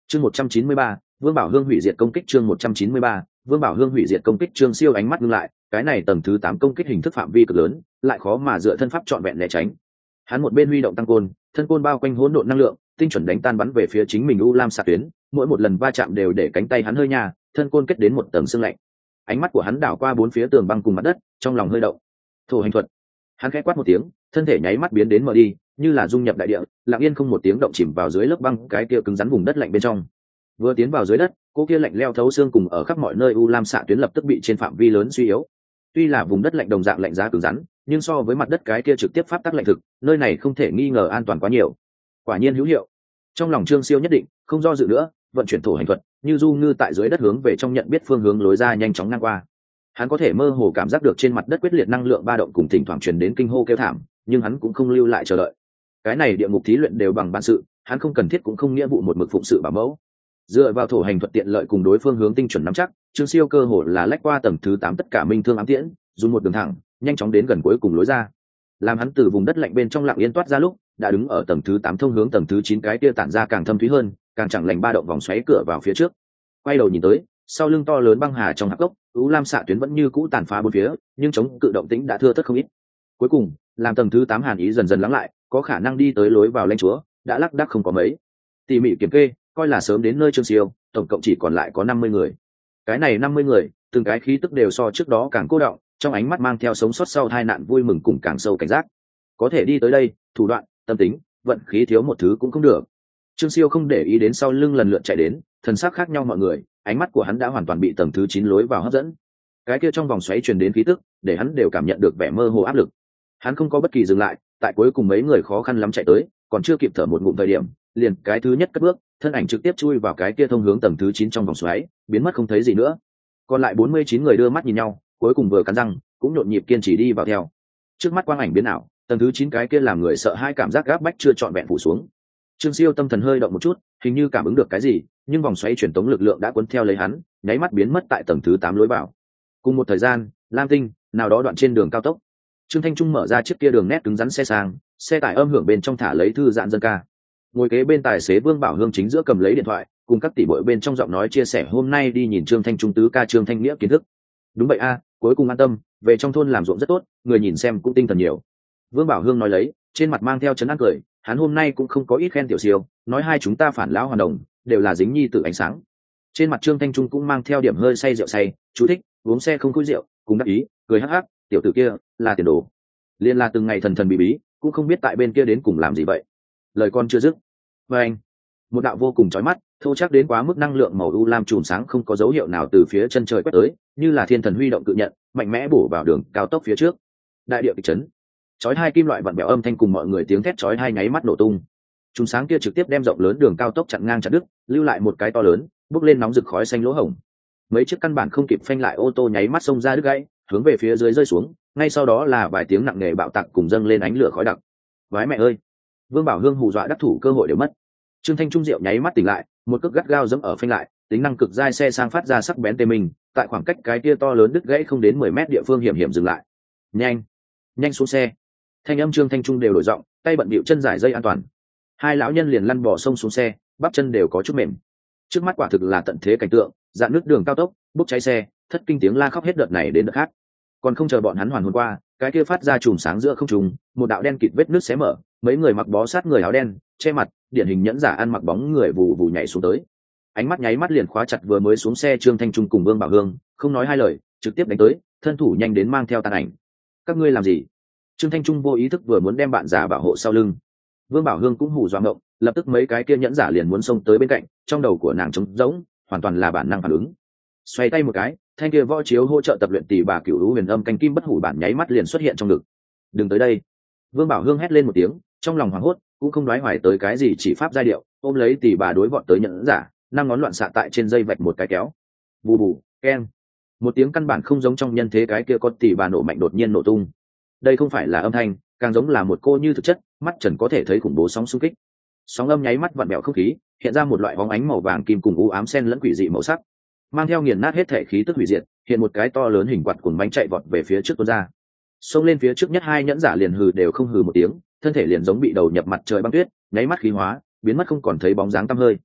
Chương 193, Vương Bảo Hương hủy diệt công kích. Chương 193, Vương Bảo Hương hủy diệt công kích. Trương Siêu ánh mắt ngưng lại, cái này tầng thứ 8 công kích hình thức phạm vi cực lớn, lại khó mà dựa thân pháp trọn vẹn né tránh. Hắn một bên huy động tăng côn, thân côn bao quanh hỗn độn năng lượng, tinh chuẩn đánh tan bắn về phía chính mình u lam xạ tuyến, mỗi một lần va chạm đều để cánh tay hắn hơi nhà, thân côn kết đến một tầng sương lạnh. Ánh mắt của hắn đảo qua bốn phía tường băng cùng mặt đất, trong lòng hơi động. Thổ hành thuật. Hắn khẽ quát một tiếng, thân thể nháy mắt biến đến mờ đi, như là dung nhập đại địa, lặng yên không một tiếng động chìm vào dưới lớp băng cái kia cứng rắn vùng đất lạnh bên trong. Vừa tiến vào dưới đất, cô kia lạnh leo thấu xương cùng ở khắp mọi nơi u lam xạ tuyến lập tức bị trên phạm vi lớn suy yếu. Tuy là vùng đất lạnh đồng dạng lạnh giá cứng rắn, nhưng so với mặt đất cái kia trực tiếp pháp tắc lạnh thực, nơi này không thể nghi ngờ an toàn quá nhiều. Quả nhiên hữu hiệu. Trong lòng Trương Siêu nhất định, không do dự nữa, vận chuyển thổ hành thuật, như du ngư tại dưới đất hướng về trong nhận biết phương hướng lối ra nhanh chóng ngang qua. Hắn có thể mơ hồ cảm giác được trên mặt đất quyết liệt năng lượng ba động cùng thỉnh thoảng truyền đến kinh hô kêu thảm, nhưng hắn cũng không lưu lại chờ đợi. Cái này địa ngục thí luyện đều bằng bản sự, hắn không cần thiết cũng không nghĩa vụ một mực phụng sự bảo mẫu. Dựa vào thổ hành thuật tiện lợi cùng đối phương hướng tinh chuẩn nắm chắc, Trương Siêu cơ hồ là lách qua tầng thứ 8 tất cả minh thương ám tiễn, dùng một đường thẳng, nhanh chóng đến gần cuối cùng lối ra. Làm hắn từ vùng đất lạnh bên trong lặng yên toát ra lúc, đã đứng ở tầng thứ 8 thông hướng tầng thứ 9 cái kia tản ra càng thâm thúy hơn, càng chẳng lành ba động vòng xoáy cửa vào phía trước. Quay đầu nhìn tới, sau lưng to lớn băng hà trong hạp gốc, u lam xạ tuyến vẫn như cũ tàn phá bốn phía, nhưng chống cự động tĩnh đã thưa thớt không ít. Cuối cùng, làm tầng thứ 8 hàn ý dần dần lắng lại, có khả năng đi tới lối vào lãnh chúa, đã lác đác không có mấy. Tỉ mỉ kiểm kê, coi là sớm đến nơi Trương Siêu, tổng cộng chỉ còn lại có 50 người. Cái này 50 người, từng cái khí tức đều so trước đó càng cô động, trong ánh mắt mang theo sống sót sau tai nạn vui mừng cùng càng sâu cảnh giác. Có thể đi tới đây, thủ đoạn, tâm tính, vận khí thiếu một thứ cũng không được. Trương Siêu không để ý đến sau lưng lần lượt chạy đến, thần sắc khác nhau mọi người, ánh mắt của hắn đã hoàn toàn bị tầng thứ 9 lối vào hấp dẫn. Cái kia trong vòng xoáy truyền đến khí tức, để hắn đều cảm nhận được vẻ mơ hồ áp lực. Hắn không có bất kỳ dừng lại, tại cuối cùng mấy người khó khăn lắm chạy tới, còn chưa kịp thở một ngụm thời điểm, liền cái thứ nhất cất bước, thân ảnh trực tiếp chui vào cái kia thông hướng tầng thứ 9 trong vòng xoáy, biến mất không thấy gì nữa. Còn lại 49 người đưa mắt nhìn nhau, cuối cùng vừa cắn răng, cũng nhộn nhịp kiên trì đi vào theo. Trước mắt quang ảnh biến ảo, tầng thứ 9 cái kia làm người sợ hai cảm giác gáp bách chưa trọn vẹn phủ xuống. Trương Siêu tâm thần hơi động một chút, hình như cảm ứng được cái gì, nhưng vòng xoáy truyền tống lực lượng đã cuốn theo lấy hắn, nháy mắt biến mất tại tầng thứ 8 lối vào. Cùng một thời gian, Lam Tinh, nào đó đoạn trên đường cao tốc, Trương Thanh Trung mở ra chiếc kia đường nét cứng rắn xe sang, xe tải âm hưởng bên trong thả lấy thư giãn dân ca. Ngồi kế bên tài xế Vương Bảo Hương chính giữa cầm lấy điện thoại, cùng các tỷ muội bên trong giọng nói chia sẻ hôm nay đi nhìn Trương Thanh Trung tứ ca Trương Thanh Nghĩa kiến thức. Đúng vậy a, cuối cùng an tâm, về trong thôn làm ruộng rất tốt, người nhìn xem cũng tinh thần nhiều. Vương Bảo Hương nói lấy, trên mặt mang theo trấn an cười, hắn hôm nay cũng không có ít khen Tiểu Siêu, nói hai chúng ta phản lão hoàn đồng, đều là dính nhi tự ánh sáng. Trên mặt Trương Thanh Trung cũng mang theo điểm hơi say rượu say, chú thích, uống xe không khui rượu, cùng đắc ý, cười hắc hắc, tiểu tử kia là tiền đồ. Liên là từng ngày thần thần bí bí, cũng không biết tại bên kia đến cùng làm gì vậy. Lời con chưa dứt, và anh, một đạo vô cùng chói mắt, thô chắc đến quá mức năng lượng màu u lam chùm sáng không có dấu hiệu nào từ phía chân trời quét tới, như là thiên thần huy động cự nhận, mạnh mẽ bổ vào đường cao tốc phía trước. Đại địa kịch chấn, chói hai kim loại vặn bẹo âm thanh cùng mọi người tiếng thét chói hai nháy mắt nổ tung. Chùm sáng kia trực tiếp đem rộng lớn đường cao tốc chặn ngang chặt đứt, lưu lại một cái to lớn, bốc lên nóng rực khói xanh lỗ hổng. Mấy chiếc căn bản không kịp phanh lại ô tô nháy mắt xông ra đứt gãy, hướng về phía dưới rơi xuống, ngay sau đó là vài tiếng nặng nề bạo tạc cùng dâng lên ánh lửa khói đặc. Vái mẹ ơi! Vương Bảo Hương hù dọa đắc thủ cơ hội đều mất. Trương Thanh Trung Diệu nháy mắt tỉnh lại, một cước gắt gao giẫm ở phanh lại, tính năng cực dai xe sang phát ra sắc bén tê mình, tại khoảng cách cái kia to lớn đứt gãy không đến 10 mét địa phương hiểm hiểm dừng lại. Nhanh, nhanh xuống xe! Thanh âm Trương Thanh Trung đều đổi giọng, tay bận bịu chân giải dây an toàn. Hai lão nhân liền lăn bò sông xuống xe, bắp chân đều có chút mềm. Trước mắt quả thực là tận thế cảnh tượng, dạn nước đường cao tốc, bốc cháy xe, thất kinh tiếng la khóc hết đợt này đến đợt khác. Còn không chờ bọn hắn hoàn hồn qua, cái kia phát ra chùm sáng giữa không trung, một đạo đen kịt vết nước xé mở, mấy người mặc bó sát người áo đen, che mặt, điển hình nhẫn giả ăn mặc bóng người vù vù nhảy xuống tới. Ánh mắt nháy mắt liền khóa chặt vừa mới xuống xe Trương Thanh Trung cùng Vương Bảo Hương, không nói hai lời, trực tiếp đánh tới, thân thủ nhanh đến mang theo tàn ảnh. Các ngươi làm gì? Trương Thanh Trung vô ý thức vừa muốn đem bạn già bảo hộ sau lưng. Vương Bảo Hương cũng hù dọa ngộng, lập tức mấy cái kia nhẫn giả liền muốn xông tới bên cạnh, trong đầu của nàng trống rỗng, hoàn toàn là bản năng phản ứng. Xoay tay một cái, thanh kia võ chiếu hỗ trợ tập luyện tỷ bà cửu lũ huyền âm canh kim bất hủ bản nháy mắt liền xuất hiện trong ngực. Đừng tới đây! Vương Bảo Hương hét lên một tiếng, trong lòng hoảng hốt, cũng không đoái hoài tới cái gì chỉ pháp giai điệu, ôm lấy tỷ bà đối vọt tới nhẫn giả, năm ngón loạn xạ tại trên dây vạch một cái kéo. Bù bù, keng! Một tiếng căn bản không giống trong nhân thế cái kia con tỷ bà nổ mạnh đột nhiên nổ tung. Đây không phải là âm thanh, càng giống là một cô như thực chất, mắt trần có thể thấy khủng bố sóng xung kích. Sóng âm nháy mắt vặn vẹo không khí, hiện ra một loại bóng ánh màu vàng kim cùng u ám xen lẫn quỷ dị màu sắc, mang theo nghiền nát hết thể khí tức hủy diệt, hiện một cái to lớn hình quạt cuồng bánh chạy vọt về phía trước tuôn ra. Xông lên phía trước nhất hai nhẫn giả liền hừ đều không hừ một tiếng, thân thể liền giống bị đầu nhập mặt trời băng tuyết, nháy mắt khí hóa, biến mất không còn thấy bóng dáng tăm hơi.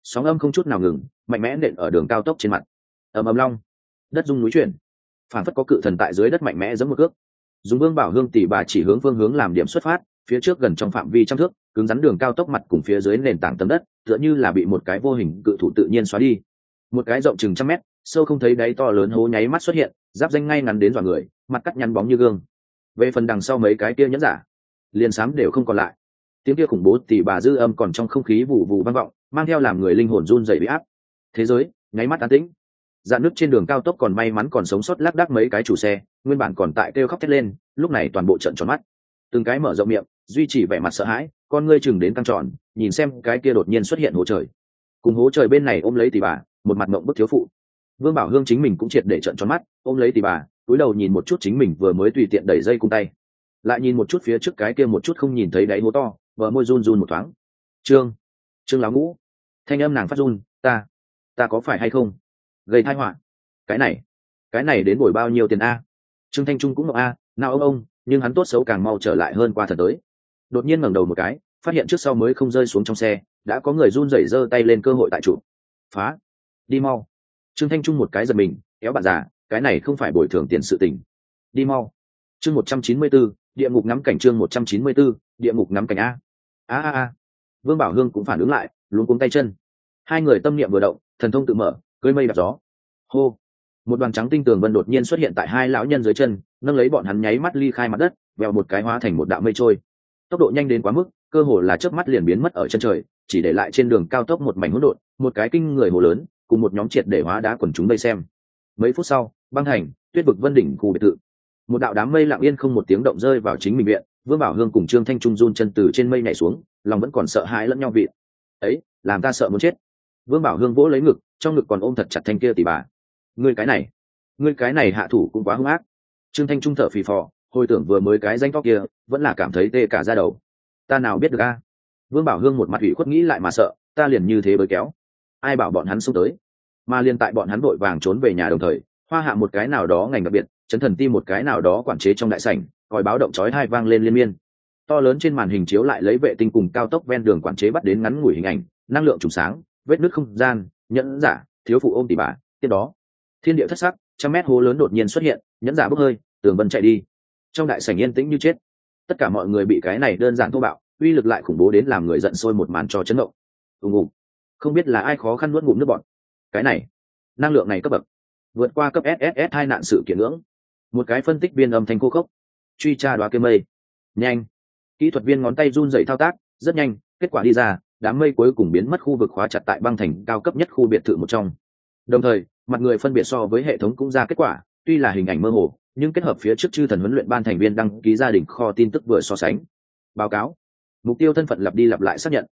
Sóng âm không chút nào ngừng, mạnh mẽ nện ở đường cao tốc trên mặt. Ầm ầm long, đất rung núi chuyển, phản phất có cự thần tại dưới đất mạnh mẽ giẫm một cước. Dùng Vương Bảo Hương tỷ bà chỉ hướng phương hướng làm điểm xuất phát, phía trước gần trong phạm vi trăm thước, cứng rắn đường cao tốc mặt cùng phía dưới nền tảng tấm đất, tựa như là bị một cái vô hình cự thủ tự nhiên xóa đi. Một cái rộng chừng trăm mét, sâu không thấy đáy to lớn hố nháy mắt xuất hiện, giáp danh ngay ngắn đến dọa người, mặt cắt nhăn bóng như gương. Về phần đằng sau mấy cái kia nhẫn giả, liền xám đều không còn lại. Tiếng kia khủng bố tỷ bà dư âm còn trong không khí vụ vụ vang vọng, mang theo làm người linh hồn run rẩy bị áp. Thế giới nháy mắt an tĩnh. Dạn nước trên đường cao tốc còn may mắn còn sống sót lác đác mấy cái chủ xe, nguyên bản còn tại kêu khóc thét lên, lúc này toàn bộ trợn tròn mắt. Từng cái mở rộng miệng, duy trì vẻ mặt sợ hãi, con ngươi chừng đến căng tròn, nhìn xem cái kia đột nhiên xuất hiện hố trời. Cùng hố trời bên này ôm lấy tỷ bà, một mặt ngậm bức thiếu phụ. Vương Bảo Hương chính mình cũng triệt để trợn tròn mắt, ôm lấy tỷ bà, cúi đầu nhìn một chút chính mình vừa mới tùy tiện đẩy dây cung tay, lại nhìn một chút phía trước cái kia một chút không nhìn thấy đáy hố to, vợ môi run run một thoáng. Trương Láo Ngũ, thanh âm nàng phát run, ta có phải hay không gây tai họa? Cái này đến bồi bao nhiêu tiền a? Trương Thanh Trung cũng ngọc a, nào ông, nhưng hắn tốt xấu càng mau trở lại hơn qua thật tới. Đột nhiên ngẩng đầu một cái, phát hiện trước sau mới không rơi xuống trong xe, đã có người run rẩy giơ tay lên cơ hội tại trụ. Phá, đi mau. Trương Thanh Trung một cái giật mình, kéo bạn già, cái này không phải bồi thường tiền sự tình. Đi mau. Chương 194, địa ngục ngắm cảnh. Chương 194, địa ngục ngắm cảnh a. A. Vương Bảo Hương cũng phản ứng lại, luống cuống tay chân. Hai người tâm niệm vừa động, thần thông tự mở, cưỡi mây đạp gió. Hô. Một đoàn trắng tinh tường vân đột nhiên xuất hiện tại hai lão nhân dưới chân, nâng lấy bọn hắn nháy mắt ly khai mặt đất, vèo một cái hóa thành một đạo mây trôi. Tốc độ nhanh đến quá mức, cơ hồ là chớp mắt liền biến mất ở chân trời, chỉ để lại trên đường cao tốc một mảnh hỗn độn, một cái kinh người hồ lớn, cùng một nhóm triệt để hóa đá quần chúng đây xem. Mấy phút sau, băng thành, tuyết vực vân đỉnh khu biệt thự. Một đạo đám mây lặng yên không một tiếng động rơi vào chính mình viện. Vương Bảo Hương cùng Trương Thanh Trung run chân từ trên mây nhảy xuống, lòng vẫn còn sợ hãi lẫn nhau vị. Ấy, làm ta sợ muốn chết. Vương Bảo Hương vỗ lấy ngực, trong ngực còn ôm thật chặt thanh kia tỷ bà. Ngươi cái này hạ thủ cũng quá hung ác. Trương Thanh Trung thở phì phò, hồi tưởng vừa mới cái danh tóc kia, vẫn là cảm thấy tê cả da đầu. Ta nào biết được a? Vương Bảo Hương một mặt ủy khuất nghĩ lại mà sợ, ta liền như thế bới kéo. Ai bảo bọn hắn xông tới? Mà liền tại bọn hắn vội vàng trốn về nhà đồng thời, hoa hạ một cái nào đó ngành đặc biệt, chấn thần ti một cái nào đó quản chế trong đại sảnh, còi báo động chói tai vang lên liên miên. To lớn trên màn hình chiếu lại lấy vệ tinh cùng cao tốc ven đường quản chế bắt đến ngắn ngủi hình ảnh, năng lượng trùng sáng, vết nứt không gian, nhẫn giả, thiếu phụ ôm tỷ bà, tiếp đó, thiên địa thất sắc, trăm mét hố lớn đột nhiên xuất hiện, nhẫn giả bốc hơi, tường vân chạy đi. Trong đại sảnh yên tĩnh như chết. Tất cả mọi người bị cái này đơn giản thô bạo, uy lực lại khủng bố đến làm người giận sôi một màn cho chấn động. Ùng, không biết là ai khó khăn nuốt ngụm nước bọt. Cái này, năng lượng này cấp bậc vượt qua cấp SSS hai nạn sự kiện ngưỡng. Một cái phân tích viên âm thanh khô khốc, truy tra đoá kia mây. Nhanh. Kỹ thuật viên ngón tay run rẩy thao tác, rất nhanh, kết quả đi ra, đám mây cuối cùng biến mất khu vực khóa chặt tại băng thành cao cấp nhất khu biệt thự một trong. Đồng thời, mặt người phân biệt so với hệ thống cũng ra kết quả, tuy là hình ảnh mơ hồ, nhưng kết hợp phía trước chư thần huấn luyện ban thành viên đăng ký gia đình kho tin tức vừa so sánh. Báo cáo, mục tiêu thân phận lặp đi lặp lại xác nhận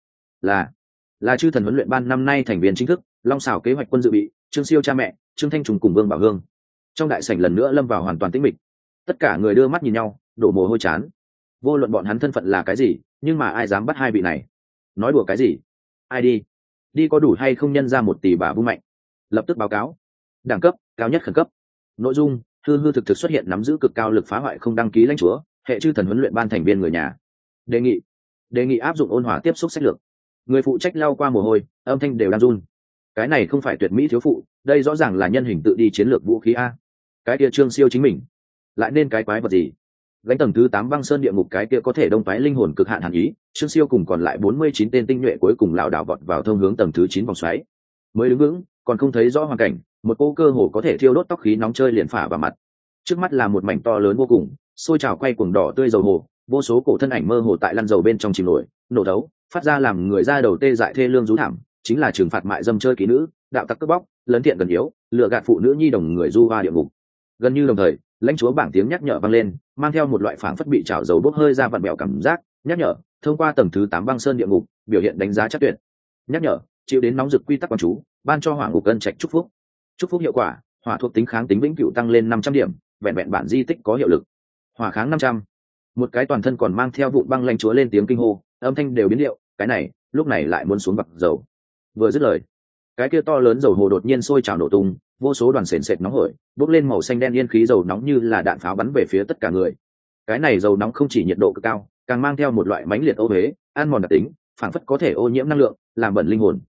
là chư thần huấn luyện ban năm nay thành viên chính thức, long xảo kế hoạch quân dự bị, Trương Siêu cha mẹ, Trương Thanh Trùng cùng Vương Bảo Hương. Trong đại sảnh lần nữa lâm vào hoàn toàn tĩnh mịch. Tất cả người đưa mắt nhìn nhau, đổ mồ hôi chán. Vô luận bọn hắn thân phận là cái gì, nhưng mà ai dám bắt hai vị này? Nói đùa cái gì? Ai đi có đủ hay không nhân ra một tỷ bà vung mạnh? Lập tức báo cáo. Đẳng cấp cao nhất khẩn cấp. Nội dung hư thực xuất hiện nắm giữ cực cao lực phá hoại không đăng ký lãnh chúa, hệ chư thần huấn luyện ban thành viên người nhà. Đề nghị áp dụng ôn hòa tiếp xúc sách lược. Người phụ trách lau qua mồ hôi, âm thanh đều đang run. Cái này không phải tuyệt mỹ thiếu phụ, đây rõ ràng là nhân hình tự đi chiến lược vũ khí a. Cái kia Trương Siêu chính mình lại nên cái quái vật gì? Gánh tầng thứ 8 băng sơn địa ngục cái kia có thể đông phái linh hồn cực hạn hàn ý, Trương Siêu cùng còn lại 49 tên tinh nhuệ cuối cùng lảo đảo vọt vào thông hướng tầng thứ 9 vòng xoáy. Mới đứng vững, còn không thấy rõ hoàn cảnh, một cô cơ hồ có thể thiêu đốt tóc khí nóng chơi liền phả vào mặt. Trước mắt là một mảnh to lớn vô cùng, sôi trào quay cuồng đỏ tươi dầu hồ, vô số cổ thân ảnh mơ hồ tại lăn dầu bên trong chìm nổi, nổ đấu, phát ra làm người ra đầu tê dại thê lương rú thảm, chính là trừng phạt mại dâm chơi kỹ nữ, đạo tặc cướp bóc, lấn thiện gần yếu, lừa gạt phụ nữ nhi đồng người du hoa địa ngục. Gần như đồng thời, lãnh chúa bảng tiếng nhắc nhở vang lên, mang theo một loại phảng phất bị chảo dầu bốc hơi ra vặn bẹo cảm giác, nhắc nhở, thông qua tầng thứ 8 băng sơn địa ngục, biểu hiện đánh giá chắc tuyệt. Nhắc nhở, chịu đến nóng rực quy tắc quan chú, ban cho hỏa ngục cân trạch chúc phúc. Chúc phúc hiệu quả, hỏa thuộc tính kháng tính vĩnh cửu tăng lên 500 điểm, vẹn vẹn bản di tích có hiệu lực. Hỏa kháng 500. Một cái toàn thân còn mang theo vụn băng lãnh chúa lên tiếng kinh hô, âm thanh đều biến điệu, cái này, lúc này lại muốn xuống vặc dầu. Vừa dứt lời, cái kia to lớn dầu hồ đột nhiên sôi trào nổ tung, vô số đoàn sền sệt nóng hổi, bốc lên màu xanh đen yên khí dầu nóng như là đạn pháo bắn về phía tất cả người. Cái này dầu nóng không chỉ nhiệt độ cực cao, càng mang theo một loại mãnh liệt ô huế, ăn mòn đặc tính, phảng phất có thể ô nhiễm năng lượng, làm bẩn linh hồn.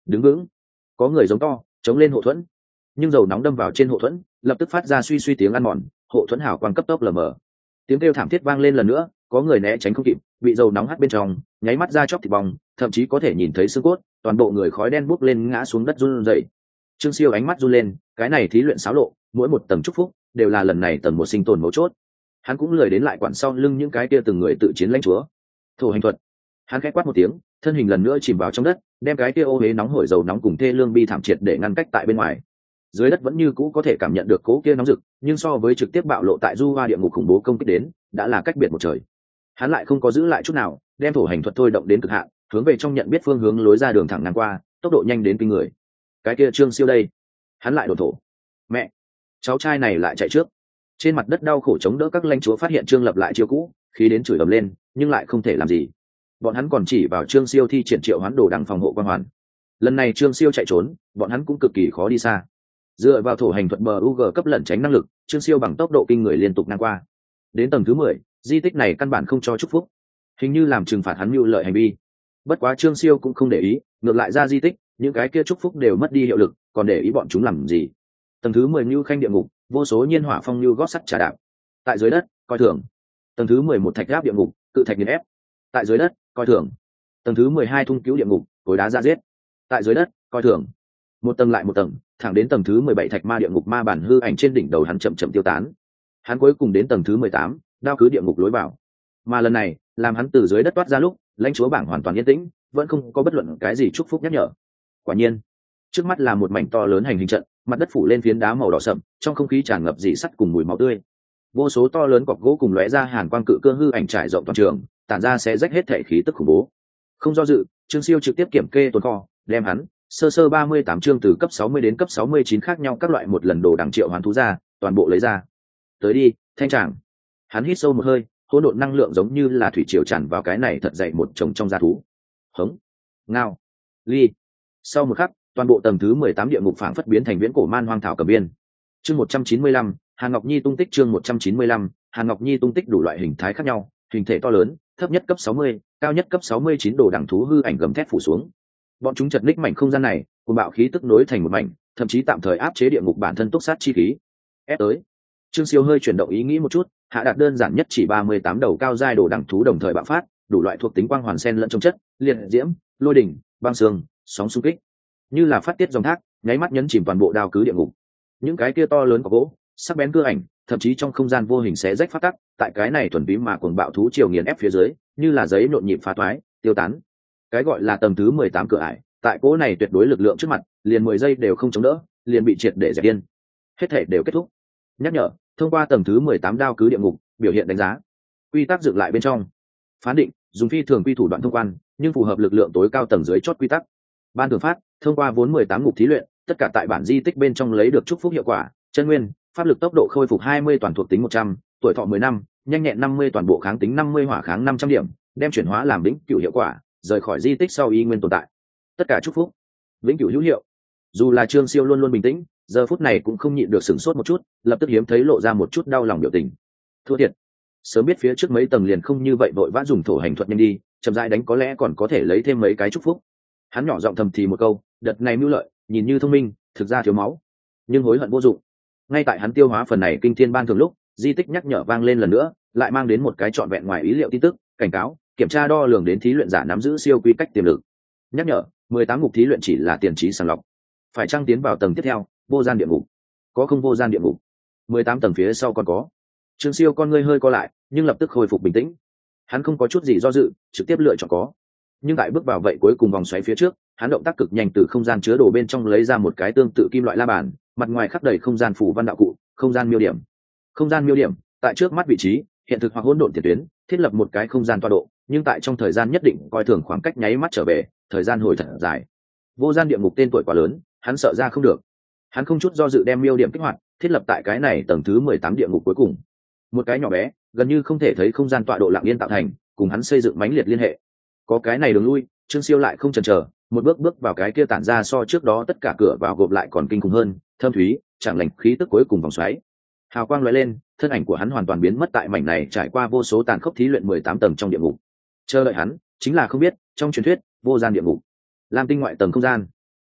đứng vững. Có người giống to chống lên hộ thuẫn, nhưng dầu nóng đâm vào trên hộ thuẫn lập tức phát ra suy suy tiếng ăn mòn, hộ thuẫn hào quang cấp tốc lờ mờ. Tiếng kêu thảm thiết vang lên lần nữa, có người né tránh không kịp, bị dầu nóng hắt bên trong nháy mắt ra chóc thịt bong, thậm chí có thể nhìn thấy xương cốt, toàn bộ người khói đen bốc lên ngã xuống đất run rẩy. Trương Siêu ánh mắt run lên, cái này thí luyện xáo lộ, mỗi một tầng chúc phúc đều là lần này tầng một sinh tồn mấu chốt. Hắn cũng lười đến lại quản sau lưng những cái kia từng người tự chiến lãnh chúa. Thổ hành thuật. Hắn khẽ quát một tiếng, thân hình lần nữa chìm vào trong đất, đem cái kia ô huế nóng hổi dầu nóng cùng thê lương bi thảm triệt để ngăn cách tại bên ngoài. Dưới đất vẫn như cũ có thể cảm nhận được cố kia nóng rực, nhưng so với trực tiếp bạo lộ tại du hoa địa ngục khủng bố công kích đến, đã là cách biệt một trời. Hắn lại không có giữ lại chút nào, đem thổ hành thuật thôi động đến cực hạn, hướng về trong nhận biết phương hướng lối ra đường thẳng ngang qua, tốc độ nhanh đến kinh người. Cái kia Trương Siêu đây, hắn lại đổ thổ. Mẹ, cháu trai này lại chạy trước. Trên mặt đất đau khổ chống đỡ các lãnh chúa phát hiện Trương Lập lại chiêu cũ, khí đến chửi ầm lên, nhưng lại không thể làm gì. Bọn hắn còn chỉ vào Trương Siêu thi triển triệu hoán đồ đằng phòng hộ quan hoàn. Lần này Trương Siêu chạy trốn, bọn hắn cũng cực kỳ khó đi xa. Dựa vào thổ hành thuật bug cấp lẩn tránh năng lực, Trương Siêu bằng tốc độ kinh người liên tục ngang qua. Đến tầng thứ 10, di tích này căn bản không cho chúc phúc, hình như làm trừng phạt hắn mưu lợi hành vi. Bất quá Trương Siêu cũng không để ý, ngược lại ra di tích, những cái kia chúc phúc đều mất đi hiệu lực, còn để ý bọn chúng làm gì? Tầng thứ 10 Nưu Khanh địa ngục, vô số nhiên hỏa phong lưu gót sắt trà đạp. Tại dưới đất, coi thường. Tầng thứ 11 Thạch Áp địa ngục, cự thạch nghiền ép. Tại dưới đất, coi thường. Tầng thứ 12 Thung Cứu địa ngục, cối đá ra giết. Tại dưới đất, coi thường. Một tầng lại một tầng, thẳng đến tầng thứ 17 Thạch Ma địa ngục, ma bản hư ảnh trên đỉnh đầu hắn chậm chậm tiêu tán. Hắn cuối cùng đến tầng thứ 18, Đao Cứ địa ngục lối vào. Mà lần này, làm hắn từ dưới đất toát ra lúc, lãnh chúa bảng hoàn toàn yên tĩnh, vẫn không có bất luận cái gì chúc phúc nhắc nhở. Quả nhiên, trước mắt là một mảnh to lớn hành hình trận, mặt đất phủ lên phiến đá màu đỏ sậm, trong không khí tràn ngập dị sắt cùng mùi máu tươi. Vô số to lớn cọc gỗ cùng lóe ra hàn quang cự cơ hư ảnh trải rộng toàn trường, tản ra sẽ rách hết thể khí tức khủng bố. Không do dự, Trương Siêu trực tiếp kiểm kê tồn kho, đem hắn sơ 38 chương từ cấp 60 đến cấp 69 khác nhau các loại một lần đồ đằng triệu hoán thú ra, toàn bộ lấy ra. Tới đi, thanh tràng. Hắn hít sâu một hơi, hỗn độn năng lượng giống như là thủy triều tràn vào cái này thật dậy một chồng trong gia thú. Hống, ngao, ly. Sau một khắc, toàn bộ tầng thứ 18 địa ngục phảng phất biến thành viễn cổ man hoang thảo cầm biên. Chương 195, Hàn Ngọc Nhi tung tích. Chương 195, Hàn Ngọc Nhi tung tích. Đủ loại hình thái khác nhau, hình thể to lớn, thấp nhất cấp 60, cao nhất cấp 69 đồ đẳng thú hư ảnh gầm thét phủ xuống. Bọn chúng chật ních mảnh không gian này, cùng bạo khí tức nối thành một mảnh, thậm chí tạm thời áp chế địa ngục bản thân túc sát chi khí. Ép tới. Trương Siêu hơi chuyển động ý nghĩ một chút, hạ đạt đơn giản nhất chỉ 38 đầu cao giai đồ đẳng thú đồng thời bạo phát, đủ loại thuộc tính quang hoàn xen lẫn trong chất, liệt diễm, lôi đỉnh, băng sương, sóng xung kích, như là phát tiết dòng thác, nháy mắt nhấn chìm toàn bộ Đao Cứ địa ngục. Những cái kia to lớn có gỗ, sắc bén cưa ảnh, thậm chí trong không gian vô hình xé rách phát tắc, tại cái này thuần túy mà cuồng bạo thú triều nghiền ép phía dưới, như là giấy nhộn nhịp phá toái, tiêu tán. Cái gọi là tầng thứ 18 cửa ải, tại cỗ này tuyệt đối lực lượng trước mặt, liền 10 giây đều không chống đỡ, liền bị triệt để dẹp điên. Hết thể đều kết thúc. Nhắc nhở, thông qua tầng thứ 18 Đao Cứ địa ngục, biểu hiện đánh giá. Quy tắc dựng lại bên trong. Phán định, dùng phi thường quy thủ đoạn thông quan, nhưng phù hợp lực lượng tối cao tầng dưới chót quy tắc. Ban thưởng phát, thông qua vốn 18 ngục thí luyện, tất cả tại bản di tích bên trong lấy được chúc phúc hiệu quả, chân nguyên, pháp lực tốc độ khôi phục 20 toàn thuộc tính 100, tuổi thọ 10 năm, nhanh nhẹn 50 toàn bộ kháng tính 50 hỏa kháng 500 điểm, đem chuyển hóa làm vĩnh cửu hiệu quả, rời khỏi di tích sau y nguyên tồn tại. Tất cả chúc phúc, vĩnh cửu hữu hiệu. Dù là Trương Siêu luôn luôn bình tĩnh, giờ phút này cũng không nhịn được sửng sốt một chút, lập tức hiếm thấy lộ ra một chút đau lòng biểu tình. Thua thiệt. Sớm biết phía trước mấy tầng liền không như vậy vội vã dùng thổ hành thuật nhanh đi, chậm rãi đánh có lẽ còn có thể lấy thêm mấy cái chúc phúc. Hắn nhỏ giọng thầm thì một câu, đợt này mưu lợi, nhìn như thông minh, thực ra thiếu máu, nhưng hối hận vô dụng. Ngay tại hắn tiêu hóa phần này kinh thiên ban thường lúc, di tích nhắc nhở vang lên lần nữa, lại mang đến một cái trọn vẹn ngoài ý liệu tin tức, cảnh cáo, kiểm tra đo lường đến thí luyện giả nắm giữ siêu quy cách tiềm lực. Nhắc nhở, 18 ngục thí luyện chỉ là tiền trí sàng lọc, phải chăng tiến vào tầng tiếp theo, vô gian địa ngục? Có không vô gian địa ngục? 18 tầng phía sau còn có. Trương Siêu con ngươi hơi co lại, nhưng lập tức hồi phục bình tĩnh. Hắn không có chút gì do dự, trực tiếp lựa chọn có. Nhưng tại bước vào vậy cuối cùng vòng xoáy phía trước, hắn động tác cực nhanh từ không gian chứa đồ bên trong lấy ra một cái tương tự kim loại la bàn, mặt ngoài khắc đầy không gian phủ văn đạo cụ, không gian miêu điểm. Không gian miêu điểm, tại trước mắt vị trí, hiện thực hoặc hỗn độn tiền tuyến, thiết lập một cái không gian tọa độ, nhưng tại trong thời gian nhất định coi thường khoảng cách nháy mắt trở về, thời gian hồi thật dài. Vô gian địa ngục tên tuổi quá lớn, hắn sợ ra không được. Hắn không chút do dự đem miêu điểm kích hoạt, thiết lập tại cái này tầng thứ 18 địa ngục cuối cùng. Một cái nhỏ bé, gần như không thể thấy không gian tọa độ lặng yên tạo thành, cùng hắn xây dựng mãnh liệt liên hệ. Có cái này đường lui, Trương Siêu lại không chần chờ, một bước bước vào cái kia tản ra so trước đó tất cả cửa vào gộp lại còn kinh khủng hơn, thâm thúy, chẳng lành khí tức cuối cùng vòng xoáy. Hào quang lóe lên, thân ảnh của hắn hoàn toàn biến mất tại mảnh này trải qua vô số tàn khốc thí luyện 18 tầng trong địa ngục. Chờ đợi hắn, chính là không biết, trong truyền thuyết, vô gian địa ngục. Lam tinh ngoại tầng không gian.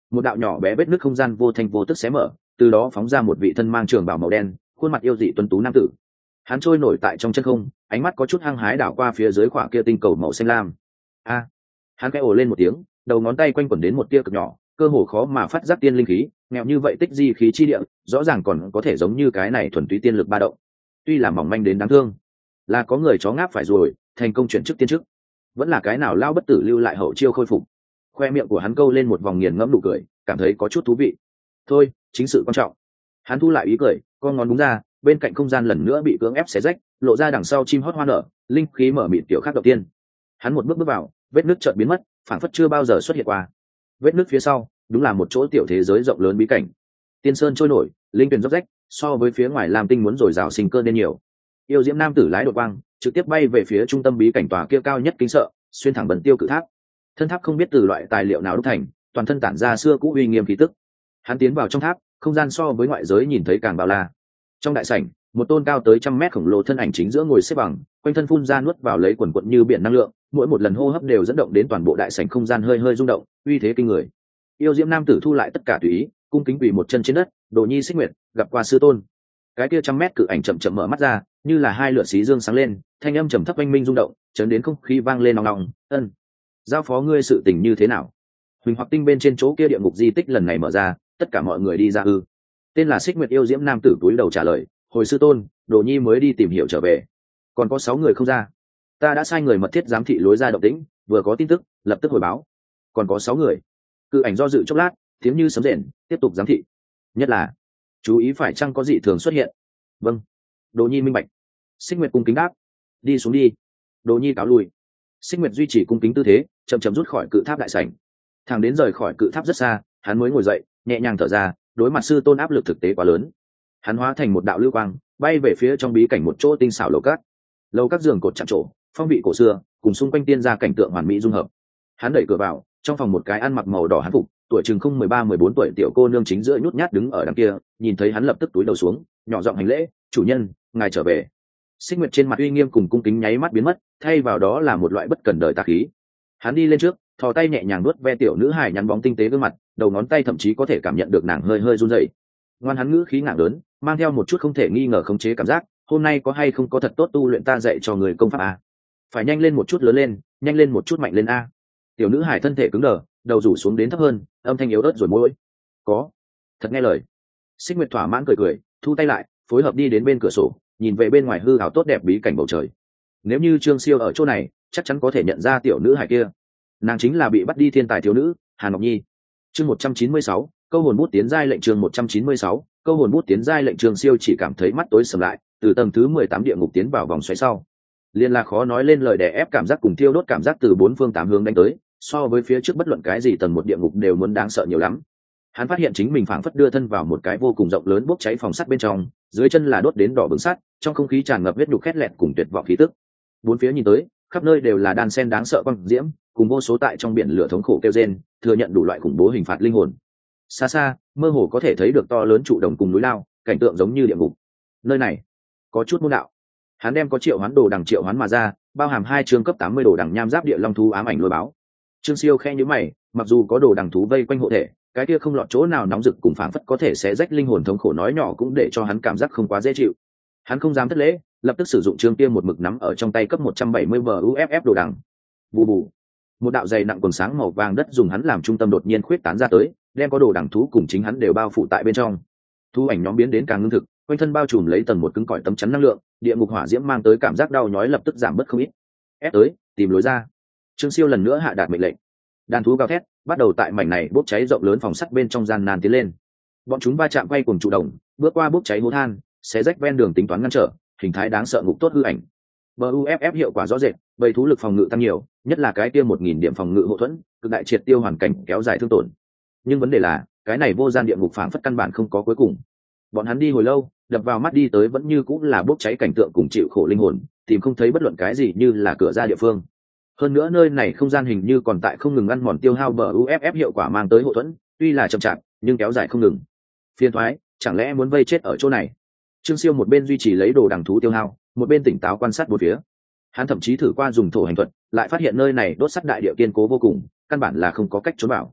một đạo nhỏ bé vết nứt không gian vô thanh vô tức xé mở, từ đó phóng ra một vị thân mang trường bào màu đen, khuôn mặt yêu dị tuấn tú nam tử. Hắn trôi nổi tại trong chân không, ánh mắt có chút hăng hái đảo qua phía dưới khỏa kia tinh cầu màu xanh lam. A! Hắn khẽ ồ lên một tiếng, đầu ngón tay quanh quẩn đến một tia cực nhỏ, cơ hồ khó mà phát giác tiên linh khí, nghèo như vậy tích di khí chi địa, rõ ràng còn có thể giống như cái này thuần túy tiên lực ba động. Tuy là mỏng manh đến đáng thương, là có người chó ngáp phải rồi, thành công chuyển chức tiên chức, vẫn là cái nào lao bất tử lưu lại hậu chiêu khôi phục. Khoe miệng của hắn câu lên một vòng nghiền ngẫm nụ cười, cảm thấy có chút thú vị. Thôi, chính sự quan trọng. Hắn thu lại ý cười, con ngón búng ra, bên cạnh không gian lần nữa bị cưỡng ép xé rách, lộ ra đằng sau chim hót hoa nở, linh khí mở mịt kiểu khác đầu tiên. Hắn một bước bước vào, vết nứt chợt biến mất, phảng phất chưa bao giờ xuất hiện qua. Vết nứt phía sau, đúng là một chỗ tiểu thế giới rộng lớn bí cảnh. Tiên sơn trôi nổi, linh tuyền róc rách, so với phía ngoài làm tinh muốn dồi dào sinh cơ nên nhiều. Yêu diễm nam tử lái đột quang, trực tiếp bay về phía trung tâm bí cảnh tòa kia cao nhất kính sợ, xuyên thẳng bần tiêu cự tháp. Thân tháp không biết từ loại tài liệu nào đúc thành, toàn thân tản ra xưa cũ uy nghiêm khí tức. Hắn tiến vào trong tháp, không gian so với ngoại giới nhìn thấy càng bao la. Trong đại sảnh, một tôn cao tới 100 mét khổng lồ thân ảnh chính giữa ngồi xếp bằng, quanh thân phun ra nuốt vào lấy quần quận như biển năng lượng, mỗi một lần hô hấp đều dẫn động đến toàn bộ đại sảnh không gian hơi hơi rung động, uy thế kinh người. Yêu diễm nam tử thu lại tất cả tùy ý, cung kính quỳ một chân trên đất, Đồ Nhi Xích Nguyệt, gặp qua sư tôn. Cái kia 100 mét cự ảnh chậm chậm mở mắt ra, như là hai lửa xí dương sáng lên, thanh âm trầm thấp oanh minh rung động, chấn đến không khí vang lên nòng nòng. Ân, giao phó ngươi sự tình như thế nào? Huỳnh Hoặc Tinh bên trên chỗ kia địa ngục di tích lần này mở ra, tất cả mọi người đi ra ư? Tên là Xích Nguyệt yêu diễm nam tử túi đầu trả lời, hồi sư tôn, Đồ Nhi mới đi tìm hiểu trở về, còn có 6 người không ra. Ta đã sai người mật thiết giám thị lối ra động tĩnh, vừa có tin tức lập tức hồi báo. Còn có 6 người. Cự ảnh do dự chốc lát, tiếng như sấm rền, tiếp tục giám thị. Nhất là chú ý phải chăng có dị thường xuất hiện. Vâng. Đồ Nhi minh bạch. Xích Nguyệt cung kính đáp. Đi xuống đi. Đồ Nhi cáo lui. Xích Nguyệt duy trì cung kính tư thế, chậm chậm rút khỏi cự tháp đại sảnh. Thằng đến rời khỏi cự tháp rất xa, hắn mới ngồi dậy, nhẹ nhàng thở ra, đối mặt sư tôn áp lực thực tế quá lớn. Hắn hóa thành một đạo lưu quang, bay về phía trong bí cảnh một chỗ tinh xảo lầu cát. Lầu các giường cột chạm trổ, phong vị cổ xưa, cùng xung quanh tiên gia cảnh tượng hoàn mỹ dung hợp. Hắn đẩy cửa vào, trong phòng một cái ăn mặc màu đỏ hán phục, tuổi chừng không 13-14 tuổi tiểu cô nương chính giữa nhút nhát đứng ở đằng kia, nhìn thấy hắn lập tức túi đầu xuống, nhỏ giọng hành lễ, "Chủ nhân, ngài trở về." Xích Nguyệt trên mặt uy nghiêm cùng cung kính nháy mắt biến mất, thay vào đó là một loại bất cần đời tà khí. Hắn đi lên trước, thò tay nhẹ nhàng nuốt ve tiểu nữ hài nhắn bóng tinh tế gương mặt, đầu ngón tay thậm chí có thể cảm nhận được nàng hơi hơi run rẩy. Ngoan, hắn ngữ khí ngạo lớn, mang theo một chút không thể nghi ngờ khống chế cảm giác, "Hôm nay có hay không có thật tốt tu luyện ta dạy cho người công pháp a? Phải nhanh lên một chút lớn lên, nhanh lên một chút mạnh lên a." Tiểu nữ hài thân thể cứng đờ, đầu rủ xuống đến thấp hơn, âm thanh yếu ớt rồi môi. "Có." Thật nghe lời. Xích Nguyệt thỏa mãn cười cười, thu tay lại, phối hợp đi đến bên cửa sổ, nhìn về bên ngoài hư ảo tốt đẹp bí cảnh bầu trời. Nếu như Trương Siêu ở chỗ này, chắc chắn có thể nhận ra tiểu nữ hài kia. Nàng chính là bị bắt đi thiên tài thiếu nữ Hàn Ngọc Nhi. Chương 196, câu hồn bút tiến giai lệnh. Chương 196, câu hồn bút tiến giai lệnh. Trương Siêu chỉ cảm thấy mắt tối sầm lại, từ tầng thứ 18 địa ngục tiến vào vòng xoáy sau, liên là khó nói lên lời, đè ép cảm giác cùng thiêu đốt cảm giác từ 4 phương 8 hướng đánh tới, so với phía trước bất luận cái gì tầng một địa ngục đều muốn đáng sợ nhiều lắm. Hắn phát hiện chính mình phảng phất đưa thân vào một cái vô cùng rộng lớn bốc cháy phòng sắt bên trong, dưới chân là đốt đến đỏ bừng sắt, trong không khí tràn ngập huyết nhục khét lẹt cùng tuyệt vọng khí tức. Bốn phía nhìn tới, khắp nơi đều là đan sen đáng sợ quang diễm, cùng vô số tại trong biển lửa thống khổ kêu rên, thừa nhận đủ loại khủng bố hình phạt linh hồn. Xa xa, mơ hồ có thể thấy được to lớn trụ đồng cùng núi lao, cảnh tượng giống như địa ngục. Nơi này có chút môn đạo. Hắn đem có triệu hoán đồ đằng triệu hoán mà ra, bao hàm 2 chương cấp 80 đồ đằng nham giáp địa long thú ám ảnh lôi báo. Trương Siêu khẽ nhíu mày, mặc dù có đồ đằng thú vây quanh hộ thể, cái kia không lọt chỗ nào nóng rực cùng phảng phất có thể sẽ rách linh hồn thống khổ nói nhỏ cũng để cho hắn cảm giác không quá dễ chịu. Hắn không dám thất lễ, lập tức sử dụng trương kia một mực nắm ở trong tay cấp 170 BUFF đồ đằng. Bù bù. Một đạo dày nặng quần sáng màu vàng đất dùng hắn làm trung tâm đột nhiên khuyết tán ra tới, đem có đồ đằng thú cùng chính hắn đều bao phủ tại bên trong. Thú ảnh nhóm biến đến càng ngưng thực, quanh thân bao trùm lấy tầng một cứng cỏi tấm chắn năng lượng, địa ngục hỏa diễm mang tới cảm giác đau nhói lập tức giảm bớt không ít. Ép tới, tìm lối ra. Trương Siêu lần nữa hạ đạt mệnh lệnh. Đàn thú gào thét, bắt đầu tại mảnh này bốc cháy rộng lớn phòng sắt bên trong gian nan tiến lên. Bọn chúng va chạm quay cùng trụ đồng, bước qua bốc cháy hố than, xé rách ven đường tính toán ngăn trở, hình thái đáng sợ ngục tốt hư ảnh. BUFF hiệu quả rõ rệt, bầy thú lực phòng ngự tăng nhiều, nhất là cái kia 1000 điểm phòng ngự hộ thuẫn, cực đại triệt tiêu hoàn cảnh kéo dài thương tổn. Nhưng vấn đề là, cái này vô gian địa ngục phảng phất căn bản không có cuối cùng. Bọn hắn đi hồi lâu, đập vào mắt đi tới vẫn như cũng là bốc cháy cảnh tượng cùng chịu khổ linh hồn, tìm không thấy bất luận cái gì như là cửa ra địa phương. Hơn nữa nơi này không gian hình như còn tại không ngừng ăn mòn tiêu hao BUFF hiệu quả mang tới hộ thuẫn, tuy là chậm chạp, nhưng kéo dài không ngừng. Phiền toái, chẳng lẽ muốn vây chết ở chỗ này? Trương Siêu một bên duy trì lấy đồ đằng thú tiêu hao, một bên tỉnh táo quan sát bốn phía. Hắn thậm chí thử qua dùng thổ hành thuật, lại phát hiện nơi này đốt sắt đại địa kiên cố vô cùng, căn bản là không có cách trốn vào.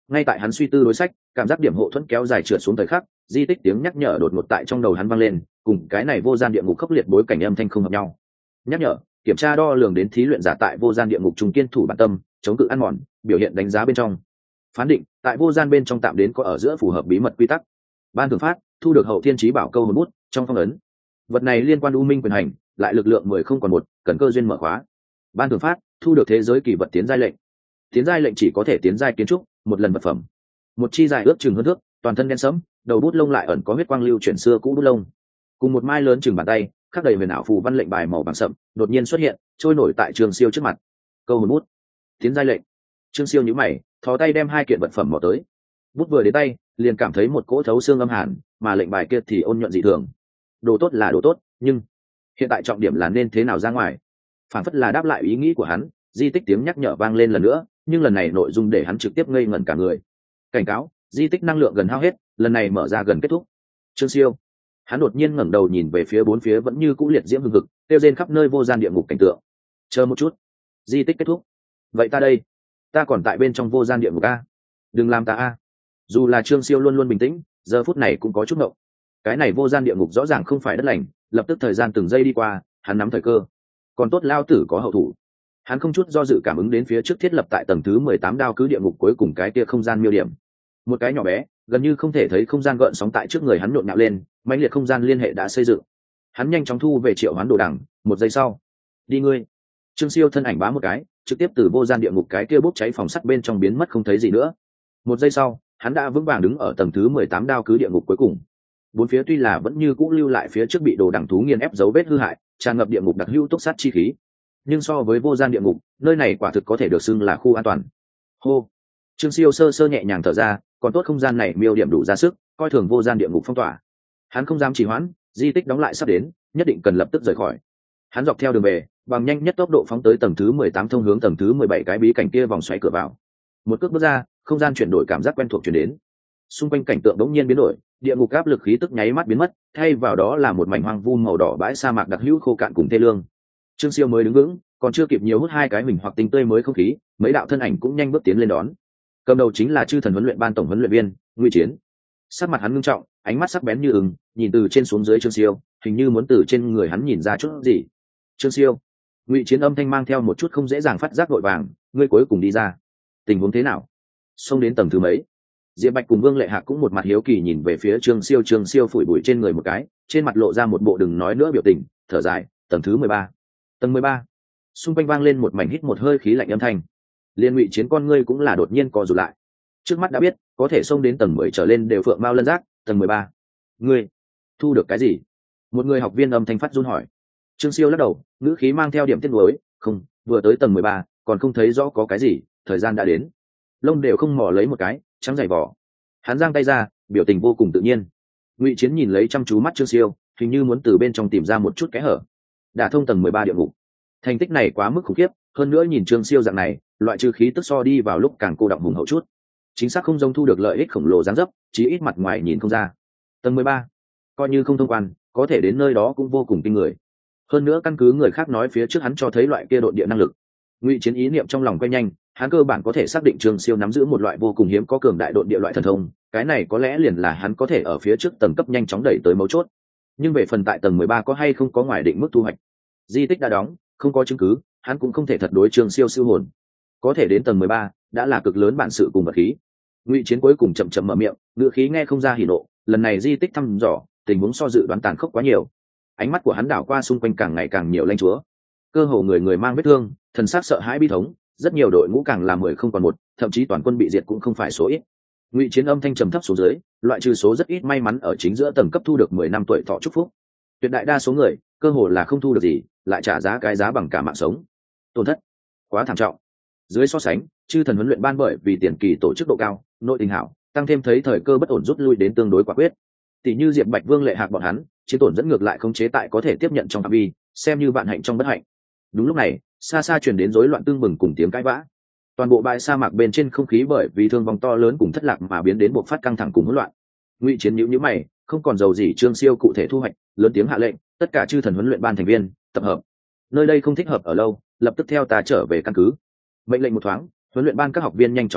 Ngay tại hắn suy tư đối sách, cảm giác điểm hộ thuẫn kéo dài trượt xuống thời khắc, di tích tiếng nhắc nhở đột ngột tại trong đầu hắn vang lên, cùng cái này vô gian địa ngục khốc liệt bối cảnh âm thanh không hợp nhau. Nhắc nhở: kiểm tra đo lường đến thí luyện giả tại vô gian địa ngục trùng kiên thủ bản tâm, chống cự ăn mòn, biểu hiện đánh giá bên trong. Phán định: tại vô gian bên trong tạm đến có ở giữa phù hợp bí mật quy tắc. Ban thưởng phát: thu được hậu thiên chí bảo câu hồn bút trong phong ấn. Vật này liên quan u minh quyền hành, lại lực lượng 10 không còn một, cần cơ duyên mở khóa. Ban thưởng phát: thu được thế giới kỳ vật tiến giai lệnh. Tiến giai lệnh chỉ có thể tiến giai kiến trúc, một lần vật phẩm. Một chi dài ước chừng hơn thước, toàn thân đen sẫm, đầu bút lông lại ẩn có huyết quang lưu chuyển xưa cũ bút lông. Cùng một mai lớn chừng bàn tay, khắc đầy huyền ảo phù văn lệnh bài màu vàng sậm, đột nhiên xuất hiện, trôi nổi tại Trương Siêu trước mặt. Câu hồn bút, tiến giai lệnh. Trương Siêu nhíu mày, thò tay đem hai kiện vật phẩm mò tới. Bút vừa đến tay, liền cảm thấy một cỗ thấu xương âm hàn, mà lệnh bài kia thì ôn nhuận dị thường. Đồ tốt là đồ tốt, nhưng hiện tại trọng điểm là nên thế nào ra ngoài. Phản phất là đáp lại ý nghĩ của hắn, di tích tiếng nhắc nhở vang lên lần nữa, nhưng lần này nội dung để hắn trực tiếp ngây ngẩn cả người. Cảnh cáo: di tích năng lượng gần hao hết, lần này mở ra gần kết thúc. Trương Siêu, hắn đột nhiên ngẩng đầu nhìn về phía bốn phía vẫn như cũ liệt diễm hừng hực, tiêu rên khắp nơi vô gian địa ngục cảnh tượng. Chờ một chút, di tích kết thúc, vậy ta đây, ta còn tại bên trong vô gian địa ngục a? Đừng làm ta a! Dù là Trương Siêu luôn luôn bình tĩnh, giờ phút này cũng có chút ngộng. Cái này vô gian địa ngục rõ ràng không phải đất lành, lập tức thời gian từng giây đi qua, hắn nắm thời cơ. Còn tốt lao tử có hậu thủ. Hắn không chút do dự cảm ứng đến phía trước thiết lập tại tầng thứ 18 đao cứ địa ngục cuối cùng cái kia không gian miêu điểm. Một cái nhỏ bé, gần như không thể thấy không gian gợn sóng tại trước người hắn nhộn nhạo lên, mãnh liệt không gian liên hệ đã xây dựng. Hắn nhanh chóng thu về triệu hoán đồ đằng, một giây sau, đi ngươi. Trương Siêu thân ảnh bá một cái, trực tiếp từ vô gian địa ngục cái kia bốc cháy phòng sắt bên trong biến mất không thấy gì nữa. Một giây sau, hắn đã vững vàng đứng ở tầng thứ 18 đao cứ địa ngục cuối cùng. Bốn phía tuy là vẫn như cũ lưu lại phía trước bị đồ đằng thú nghiền ép dấu vết hư hại, tràn ngập địa ngục đặc hữu túc sát chi khí, nhưng so với vô gian địa ngục, nơi này quả thực có thể được xưng là khu an toàn. Hô. Trương Siêu sơ sơ nhẹ nhàng thở ra, còn tốt không gian này miêu điểm đủ ra sức, coi thường vô gian địa ngục phong tỏa. Hắn không dám trì hoãn, di tích đóng lại sắp đến, nhất định cần lập tức rời khỏi. Hắn dọc theo đường về, bằng nhanh nhất tốc độ phóng tới tầng thứ 18 thông hướng tầng thứ 17 cái bí cảnh kia vòng xoáy cửa vào. Một cước bước ra, không gian chuyển đổi cảm giác quen thuộc truyền đến. Xung quanh cảnh tượng đống nhiên biến đổi, địa ngục áp lực khí tức nháy mắt biến mất, thay vào đó là một mảnh hoang vu màu đỏ bãi sa mạc đặc hữu khô cạn cùng thê lương. Trương Siêu mới đứng vững, còn chưa kịp nhiều hút hai cái mình hoặc tinh tươi mới không khí, mấy đạo thân ảnh cũng nhanh bước tiến lên đón. Cầm đầu chính là chư thần huấn luyện ban tổng huấn luyện viên Ngụy Chiến. Sắc mặt hắn ngưng trọng, ánh mắt sắc bén như ưng, nhìn từ trên xuống dưới Trương Siêu, hình như muốn từ trên người hắn nhìn ra chút gì. Trương Siêu. Ngụy Chiến âm thanh mang theo một chút không dễ dàng phát giác vội vàng, ngươi cuối cùng đi ra, tình huống thế nào? Xông đến tầng thứ mấy? Diệp Bạch cùng Vương Lệ Hạc cũng một mặt hiếu kỳ nhìn về phía Trương Siêu. Trương Siêu phủi bụi trên người một cái, trên mặt lộ ra một bộ đừng nói nữa biểu tình, thở dài, tầng thứ 13. Tầng 13. Xung quanh vang lên một mảnh hít một hơi khí lạnh âm thanh. Liên Ngụy Chiến con ngươi cũng là đột nhiên co rụt lại. Trước mắt đã biết, có thể xông đến tầng 10 trở lên đều phượng mao lân giác, tầng 13. Ngươi thu được cái gì? Một người học viên âm thanh phát run hỏi. Trương Siêu lắc đầu, ngữ khí mang theo điểm tiếc nuối, không, vừa tới tầng 13, còn không thấy rõ có cái gì, thời gian đã đến. Lông đều không mò lấy một cái, trắng dày vỏ. Hắn giang tay ra, biểu tình vô cùng tự nhiên. Ngụy Chiến nhìn lấy chăm chú mắt Trương Siêu, hình như muốn từ bên trong tìm ra một chút kẽ hở. Đả thông tầng 13 địa ngục. Thành tích này quá mức khủng khiếp, hơn nữa nhìn Trương Siêu dạng này, loại trừ khí tức so đi vào lúc càng cô đọng hùng hậu chút. Chính xác không giống thu được lợi ích khổng lồ dáng dấp, chí ít mặt ngoài nhìn không ra. Tầng 13, coi như không thông quan, có thể đến nơi đó cũng vô cùng kinh người. Hơn nữa căn cứ người khác nói phía trước hắn cho thấy loại kia độn địa năng lực. Ngụy Chiến ý niệm trong lòng quay nhanh, hắn cơ bản có thể xác định Trương Siêu nắm giữ một loại vô cùng hiếm có cường đại độn địa loại thần thông, cái này có lẽ liền là hắn có thể ở phía trước tầng cấp nhanh chóng đẩy tới mấu chốt. Nhưng về phần tại tầng 13 có hay không có ngoài định mức thu hoạch, di tích đã đóng, không có chứng cứ, hắn cũng không thể thật đối Trương Siêu siêu hồn. Có thể đến tầng 13, đã là cực lớn bản sự cùng vật khí. Ngụy Chiến cuối cùng chậm chậm mở miệng, ngữ khí nghe không ra hỉ nộ, lần này di tích thăm dò, tình huống so dự đoán tàn khốc quá nhiều. Ánh mắt của hắn đảo qua xung quanh càng ngày càng nhiều lãnh chúa, cơ hồ người người mang vết thương, thần sắc sợ hãi bi thống, rất nhiều đội ngũ càng là 10 không còn một, thậm chí toàn quân bị diệt cũng không phải số ít. Ngụy Chiến âm thanh trầm thấp xuống dưới, loại trừ số rất ít may mắn ở chính giữa tầng cấp thu được 10 năm tuổi thọ chúc phúc, tuyệt đại đa số người cơ hồ là không thu được gì, lại trả giá cái giá bằng cả mạng sống. Tổn thất quá thảm trọng. Dưới so sánh, chư thần huấn luyện ban bởi vì tiền kỳ tổ chức độ cao, nội tình hảo, tăng thêm thấy thời cơ bất ổn rút lui đến tương đối quả quyết. Tỷ như Diệp Bạch, Vương Lệ Hạc bọn hắn, chiến tổn dẫn ngược lại không chế tại có thể tiếp nhận trong phạm vi, xem như vạn hạnh trong bất hạnh. Đúng lúc này, xa xa truyền đến rối loạn tương bừng cùng tiếng cãi vã. Toàn bộ bãi sa mạc bên trên không khí bởi vì thương vong to lớn cùng thất lạc mà biến đến bộc phát căng thẳng cùng hỗn loạn. Ngụy Chiến nhíu mày, không còn dầu gì Trương Siêu cụ thể thu hoạch, lớn tiếng hạ lệnh, tất cả chư thần huấn luyện ban thành viên, tập hợp. Nơi đây không thích hợp ở lâu, lập tức theo ta trở về căn cứ. Mệnh lệnh một thoáng, huấn luyện ban các học viên nhanh chóng hành động,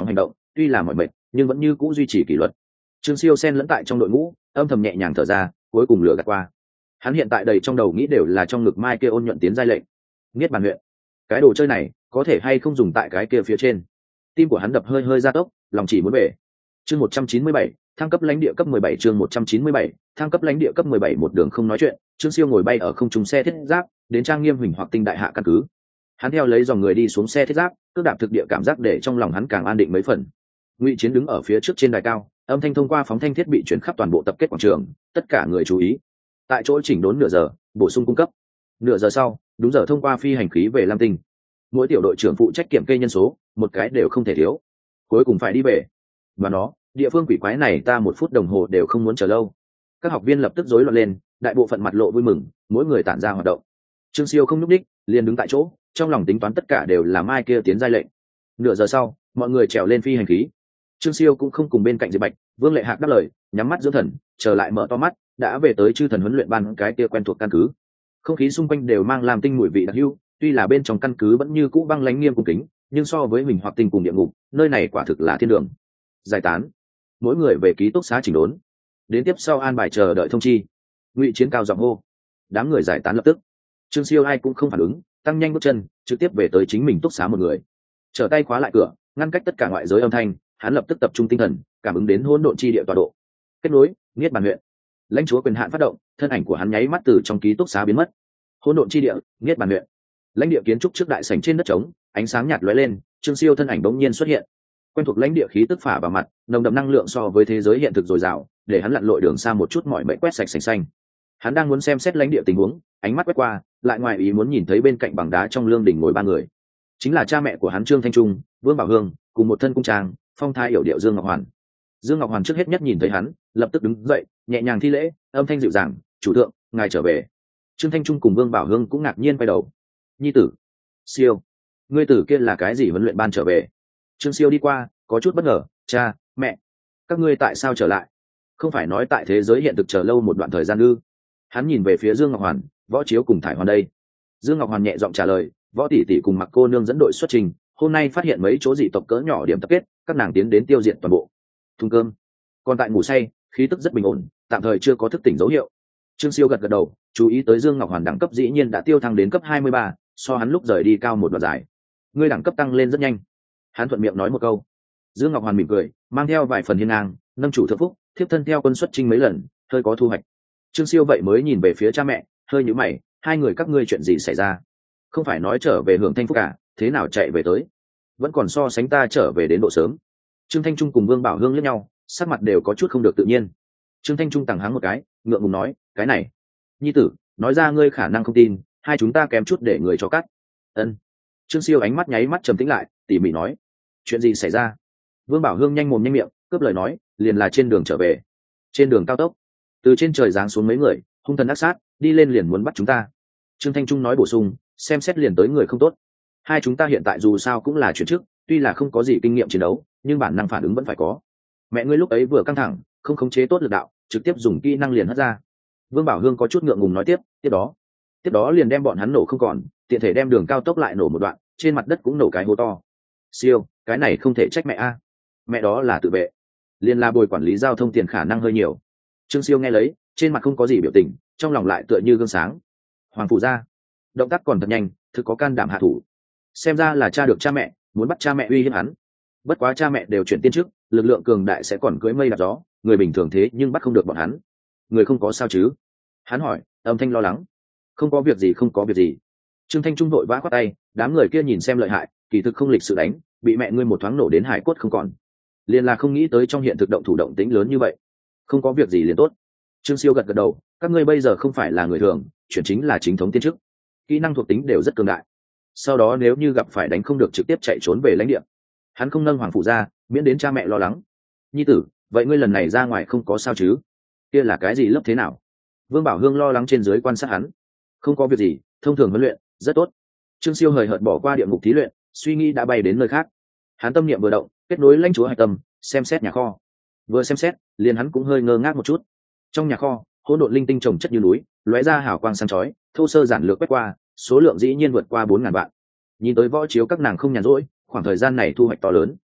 tuy là mỏi mệt nhưng vẫn như cũ duy trì kỷ luật. Trương Siêu xen lẫn tại trong đội ngũ, âm thầm nhẹ nhàng thở ra, cuối cùng lửa gạt qua. Hắn hiện tại đầy trong đầu nghĩ đều là trong ngực mai kia ôn nhuận tiến giai lệnh. Niết bàn huyện, cái đồ chơi này có thể hay không dùng tại cái kia phía trên. Tim của hắn đập hơi hơi gia tốc, lòng chỉ muốn về. Chương 197, thăng cấp lãnh địa cấp 17. Chương 197, thăng cấp lãnh địa cấp 17. Một đường không nói chuyện, Trương Siêu ngồi bay ở không trung xe thiết giáp, đến trang nghiêm Huỳnh Hoặc Tinh đại hạ căn cứ. Hắn theo lấy dòng người đi xuống xe thiết giáp, cước đạp thực địa cảm giác để trong lòng hắn càng an định mấy phần. Ngụy Chiến đứng ở phía trước trên đài cao, âm thanh thông qua phóng thanh thiết bị chuyển khắp toàn bộ tập kết quảng trường, tất cả người chú ý. Tại chỗ chỉnh đốn nửa giờ, bổ sung cung cấp. Nửa giờ sau, đúng giờ thông qua phi hành khí về Lam Tinh. Mỗi tiểu đội trưởng phụ trách kiểm kê nhân số, một cái đều không thể thiếu. Cuối cùng phải đi về. Và nó, địa phương quỷ quái này ta một phút đồng hồ đều không muốn chờ lâu. Các học viên lập tức rối loạn lên, đại bộ phận mặt lộ vui mừng, mỗi người tản ra hoạt động. Trương Siêu không nhúc đích, liền đứng tại chỗ, trong lòng tính toán tất cả đều là mai kia tiến giai lệnh. Nửa giờ sau, mọi người trèo lên phi hành khí. Trương Siêu cũng không cùng bên cạnh Diệp Bạch, Vương Lệ Hạc đáp lời, nhắm mắt dưỡng thần, trở lại mở to mắt, đã về tới chư thần huấn luyện ban cái kia quen thuộc căn cứ. Không khí xung quanh đều mang làm tinh mùi vị đặc hữu, tuy là bên trong căn cứ vẫn như cũ băng lãnh nghiêm cung kính, nhưng so với Huỳnh Hoặc Tinh cùng địa ngục, nơi này quả thực là thiên đường. Giải tán, mỗi người về ký túc xá chỉnh đốn. Đến tiếp sau an bài chờ đợi thông chi. Ngụy Chiến cao giọng hô. Đám người giải tán lập tức. Trương Siêu ai cũng không phản ứng, tăng nhanh bước chân, trực tiếp về tới chính mình túc xá một người. Trở tay khóa lại cửa, ngăn cách tất cả ngoại giới âm thanh, hắn lập tức tập trung tinh thần, cảm ứng đến hỗn độn chi địa tọa độ. Kết nối, Niết bàn huyện. Lãnh chúa quyền hạn phát động, thân ảnh của hắn nháy mắt từ trong ký túc xá biến mất. Hỗn độn chi địa, Niết bàn huyện. Lãnh địa kiến trúc trước đại sảnh trên đất trống, ánh sáng nhạt lóe lên, Trương Siêu thân ảnh bỗng nhiên xuất hiện. Quen thuộc lãnh địa khí tức phả vào mặt, nồng đậm năng lượng so với thế giới hiện thực dồi dào, để hắn lặn lội đường xa một chút mọi mệnh quét sạch sành xanh. Hắn đang muốn xem xét lãnh địa tình huống, ánh mắt quét qua, lại ngoài ý muốn nhìn thấy bên cạnh bằng đá trong lương đỉnh ngồi ba người. Chính là cha mẹ của hắn Trương Thanh Trung, Vương Bảo Hương, cùng một thân cung trang, phong thái yểu điệu Dương Ngọc Hoàn. Dương Ngọc Hoàn trước hết nhất nhìn thấy hắn, lập tức đứng dậy, nhẹ nhàng thi lễ, âm thanh dịu dàng, "Chủ thượng, ngài trở về." Trương Thanh Trung cùng Vương Bảo Hương cũng ngạc nhiên quay đầu. "Nhi tử, Siêu, ngươi tử kia là cái gì huấn luyện ban trở về?" Trương Siêu đi qua, có chút bất ngờ, "Cha, mẹ, các ngươi tại sao trở lại? Không phải nói tại thế giới hiện thực chờ lâu một đoạn thời gian ư?" Hắn nhìn về phía Dương Ngọc Hoàn, Võ Chiếu cùng Thải Hoàn đây. Dương Ngọc Hoàn nhẹ giọng trả lời, "Võ tỷ tỷ cùng Mặc cô nương dẫn đội xuất trình, hôm nay phát hiện mấy chỗ dị tộc cỡ nhỏ điểm tập kết, các nàng tiến đến tiêu diệt toàn bộ." Thùng cơm. Còn tại ngủ say, khí tức rất bình ổn, tạm thời chưa có thức tỉnh dấu hiệu. Trương Siêu gật gật đầu, chú ý tới Dương Ngọc Hoàn đẳng cấp dĩ nhiên đã tiêu thăng đến cấp 23, so hắn lúc rời đi cao một đoạn dài. Ngươi đẳng cấp tăng lên rất nhanh. Hắn thuận miệng nói một câu. Dương Ngọc Hoàn mỉm cười, mang theo vài phần hiên ngang, nâng chủ thượng phúc, thiếp thân theo quân xuất chinh mấy lần, hơi có thu hoạch. Trương Siêu vậy mới nhìn về phía cha mẹ, hơi nhíu mày, "Hai người các ngươi chuyện gì xảy ra? Không phải nói trở về hưởng thanh phúc cả, thế nào chạy về tới? Vẫn còn so sánh ta trở về đến độ sớm." Trương Thanh Trung cùng Vương Bảo Hương liếc nhau, sắc mặt đều có chút không được tự nhiên. Trương Thanh Trung tằng hắng một cái, ngượng ngùng nói, "Cái này, nhi tử, nói ra ngươi khả năng không tin, hai chúng ta kém chút để người cho cắt." Ân. Trương Siêu ánh mắt nháy mắt trầm tĩnh lại, tỉ mỉ nói, "Chuyện gì xảy ra?" Vương Bảo Hương nhanh mồm nhanh miệng, cướp lời nói, "Liền là trên đường trở về, trên đường cao tốc, từ trên trời giáng xuống mấy người, hung thần ác sát, đi lên liền muốn bắt chúng ta." Trương Thanh Trung nói bổ sung, "Xem xét liền tới người không tốt. Hai chúng ta hiện tại dù sao cũng là chuyển chức, tuy là không có gì kinh nghiệm chiến đấu, nhưng bản năng phản ứng vẫn phải có. Mẹ ngươi lúc ấy vừa căng thẳng, không khống chế tốt lực đạo, trực tiếp dùng kỹ năng liền hất ra." Vương Bảo Hương có chút ngượng ngùng nói tiếp, tiếp đó liền đem bọn hắn nổ không còn, tiện thể đem đường cao tốc lại nổ một đoạn, trên mặt đất cũng nổ cái hố to. Siêu, cái này không thể trách mẹ a. Mẹ đó là tự vệ, liền là bồi quản lý giao thông tiền khả năng hơi nhiều. Trương Siêu nghe lấy, trên mặt không có gì biểu tình, trong lòng lại tựa như gương sáng. Hoàng phủ gia, động tác còn thật nhanh, thực có can đảm hạ thủ. Xem ra là cha được cha mẹ, muốn bắt cha mẹ uy hiếp hắn. Bất quá cha mẹ đều chuyển tiên trước, lực lượng cường đại sẽ còn cưỡi mây đạp gió, người bình thường thế nhưng bắt không được bọn hắn. Người không có sao chứ? Hắn hỏi, âm thanh lo lắng. "Không có việc gì, không có việc gì." Trương Thanh Trung vội vã khoát tay, đám người kia nhìn xem lợi hại, kỳ thực không lịch sự đánh, bị mẹ ngươi một thoáng nổ đến hải cốt không còn. Liền là không nghĩ tới trong hiện thực động thủ động tĩnh lớn như vậy. "Không có việc gì liền tốt." Trương Siêu gật gật đầu, "Các ngươi bây giờ không phải là người thường, chuyển chính là chính thống tiên chức, kỹ năng thuộc tính đều rất cường đại. Sau đó nếu như gặp phải đánh không được trực tiếp chạy trốn về lãnh địa." Hắn không nâng hoàng phủ ra, miễn đến cha mẹ lo lắng. "Nhi tử, vậy ngươi lần này ra ngoài không có sao chứ? Kia là cái gì lớp thế nào?" Vương Bảo Hương lo lắng trên dưới quan sát hắn. "Không có việc gì, thông thường huấn luyện, rất tốt." Trương Siêu hời hợt bỏ qua địa ngục thí luyện, suy nghĩ đã bay đến nơi khác. Hắn tâm niệm vừa động, kết nối lãnh chúa hạch tâm, xem xét nhà kho. Vừa xem xét, liền hắn cũng hơi ngơ ngác một chút. Trong nhà kho, hỗn độn linh tinh trồng chất như núi, lóe ra hào quang sáng chói, thô sơ giản lược quét qua, số lượng dĩ nhiên vượt qua 4.000 vạn. Nhìn tới Võ Chiếu các nàng không nhàn rỗi, khoảng thời gian này thu hoạch to lớn.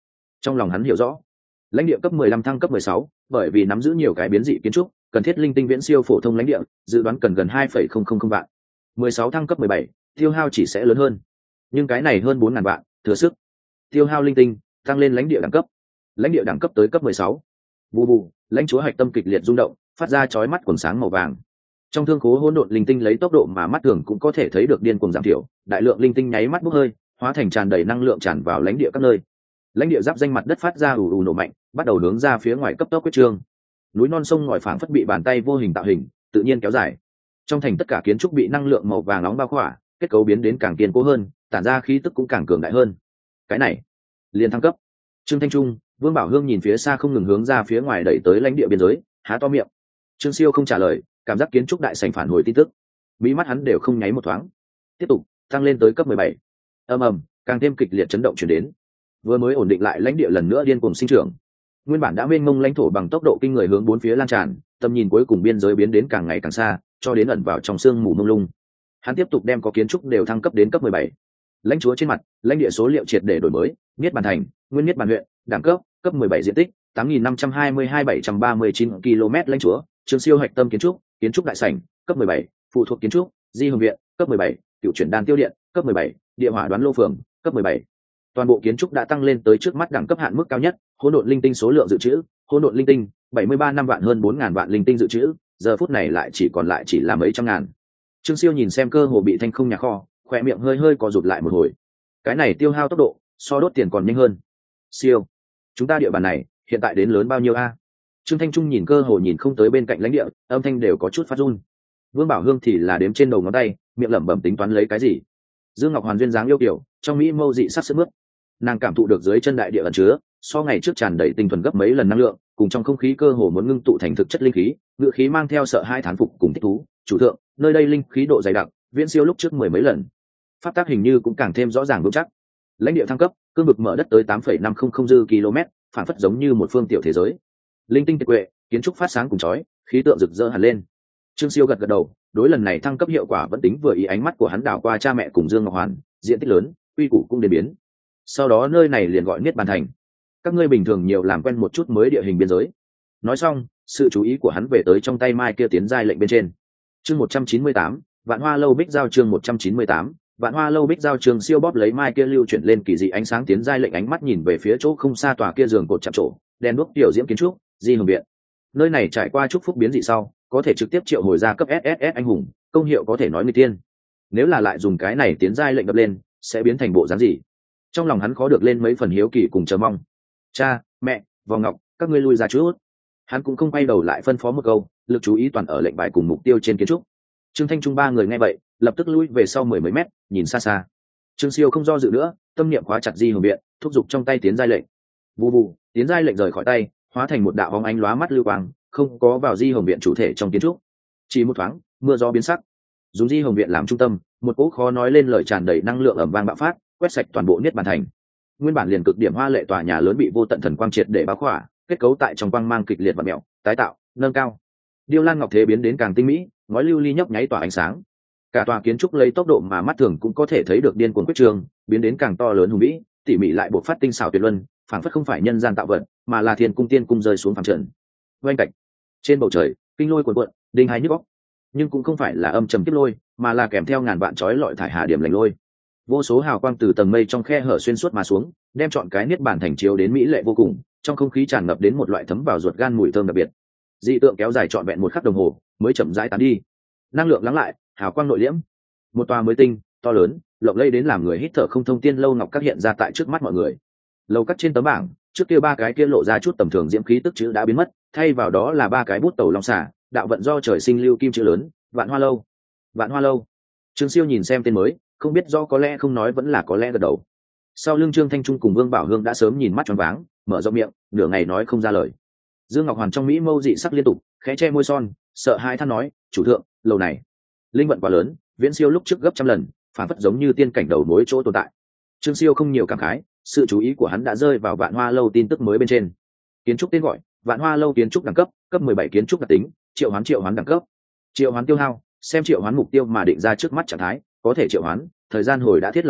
Trong lòng hắn hiểu rõ, lãnh địa cấp 15 thăng cấp 16, bởi vì nắm giữ nhiều cái biến dị kiến trúc, cần thiết linh tinh viễn siêu phổ thông lãnh địa, dự đoán cần gần 2,000 vạn. 16 thăng cấp 17, tiêu hao chỉ sẽ lớn hơn, nhưng cái này hơn 4.000 vạn, thừa sức. Tiêu hao linh tinh, tăng lên lãnh địa đẳng cấp. Lãnh địa đẳng cấp tới cấp 16. Bù bù, lãnh chúa hạch tâm kịch liệt rung động, phát ra chói mắt quần sáng màu vàng. Trong thương khố hỗn độn linh tinh lấy tốc độ mà mắt thường cũng có thể thấy được điên cuồng giảm thiểu, đại lượng linh tinh nháy mắt bốc hơi, hóa thành tràn đầy năng lượng tràn vào lãnh địa các nơi. Lãnh địa giáp danh mặt đất phát ra ù ù nổ mạnh, bắt đầu hướng ra phía ngoài cấp tốc quyết trương. Núi non sông ngòi phảng phất bị bàn tay vô hình tạo hình, tự nhiên kéo dài. Trong thành tất cả kiến trúc bị năng lượng màu vàng nóng bao khỏa, kết cấu biến đến càng kiên cố hơn, tản ra khí tức cũng càng cường đại hơn. Cái này, liền thăng cấp. Trương Thanh Trung, Vương Bảo Hương nhìn phía xa không ngừng hướng ra phía ngoài đẩy tới lãnh địa biên giới, há to miệng. Trương Siêu không trả lời, cảm giác kiến trúc đại sảnh phản hồi tin tức, mí mắt hắn đều không nháy một thoáng. Tiếp tục tăng lên tới cấp 17. Ầm ầm, càng thêm kịch liệt chấn động truyền đến. Vừa mới ổn định lại lãnh địa lần nữa điên cuồng sinh trưởng. Nguyên bản đã mênh mông lãnh thổ bằng tốc độ kinh người hướng bốn phía lan tràn, tầm nhìn cuối cùng biên giới biến đến càng ngày càng xa, cho đến ẩn vào trong sương mù mông lung. Hắn tiếp tục đem có kiến trúc đều thăng cấp đến cấp 17. Lãnh chúa trên mặt, lãnh địa số liệu triệt để đổi mới, Niết Bàn thành, nguyên Niết Bàn huyện, đẳng cấp 17 diện tích, 8.522-739 km lãnh chúa, Trương Siêu hạch tâm kiến trúc đại sảnh, cấp 17, phụ thuộc kiến trúc, Di Hồng viện, cấp 17, cựu chuyển đan tiêu điện, cấp 17, địa hỏa đoán lô phường, cấp 17. Toàn bộ kiến trúc đã tăng lên tới trước mắt đẳng cấp hạn mức cao nhất, hỗn độn linh tinh số lượng dự trữ, hỗn độn linh tinh, 73 năm vạn hơn 4.000 vạn linh tinh dự trữ, giờ phút này lại chỉ còn lại là mấy trăm ngàn. Trương Siêu nhìn xem cơ hồ bị thanh không nhà kho, khỏe miệng hơi co rụt lại một hồi. Cái này tiêu hao tốc độ, so đốt tiền còn nhanh hơn. Siêu, chúng ta địa bàn này hiện tại đến lớn bao nhiêu a? Trương Thanh Trung nhìn cơ hồ nhìn không tới bên cạnh lãnh địa, âm thanh đều có chút phát run. Vương Bảo Hương thì là đếm trên đầu ngón tay, miệng lẩm bẩm tính toán lấy cái gì. Dương Ngọc Hoàn duyên dáng yêu kiều, trong mỹ mâu dị sắc sướt mướt. Nàng cảm thụ được dưới chân đại địa ẩn chứa, so ngày trước tràn đầy tinh thuần gấp mấy lần năng lượng, cùng trong không khí cơ hồ muốn ngưng tụ thành thực chất linh khí, ngự khí mang theo sợ hai thán phục cùng thích thú. Chủ thượng, nơi đây linh khí độ dày đặc, viễn siêu lúc trước 10 mấy lần. Pháp tác hình như cũng càng thêm rõ ràng vững chắc. Lãnh địa thăng cấp, cương vực mở đất tới 8,500 dư km, phản phất giống như một phương tiểu thế giới. Linh tinh tuyệt quệ, kiến trúc phát sáng cùng chói, khí tượng rực rỡ hẳn lên. Trương Siêu gật đầu, đối lần này thăng cấp hiệu quả vẫn tính vừa ý, ánh mắt của hắn đảo qua cha mẹ cùng Dương Ngọc Hoàn, diện tích lớn, uy củ cũng đến biến. Sau đó nơi này liền gọi Niết Bàn thành. Các ngươi bình thường nhiều làm quen một chút mới địa hình biên giới. Nói xong, sự chú ý của hắn về tới trong tay mai kia tiến giai lệnh bên trên. Chương 198, Vạn Hoa lâu bích giao, chương 198, Vạn Hoa lâu bích giao. Trương Siêu bóp lấy mai kia lưu chuyển lên kỳ dị ánh sáng tiến giai lệnh, ánh mắt nhìn về phía chỗ không xa tòa kia giường cột chạm trổ, đèn đuốc tiểu diễm kiến trúc, Di Hồng viện. Nơi này trải qua chúc phúc biến dị sau, có thể trực tiếp triệu hồi ra cấp SSS anh hùng, công hiệu có thể nói người tiên. Nếu là lại dùng cái này tiến giai lệnh đập lên, sẽ biến thành bộ dáng gì? Trong lòng hắn khó được lên mấy phần hiếu kỳ cùng chờ mong. Cha, mẹ, Võ Ngọc, các ngươi lui ra chút. Hắn cũng không quay đầu lại phân phó một câu, lực chú ý toàn ở lệnh bài cùng mục tiêu trên kiến trúc. Trương Thanh Trung ba người nghe vậy, lập tức lui về sau 10 mấy mét, nhìn xa xa. Trương Siêu không do dự nữa, tâm niệm khóa chặt Di Hồng viện, thúc giục trong tay tiến giai lệnh. Vù vù, tiến giai lệnh rời khỏi tay, hóa thành một đạo bóng ánh lóa mắt lưu quang, không có vào Di Hồng viện chủ thể trong kiến trúc. Chỉ một thoáng, mưa gió biến sắc. Dùng Di Hồng viện làm trung tâm, một cỗ khó nói lên lời tràn đầy năng lượng ầm vang bạo phát, quét sạch toàn bộ Niết Bàn thành. Nguyên bản liền cực điểm hoa lệ tòa nhà lớn bị vô tận thần quang triệt để bao khỏa, kết cấu tại trong quang mang kịch liệt và mèo, tái tạo, nâng cao. Điêu lan ngọc thế biến đến càng tinh mỹ, ngói lưu ly nhấp nháy tỏa ánh sáng. Cả tòa kiến trúc lấy tốc độ mà mắt thường cũng có thể thấy được điên cuồng quyết trường, biến đến càng to lớn hùng vĩ, tỉ mỉ lại buộc phát tinh xảo tuyệt luân, phảng phất không phải nhân gian tạo vật, mà là thiên cung tiên cung rơi xuống phàm trần. Oanh cạnh, trên bầu trời, kinh lôi cuồn cuộn, đinh hai nhức óc, nhưng cũng không phải là âm trầm kiếp lôi, mà là kèm theo ngàn vạn chói lọi thải hà điểm lạnh lôi. Vô số hào quang từ tầng mây trong khe hở xuyên suốt mà xuống, đem trọn cái Niết Bàn thành chiếu đến mỹ lệ vô cùng, trong không khí tràn ngập đến một loại thấm vào ruột gan mùi thơm đặc biệt. Dị tượng kéo dài trọn vẹn một khắc đồng hồ, mới chậm rãi tán đi. Năng lượng lắng lại, hào quang nội liễm. Một tòa mới tinh, to lớn, lộng lẫy đến làm người hít thở không thông tiên lâu ngọc các hiện ra tại trước mắt mọi người. Lâu các trên tấm bảng, trước kia ba cái kia lộ ra chút tầm thường diễm khí tức chữ đã biến mất, thay vào đó là ba cái bút tàu long xả, đạo vận do trời sinh lưu kim chữ lớn, Vạn Hoa lâu. Vạn Hoa lâu. Trương Siêu nhìn xem tên mới, không biết do có lẽ không nói vẫn là có lẽ gật đầu. Sau lưng Trương Thanh Trung cùng Vương Bảo Hương đã sớm nhìn mắt choáng váng, mở rộng miệng, nửa ngày nói không ra lời. Dương Ngọc Hoàn trong mỹ mâu dị sắc liên tục, khẽ che môi son, sợ hãi than nói, chủ thượng, lầu này linh vận quá lớn, viễn siêu lúc trước gấp trăm lần, phản phất giống như tiên cảnh đầu mối chỗ tồn tại. Trương Siêu không nhiều cảm khái, sự chú ý của hắn đã rơi vào Vạn Hoa lâu tin tức mới bên trên. Kiến trúc tên gọi, Vạn Hoa lâu kiến trúc đẳng cấp 17 kiến trúc đặc tính, triệu hoán đẳng cấp, triệu hoán tiêu hao, xem triệu hoán mục tiêu mà định ra trước mắt trạng thái, có thể triệu hoán, thời gian hồi đã thiết lập lại,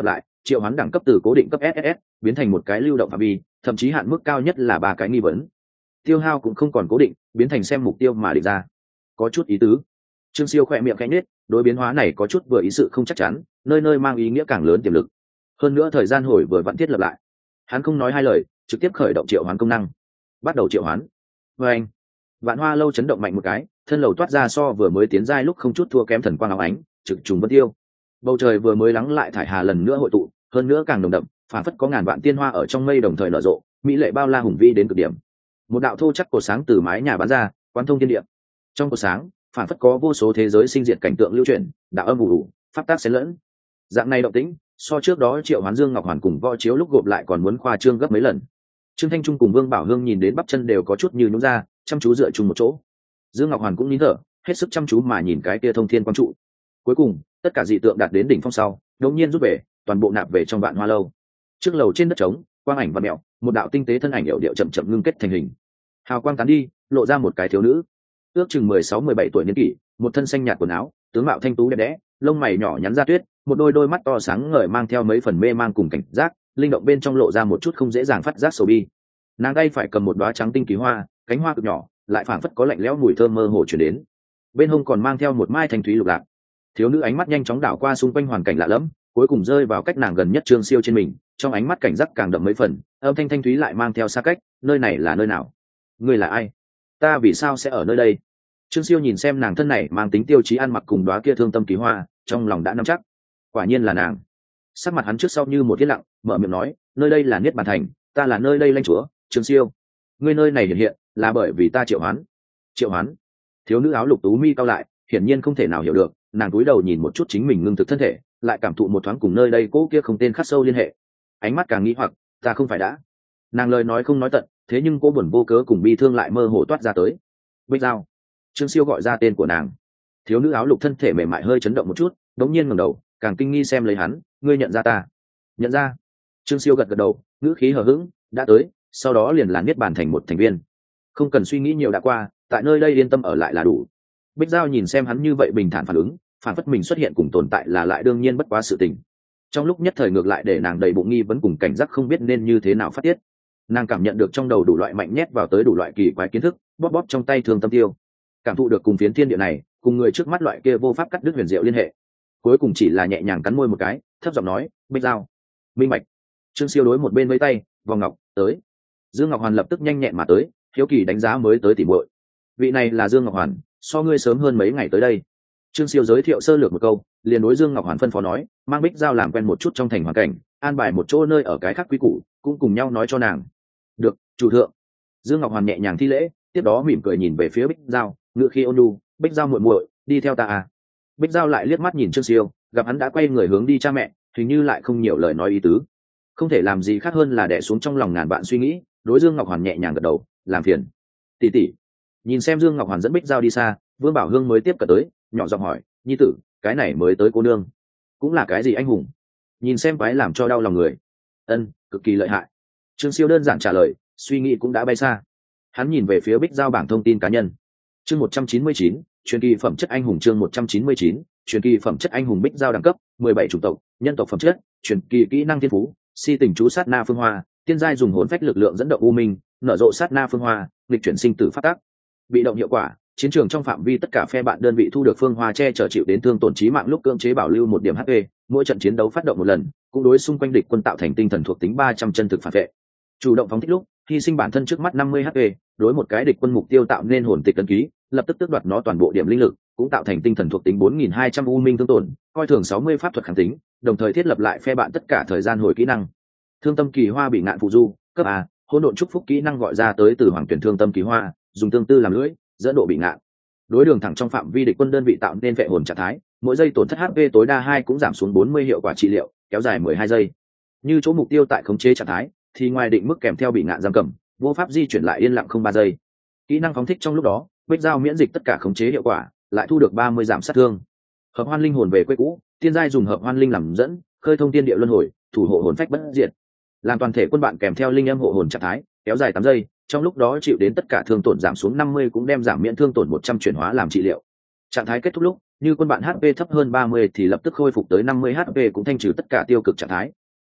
triệu hoán đẳng cấp từ cố định cấp ss biến thành một cái lưu động phạm vi, thậm chí hạn mức cao nhất là 3 cái nghi vấn. Tiêu hao cũng không còn cố định, biến thành xem mục tiêu mà định ra. Có chút ý tứ. Trương Siêu khẽ miệng khẽ nhếch, đối biến hóa này có chút vừa ý sự không chắc chắn, nơi nơi mang ý nghĩa càng lớn tiềm lực. Hơn nữa thời gian hồi vừa vặn thiết lập lại. Hắn không nói hai lời, trực tiếp khởi động triệu hoán công năng. Bắt đầu triệu hoán. Oeng. Vạn Hoa lâu chấn động mạnh một cái, thân lầu toát ra so vừa mới tiến giai lúc không chút thua kém thần quang óng ánh, trực trùng vân tiêu. Bầu trời vừa mới lắng lại thải hà lần nữa hội tụ, hơn nữa càng nồng đậm, phản phất có ngàn vạn tiên hoa ở trong mây đồng thời nở rộ, mỹ lệ bao la hùng vĩ đến cực điểm. Một đạo thô chắc cột sáng từ mái nhà bắn ra, quán thông thiên địa. Trong cột sáng, phản phất có vô số thế giới sinh diệt cảnh tượng lưu chuyển, đạo âm ù ù, pháp tác xen lẫn. Dạng này động tĩnh, so trước đó triệu hoán Dương Ngọc Hoàn cùng Võ Chiếu lúc gộp lại còn muốn khoa trương gấp mấy lần. Trương Thanh Trung cùng Vương Bảo Hương nhìn đến bắp chân đều có chút như nhũn ra, chăm chú dựa chung một chỗ. Dương Ngọc Hoàn cũng nín thở, hết sức chăm chú mà nhìn cái kia thông thiên quang trụ. Cuối cùng, tất cả dị tượng đạt đến đỉnh phong sau, đột nhiên rút về, toàn bộ nạp về trong Vạn Hoa lâu. Trước lầu trên đất trống, quang ảnh vặn mèo, một đạo tinh tế thân ảnh hiệu điệu chậm chậm ngưng kết thành hình. Hào quang tán đi, lộ ra một cái thiếu nữ, ước chừng 16-17 tuổi niên kỷ, một thân xanh nhạt quần áo, tướng mạo thanh tú đẹp đẽ, lông mày nhỏ nhắn ra tuyết, một đôi mắt to sáng ngời mang theo mấy phần mê mang cùng cảnh giác, linh động bên trong lộ ra một chút không dễ dàng phát giác sầu bi. Nàng tay phải cầm một đóa trắng tinh kỳ hoa, cánh hoa cực nhỏ, lại phảng phất có lạnh lẽo mùi thơm mơ hồ truyền đến. Bên hông còn mang theo một mai thanh thúy lục lạc. Thiếu nữ ánh mắt nhanh chóng đảo qua xung quanh hoàn cảnh lạ lẫm, cuối cùng rơi vào cách nàng gần nhất Trương Siêu trên mình, trong ánh mắt cảnh giác càng đậm mấy phần, âm thanh thanh thúy lại mang theo xa cách, nơi này là nơi nào? Ngươi là ai? Ta vì sao sẽ ở nơi đây? Trương Siêu nhìn xem nàng thân này mang tính tiêu chí ăn mặc cùng đóa kia thương tâm kỳ hoa, trong lòng đã nắm chắc. Quả nhiên là nàng. Sắc mặt hắn trước sau như một thiết lặng, mở miệng nói, nơi đây là Niết Bàn Thành, ta là nơi đây lãnh chúa, Trương Siêu. Ngươi nơi này hiện là bởi vì ta triệu hoán. Triệu hoán? Thiếu nữ áo lục tú mi cao lại, hiển nhiên không thể nào hiểu được, nàng cúi đầu nhìn một chút chính mình ngưng thực thân thể, lại cảm thụ một thoáng cùng nơi đây cố kia không tên khắc sâu liên hệ. Ánh mắt càng nghĩ hoặc, ta không phải đã. Nàng lời nói không nói tận, thế nhưng cô buồn vô cớ cùng bi thương lại mơ hồ toát ra tới. Bích Giao. Trương Siêu gọi ra tên của nàng. Thiếu nữ áo lục thân thể mềm mại hơi chấn động một chút, đống nhiên ngẩng đầu, càng kinh nghi xem lấy hắn, ngươi nhận ra ta? Nhận ra. Trương Siêu gật gật đầu, ngữ khí hờ hững, đã tới, sau đó liền là Niết Bàn Thành một thành viên. Không cần suy nghĩ nhiều đã qua, tại nơi đây yên tâm ở lại là đủ. Bích Giao nhìn xem hắn như vậy bình thản phản ứng, phản phất mình xuất hiện cùng tồn tại là lại đương nhiên bất quá sự tình. Trong lúc nhất thời ngược lại để nàng đầy bụng nghi vấn cùng cảnh giác không biết nên như thế nào phát tiết. Nàng cảm nhận được trong đầu đủ loại mạnh nhét vào tới đủ loại kỳ quái kiến thức, bóp bóp trong tay thường tâm tiêu, cảm thụ được cùng phiến thiên địa này, cùng người trước mắt loại kia vô pháp cắt đứt huyền diệu liên hệ. Cuối cùng chỉ là nhẹ nhàng cắn môi một cái, thấp giọng nói, Bích Giao. Minh bạch. Trương Siêu đối một bên với tay, vòng ngọc tới. Dương Ngọc Hoàn lập tức nhanh nhẹn mà tới, hiếu kỳ đánh giá mới tới tỉ muội. Vị này là Dương Ngọc Hoàn, so ngươi sớm hơn mấy ngày tới đây. Trương Siêu giới thiệu sơ lược một câu, liền đối Dương Ngọc Hoàn phân phó nói, mang Bích Giao làm quen một chút trong thành hoàn cảnh, an bài một chỗ nơi ở cái khác quý củ, cũng cùng nhau nói cho nàng. Được, chủ thượng. Dương Ngọc Hoàn nhẹ nhàng thi lễ, tiếp đó mỉm cười nhìn về phía Bích Giao, ngựa khi ôn nhu, Bích Giao muội muội, đi theo ta à. Bích Giao lại liếc mắt nhìn Trương Siêu, gặp hắn đã quay người hướng đi cha mẹ, hình như lại không nhiều lời nói ý tứ. Không thể làm gì khác hơn là đè xuống trong lòng ngàn vạn suy nghĩ, đối Dương Ngọc Hoàn nhẹ nhàng gật đầu, làm phiền. Tỷ tỷ. Nhìn xem Dương Ngọc Hoàn dẫn Bích Giao đi xa, Vương Bảo Hương mới tiếp cận tới, nhỏ giọng hỏi, nhi tử, cái này mới tới cô nương, cũng là cái gì anh hùng? Nhìn xem quái làm cho đau lòng người. Ân, cực kỳ lợi hại. Trương Siêu đơn giản trả lời, suy nghĩ cũng đã bay xa. Hắn nhìn về phía Bích Giao bảng thông tin cá nhân. Chương 199, truyền kỳ phẩm chất anh hùng. Chương 199, truyền kỳ phẩm chất anh hùng. Bích Giao đẳng cấp 17 chủng tộc, nhân tộc phẩm chất, truyền kỳ kỹ năng thiên phú, si tình chú sát na phương hoa, tiên giai dùng hồn phách lực lượng dẫn động u minh, nở rộ sát na phương hoa, nghịch chuyển sinh tử phát tác. Bị động hiệu quả, chiến trường trong phạm vi tất cả phe bạn đơn vị thu được phương hoa che chở chịu đến thương tổn chí mạng lúc cưỡng chế bảo lưu 1 điểm HP, mỗi trận chiến đấu phát động một lần, cũng đối xung quanh địch quân tạo thành tinh thần thuộc tính 300 chân thực phản vệ. Chủ động phóng thích lúc, hy sinh bản thân trước mắt 50 HP, đối một cái địch quân mục tiêu tạo nên hồn tịch ấn ký, lập tức tước đoạt nó toàn bộ điểm linh lực, cũng tạo thành tinh thần thuộc tính 4200 u minh thương tổn, coi thường 60 pháp thuật kháng tính, đồng thời thiết lập lại phe bạn tất cả thời gian hồi kỹ năng. Thương tâm kỳ hoa bị ngạn phụ du, cấp A, hỗn độn chúc phúc kỹ năng gọi ra tới từ hoàng tuyển thương tâm kỳ hoa, dùng tương tư làm lưỡi, dẫn độ bị ngạn. Đối đường thẳng trong phạm vi địch quân đơn vị tạo nên vệ hồn trạng thái, mỗi giây tổn thất HP tối đa 2 cũng giảm xuống 40 hiệu quả trị liệu, kéo dài 12 giây. Như chỗ mục tiêu tại khống chế trạng thái, thì ngoài định mức kèm theo bị ngạn giam cầm, vô pháp di chuyển lại yên lặng không 3 giây. Kỹ năng phóng thích trong lúc đó, Bích Giao miễn dịch tất cả khống chế hiệu quả, lại thu được 30 giảm sát thương. Hợp hoan linh hồn về quê cũ, tiên giai dùng hợp hoan linh làm dẫn, khơi thông tiên địa luân hồi, thủ hộ hồn phách bất diệt. Làm toàn thể quân bạn kèm theo linh âm hộ hồn trạng thái, kéo dài 8 giây, trong lúc đó chịu đến tất cả thương tổn giảm xuống 50 cũng đem giảm miễn thương tổn 100 chuyển hóa làm trị liệu. Trạng thái kết thúc lúc, như quân bạn HP thấp hơn 30 thì lập tức khôi phục tới 50 HP cũng thanh trừ tất cả tiêu cực trạng thái.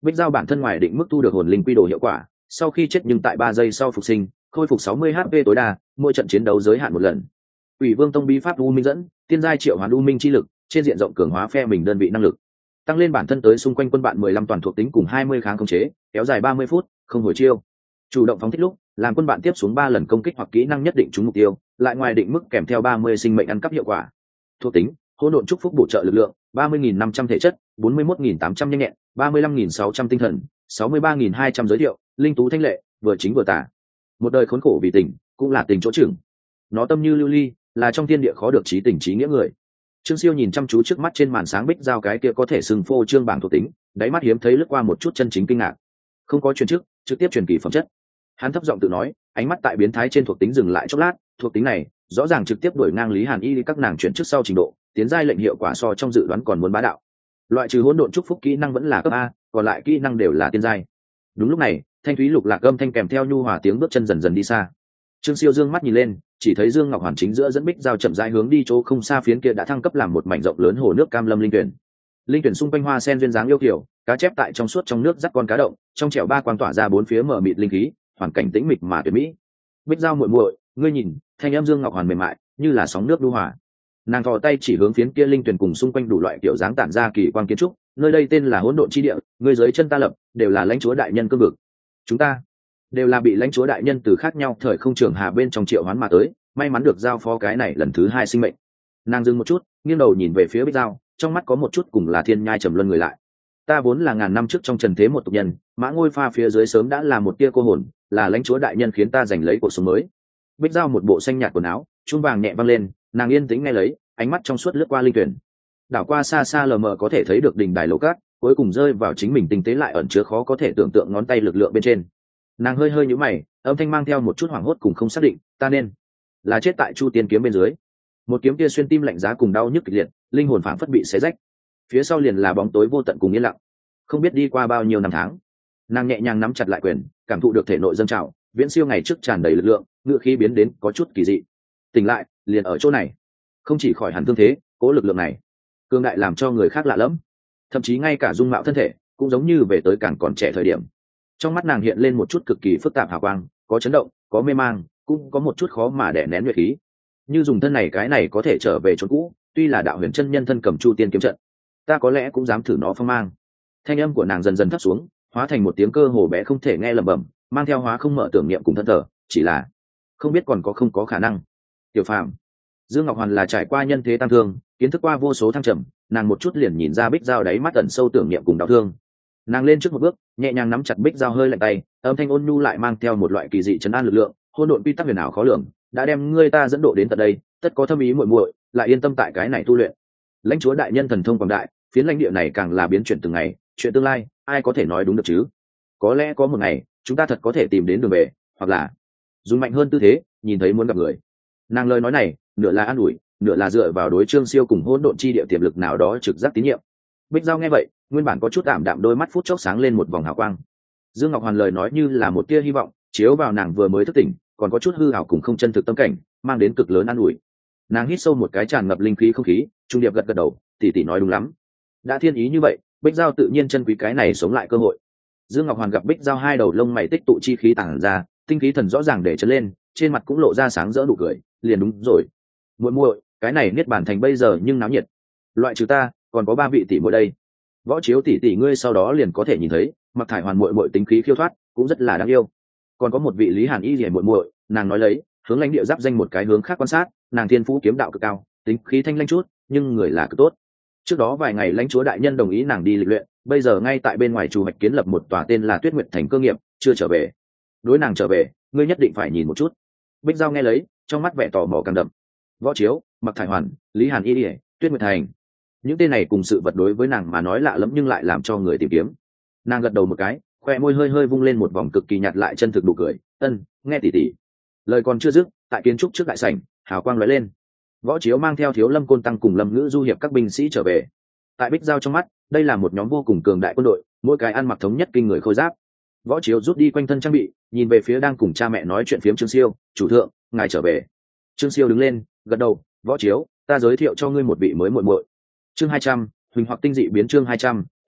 Bích Giao bản thân ngoài định mức thu được hồn linh quy đồ hiệu quả, sau khi chết nhưng tại 3 giây sau phục sinh, khôi phục 60 HP tối đa, mỗi trận chiến đấu giới hạn một lần. Ủy Vương Tông bí pháp U Minh dẫn, tiên giai triệu hoán U Minh chi lực, trên diện rộng cường hóa phe mình đơn vị năng lực. Tăng lên bản thân tới xung quanh quân bạn 15 toàn thuộc tính cùng 20 kháng khống chế, kéo dài 30 phút, không hồi chiêu. Chủ động phóng thích lúc, làm quân bạn tiếp xuống 3 lần công kích hoặc kỹ năng nhất định trúng mục tiêu, lại ngoài định mức kèm theo 30 sinh mệnh ăn cắp hiệu quả. Thuộc tính: Hỗn độn chúc phúc bổ trợ lực lượng, 30.500 thể chất, 41.800 nhanh nhẹn, 35.600 tinh thần, 63.200 giới thiệu, linh tú thanh lệ, vừa chính vừa tả. Một đời khốn khổ vì tình, cũng là tình chỗ trưởng. Nó tâm như lưu ly, là trong thiên địa khó được trí tình trí nghĩa người. Trương Siêu nhìn chăm chú trước mắt trên màn sáng Bích Giao cái kia có thể sừng phô trương bảng thuộc tính, đáy mắt hiếm thấy lướt qua một chút chân chính kinh ngạc. Không có truyền chức, trực tiếp truyền kỳ phẩm chất. Hắn thấp giọng tự nói, ánh mắt tại biến thái trên thuộc tính dừng lại chốc lát, thuộc tính này rõ ràng trực tiếp đuổi ngang Lý Hàn Y các nàng chuyển chức sau trình độ, tiến giai lệnh hiệu quả so trong dự đoán còn muốn bá đạo. Loại trừ hỗn độn chúc phúc kỹ năng vẫn là cấp A, còn lại kỹ năng đều là tiên giai. Đúng lúc này, thanh thúy lục lạc âm thanh kèm theo nhu hòa tiếng bước chân dần dần đi xa. Trương Siêu dương mắt nhìn lên, chỉ thấy Dương Ngọc Hoàn chính giữa dẫn Bích Giao chậm rãi hướng đi chỗ không xa, phiến kia đã thăng cấp làm một mảnh rộng lớn hồ nước cam lâm linh tuyển. Linh tuyển xung quanh hoa sen duyên dáng yêu kiều, cá chép tại trong suốt trong nước dắt con cá động, trong trẻo ba quang tỏa ra bốn phía mở mịt linh khí, hoàn cảnh tĩnh mịch mà tuyệt mỹ. Bích Giao muội muội, ngươi nhìn, thanh em Dương Ngọc Hoàn mềm mại, như là sóng nước lưu hòa. Nàng thò tay chỉ hướng phiến kia linh tuyển cùng xung quanh đủ loại kiểu dáng tản ra kỳ quang kiến trúc, nơi đây tên là Hỗn Độn chi địa, ngươi dưới chân ta lập, đều là lãnh chúa đại nhân cương vực. Chúng ta đều là bị lãnh chúa đại nhân từ khác nhau thời không trường hà bên trong triệu hoán mà tới, may mắn được giao phó cái này lần thứ 2 sinh mệnh. Nàng dừng một chút, nghiêng đầu nhìn về phía Bích Giao, trong mắt có một chút cùng là thiên nhai trầm luân người lại. Ta vốn là ngàn năm trước trong trần thế một tục nhân, mã ngôi pha phía dưới sớm đã là một tia cô hồn, là lãnh chúa đại nhân khiến ta giành lấy cuộc sống mới. Bích Giao một bộ xanh nhạt quần áo, chuông vàng nhẹ vang lên, nàng yên tĩnh nghe lấy, ánh mắt trong suốt lướt qua linh tuyển, đảo qua xa xa lờ mờ có thể thấy được đỉnh đài lầu cát, cuối cùng rơi vào chính mình tinh tế lại ẩn chứa khó có thể tưởng tượng ngón tay lực lượng bên trên. Nàng hơi hơi nhíu mày, âm thanh mang theo một chút hoảng hốt cùng không xác định, ta nên là chết tại Chu Tiên kiếm bên dưới. Một kiếm kia xuyên tim lạnh giá cùng đau nhức kịch liệt, linh hồn phảng phất bị xé rách. Phía sau liền là bóng tối vô tận cùng yên lặng. Không biết đi qua bao nhiêu năm tháng, nàng nhẹ nhàng nắm chặt lại quyền, cảm thụ được thể nội dâng trào, viễn siêu ngày trước tràn đầy lực lượng, ngựa khí biến đến có chút kỳ dị. Tỉnh lại, liền ở chỗ này. Không chỉ khỏi hẳn thương thế, cố lực lượng này, cương đại làm cho người khác lạ lẫm. Thậm chí ngay cả dung mạo thân thể, cũng giống như về tới càng còn trẻ thời điểm. Trong mắt nàng hiện lên một chút cực kỳ phức tạp hào quang, có chấn động, có mê mang, cũng có một chút khó mà đè nén nhuệ khí. Như dùng thân này cái này có thể trở về chỗ cũ, tuy là đạo huyền chân nhân thân cầm Chu Tiên kiếm trận, ta có lẽ cũng dám thử nó phong mang. Thanh âm của nàng dần dần thấp xuống, hóa thành một tiếng cơ hồ bé không thể nghe lẩm bẩm, mang theo hóa không mở tưởng niệm cùng thân thở, chỉ là không biết còn có không có khả năng. Tiểu Phàm, Dương Ngọc Hoàn là trải qua nhân thế tăng thương, kiến thức qua vô số thăng trầm, nàng một chút liền nhìn ra Bích Giao đáy mắt ẩn sâu tưởng niệm cùng đau thương. Nàng lên trước một bước, nhẹ nhàng nắm chặt Bích Giao hơi lạnh tay, âm thanh ôn nhu lại mang theo một loại kỳ dị trấn an lực lượng, hỗn độn quy tắc huyền ảo khó lường, đã đem ngươi ta dẫn độ đến tận đây, tất có thâm ý muội muội, lại yên tâm tại cái này tu luyện. Lãnh chúa đại nhân thần thông quảng đại, phiến lãnh địa này càng là biến chuyển từng ngày, chuyện tương lai, ai có thể nói đúng được chứ? Có lẽ có một ngày, chúng ta thật có thể tìm đến đường về, hoặc là dùng mạnh hơn tư thế, nhìn thấy muốn gặp người. Nàng lời nói này, nửa là an ủi, nửa là dựa vào đối Trương Siêu cùng hỗn độn chi địa tiềm lực nào đó trực giác tín nhiệm. Bích Giao nghe vậy, nguyên bản có chút ảm đạm đôi mắt phút chốc sáng lên một vòng hào quang. Dương Ngọc Hoàn lời nói như là một tia hy vọng, chiếu vào nàng vừa mới thức tỉnh, còn có chút hư ảo cùng không chân thực tâm cảnh, mang đến cực lớn an ủi. Nàng hít sâu một cái tràn ngập linh khí không khí, trung điệp gật gật đầu, tỷ tỷ nói đúng lắm. Đã thiên ý như vậy, Bích Giao tự nhiên chân quý cái này sống lại cơ hội. Dương Ngọc Hoàn gặp Bích Giao hai đầu lông mày tích tụ chi khí tản ra, tinh khí thần rõ ràng để trấn lên, trên mặt cũng lộ ra sáng rỡ nụ cười, liền đúng rồi. Muội muội, cái này niết bàn thành bây giờ nhưng náo nhiệt. Loại trừ ta, còn có 3 vị tỷ muội đây. Võ Chiếu tỷ tỷ ngươi sau đó liền có thể nhìn thấy, Mặc Thải Hoàn muội muội tính khí khiêu thoát, cũng rất là đáng yêu. Còn có một vị Lý Hàn Y liễu muội muội, nàng nói lấy, hướng lãnh địa giáp danh một cái hướng khác quan sát, nàng thiên phú kiếm đạo cực cao, tính khí thanh lãnh chút, nhưng người là cực tốt. Trước đó vài ngày lãnh chúa đại nhân đồng ý nàng đi lịch luyện, bây giờ ngay tại bên ngoài chủ hoạch kiến lập một tòa tên là Tuyết Nguyệt Thành cơ nghiệp, chưa trở về. Đối nàng trở về, ngươi nhất định phải nhìn một chút. Bích Giao nghe lấy, trong mắt vẻ tò mò càng đậm. Võ Chiếu, Mặc Thải Hoàn, Lý Hàn Y liễu, Tuyết Nguyệt Thành, những tên này cùng sự vật đối với nàng mà nói lạ lẫm nhưng lại làm cho người tìm kiếm. Nàng gật đầu một cái, khoe môi hơi hơi vung lên một vòng cực kỳ nhạt lại chân thực nụ cười, ân, nghe tỷ tỷ. Lời còn chưa dứt, tại kiến trúc trước đại sảnh, hào quang lóe lên. Võ Chiếu mang theo Thiếu Lâm Côn Tăng cùng Lâm Ngữ du hiệp các binh sĩ trở về. Tại Bích Giao trong mắt, đây là một nhóm vô cùng cường đại quân đội, mỗi cái ăn mặc thống nhất kinh người khôi giáp. Võ Chiếu rút đi quanh thân trang bị, nhìn về phía đang cùng cha mẹ nói chuyện phiếm Trương Siêu, chủ thượng, ngài trở về. Trương Siêu đứng lên, gật đầu, Võ Chiếu, ta giới thiệu cho ngươi một vị mới muội muội. Chương 200, Huỳnh hoặc tinh dị biến chương 200,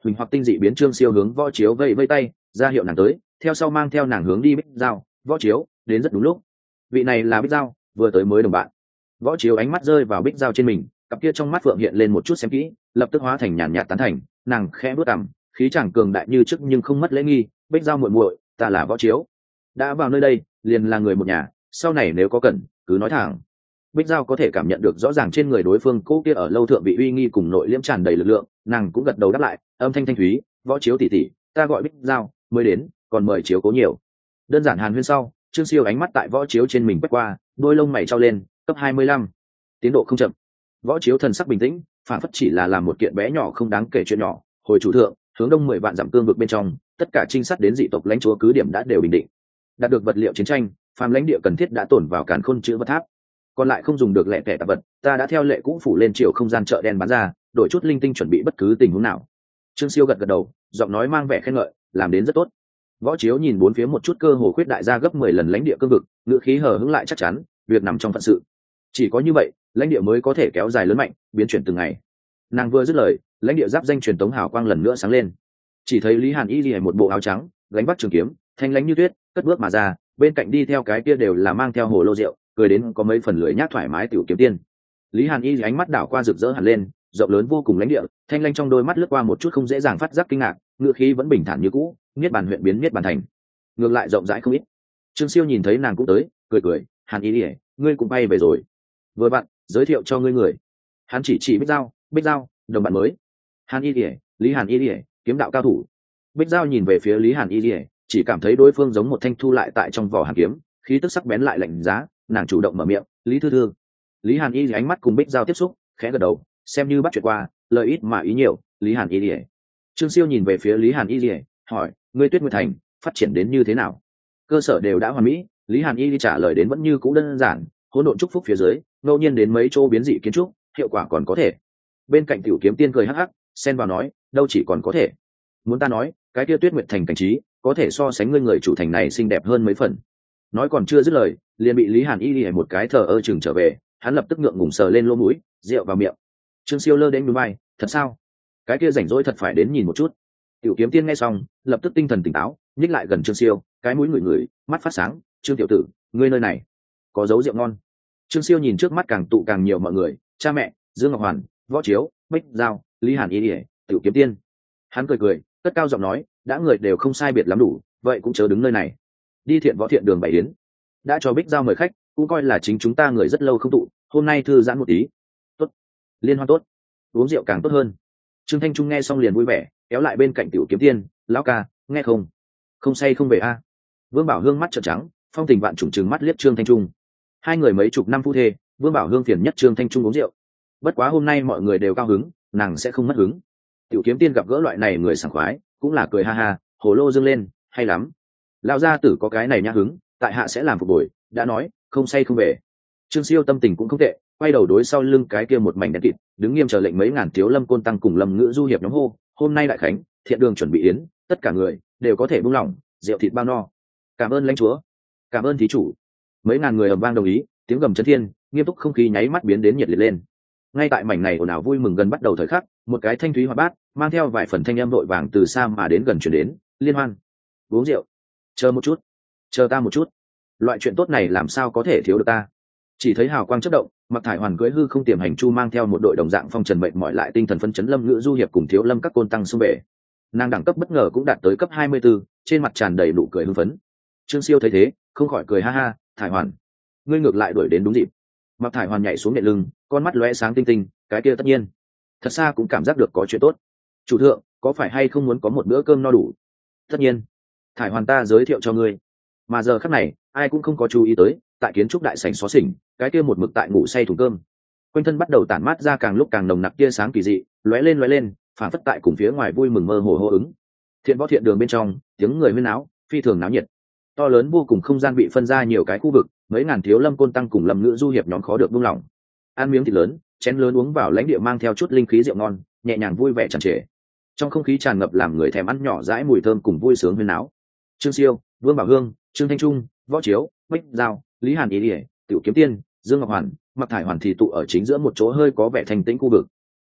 huỳnh hoặc tinh dị biến Trương Siêu hướng Võ Chiếu vây vây tay ra hiệu nàng tới, theo sau mang theo nàng hướng đi Bích Giao. Võ Chiếu đến rất đúng lúc, vị này là Bích Giao vừa tới mới đồng bạn. Võ Chiếu ánh mắt rơi vào Bích Giao trên mình, cặp kia trong mắt phượng hiện lên một chút xem kỹ, lập tức hóa thành nhàn nhạt tán thành. Nàng khẽ bước cằm, khí chàng cường đại như trước nhưng không mất lễ nghi. Bích Giao muội muội, ta là Võ Chiếu, đã vào nơi đây liền là người một nhà, sau này nếu có cần cứ nói thẳng. Bích Giao có thể cảm nhận được rõ ràng trên người đối phương cố kia ở lâu thượng bị uy nghi cùng nội liễm tràn đầy lực lượng, nàng cũng gật đầu đáp lại, âm thanh thanh thúy, Võ Chiếu tỷ tỷ, ta gọi Bích Giao mới đến, còn mời chiếu cố nhiều. Đơn giản hàn huyên sau, Trương Siêu ánh mắt tại Võ Chiếu trên mình quét qua, đôi lông mày trao lên, cấp 25. Tiến độ không chậm. Võ Chiếu thần sắc bình tĩnh, phản phất chỉ là làm một kiện bé nhỏ không đáng kể chuyện nhỏ. Hồi chủ thượng, hướng đông 10 vạn dặm cương vực bên trong, tất cả trinh sát đến dị tộc lãnh chúa cứ điểm đã đều bình định. Đạt được vật liệu chiến tranh, phàm lãnh địa cần thiết đã tổn vào càn khôn chữ vật tháp. Còn lại không dùng được lẻ tẻ tạp vật, ta đã theo lệ cũ phủ lên chiều không gian chợ đen bán ra, đổi chút linh tinh chuẩn bị bất cứ tình huống nào. Trương Siêu gật gật đầu, giọng nói mang vẻ khen ngợi, làm đến rất tốt. Võ Chiếu nhìn bốn phía một chút, cơ hồ khuyết đại ra gấp 10 lần lãnh địa cương vực, ngữ khí hờ hững lại chắc chắn, việc nằm trong phận sự. Chỉ có như vậy, lãnh địa mới có thể kéo dài lớn mạnh, biến chuyển từng ngày. Nàng vừa dứt lời, lãnh địa giáp danh truyền tống hào quang lần nữa sáng lên. Chỉ thấy Lý Hàn Y liễu một bộ áo trắng, gánh vác trường kiếm, thanh lãnh như tuyết, cất bước mà ra, bên cạnh đi theo cái kia đều là mang theo hồ lô rượu, cười đến có mấy phần lưỡi nhác thoải mái tiểu kiếm tiên. Lý Hàn Y ánh mắt đảo qua rực rỡ hẳn lên, rộng lớn vô cùng lãnh địa, thanh lãnh trong đôi mắt lướt qua một chút không dễ dàng phát giác kinh ngạc, ngữ khí vẫn bình thản như cũ, niết bàn huyện biến niết bàn thành, ngược lại rộng rãi không ít. Trương Siêu nhìn thấy nàng cũng tới, cười cười, Hàn Y liễu, ngươi cũng bay về rồi. Vừa vặn, giới thiệu cho ngươi người. Hắn chỉ Bích Giao, đồng bạn mới. Hàn Y liễu, Lý Hàn Y liễu, kiếm đạo cao thủ. Bích Giao nhìn về phía Lý Hàn Y liễu, chỉ cảm thấy đối phương giống một thanh thu lại tại trong vỏ hàn kiếm, khí tức sắc bén lại lạnh giá. Nàng chủ động mở miệng, Lý thư thư. Lý Hàn Y ánh mắt cùng Bích Giao tiếp xúc, khẽ gật đầu, xem như bắt chuyện qua, lời ít mà ý nhiều. Lý Hàn Y liễu. Trương Siêu nhìn về phía Lý Hàn Y liễu, hỏi, ngươi Tuyết Nguyệt Thành phát triển đến như thế nào? Cơ sở đều đã hoàn mỹ. Lý Hàn Y trả lời đến vẫn như cũ đơn giản, hỗn độn trúc phúc phía dưới, ngẫu nhiên đến mấy chỗ biến dị kiến trúc, hiệu quả còn có thể. Bên cạnh tiểu kiếm tiên cười hắc hắc, xen vào nói, đâu chỉ còn có thể. Muốn ta nói, cái kia Tuyết Nguyệt Thành cảnh trí, có thể so sánh ngươi người chủ thành này xinh đẹp hơn mấy phần. Nói còn chưa dứt lời, liền bị Lý Hàn Y lìa một cái thờ ơ chừng trở về, hắn lập tức ngượng ngùng sờ lên lỗ mũi, rượu vào miệng. Trương Siêu lơ đến núi bay, thật sao? Cái kia rảnh rỗi thật phải đến nhìn một chút. Tiểu kiếm tiên nghe xong, lập tức tinh thần tỉnh táo, nhích lại gần Trương Siêu, cái mũi ngửi ngửi, mắt phát sáng, Trương tiểu tử, ngươi nơi này có dấu rượu ngon. Trương Siêu nhìn trước mắt càng tụ càng nhiều mọi người, cha mẹ, Dương Ngọc Hoàn, Võ Chiếu, Bích Giao, Lý Hàn Y lìa, Tiểu kiếm tiên. Hắn cười cười, cất cao giọng nói, đã người đều không sai biệt lắm đủ, vậy cũng chớ đứng nơi này, đi thiện võ thiện đường bày yến, đã cho Bích Giao mời khách, cũng coi là chính chúng ta người rất lâu không tụ, hôm nay thư giãn một tí. Tốt, liên hoan tốt, uống rượu càng tốt hơn. Trương Thanh Trung nghe xong liền vui vẻ, kéo lại bên cạnh Tiểu kiếm tiên, lão ca, nghe không say không về a. Vương Bảo Hương mắt trợn trắng, phong tình vạn trùng trừng mắt liếc Trương Thanh Trung. Hai người mấy chục năm phu thê, Vương Bảo Hương phiền nhất Trương Thanh Trung uống rượu. Bất quá hôm nay mọi người đều cao hứng, nàng sẽ không mất hứng. Tiểu kiếm tiên gặp gỡ loại này người sảng khoái, cũng là cười ha ha, hồ lô dâng lên, hay lắm. Lão gia tử có cái này nhã hứng, tại hạ sẽ làm phục bồi, đã nói, không say không về. Trương Siêu tâm tình cũng không tệ, quay đầu đối sau lưng cái kia một mảnh đen kịt, đứng nghiêm chờ lệnh mấy ngàn thiếu lâm côn tăng cùng lâm ngữ du hiệp nhóm hô, hôm nay đại khánh, thiện đường chuẩn bị yến, tất cả người đều có thể buông lỏng, rượu thịt bao no. Cảm ơn lãnh chúa, cảm ơn thí chủ. Mấy ngàn người ầm vang đồng ý, tiếng gầm chấn thiên, nghiêm túc không khí nháy mắt biến đến nhiệt liệt lên. Ngay tại mảnh này ồn ào vui mừng gần bắt đầu thời khắc, một cái thanh thúy hoạt bát, mang theo vài phần thanh âm vội vàng từ xa mà đến gần chuyển đến, liên hoan, uống rượu, chờ một chút, chờ ta một chút, loại chuyện tốt này làm sao có thể thiếu được ta. Chỉ thấy hào quang chớp động, Mặc Thải Hoàn cưỡi hư không tiềm hành chu mang theo một đội đồng dạng phong trần mệnh mỏi lại tinh thần phấn chấn lâm ngữ du hiệp cùng thiếu lâm các côn tăng xung về. Nàng đẳng cấp bất ngờ cũng đạt tới cấp 24, trên mặt tràn đầy nụ cười hưng phấn. Trương Siêu thấy thế, không khỏi cười ha ha, Thải Hoàn, ngươi ngược lại đuổi đến đúng dịp. Mặc Thải Hoàn nhảy xuống nệm lưng, con mắt lóe sáng tinh tinh, cái kia tất nhiên, thật xa cũng cảm giác được có chuyện tốt. Chủ thượng, có phải hay không muốn có một bữa cơm no đủ? Tất nhiên, Thải Hoàn ta giới thiệu cho ngươi. Mà giờ khắc này, ai cũng không có chú ý tới, tại kiến trúc đại sảnh xó xỉnh, cái kia một mực tại ngủ say thùng cơm, quanh thân bắt đầu tản mát ra càng lúc càng nồng nặc tia sáng kỳ dị, lóe lên, phản phất tại cùng phía ngoài vui mừng mơ hồ hô ứng. Thiện võ thiện đường bên trong, tiếng người huyên náo, phi thường náo nhiệt. To lớn vô cùng không gian bị phân ra nhiều cái khu vực, mấy ngàn thiếu lâm côn tăng cùng lâm ngữ du hiệp nhóm khó được buông lỏng. Ăn miếng thịt lớn, chén lớn uống vào lãnh địa mang theo chút linh khí rượu ngon, nhẹ nhàng vui vẻ tràn trề. Trong không khí tràn ngập làm người thèm ăn nhỏ dãi mùi thơm cùng vui sướng huyên náo. Trương Siêu, Vương Bảo Hương, Trương Thanh Trung, Võ Chiếu, Bích Giao, Lý Hàn Y lìa, Tiểu kiếm tiên, Dương Ngọc Hoàn, Mặc Thải Hoàn thì tụ ở chính giữa một chỗ hơi có vẻ thanh tĩnh khu vực.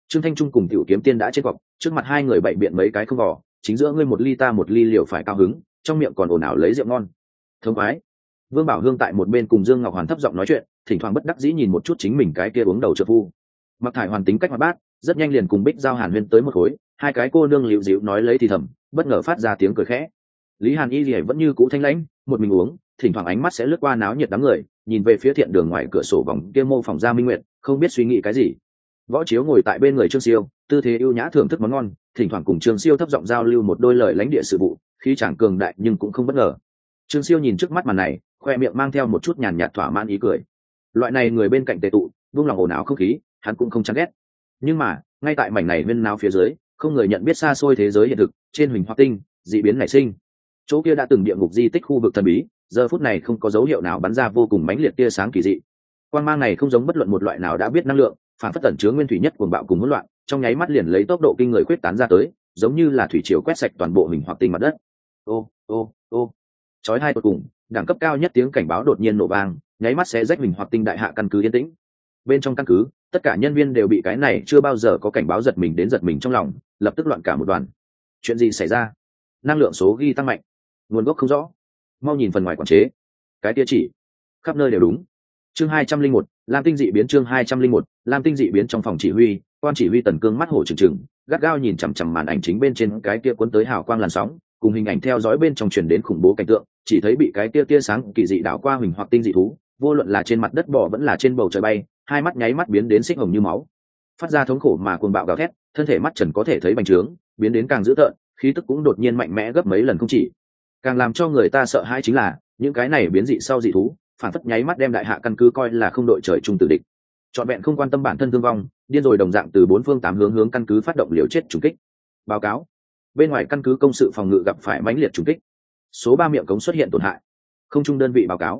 Trương Thanh Trung cùng Tiểu Kiếm Tiên đã trên cọc, trước mặt hai người bậy biện mấy cái không vỏ, chính giữa ngươi một ly ta một ly liều phải cao hứng, trong miệng còn ồn ào lấy rượu ngon. Thông khoái. Vương Bảo Hương tại một bên cùng Dương Ngọc Hoàn thấp giọng nói chuyện, thỉnh thoảng bất đắc dĩ nhìn một chút chính mình cái kia uống đầu trợ phu. Mặc Thải Hoàn tính cách hoạt bát, rất nhanh liền cùng Bích Giao Hàn Huyên tới một khối, hai cái cô nương liễu díu nói lấy thì thầm, bất ngờ phát ra tiếng cười khẽ. Lý Hàn Y Lệ vẫn như cũ thanh lãnh, một mình uống, thỉnh thoảng ánh mắt sẽ lướt qua náo nhiệt đám người, nhìn về phía thiện đường ngoài cửa sổ vòng kia mô phỏng ra minh nguyệt, không biết suy nghĩ cái gì. Võ Chiếu ngồi tại bên người Trương Siêu, tư thế ưu nhã thưởng thức món ngon, thỉnh thoảng cùng Trương Siêu thấp giọng giao lưu một đôi lời lãnh địa sự vụ, khí chàng cường đại nhưng cũng không bất ngờ. Trương Siêu nhìn trước mắt màn này, khoe miệng mang theo một chút nhàn nhạt thỏa mãn ý cười. Loại này người bên cạnh tề tụ, buông lòng ồn ào không khí, hắn cũng không chán ghét. Nhưng mà, ngay tại mảnh này huyên náo phía dưới, không người nhận biết xa xôi thế giới hiện thực, trên Huỳnh Hoa Tinh, dị biến nảy sinh. Chỗ kia đã từng địa ngục di tích khu vực thần bí, giờ phút này không có dấu hiệu nào bắn ra vô cùng mãnh liệt tia sáng kỳ dị. Quang mang này không giống bất luận một loại nào đã biết năng lượng, phản phất tẩn chứa nguyên thủy nhất cuồng bạo cùng hỗn loạn, trong nháy mắt liền lấy tốc độ kinh người quyết tán ra tới, giống như là thủy triều quét sạch toàn bộ Huỳnh Hoa Tinh mặt đất. Ô, ô, ô. Chói tai tột cùng, đẳng cấp cao nhất tiếng cảnh báo đột nhiên nổ vang, nháy mắt sẽ rách Huỳnh Hoa Tinh đại hạ căn cứ yên tĩnh. Bên trong căn cứ, tất cả nhân viên đều bị cái này chưa bao giờ có cảnh báo giật mình trong lòng, lập tức loạn cả một đoàn. Chuyện gì xảy ra? Năng lượng số ghi tăng mạnh, nguồn gốc không rõ, mau nhìn phần ngoài quản chế. Cái kia chỉ khắp nơi đều đúng. Chương 201, Lam Tinh dị biến. Chương 201, Lam Tinh dị biến. Trong phòng chỉ huy, quan chỉ huy Tần Cương mắt hổ trừng trừng, gắt gao nhìn chằm chằm màn ảnh chính bên trên cái kia cuốn tới hào quang làn sóng, cùng hình ảnh theo dõi bên trong truyền đến khủng bố cảnh tượng, chỉ thấy bị cái kia tia sáng kỳ dị đảo qua Huỳnh Hoa Tinh dị thú, vô luận là trên mặt đất bò vẫn là trên bầu trời bay, hai mắt nháy mắt biến đến xích hồng như máu, phát ra thống khổ mà cuồng bạo gào thét, thân thể mắt trần có thể thấy bành trướng, biến đến càng dữ tợn, khí tức cũng đột nhiên mạnh mẽ gấp mấy lần không chỉ. Càng làm cho người ta sợ hãi chính là những cái này biến dị sau dị thú, phản phất nháy mắt đem đại hạ căn cứ coi là không đội trời chung tử địch, trọn vẹn không quan tâm bản thân thương vong, điên rồi đồng dạng từ bốn phương tám hướng căn cứ phát động liều chết trùng kích. Báo cáo, bên ngoài căn cứ công sự phòng ngự gặp phải mãnh liệt trùng kích, số 3 miệng cống xuất hiện tổn hại. Không trung đơn vị báo cáo,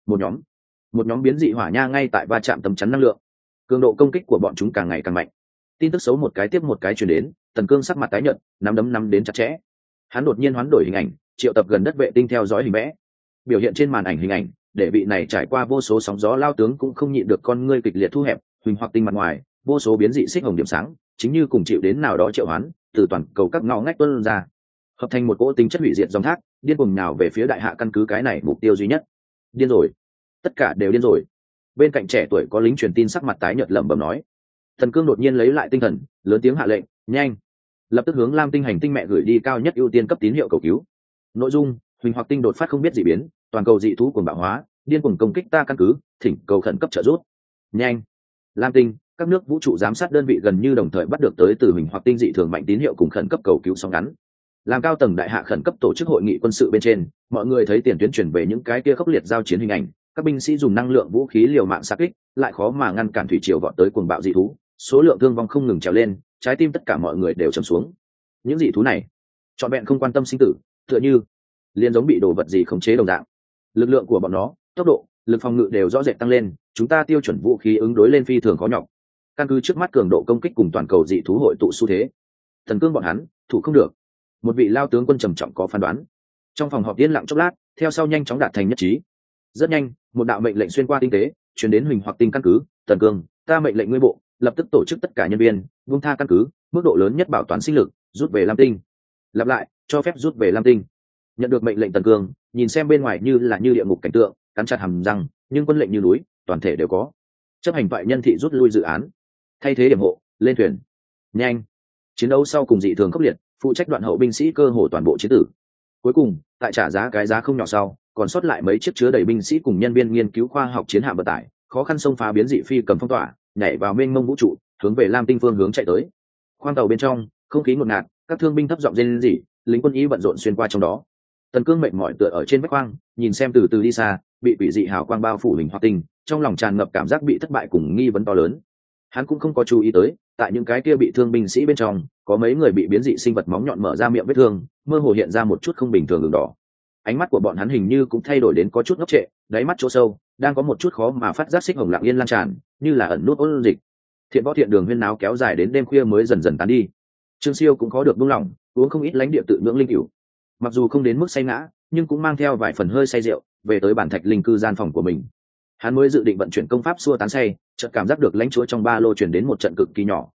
một nhóm biến dị hỏa nha ngay tại va chạm tấm chắn năng lượng, cường độ công kích của bọn chúng càng ngày càng mạnh. Tin tức xấu một cái tiếp một cái truyền đến, Tần Cương sắc mặt tái nhợt, nắm đấm nắm đến chặt chẽ. Hắn đột nhiên hoán đổi hình ảnh, triệu tập gần đất vệ tinh theo dõi hình vẽ, biểu hiện trên màn ảnh hình ảnh, để vị này trải qua vô số sóng gió lao tướng cũng không nhịn được con ngươi kịch liệt thu hẹp. Huỳnh Hoa Tinh mặt ngoài, vô số biến dị xích hồng điểm sáng, chính như cùng chịu đến nào đó triệu hoán, từ toàn cầu các ngõ ngách tuôn ra, hợp thành một cỗ tính chất hủy diệt dòng thác, điên cuồng nào về phía đại hạ căn cứ cái này mục tiêu duy nhất. Điên rồi, tất cả đều điên rồi. Bên cạnh trẻ tuổi có lính truyền tin sắc mặt tái nhợt lẩm bẩm nói. Thần Cương đột nhiên lấy lại tinh thần, lớn tiếng hạ lệnh, nhanh, lập tức hướng Lam Tinh hành tinh mẹ gửi đi cao nhất ưu tiên cấp tín hiệu cầu cứu. Nội dung: Huỳnh Hoa Tinh đột phát không biết dị biến, toàn cầu dị thú cuồng bạo hóa, điên cuồng công kích ta căn cứ, thỉnh cầu khẩn cấp trợ giúp. Nhanh, Lam Tinh, các nước vũ trụ giám sát đơn vị gần như đồng thời bắt được tới từ Huỳnh Hoa Tinh dị thường mạnh tín hiệu cùng khẩn cấp cầu cứu sóng ngắn. Làm cao tầng đại hạ khẩn cấp tổ chức hội nghị quân sự bên trên, mọi người thấy tiền tuyến chuyển về những cái kia khốc liệt giao chiến hình ảnh, các binh sĩ dùng năng lượng vũ khí liều mạng xạ kích, lại khó mà ngăn cản thủy triều vọt tới cuồng bạo dị thú, số lượng thương vong không ngừng trèo lên, trái tim tất cả mọi người đều trầm xuống. Những dị thú này, trọn vẹn không quan tâm sinh tử, tựa như liền giống bị đồ vật gì khống chế đồng dạng. Lực lượng của bọn nó, tốc độ, lực phòng ngự đều rõ rệt tăng lên, chúng ta tiêu chuẩn vũ khí ứng đối lên phi thường khó nhọc. Căn cứ trước mắt cường độ công kích cùng toàn cầu dị thú hội tụ xu thế, Thần Cương bọn hắn thủ không được. Một vị lao tướng quân trầm trọng có phán đoán. Trong phòng họp yên lặng chốc lát, theo sau nhanh chóng đạt thành nhất trí. Rất nhanh, một đạo mệnh lệnh xuyên qua tinh tế, truyền đến Huỳnh Hoa Tinh căn cứ. Tần Cương, ta mệnh lệnh ngươi bộ lập tức tổ chức tất cả nhân viên buông tha căn cứ, mức độ lớn nhất bảo toàn sinh lực, rút về Lam Tinh. Lặp lại, cho phép rút về Lam Tinh. Nhận được mệnh lệnh, Tần Cương nhìn xem bên ngoài như là như địa ngục cảnh tượng, cắn chặt hàm răng, nhưng quân lệnh như núi, toàn thể đều có. Chấp hành toại nhân thị rút lui dự án, thay thế điểm hộ, lên thuyền. Nhanh. Chiến đấu sau cùng dị thường khốc liệt, phụ trách đoạn hậu binh sĩ cơ hồ toàn bộ chiến tử. Cuối cùng, tại trả giá cái giá không nhỏ sau, còn sót lại mấy chiếc chứa đầy binh sĩ cùng nhân viên nghiên cứu khoa học chiến hạm vận tải, khó khăn xông phá biến dị phi cầm phong tỏa, nhảy vào mênh mông vũ trụ, hướng về Lam Tinh phương hướng chạy tới. Khoang tàu bên trong, không khí ngột ngạt, các thương binh thấp giọng rên rỉ, lính quân y bận rộn xuyên qua trong đó. Tần Cương mệt mỏi tựa ở trên vách khoang, nhìn xem từ từ đi xa, bị quỷ dị hào quang bao phủ Huỳnh Hoa Tinh, trong lòng tràn ngập cảm giác bị thất bại cùng nghi vấn to lớn. Hắn cũng không có chú ý tới, tại những cái kia bị thương binh sĩ bên trong, có mấy người bị biến dị sinh vật móng nhọn mở ra miệng vết thương, mơ hồ hiện ra một chút không bình thường ửng đỏ. Ánh mắt của bọn hắn hình như cũng thay đổi đến có chút ngốc trệ, đáy mắt chỗ sâu đang có một chút khó mà phát giác xích hồng lặng yên lan tràn, như là ẩn nút ôn dịch. Thiện võ thiện đường huyên náo kéo dài đến đêm khuya mới dần dần tán đi. Trương Siêu cũng có được buông lỏng, uống không ít lãnh địa tự nhưỡng linh cửu. Mặc dù không đến mức say ngã, nhưng cũng mang theo vài phần hơi say rượu, về tới bản thạch linh cư gian phòng của mình. Hắn mới dự định vận chuyển công pháp xua tán say, chợt cảm giác được lãnh chúa trong ba lô truyền đến một trận cực kỳ nhỏ,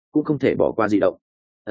cũng không thể bỏ qua di động.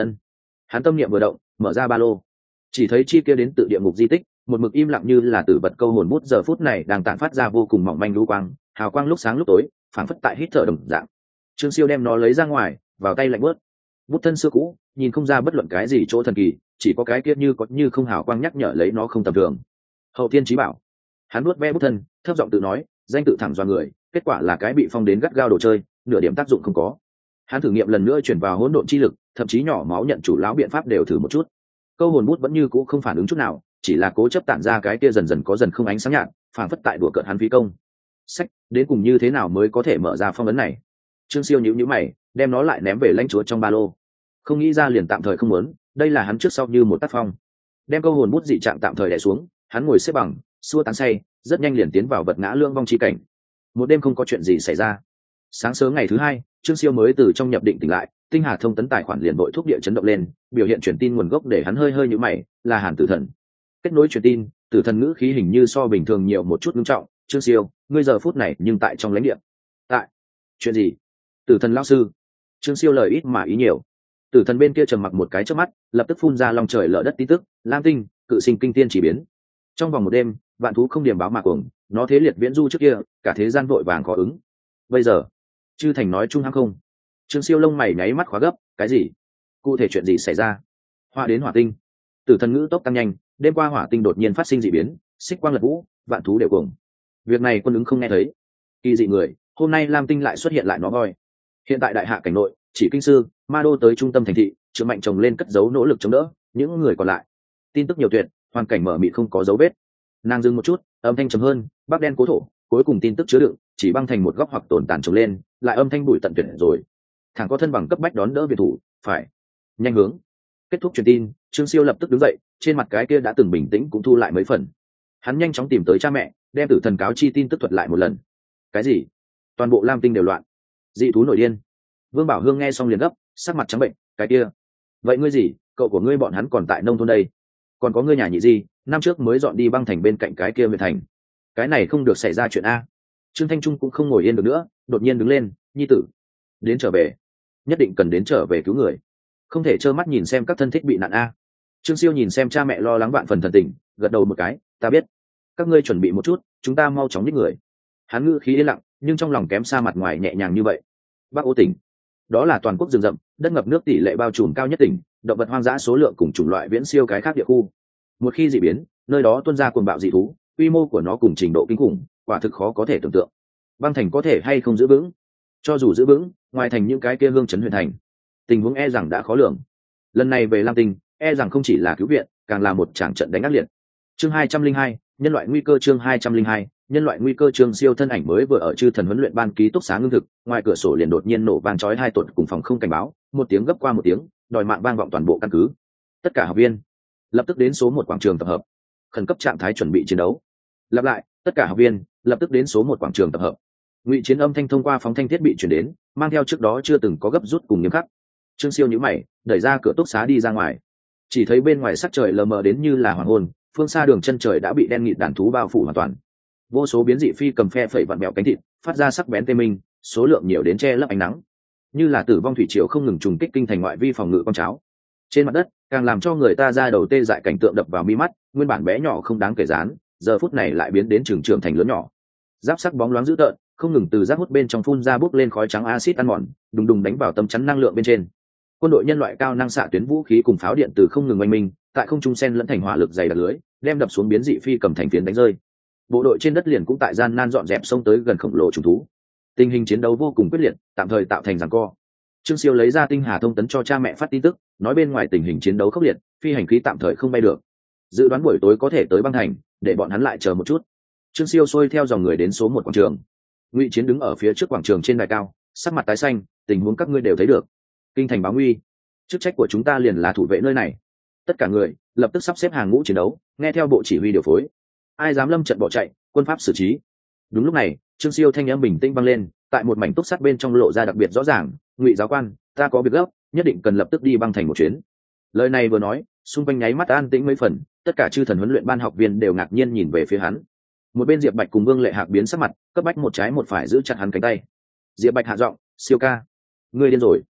Hắn tâm niệm vừa động, mở ra ba lô, chỉ thấy chi kia đến tự địa ngục di tích, một mực im lặng như là tử vật câu hồn bút giờ phút này đang tản phát ra vô cùng mỏng manh lưu quang, hào quang lúc sáng lúc tối, phảng phất tại hít thở đồng dạng. Trương Siêu đem nó lấy ra ngoài, vào tay lạnh bớt. Bút thân xưa cũ, nhìn không ra bất luận cái gì chỗ thần kỳ, chỉ có cái kia như có như không hào quang nhắc nhở lấy nó không tầm thường. Hậu thiên chí bảo. Hắn nuốt ve bút thân, thấp giọng tự nói, danh tự thẳng doa người, kết quả là cái bị phong đến gắt gao đồ chơi, nửa điểm tác dụng không có. Hắn thử nghiệm lần nữa chuyển vào hỗn độn chi lực, thậm chí nhỏ máu nhận chủ lão biện pháp đều thử một chút. Câu hồn bút vẫn như cũ không phản ứng chút nào, chỉ là cố chấp tản ra cái kia dần dần có dần không ánh sáng nhạt, phảng phất tại đùa cợt hắn phí công. Sách, đến cùng như thế nào mới có thể mở ra phong ấn này? Trương Siêu nhíu nhíu mày, đem nó lại ném về lãnh chúa trong ba lô. Không nghĩ ra liền tạm thời không muốn, đây là hắn trước sau như một tác phong. Đem câu hồn bút dị trạng tạm thời đè xuống, hắn ngồi xếp bằng, xua tán say, rất nhanh liền tiến vào vật ngã lương vong chi cảnh. Một đêm không có chuyện gì xảy ra. Sáng sớm ngày thứ hai, Trương Siêu mới từ trong nhập định tỉnh lại, tinh hà thông tấn tài khoản liền vội thúc địa chấn động lên, biểu hiện truyền tin nguồn gốc để hắn hơi nhíu mày, là Hàn Tử Thần. Kết nối truyền tin, Tử Thần ngữ khí hình như so bình thường nhiều một chút nghiêm trọng. Trương Siêu, ngươi giờ phút này nhưng tại trong lãnh địa. Tại? Chuyện gì? Tử Thần lão sư. Trương Siêu lời ít mà ý nhiều. Tử Thần bên kia trầm mặc một cái chớp mắt, lập tức phun ra long trời lở đất tin tức, Lam Tinh, cự sinh kinh tiên chỉ biến. Trong vòng một đêm, vạn thú không điểm báo mà cuồng, nó thế liệt viễn du trước kia, cả thế gian vội vàng có ứng. Bây giờ, chư thành nói chung hăng không. Trương Siêu lông mày nháy mắt khóa gấp, cái gì? Cụ thể chuyện gì xảy ra? Họa đến hỏa tinh. Tử Thần ngữ tốc tăng nhanh, đêm qua hỏa tinh đột nhiên phát sinh dị biến, xích quang lật vũ, vạn thú đều cuồng. Việc này quân ứng không nghe thấy. Kỳ dị người, hôm nay Lam Tinh lại xuất hiện lại nó voi. Hiện tại đại hạ cảnh nội, chỉ kinh sư, ma đô tới trung tâm thành thị, chứa mạnh chồng lên cất giấu nỗ lực chống đỡ, những người còn lại. Tin tức nhiều tuyệt, hoàn cảnh mở mịt không có dấu vết. Nàng dừng một chút, âm thanh trầm hơn, bắc đen cố thổ, cuối cùng tin tức chứa đựng, chỉ băng thành một góc hoặc tồn tàn trồng lên, lại âm thanh bụi tận tuyệt rồi. Thẳng có thân bằng cấp bách đón đỡ biệt thủ, phải nhanh hướng. Kết thúc truyền tin, Trương Siêu lập tức đứng dậy, trên mặt cái kia đã từng bình tĩnh cũng thu lại mấy phần. Hắn nhanh chóng tìm tới cha mẹ, đem Tử Thần cáo chi tin tức thuật lại một lần. Cái gì? Toàn bộ Lam Tinh đều loạn, dị thú nổi điên. Vương Bảo Hương nghe xong liền gấp, sắc mặt trắng bệnh. Cái kia, vậy ngươi gì? Cậu của ngươi bọn hắn còn tại nông thôn đây, còn có ngươi nhà nhị gì? Năm trước mới dọn đi băng thành bên cạnh cái kia huyện thành. Cái này không được xảy ra chuyện a. Trương Thanh Trung cũng không ngồi yên được nữa, đột nhiên đứng lên, nhi tử, đến trở về, nhất định cần đến trở về cứu người, không thể trơ mắt nhìn xem các thân thích bị nạn a. Trương Siêu nhìn xem cha mẹ lo lắng vạn phần thần tình, gật đầu một cái, ta biết, các ngươi chuẩn bị một chút, chúng ta mau chóng nhích người. Hắn ngữ khí yên lặng, nhưng trong lòng kém xa mặt ngoài nhẹ nhàng như vậy. Bắc Ô tỉnh, đó là toàn quốc rừng rậm, đất ngập nước tỷ lệ bao trùm cao nhất tỉnh, động vật hoang dã số lượng cùng chủng loại viễn siêu cái khác địa khu. Một khi dị biến, nơi đó tuôn ra cuồng bạo dị thú, quy mô của nó cùng trình độ kinh khủng, quả thực khó có thể tưởng tượng. Băng thành có thể hay không giữ vững? Cho dù giữ vững, ngoài thành những cái kia hương chấn huyện thành, tình huống e rằng đã khó lường. Lần này về Lam Tinh, e rằng không chỉ là cứu viện, càng là một tràng trận đánh ác liệt. Chương 202, nhân loại nguy cơ. Chương 202, nhân loại nguy cơ. Trương Siêu thân ảnh mới vừa ở chư thần huấn luyện ban ký túc xá ngưng thực, ngoài cửa sổ liền đột nhiên nổ vang chói hai tuột cùng phòng không cảnh báo, một tiếng gấp qua một tiếng, đòi mạng vang vọng toàn bộ căn cứ. Tất cả học viên lập tức đến số 1 quảng trường tập hợp, khẩn cấp trạng thái chuẩn bị chiến đấu. Lặp lại, tất cả học viên lập tức đến số 1 quảng trường tập hợp. Ngụy chiến âm thanh thông qua phóng thanh thiết bị truyền đến, mang theo trước đó chưa từng có gấp rút cùng nghiêm khắc. Trương Siêu nhíu mày, đẩy ra cửa túc xá đi ra ngoài, chỉ thấy bên ngoài sắc trời lờ mờ đến như là hoàng hôn, phương xa đường chân trời đã bị đen nghịt đàn thú bao phủ hoàn toàn. Vô số biến dị phi cầm phe phẩy vặn mèo cánh thịt, phát ra sắc bén tê minh, số lượng nhiều đến che lấp ánh nắng, như là tử vong thủy triều không ngừng trùng kích kinh thành ngoại vi phòng ngự con cháo. Trên mặt đất càng làm cho người ta ra đầu tê dại cảnh tượng đập vào mi mắt, nguyên bản bé nhỏ không đáng kể rán, giờ phút này lại biến đến trưởng thành lớn nhỏ. Giáp sắc bóng loáng dữ tợn, không ngừng từ giáp hút bên trong phun ra bốc lên khói trắng axit ăn mòn, đùng đùng đánh vào tấm chắn năng lượng bên trên. Quân đội nhân loại cao năng xạ tuyến vũ khí cùng pháo điện từ không ngừng oanh minh, tại không trung sen lẫn thành hỏa lực dày đặc lưới, đem đập xuống biến dị phi cầm thành phiến đánh rơi. Bộ đội trên đất liền cũng tại gian nan dọn dẹp xông tới gần khổng lồ trùng thú. Tình hình chiến đấu vô cùng quyết liệt, tạm thời tạo thành giằng co. Trương Siêu lấy ra tinh hà thông tấn cho cha mẹ phát tin tức, nói bên ngoài tình hình chiến đấu khốc liệt, phi hành khí tạm thời không bay được, dự đoán buổi tối có thể tới băng thành, để bọn hắn lại chờ một chút. Trương Siêu xuôi theo dòng người đến số 1 quảng trường. Ngụy Chiến đứng ở phía trước quảng trường trên đài cao, sắc mặt tái xanh, tình huống các ngươi đều thấy được. Kinh thành báo nguy, chức trách của chúng ta liền là thủ vệ nơi này. Tất cả người lập tức sắp xếp hàng ngũ chiến đấu, nghe theo bộ chỉ huy điều phối. Ai dám lâm trận bỏ chạy, quân pháp xử trí. Đúng lúc này, Trương Siêu thanh âm bình tĩnh vang lên, tại một mảnh túc sắt bên trong lộ ra đặc biệt rõ ràng, Ngụy giáo quan, ta có việc gấp, nhất định cần lập tức đi băng thành một chuyến. Lời này vừa nói, xung quanh nháy mắt an tĩnh mấy phần, tất cả chư thần huấn luyện ban học viên đều ngạc nhiên nhìn về phía hắn. Một bên Diệp Bạch cùng Vương Lệ Hạc biến sắc mặt, cấp bách một trái một phải giữ chặt hắn cánh tay. Diệp Bạch hạ giọng, Siêu ca, ngươi điên rồi.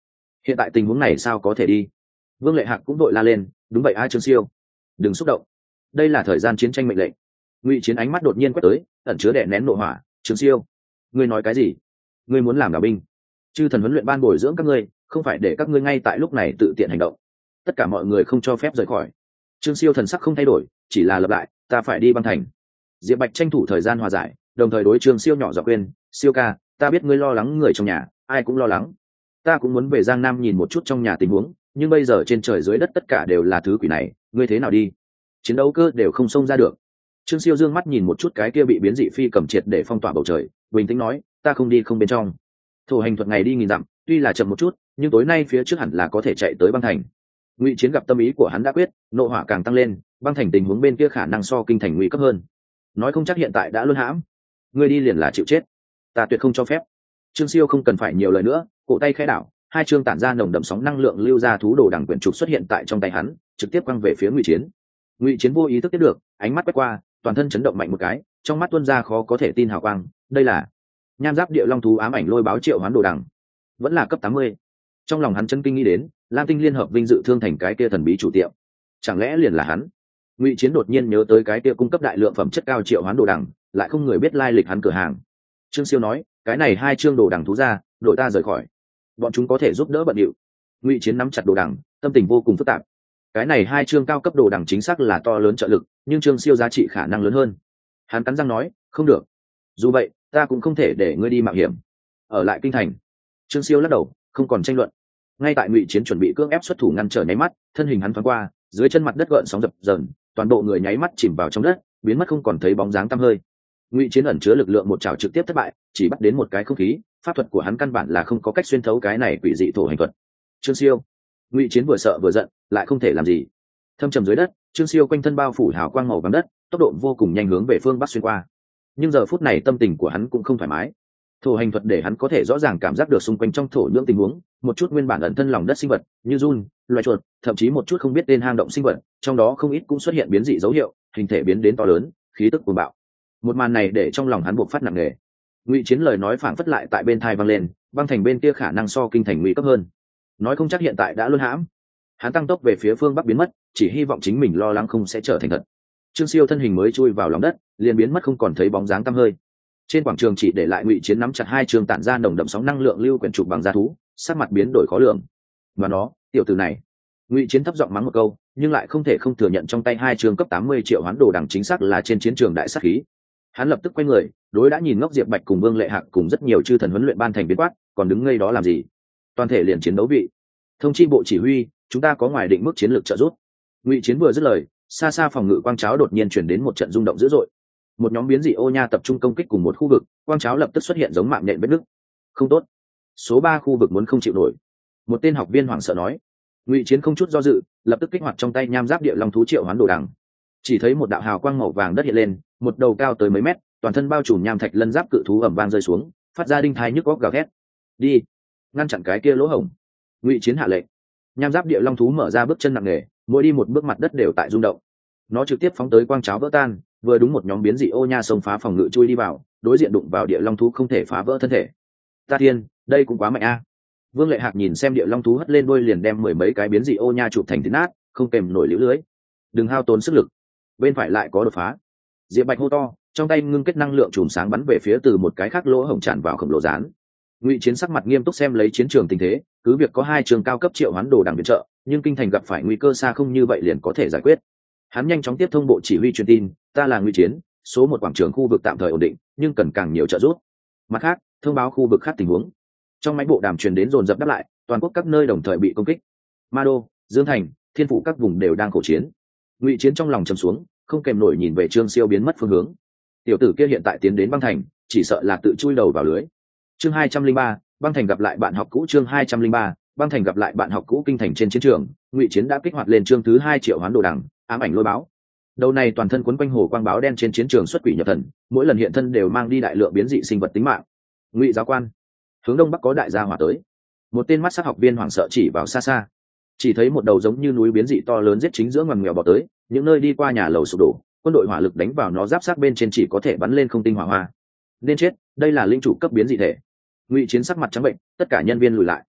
hiện tại tình huống này sao có thể đi? Vương Lệ Hạc cũng đội la lên, đúng vậy a Trương Siêu, đừng xúc động, đây là thời gian chiến tranh mệnh lệnh. Ngụy Chiến ánh mắt đột nhiên quét tới, ẩn chứa đè nén nộ hỏa. Trương Siêu, ngươi nói cái gì? Ngươi muốn làm đảo binh? Chư thần huấn luyện ban bồi dưỡng các ngươi, không phải để các ngươi ngay tại lúc này tự tiện hành động. Tất cả mọi người không cho phép rời khỏi. Trương Siêu thần sắc không thay đổi, chỉ là lặp lại, ta phải đi băng thành. Diệp Bạch tranh thủ thời gian hòa giải, đồng thời đối Trương Siêu nhỏ giọng khuyên, Siêu ca, ta biết ngươi lo lắng người trong nhà, ai cũng lo lắng. Ta cũng muốn về Giang Nam nhìn một chút trong nhà tình huống, nhưng bây giờ trên trời dưới đất tất cả đều là thứ quỷ này, ngươi thế nào đi? Chiến đấu cơ đều không xông ra được. Trương Siêu dương mắt nhìn một chút cái kia bị biến dị phi cầm triệt để phong tỏa bầu trời, bình tĩnh nói, ta không đi không bên trong. Thổ hành thuật ngày đi nghìn dặm, tuy là chậm một chút, nhưng tối nay phía trước hẳn là có thể chạy tới băng thành. Ngụy Chiến gặp tâm ý của hắn đã quyết, nộ hỏa càng tăng lên, băng thành tình huống bên kia khả năng so kinh thành nguy cấp hơn. Nói không chắc hiện tại đã luân hãm, ngươi đi liền là chịu chết, ta tuyệt không cho phép. Trương Siêu không cần phải nhiều lời nữa, cổ tay khẽ đảo, hai chương tản ra nồng đậm sóng năng lượng lưu ra thú đồ đằng quyển trục xuất hiện tại trong tay hắn, trực tiếp quăng về phía Ngụy Chiến. Ngụy Chiến vô ý thức tiếp được, ánh mắt quét qua, toàn thân chấn động mạnh một cái, trong mắt tuôn ra khó có thể tin hào quang, đây là Nham Giáp Địa Long thú ám ảnh lôi báo triệu hoán đồ đằng, vẫn là cấp 80. Trong lòng hắn chấn kinh nghĩ đến, Lam Tinh liên hợp vinh dự thương thành cái kia thần bí chủ tiệm, chẳng lẽ liền là hắn? Ngụy Chiến đột nhiên nhớ tới cái kia cung cấp đại lượng phẩm chất cao triệu hoán đồ đằng, lại không người biết lai lịch hắn cửa hàng. Trương Siêu nói, cái này hai chương đồ đằng thú ra, đội ta rời khỏi, bọn chúng có thể giúp đỡ bận điệu. Ngụy Chiến nắm chặt đồ đằng, tâm tình vô cùng phức tạp. Cái này hai chương cao cấp đồ đằng chính xác là to lớn trợ lực, nhưng Trương Siêu giá trị khả năng lớn hơn. Hắn cắn răng nói, không được, dù vậy ta cũng không thể để ngươi đi mạo hiểm ở lại kinh thành. Trương Siêu lắc đầu, không còn tranh luận. Ngay tại Ngụy Chiến chuẩn bị cưỡng ép xuất thủ ngăn trở nháy mắt, thân hình hắn thoáng qua, dưới chân mặt đất gợn sóng dập dờn, toàn bộ người nháy mắt chìm vào trong đất, biến mất không còn thấy bóng dáng tăm hơi. Ngụy Chiến ẩn chứa lực lượng một chảo trực tiếp thất bại, chỉ bắt đến một cái không khí, pháp thuật của hắn căn bản là không có cách xuyên thấu cái này quỷ dị thổ hành thuật. Trương Siêu, Ngụy Chiến vừa sợ vừa giận, lại không thể làm gì. Thâm trầm dưới đất, Trương Siêu quanh thân bao phủ hào quang màu vàng đất, tốc độ vô cùng nhanh hướng về phương bắc xuyên qua. Nhưng giờ phút này tâm tình của hắn cũng không thoải mái. Thổ hành thuật để hắn có thể rõ ràng cảm giác được xung quanh trong thổ nhưỡng tình huống, một chút nguyên bản ẩn thân lòng đất sinh vật, như giun, loài chuột, thậm chí một chút không biết tên hang động sinh vật, trong đó không ít cũng xuất hiện biến dị dấu hiệu, hình thể biến đến to lớn, khí tức cuồng bạo. Một màn này để trong lòng hắn buộc phát nặng nề. Ngụy Chiến lời nói phảng phất lại tại bên tai vang lên, băng thành bên kia khả năng so kinh thành nguy cấp hơn, nói không chắc hiện tại đã luân hãm. Hắn tăng tốc về phía phương bắc biến mất, chỉ hy vọng chính mình lo lắng không sẽ trở thành thật. Trương Siêu thân hình mới chui vào lòng đất, liền biến mất không còn thấy bóng dáng tăm hơi. Trên quảng trường chỉ để lại Ngụy Chiến nắm chặt hai trường tản ra nồng đậm sóng năng lượng lưu quyển trục bằng da thú, sắc mặt biến đổi khó lường. Mà nó, tiểu tử này. Ngụy Chiến thấp giọng mắng một câu, nhưng lại không thể không thừa nhận trong tay hai trường cấp 80 triệu hoán đồ đằng chính xác là trên chiến trường đại sát khí. Hắn lập tức quay người, đối đã nhìn ngốc Diệp Bạch cùng Vương Lệ Hạc cùng rất nhiều chư thần huấn luyện ban thành biến quát, còn đứng ngây đó làm gì? Toàn thể liền chiến đấu vị. Thông chi bộ chỉ huy, chúng ta có ngoài định mức chiến lược trợ giúp. Ngụy Chiến vừa dứt lời, xa xa phòng ngự quang cháo đột nhiên chuyển đến một trận rung động dữ dội. Một nhóm biến dị ô nha tập trung công kích cùng một khu vực, quang cháo lập tức xuất hiện giống mạng nhện vết nứt. Không tốt, số 3 khu vực muốn không chịu nổi. Một tên học viên hoảng sợ nói. Ngụy Chiến không chút do dự, lập tức kích hoạt trong tay Nham Giáp Địa Long thú triệu hoán đồ đằng. Chỉ thấy một đạo hào quang màu vàng đất hiện lên, một đầu cao tới mấy mét, toàn thân bao trùm nham thạch lân giáp cự thú ầm vang rơi xuống, phát ra đinh thai nhức óc gào thét. Đi, ngăn chặn cái kia lỗ hổng. Ngụy Chiến hạ lệnh. Nham Giáp Địa Long thú mở ra bước chân nặng nề, mỗi đi một bước mặt đất đều tại rung động. Nó trực tiếp phóng tới quang cháo vỡ tan, vừa đúng một nhóm biến dị ô nha xông phá phòng ngự chui đi vào, đối diện đụng vào Địa Long thú không thể phá vỡ thân thể. Ta thiên, đây cũng quá mạnh a. Vương Lệ Hạc nhìn xem Địa Long thú hất lên đuôi liền đem mười mấy cái biến dị ô nha chụp thành thịt nát, không kèm nổi liễu lưới. Đừng hao tốn sức lực. Bên phải lại có đột phá. Diệp Bạch hô to, trong tay ngưng kết năng lượng chùm sáng bắn về phía từ một cái khác lỗ hổng tràn vào khổng lồ rán. Ngụy Chiến sắc mặt nghiêm túc xem lấy chiến trường tình thế, cứ việc có hai trường cao cấp triệu hoán đồ đằng viện trợ, nhưng kinh thành gặp phải nguy cơ xa không như vậy liền có thể giải quyết. Hắn nhanh chóng tiếp thông bộ chỉ huy truyền tin, ta là Ngụy Chiến, số 1 quảng trường khu vực tạm thời ổn định, nhưng cần càng nhiều trợ giúp. Mặt khác, thông báo khu vực khác tình huống. Trong máy bộ đàm truyền đến dồn dập đáp lại, toàn quốc các nơi đồng thời bị công kích. Ma Đô, Dương Thành, Thiên Phủ các vùng đều đang khổ chiến. Ngụy Chiến trong lòng trầm xuống, không kèm nổi nhìn về Trương Siêu biến mất phương hướng. Tiểu tử kia hiện tại tiến đến băng thành, chỉ sợ là tự chui đầu vào lưới. Chương 203, băng thành gặp lại bạn học cũ. Chương 203, băng thành gặp lại bạn học cũ. Kinh thành trên chiến trường, Ngụy Chiến đã kích hoạt lên chương thứ 2 triệu hoán đồ đằng, ám ảnh lôi báo. Đầu này toàn thân quấn quanh hồ quang báo đen trên chiến trường xuất quỷ nhập thần, mỗi lần hiện thân đều mang đi đại lượng biến dị sinh vật tính mạng. Ngụy giáo quan, hướng đông bắc có đại gia hỏa tới. Một tên mắt sắc học viên hoảng sợ chỉ vào xa xa, chỉ thấy một đầu giống như núi biến dị to lớn giết chính giữa ngoằn nghèo bỏ tới, những nơi đi qua nhà lầu sụp đổ, quân đội hỏa lực đánh vào nó giáp sát bên trên chỉ có thể bắn lên không tinh hỏa hoa. Nên chết, đây là linh chủ cấp biến dị thể. Ngụy Chiến sắc mặt trắng bệnh, tất cả nhân viên lùi lại.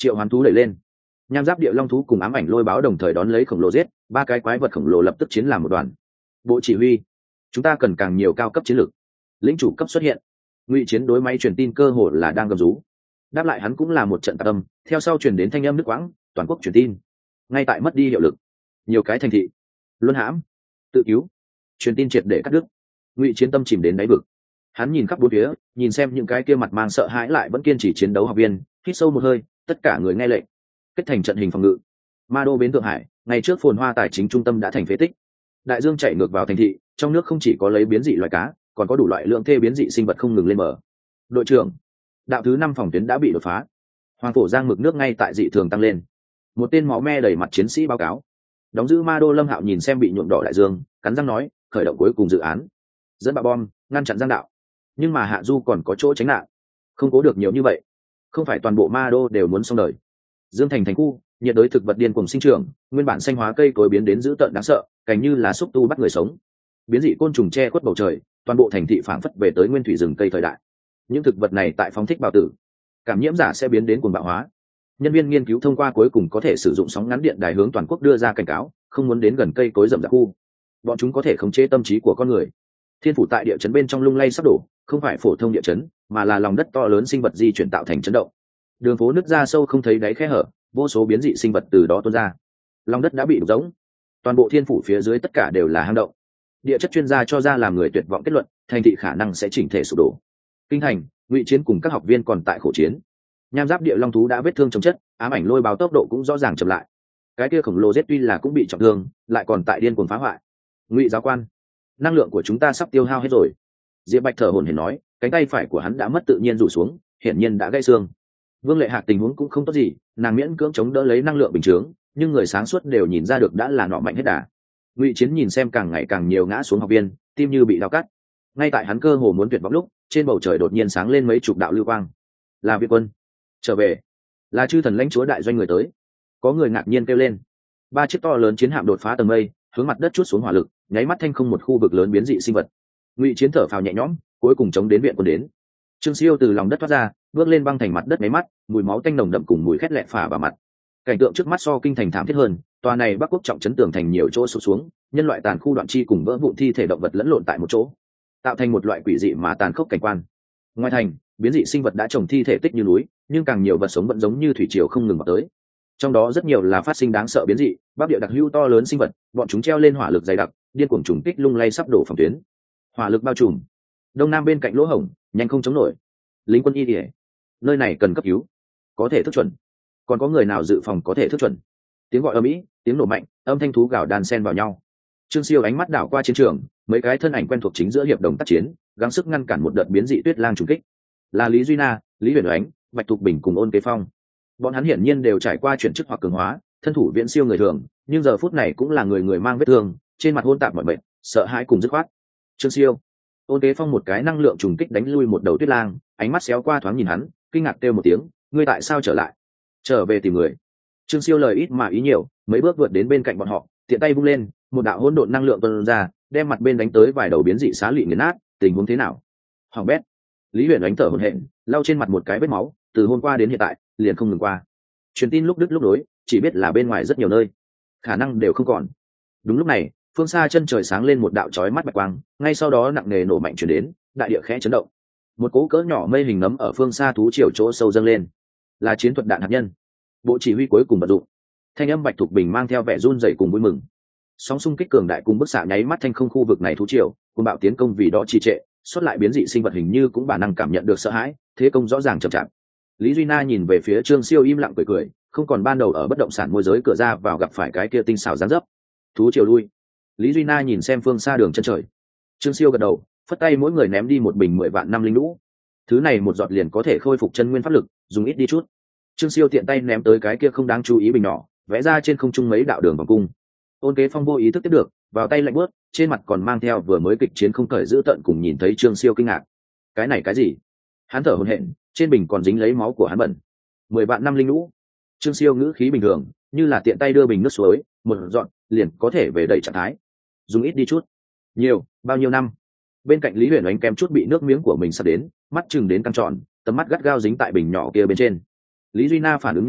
triệu hoán thú đẩy lên, nham giáp địa long thú cùng ám ảnh lôi báo đồng thời đón lấy khổng lồ giết, ba cái quái vật khổng lồ lập tức chiến làm một đoàn. Bộ chỉ huy, chúng ta cần càng nhiều cao cấp chiến lược. Lĩnh chủ cấp xuất hiện, Ngụy Chiến đối máy truyền tin cơ hồ là đang gầm rú. Đáp lại hắn cũng là một trận tạc âm, theo sau truyền đến thanh âm nước quãng, toàn quốc truyền tin ngay tại mất đi hiệu lực, nhiều cái thành thị luân hãm, tự cứu, truyền tin triệt để cắt đứt. Ngụy Chiến tâm chìm đến đáy vực, hắn nhìn khắp bốn phía, nhìn xem những cái kia mặt mang sợ hãi lại vẫn kiên trì chiến đấu học viên, hít sâu một hơi, tất cả người nghe lệnh, kết thành trận hình phòng ngự. Ma đô bến Thượng Hải, ngày trước phồn hoa tài chính trung tâm đã thành phế tích. Đại dương chảy ngược vào thành thị, trong nước không chỉ có lấy biến dị loài cá, còn có đủ loại lượng thê biến dị sinh vật không ngừng lên mở. Đội trưởng, đạo thứ 5 phòng tuyến đã bị đột phá. Hoàng Phổ Giang mực nước ngay tại dị thường tăng lên. Một tên máu me đầy mặt chiến sĩ báo cáo. Đóng giữ Ma đô Lâm Hạo nhìn xem bị nhuộm đỏ đại dương, cắn răng nói, khởi động cuối cùng dự án, dẫn bạo bom, ngăn chặn giang đạo. Nhưng mà Hạ Du còn có chỗ tránh nạn, không cố được nhiều như vậy. Không phải toàn bộ Ma đô đều muốn xong đời. Dương Thành thành khu, nhiệt đới thực vật điên cuồng sinh trưởng, nguyên bản xanh hóa cây cối biến đến dữ tợn đáng sợ, cảnh như là xúc tu bắt người sống. Biến dị côn trùng che khuất bầu trời, toàn bộ thành thị phảng phất về tới nguyên thủy rừng cây thời đại. Những thực vật này tại phóng thích bào tử, cảm nhiễm giả sẽ biến đến cuồng bạo hóa. Nhân viên nghiên cứu thông qua cuối cùng có thể sử dụng sóng ngắn điện đài hướng toàn quốc đưa ra cảnh cáo, không muốn đến gần cây cối rậm rạp khu. Bọn chúng có thể khống chế tâm trí của con người. Thiên phủ tại địa chấn bên trong lung lay sắp đổ, không phải phổ thông địa chấn, mà là lòng đất to lớn sinh vật di chuyển tạo thành chấn động. Đường phố nứt ra sâu không thấy đáy khe hở, vô số biến dị sinh vật từ đó tuôn ra. Lòng đất đã bị đục rỗng, toàn bộ thiên phủ phía dưới tất cả đều là hang động. Địa chất chuyên gia cho ra làm người tuyệt vọng kết luận, thành thị khả năng sẽ chỉnh thể sụp đổ. Kinh thành, Ngụy Chiến cùng các học viên còn tại khổ chiến. Nham giáp địa long thú đã vết thương chống chất, ám ảnh lôi báo tốc độ cũng rõ ràng chậm lại. Cái kia khổng lồ Z tuy là cũng bị trọng thương, lại còn tại điên cuồng phá hoại. Ngụy giáo quan, năng lượng của chúng ta sắp tiêu hao hết rồi. Diệp Bạch thở hổn hển nói, cánh tay phải của hắn đã mất tự nhiên rủ xuống, hiển nhiên đã gãy xương. Vương Lệ Hạc tình huống cũng không tốt gì, nàng miễn cưỡng chống đỡ lấy năng lượng bình thường, nhưng người sáng suốt đều nhìn ra được đã là nọ mạnh hết đà. Ngụy Chiến nhìn xem càng ngày càng nhiều ngã xuống học viên, tim như bị đau cắt. Ngay tại hắn cơ hồ muốn tuyệt vọng lúc, trên bầu trời đột nhiên sáng lên mấy chục đạo lưu quang. Là Việt quân trở về, là chư thần lãnh chúa đại doanh người tới. Có người ngạc nhiên kêu lên. 3 chiếc to lớn chiến hạm đột phá tầng mây, hướng mặt đất trút xuống hỏa lực, nháy mắt thanh không một khu vực lớn biến dị sinh vật. Ngụy Chiến thở phào nhẹ nhõm, cuối cùng chống đến viện quân đến. Trương Siêu từ lòng đất thoát ra, bước lên băng thành mặt đất nháy mắt, mùi máu tanh nồng đậm cùng mùi khét lẹt phả vào mặt. Cảnh tượng trước mắt so kinh thành thảm thiết hơn, tòa này Bắc Quốc trọng trấn tường thành nhiều chỗ sụp xuống, nhân loại tàn khu đoạn chi cùng vỡ vụn thi thể động vật lẫn lộn tại một chỗ, tạo thành một loại quỷ dị mà tàn khốc cảnh quan. Ngoài thành, biến dị sinh vật đã trồng thi thể tích như núi, nhưng càng nhiều vật sống vẫn giống như thủy triều không ngừng vào tới. Trong đó rất nhiều là phát sinh đáng sợ biến dị, bắc địa đặc hữu to lớn sinh vật, bọn chúng treo lên hỏa lực dày đặc, điên cuồng trùng kích lung lay sắp đổ phòng tuyến. Hỏa lực bao trùm. Đông nam bên cạnh lỗ hổng, nhanh không chống nổi. Lính quân y địa, nơi này cần cấp cứu, có thể thức chuẩn. Còn có người nào dự phòng có thể thức chuẩn? Tiếng gọi ầm ĩ, tiếng nổ mạnh, âm thanh thú gào đan xen vào nhau. Trương Siêu ánh mắt đảo qua chiến trường, mấy cái thân ảnh quen thuộc chính giữa hiệp đồng tác chiến, gắng sức ngăn cản một đợt biến dị tuyết lang trùng kích. Là Lý Duy Na, Lý Huyền Oánh, Bạch Thục Bình cùng Ôn Kế Phong. Bọn hắn hiển nhiên đều trải qua chuyển chức hoặc cường hóa, thân thủ viễn siêu người thường, nhưng giờ phút này cũng là người người mang vết thương, trên mặt hôn tạp mọi bệnh, sợ hãi cùng dứt khoát. Trương Siêu, Ôn Kế Phong một cái năng lượng trùng kích đánh lui một đầu tuyết lang, ánh mắt xéo qua thoáng nhìn hắn, kinh ngạc kêu một tiếng, ngươi tại sao trở lại? Trở về tìm người. Trương Siêu lời ít mà ý nhiều, mấy bước vượt đến bên cạnh bọn họ, tiện tay vung lên, một đạo hỗn độn năng lượng tuôn ra, đem mặt bên đánh tới vài đầu biến dị xá lị nghiền nát. Tình huống thế nào? Hoàng bét. Lý Huyền Ánh thở hổn hển, lau trên mặt một cái vết máu, từ hôm qua đến hiện tại, liền không ngừng qua. Truyền tin lúc đứt lúc nối, chỉ biết là bên ngoài rất nhiều nơi, khả năng đều không còn. Đúng lúc này, phương xa chân trời sáng lên một đạo chói mắt bạch quang, ngay sau đó nặng nề nổ mạnh truyền đến, đại địa khẽ chấn động. Một cỗ cỡ nhỏ mây hình nấm ở phương xa thú triều chỗ sâu dâng lên, là chiến thuật đạn hạt nhân. Bộ chỉ huy cuối cùng vận dụng. Thanh âm Bạch Thục Bình mang theo vẻ run rẩy cùng vui mừng. Sóng xung kích cường đại cùng bức xạ nháy mắt thanh không khu vực này thú triều, cùng bạo tiến công vì đó trì trệ, xuất lại biến dị sinh vật hình như cũng bản năng cảm nhận được sợ hãi, thế công rõ ràng chậm chạp. Lý Duy Na nhìn về phía Trương Siêu im lặng cười cười, không còn ban đầu ở bất động sản môi giới cửa ra vào gặp phải cái kia tinh xảo dáng dấp. Thú triều lui. Lý Duy Na nhìn xem phương xa đường chân trời. Trương Siêu gật đầu, phất tay mỗi người ném đi một bình 10 vạn năm linh lũ. Thứ này một giọt liền có thể khôi phục chân nguyên pháp lực, dùng ít đi chút. Trương Siêu tiện tay ném tới cái kia không đáng chú ý bình nhỏ, vẽ ra trên không trung mấy đạo đường vòng cung. Ôn Kế Phong vô ý thức tiếp được, vào tay lạnh bước, trên mặt còn mang theo vừa mới kịch chiến không cởi giữ tận cùng nhìn thấy Trương Siêu kinh ngạc. Cái này cái gì? Hắn thở hổn hển, trên bình còn dính lấy máu của hắn bẩn. 10 vạn năm linh lũ. Trương Siêu ngữ khí bình thường, như là tiện tay đưa bình nước suối, một dọn liền có thể về đầy trạng thái. Dùng ít đi chút. Nhiều, bao nhiêu năm? Bên cạnh Lý Huyền Ánh kém chút bị nước miếng của mình sặc đến, mắt chừng đến căng tròn, tầm mắt gắt gao dính tại bình nhỏ kia bên trên. Lý Duy Na phản ứng nhanh nhất,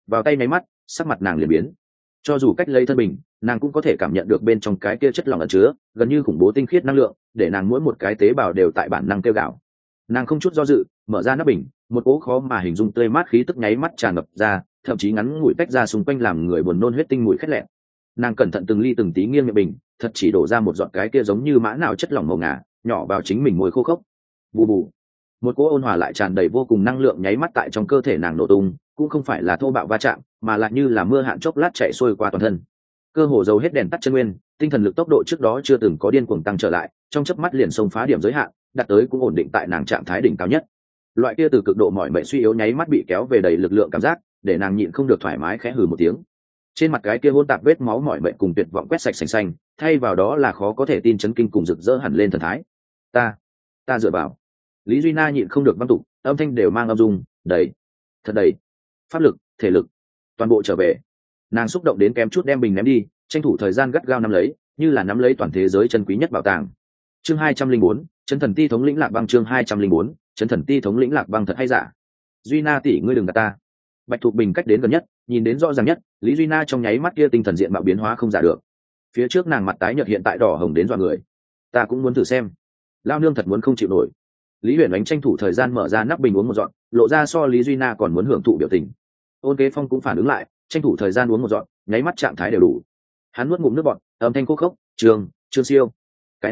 vào tay máy mắt sắc mặt nàng liền biến. Cho dù cách lấy thân bình, nàng cũng có thể cảm nhận được bên trong cái kia chất lỏng ẩn chứa gần như khủng bố tinh khiết năng lượng, để nàng mỗi một cái tế bào đều tại bản năng kêu gào. Nàng không chút do dự mở ra nắp bình, một cỗ khó mà hình dung tươi mát khí tức nháy mắt tràn ngập ra, thậm chí ngắn ngủi tách ra xung quanh làm người buồn nôn huyết tinh mùi khét lẹn. Nàng cẩn thận từng ly từng tí nghiêng miệng bình, thật chỉ đổ ra một giọt cái kia giống như mã nào chất lỏng màu ngà nhỏ vào chính mình môi khô khốc. Bù bù, một cỗ ôn hòa lại tràn đầy vô cùng năng lượng nháy mắt tại trong cơ thể nàng nổ tung, cũng không phải là thô bạo va chạm, mà lại như là mưa hạn chốc lát chạy xuôi qua toàn thân. Cơ hồ dầu hết đèn tắt chân nguyên, tinh thần lực tốc độ trước đó chưa từng có điên cuồng tăng trở lại, trong chớp mắt liền xông phá điểm giới hạn, đạt tới cũng ổn định tại nàng trạng thái đỉnh cao nhất. Loại kia từ cực độ mỏi mệt suy yếu nháy mắt bị kéo về đầy lực lượng cảm giác, để nàng nhịn không được thoải mái khẽ hừ một tiếng. Trên mặt cái kia hỗn tạp vết máu mỏi mệt cùng tuyệt vọng quét sạch sành xanh, thay vào đó là khó có thể tin chấn kinh cùng rực rỡ hẳn lên thần thái. Ta dựa vào. Lý Duy Na nhịn không được văng tục, âm thanh đều mang âm dung, đầy, thật đầy, pháp lực, thể lực, toàn bộ trở về. Nàng xúc động đến kém chút đem bình ném đi, tranh thủ thời gian gắt gao nắm lấy, như là nắm lấy toàn thế giới chân quý nhất bảo tàng. Chương 204, Chấn Thần Ti thống lĩnh Lạc Băng. Chương 204, Chấn Thần Ti thống lĩnh Lạc Băng. Thật hay giả? Duy Na tỷ, ngươi đừng gạt ta. Bạch Thục Bình cách đến gần nhất, nhìn đến rõ ràng nhất, Lý Duy Na trong nháy mắt kia tinh thần diện mạo biến hóa không giả được. Phía trước nàng mặt tái nhợt hiện tại đỏ hồng đến dọa người. Ta cũng muốn thử xem. Lao nương thật muốn không chịu nổi. Lý Huyền Ánh tranh thủ thời gian mở ra nắp bình uống một giọt, lộ ra so Lý Duy Na còn muốn hưởng thụ biểu tình. Ôn Kế Phong cũng phản ứng lại, tranh thủ thời gian uống một giọt, nháy mắt trạng thái đều đủ. Hắn nuốt ngụm nước bọt, âm thanh khô khốc, "Trương Siêu, cái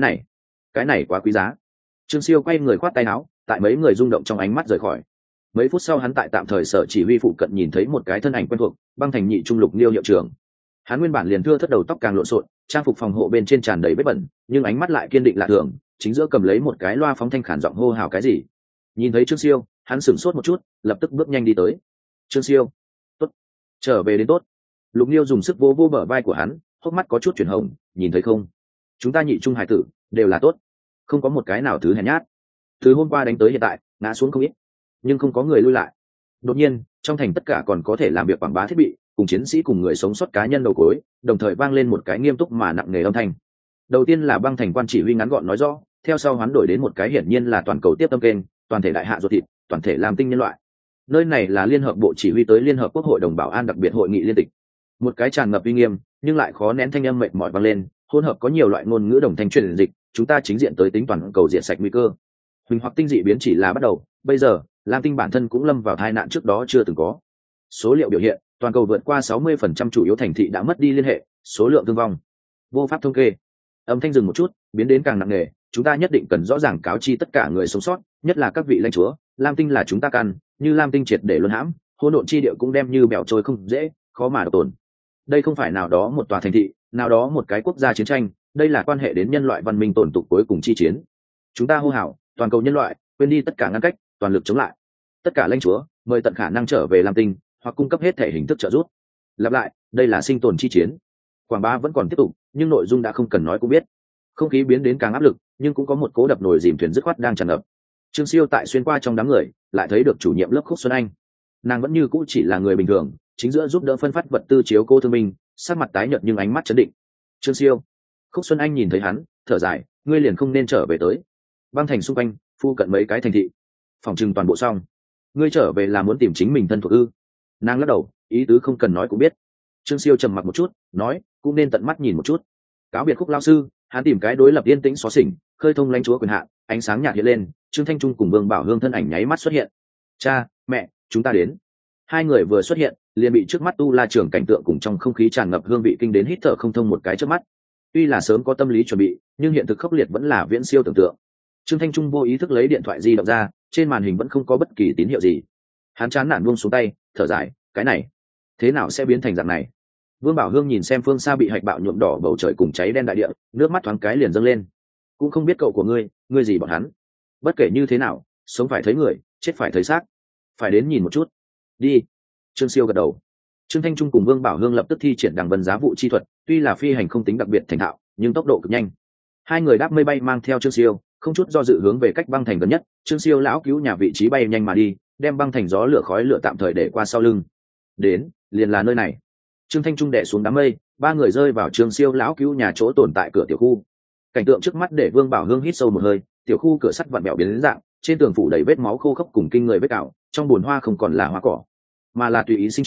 này quá quý giá." Trương Siêu quay người khoát tay áo, tại mấy người rung động trong ánh mắt rời khỏi. Mấy phút sau hắn tại tạm thời sở chỉ huy phụ cận nhìn thấy một cái thân ảnh quen thuộc, Băng Thành nhị trung lục Liêu hiệu trưởng. Hắn nguyên bản liền thưa thất đầu tóc càng lộn xộn, trang phục phòng hộ bên trên tràn đầy vết bẩn, nhưng ánh mắt lại kiên định lạ thường, chính giữa cầm lấy một cái loa phóng thanh khản giọng hô hào cái gì. Nhìn thấy Trương Siêu, hắn sửng sốt một chút, lập tức bước nhanh đi tới. "Trương Siêu, tốt, trở về đến tốt." Lục Liêu dùng sức vô bờ vai của hắn, hốc mắt có chút chuyển hồng, "Nhìn thấy không? Chúng ta nhị trung hải tử đều là tốt, không có một cái nào thứ hèn nhát. Từ hôm qua đánh tới hiện tại, ngã xuống không ít, nhưng không có người lui lại." Đột nhiên, trong thành tất cả còn có thể làm việc quảng bá thiết bị, cùng chiến sĩ cùng người sống sót cá nhân đầu cối, đồng thời vang lên một cái nghiêm túc mà nặng nề âm thanh. Đầu tiên là Băng Thành quan chỉ huy ngắn gọn nói rõ, theo sau hoán đổi đến một cái hiển nhiên là toàn cầu tiếp tâm kênh, toàn thể đại hạ ruột thịt, toàn thể làm tinh nhân loại. Nơi này là Liên hợp bộ chỉ huy tới Liên hợp quốc hội đồng bảo an đặc biệt hội nghị liên tịch. Một cái tràn ngập uy nghiêm, nhưng lại khó nén thanh âm mệt mỏi vang lên, hỗn hợp có nhiều loại ngôn ngữ đồng thanh truyền dịch, chúng ta chính diện tới tính toàn cầu diện sạch nguy cơ. Huỳnh hoặc tinh dị biến chỉ là bắt đầu, bây giờ, Lam Tinh bản thân cũng lâm vào tai nạn trước đó chưa từng có. Số liệu biểu hiện, toàn cầu vượt qua 60% chủ yếu thành thị đã mất đi liên hệ, số lượng thương vong vô pháp thống kê. Âm thanh dừng một chút, biến đến càng nặng nề, chúng ta nhất định cần rõ ràng cáo chi tất cả người sống sót, nhất là các vị lãnh chúa, Lam Tinh là chúng ta căn, như Lam Tinh triệt để luân hãm, hỗn độn chi địa cũng đem như bèo trôi không dễ, khó mà độc tồn. Đây không phải nào đó một tòa thành thị, nào đó một cái quốc gia chiến tranh, đây là quan hệ đến nhân loại văn minh tồn tục cuối cùng chi chiến. Chúng ta hô hào, toàn cầu nhân loại, quên đi tất cả ngăn cách, toàn lực chống lại. Tất cả lãnh chúa, mời tận khả năng trở về Lam Tinh, hoặc cung cấp hết thể hình thức trợ giúp. Lặp lại, đây là sinh tồn chi chiến. Quảng bá vẫn còn tiếp tục, nhưng nội dung đã không cần nói cũng biết. Không khí biến đến càng áp lực, nhưng cũng có một cố đập nồi dìm thuyền dứt khoát đang tràn ngập. Trương Siêu tại xuyên qua trong đám người, lại thấy được chủ nhiệm lớp Khúc Xuân Anh. Nàng vẫn như cũ chỉ là người bình thường, chính giữa giúp đỡ phân phát vật tư chiếu cô thương binh, sắc mặt tái nhợt nhưng ánh mắt chấn định. "Trương Siêu." Khúc Xuân Anh nhìn thấy hắn, thở dài, "Ngươi liền không nên trở về tới. Băng Thành xung quanh, phu cận mấy cái thành thị, phòng trừng toàn bộ xong. Ngươi trở về là muốn tìm chính mình thân thuộc ư?" Nàng lắc đầu, ý tứ không cần nói cũng biết. Trương Siêu trầm mặc một chút, nói, "Cũng nên tận mắt nhìn một chút." Cáo biệt Khúc lão sư, hắn tìm cái đối lập yên tĩnh xóa xỉnh, khơi thông lãnh chúa quyền hạn, ánh sáng nhạt hiện lên, Trương Thanh Trung cùng Vương Bảo Hương thân ảnh nháy mắt xuất hiện. "Cha, mẹ, chúng ta đến." Hai người vừa xuất hiện, liền bị trước mắt tu la trưởng cảnh tượng cùng trong không khí tràn ngập hương vị kinh đến hít thở không thông một cái trước mắt. Tuy là sớm có tâm lý chuẩn bị, nhưng hiện thực khốc liệt vẫn là viễn siêu tưởng tượng. Trương Thanh Trung vô ý thức lấy điện thoại di động ra, trên màn hình vẫn không có bất kỳ tín hiệu gì. Hắn chán nản buông xuống tay, thở dài, cái này, thế nào sẽ biến thành dạng này? Vương Bảo Hương nhìn xem phương xa bị hạch bạo nhuộm đỏ bầu trời cùng cháy đen đại địa, nước mắt thoáng cái liền dâng lên. Cũng không biết cậu của ngươi gì bọn hắn. Bất kể như thế nào, sống phải thấy người, chết phải thấy xác. Phải đến nhìn một chút. Đi. Trương Siêu gật đầu. Trương Thanh Trung cùng Vương Bảo Hương lập tức thi triển đằng vân giá vụ chi thuật, tuy là phi hành không tính đặc biệt thành thạo, nhưng tốc độ cực nhanh. Hai người đáp mây bay mang theo Trương Siêu, không chút do dự hướng về cách Băng Thành gần nhất. Trương Siêu lão cứu nhà vị trí bay nhanh mà đi, đem Băng Thành gió lửa khói lửa tạm thời để qua sau lưng. Đến, liền là nơi này. Trương Thanh Trung đè xuống đám mây, ba người rơi vào Trương Siêu lão cứu nhà chỗ tồn tại cửa tiểu khu. Cảnh tượng trước mắt để Vương Bảo Hương hít sâu một hơi, tiểu khu cửa sắt vặn vẹo biến đến dạng, trên tường phủ đầy vết máu khô khốc cùng kinh người vết cào, trong bùn hoa không còn là hoa cỏ, mà là tùy ý sinh trưởng,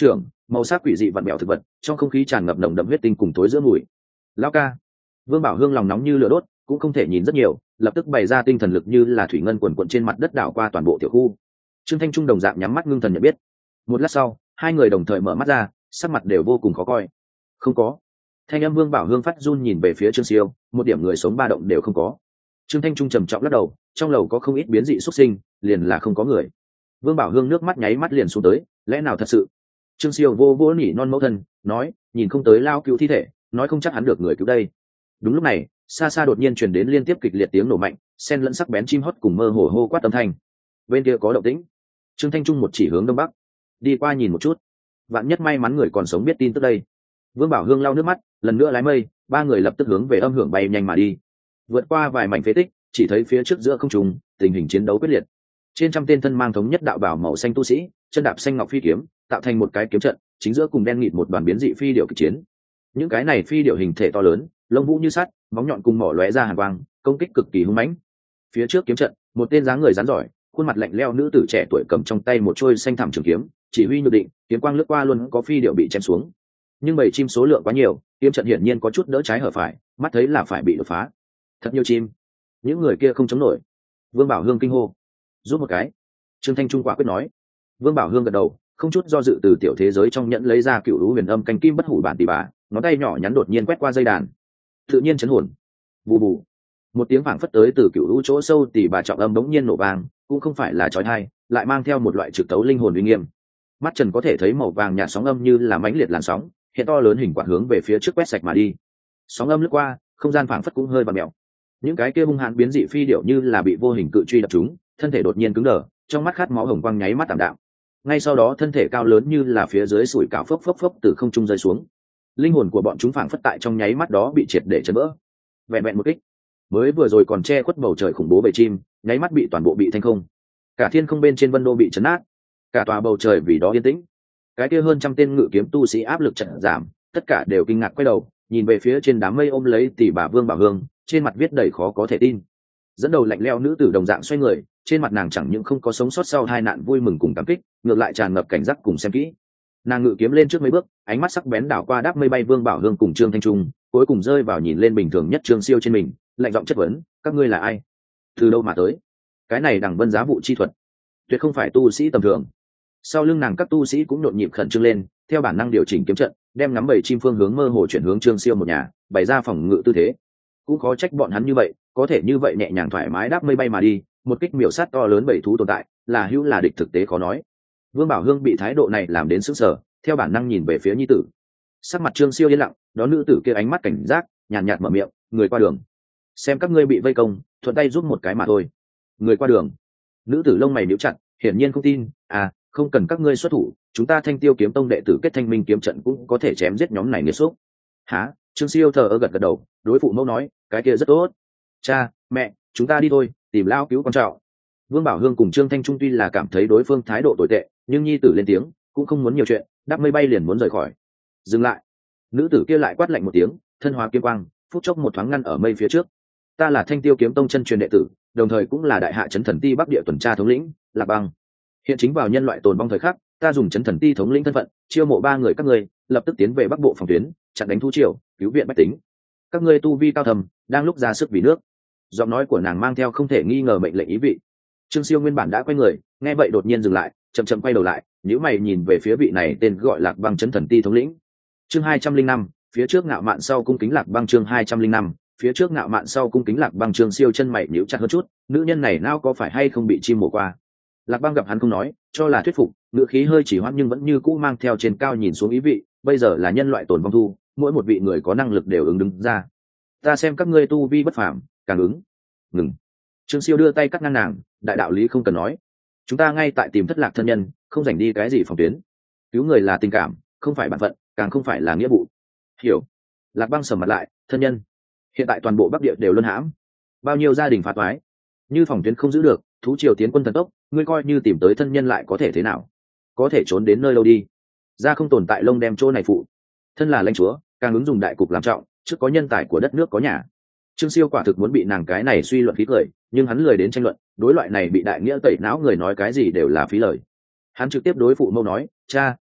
màu sắc quỷ dị vặn bẹo thực vật, trong không khí tràn ngập nồng đậm huyết tinh cùng tối giữa mùi. Lão ca. Vương Bảo Hương lòng nóng như lửa đốt, cũng không thể nhìn rất nhiều, lập tức bày ra tinh thần lực như là thủy ngân quần quần trên mặt đất đảo qua toàn bộ tiểu khu. Trương Thanh Trung đồng dạng nhắm mắt ngưng thần nhận biết. Một lát sau, hai người đồng thời mở mắt ra, sắc mặt đều vô cùng khó coi. Không có. Thanh âm Vương Bảo Hương phát run nhìn về phía Trương Siêu, một điểm người sống ba động đều không có. Trương Thanh Trung trầm trọng lắc đầu, trong lầu có không ít biến dị xuất sinh, liền là không có người. Vương Bảo Hương nước mắt nháy mắt liền xuống tới, lẽ nào thật sự? Trương Siêu vô vô nỉ non mẫu thân, nói, nhìn không tới lao cứu thi thể, nói không chắc hắn được người cứu đây. Đúng lúc này, xa xa đột nhiên truyền đến liên tiếp kịch liệt tiếng nổ mạnh, xen lẫn sắc bén chim hót cùng mơ hồ hô quát âm thanh. Bên kia có động tĩnh. Trương Thanh Trung một chỉ hướng đông bắc, đi qua nhìn một chút. Vạn nhất may mắn người còn sống biết tin tức đây. Vương Bảo Hương lau nước mắt, lần nữa lái mây, ba người lập tức hướng về âm hưởng bay nhanh mà đi. Vượt qua vài mảnh phế tích, chỉ thấy phía trước giữa không trung, tình hình chiến đấu quyết liệt. Trên trăm tên thân mang thống nhất đạo bào màu xanh tu sĩ, chân đạp xanh ngọc phi kiếm, tạo thành một cái kiếm trận, chính giữa cùng đen nghịt một đoàn biến dị phi điểu kịch chiến. Những cái này phi điểu hình thể to lớn, lông vũ như sắt, móng nhọn cùng mỏ lóe ra hàn quang, công kích cực kỳ hung mãnh. Phía trước kiếm trận, một tên dáng người rắn giỏi, khuôn mặt lạnh lẽo nữ tử trẻ tuổi cầm trong tay một trôi xanh thẳm trường kiếm, chỉ huy nhược định, kiếm quang lướt qua luôn có phi điểu bị chém xuống. Nhưng bầy chim số lượng quá nhiều, kiếm trận hiển nhiên có chút đỡ trái hở phải, mắt thấy là phải bị đột phá. Thật nhiều chim, những người kia không chống nổi. Vương Bảo Hương kinh hô, giúp một cái. Trương Thanh Trung quả quyết nói. Vương Bảo Hương gật đầu, không chút do dự từ tiểu thế giới trong nhẫn lấy ra cựu lũ huyền âm canh kim bất hủ bản tỷ bà, ngón tay nhỏ nhắn đột nhiên quét qua dây đàn, tự nhiên chấn hồn. Bù bù, một tiếng phảng phất tới từ cựu lũ chỗ sâu tỷ bà trọng âm bỗng nhiên nổ vang, cũng không phải là chói tai, lại mang theo một loại trực tấu linh hồn uy nghiêm. Mắt trần có thể thấy màu vàng nhạt sóng âm như là mãnh liệt làn sóng, hiện to lớn hình quạt hướng về phía trước quét sạch mà đi. Sóng âm lướt qua, không gian phảng phất cũng hơi vặn mèo. Những cái kia hung hãn biến dị phi điểu như là bị vô hình cự truy đập chúng, thân thể đột nhiên cứng đờ, trong mắt khát máu hồng quang nháy mắt tạm đạm. Ngay sau đó thân thể cao lớn như là phía dưới sủi cảo phốc phốc phốc từ không trung rơi xuống. Linh hồn của bọn chúng phảng phất tại trong nháy mắt đó bị triệt để chấn vỡ. Vẹn vẹn một kích, mới vừa rồi còn che khuất bầu trời khủng bố bầy chim, nháy mắt bị toàn bộ bị thanh không. Cả thiên không bên trên vân đô bị chấn nát, cả tòa bầu trời vì đó yên tĩnh. Cái kia hơn trăm tên ngự kiếm tu sĩ áp lực chợt giảm, tất cả đều kinh ngạc quay đầu, nhìn về phía trên đám mây ôm lấy tỷ bà Vương Bảo Hương, trên mặt viết đầy khó có thể tin. Dẫn đầu lạnh lẽo nữ tử đồng dạng xoay người, trên mặt nàng chẳng những không có sống sót sau hai nạn vui mừng cùng cảm kích, ngược lại tràn ngập cảnh giác cùng xem kỹ. Nàng ngự kiếm lên trước mấy bước, ánh mắt sắc bén đảo qua đáp mây bay Vương Bảo Hương cùng Trương Thanh Trung, cuối cùng rơi vào nhìn lên bình thường nhất Trương Siêu trên mình, lạnh giọng chất vấn, các ngươi là ai, từ đâu mà tới? Cái này đằng vân giá vụ chi thuật, tuyệt không phải tu sĩ tầm thường. Sau lưng nàng các tu sĩ cũng nhộn nhịp khẩn trương lên, theo bản năng điều chỉnh kiếm trận, đem ngắm bầy chim phương hướng mơ hồ chuyển hướng Trương Siêu một nhà, bày ra phòng ngự tư thế. Cũng khó trách bọn hắn như vậy, có thể như vậy nhẹ nhàng thoải mái đáp mây bay mà đi, một kích miểu sát to lớn bầy thú tồn tại, là hữu là địch thực tế khó nói. Vương Bảo Hương bị thái độ này làm đến sững sờ, theo bản năng nhìn về phía nhi tử. Sắc mặt Trương Siêu yên lặng, đón nữ tử kia ánh mắt cảnh giác, nhàn nhạt mở miệng, người qua đường, xem các ngươi bị vây công, thuận tay giúp một cái mà thôi. Người qua đường. Nữ tử lông mày nhíu chặt, hiển nhiên không tin. À, không cần các ngươi xuất thủ, chúng ta Thanh Tiêu kiếm tông đệ tử kết thanh minh kiếm trận cũng có thể chém giết nhóm này nghiệt xúc. Hả? Trương Siêu thờ ơ gật gật đầu, đối phụ mẫu nói, cái kia rất tốt. Cha, mẹ, chúng ta đi thôi, tìm lao cứu con trọ. Vương Bảo Hương cùng Trương Thanh Trung tuy là cảm thấy đối phương thái độ tồi tệ, nhưng nhi tử lên tiếng, cũng không muốn nhiều chuyện, đáp mây bay liền muốn rời khỏi. Dừng lại. Nữ tử kia lại quát lạnh một tiếng, thân hóa kiếm quang, phút chốc một thoáng ngăn ở mây phía trước. Ta là Thanh Tiêu kiếm tông chân truyền đệ tử, đồng thời cũng là đại hạ chấn thần ti bắc địa tuần tra thống lĩnh, Lạc Băng. Hiện chính vào nhân loại tồn vong thời khắc, ta dùng chấn thần ti thống lĩnh thân phận, chiêu mộ ba người các ngươi, lập tức tiến về bắc bộ phòng tuyến, chặn đánh thú triều, cứu viện bách tính. Các ngươi tu vi cao thầm, đang lúc ra sức vì nước. Giọng nói của nàng mang theo không thể nghi ngờ mệnh lệnh ý vị. Trương Siêu nguyên bản đã quay người, nghe vậy đột nhiên dừng lại, chậm chậm quay đầu lại, nhíu mày nhìn về phía vị này tên gọi Lạc Băng chấn thần ti thống lĩnh. Chương 205, phía trước ngạo mạn sau cung kính Lạc Băng. Chương 205, phía trước ngạo mạn sau cung kính Lạc Băng. Trương Siêu chân mày nhíu chặt hơn chút, nữ nhân này nào có phải hay không bị chim mổ qua? Lạc Băng gặp hắn không nói, cho là thuyết phục, ngữ khí hơi chỉ hoãn nhưng vẫn như cũ mang theo trên cao nhìn xuống ý vị. Bây giờ là nhân loại tồn vong thu, mỗi một vị người có năng lực đều ứng đứng ra. Ta xem các ngươi tu vi bất phàm, càng ứng. Ngừng. Trương Siêu đưa tay cắt ngang nàng, đại đạo lý không cần nói. Chúng ta ngay tại tìm thất lạc thân nhân, không dành đi cái gì phòng tuyến. Cứu người là tình cảm, không phải bản phận, càng không phải là nghĩa vụ. Hiểu. Lạc Băng sầm mặt lại, thân nhân. Hiện tại toàn bộ Bắc Địa đều luân hãm, bao nhiêu gia đình phá toái. Như phòng tuyến không giữ được, thú triều tiến quân thần tốc, ngươi coi như tìm tới thân nhân lại có thể thế nào? Có thể trốn đến nơi đâu đi? Ra không tồn tại lông đem chỗ này phụ. Thân là lãnh chúa, càng ứng dùng đại cục làm trọng, trước có nhân tài của đất nước có nhà. Trương Siêu quả thực muốn bị nàng cái này suy luận khí cười, nhưng hắn lười đến tranh luận, đối loại này bị đại nghĩa tẩy não người nói cái gì đều là phí lời. Hắn trực tiếp đối phụ mẫu nói, cha, mẹ,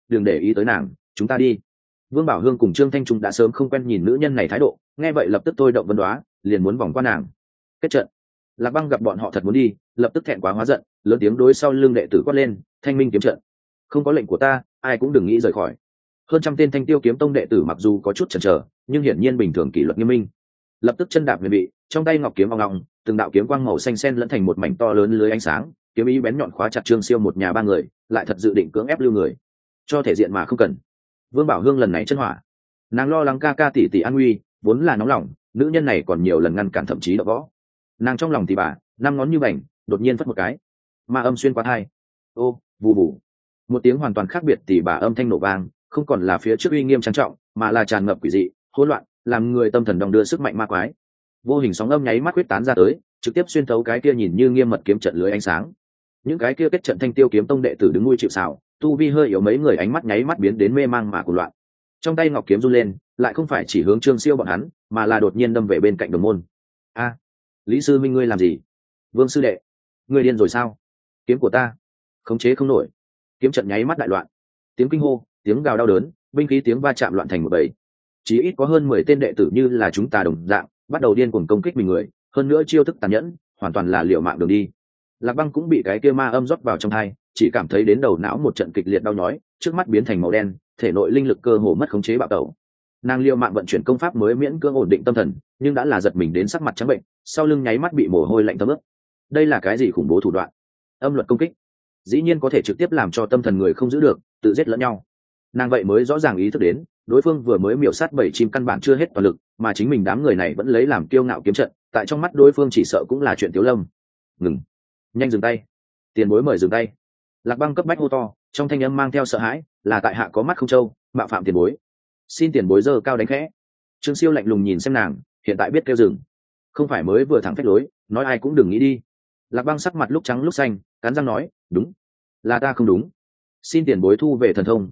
đừng để ý tới nàng, chúng ta đi. Vương Bảo Hương cùng Trương Thanh Trung đã sớm không quen nhìn nữ nhân này thái độ, nghe vậy lập tức thôi động vân đoá, liền muốn vòng qua nàng. Kết trận. Lạc Băng gặp bọn họ thật muốn đi, lập tức thẹn quá hóa giận, lớn tiếng đối sau lưng đệ tử quát lên, thanh minh kiếm trận. Không có lệnh của ta, ai cũng đừng nghĩ rời khỏi. Hơn trăm tên Thanh Tiêu kiếm tông đệ tử mặc dù có chút chần chờ, nhưng hiển nhiên bình thường kỷ luật nghiêm minh. Lập tức chân đạp huyền bị, trong tay ngọc kiếm ong ong, từng đạo kiếm quang màu xanh xen lẫn thành một mảnh to lớn lưới ánh sáng, kiếm ý bén nhọn khóa chặt Trương Siêu một nhà ba người, lại thật dự định cưỡng ép lưu người, cho thể diện mà không cần. Vương Bảo Hương lần này chân hỏa, nàng lo lắng ca ca tỷ tỷ an nguy, vốn là nóng lòng, nữ nhân này còn nhiều lần ngăn cản thậm chí đọ võ. Nàng trong lòng thì bà, năm ngón như bành, đột nhiên phất một cái, ma âm xuyên qua thai. Ô, vù vù, một tiếng hoàn toàn khác biệt tỉ bà âm thanh nổ vang, không còn là phía trước uy nghiêm trang trọng, mà là tràn ngập quỷ dị, hỗn loạn, làm người tâm thần đong đưa sức mạnh ma quái. Vô hình sóng âm nháy mắt quyết tán ra tới, trực tiếp xuyên thấu cái kia nhìn như nghiêm mật kiếm trận lưới ánh sáng. Những cái kia kết trận Thanh Tiêu kiếm tông đệ tử đứng nuôi chịu sào, tu vi hơi yếu mấy người ánh mắt nháy mắt biến đến mê mang mà cuồng loạn. Trong tay ngọc kiếm run lên, lại không phải chỉ hướng Trương Siêu bọn hắn, mà là đột nhiên đâm về bên cạnh đồng môn. A, Lý sư minh ngươi làm gì? Vương sư đệ, ngươi điên rồi sao? Kiếm của ta khống chế không nổi. Kiếm trận nháy mắt đại loạn, tiếng kinh hô, tiếng gào đau đớn, binh khí tiếng va chạm loạn thành một bầy. Chỉ ít có hơn 10 tên đệ tử như là chúng ta đồng dạng, bắt đầu điên cuồng công kích mình người, hơn nữa chiêu thức tàn nhẫn, hoàn toàn là liều mạng đường đi. Lạc Băng cũng bị cái kia ma âm rót vào trong tai, chỉ cảm thấy đến đầu não một trận kịch liệt đau nhói, trước mắt biến thành màu đen, thể nội linh lực cơ hồ mất khống chế bạo tẩu. Nàng liều mạng vận chuyển công pháp mới miễn cưỡng ổn định tâm thần, nhưng đã là giật mình đến sắc mặt trắng bệnh, sau lưng nháy mắt bị mồ hôi lạnh thấm ướt. Đây là cái gì khủng bố thủ đoạn? Âm luật công kích, dĩ nhiên có thể trực tiếp làm cho tâm thần người không giữ được, tự giết lẫn nhau. Nàng vậy mới rõ ràng ý thức đến, đối phương vừa mới miểu sát 7 chim căn bản chưa hết toàn lực, mà chính mình đám người này vẫn lấy làm kiêu ngạo kiếm trận, tại trong mắt đối phương chỉ sợ cũng là chuyện tiểu lâm. Ngừng, nhanh dừng tay, tiền bối mời dừng tay. Lạc Băng cấp bách hô to, trong thanh âm mang theo sợ hãi, là tại hạ có mắt không trâu, mạo phạm tiền bối, xin tiền bối giơ cao đánh khẽ. Trương Siêu lạnh lùng nhìn xem nàng, hiện tại biết kêu dừng, không phải mới vừa thẳng phách lối, nói ai cũng đừng nghĩ đi. Lạc Băng sắc mặt lúc trắng lúc xanh, cắn răng nói, đúng, là ta không đúng, xin tiền bối thu về thần thông.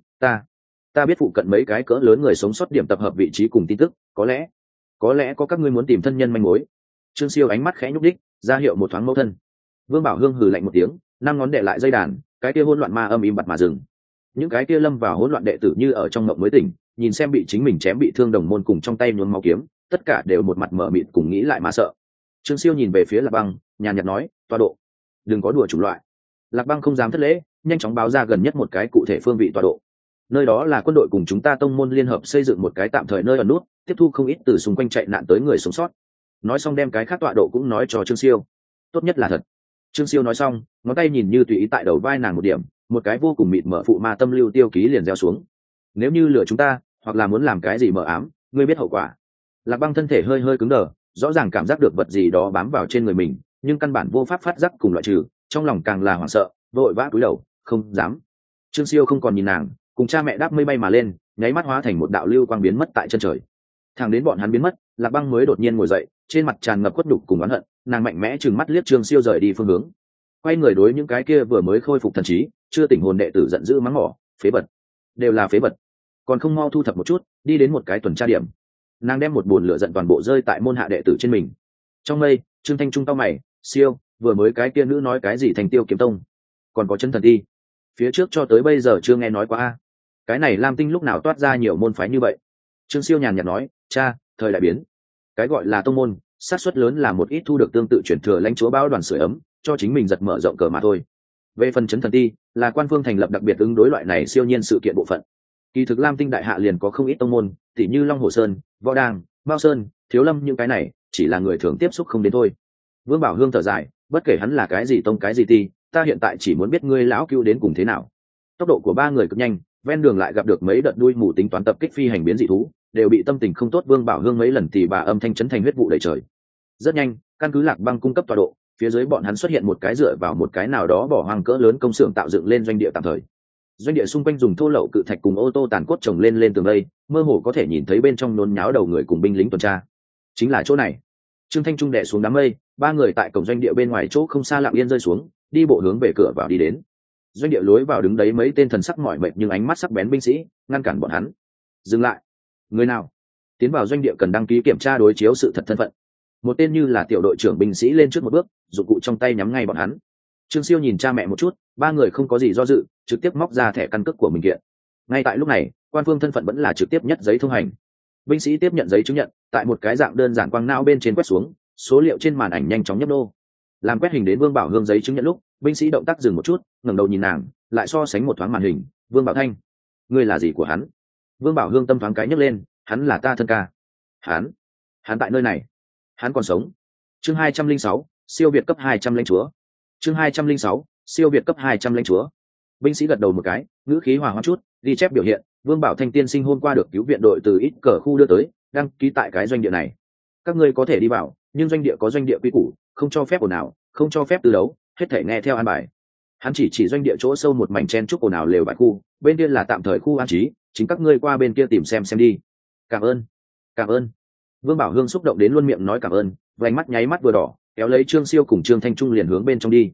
Ta biết phụ cận mấy cái cỡ lớn người sống sót điểm tập hợp vị trí cùng tin tức, có lẽ có các ngươi muốn tìm thân nhân manh mối. Trương Siêu ánh mắt khẽ nhúc đích, ra hiệu một thoáng mẫu thân. Vương Bảo Hương hừ lạnh một tiếng, năm ngón đệ lại dây đàn, cái kia hỗn loạn ma âm im bặt mà dừng. Những cái kia lâm vào hỗn loạn đệ tử như ở trong mộng mới tỉnh, nhìn xem bị chính mình chém bị thương đồng môn cùng trong tay nhuốm máu kiếm, tất cả đều một mặt mở mịt cùng nghĩ lại mà sợ. Trương Siêu nhìn về phía Lạc Băng, nhàn nhạt nói, tọa độ, đừng có đùa chủng loại. Lạc Băng không dám thất lễ, nhanh chóng báo ra gần nhất một cái cụ thể phương vị tọa độ. Nơi đó là quân đội cùng chúng ta tông môn liên hợp xây dựng một cái tạm thời nơi ẩn nút, tiếp thu không ít từ xung quanh chạy nạn tới người sống sót. Nói xong đem cái khác tọa độ cũng nói cho Trương Siêu. Tốt nhất là thật. Trương Siêu nói xong, ngón tay nhìn như tùy ý tại đầu vai nàng một điểm, một cái vô cùng mịt mở phụ ma tâm lưu tiêu ký liền gieo xuống. Nếu như lừa chúng ta, hoặc là muốn làm cái gì mờ ám, ngươi biết hậu quả. Lạc Băng thân thể hơi hơi cứng đờ, rõ ràng cảm giác được vật gì đó bám vào trên người mình, nhưng căn bản vô pháp phát giác cùng loại trừ, trong lòng càng là hoảng sợ, vội vã cúi đầu, không dám. Trương Siêu không còn nhìn nàng, cùng cha mẹ đáp mây bay mà lên, nháy mắt hóa thành một đạo lưu quang biến mất tại chân trời. Thẳng đến bọn hắn biến mất, Lạc Băng mới đột nhiên ngồi dậy, trên mặt tràn ngập khuất nhục cùng oán hận, nàng mạnh mẽ trừng mắt liếc Trương Siêu rời đi phương hướng, quay người đối những cái kia vừa mới khôi phục thần trí, chưa tỉnh hồn đệ tử giận dữ mắng mỏ, phế vật, đều là phế vật, còn không mau thu thập một chút, đi đến một cái tuần tra điểm. Nàng đem một buồn lửa giận toàn bộ rơi tại môn hạ đệ tử trên mình. Trong mây, Trương Thanh Trung cau mày, Siêu, vừa mới cái kia nữ nói cái gì Thành Tiêu kiếm tông, còn có chân thần đi, phía trước cho tới bây giờ chưa nghe nói qua a. Cái này Lam Tinh lúc nào toát ra nhiều môn phái như vậy? Trương Siêu nhàn nhạt nói, cha, thời đại biến, cái gọi là tông môn, xác suất lớn là một ít thu được tương tự chuyển thừa lãnh chúa báo đoàn sưởi ấm, cho chính mình giật mở rộng cờ mà thôi. Về phần chấn thần ti, là quan phương thành lập đặc biệt ứng đối loại này siêu nhiên sự kiện bộ phận. Kỳ thực Lam Tinh đại hạ liền có không ít tông môn, tỉ như Long Hồ Sơn, Võ Đàng, Bao Sơn, Thiếu Lâm, những cái này chỉ là người thường tiếp xúc không đến thôi. Vương Bảo Hương thở dài, bất kể hắn là cái gì tông cái gì ti, ta hiện tại chỉ muốn biết ngươi lão cứu đến cùng thế nào. Tốc độ của ba người cực nhanh, ven đường lại gặp được mấy đợt đuôi mù tính toán tập kích phi hành biến dị thú, đều bị tâm tình không tốt Vương Bảo Hương mấy lần thì bà âm thanh chấn thành huyết vụ đầy trời. Rất nhanh, căn cứ Lạc Băng cung cấp tọa độ, phía dưới bọn hắn xuất hiện một cái dựa vào một cái nào đó bỏ hoang cỡ lớn công xưởng tạo dựng lên doanh địa tạm thời. Doanh địa xung quanh dùng thô lậu cự thạch cùng ô tô tàn cốt trồng lên tường đây, mơ hồ có thể nhìn thấy bên trong nôn nháo đầu người cùng binh lính tuần tra. Chính là chỗ này. Trương Thanh Trung đè xuống đám mây, ba người tại cổng doanh địa bên ngoài chỗ không xa lặng yên rơi xuống, đi bộ hướng về cửa vào đi đến. Doanh địa lối vào đứng đấy mấy tên thần sắc mỏi mệt nhưng ánh mắt sắc bén binh sĩ, ngăn cản bọn hắn. Dừng lại. Người nào tiến vào doanh địa cần đăng ký kiểm tra đối chiếu sự thật thân phận. Một tên như là tiểu đội trưởng binh sĩ lên trước một bước, dụng cụ trong tay nhắm ngay bọn hắn. Trương Siêu nhìn cha mẹ một chút, ba người không có gì do dự, trực tiếp móc ra thẻ căn cước của mình kiện. Ngay tại lúc này quan phương thân phận vẫn là trực tiếp nhất giấy thông hành. Binh sĩ tiếp nhận giấy chứng nhận, tại một cái dạng đơn giản quang não bên trên quét xuống, số liệu trên màn ảnh nhanh chóng nhấp nô. Làm quét hình đến Vương Bảo Hương giấy chứng nhận lúc, binh sĩ động tác dừng một chút, ngẩng đầu nhìn nàng, lại so sánh một thoáng màn hình. Vương Bảo Thanh, ngươi là gì của hắn? Vương Bảo Hương tâm thoáng cái nhấc lên, hắn là ta thân ca. Hắn tại nơi này, hắn còn sống. Chương 206, siêu việt cấp 200 lãnh chúa. Chương 206, siêu việt cấp 200 lãnh chúa. Binh sĩ gật đầu một cái, ngữ khí hòa hoãn chút, ghi chép biểu hiện, Vương Bảo Thanh tiên sinh hôm qua được cứu viện đội từ ít cờ khu đưa tới, đăng ký tại cái doanh địa này. Các ngươi có thể đi vào, nhưng doanh địa có doanh địa quy củ, không cho phép ồn ào, không cho phép từ đấu, hết thể nghe theo an bài. Hắn chỉ doanh địa chỗ sâu một mảnh chen chúc ồn ào lều bại khu, bên kia là tạm thời khu an trí, chính các ngươi qua bên kia tìm xem đi. Cảm ơn. Vương Bảo Hương xúc động đến luôn miệng nói cảm ơn, vành mắt nháy mắt vừa đỏ, kéo lấy Trương Siêu cùng Trương Thanh Trung liền hướng bên trong đi.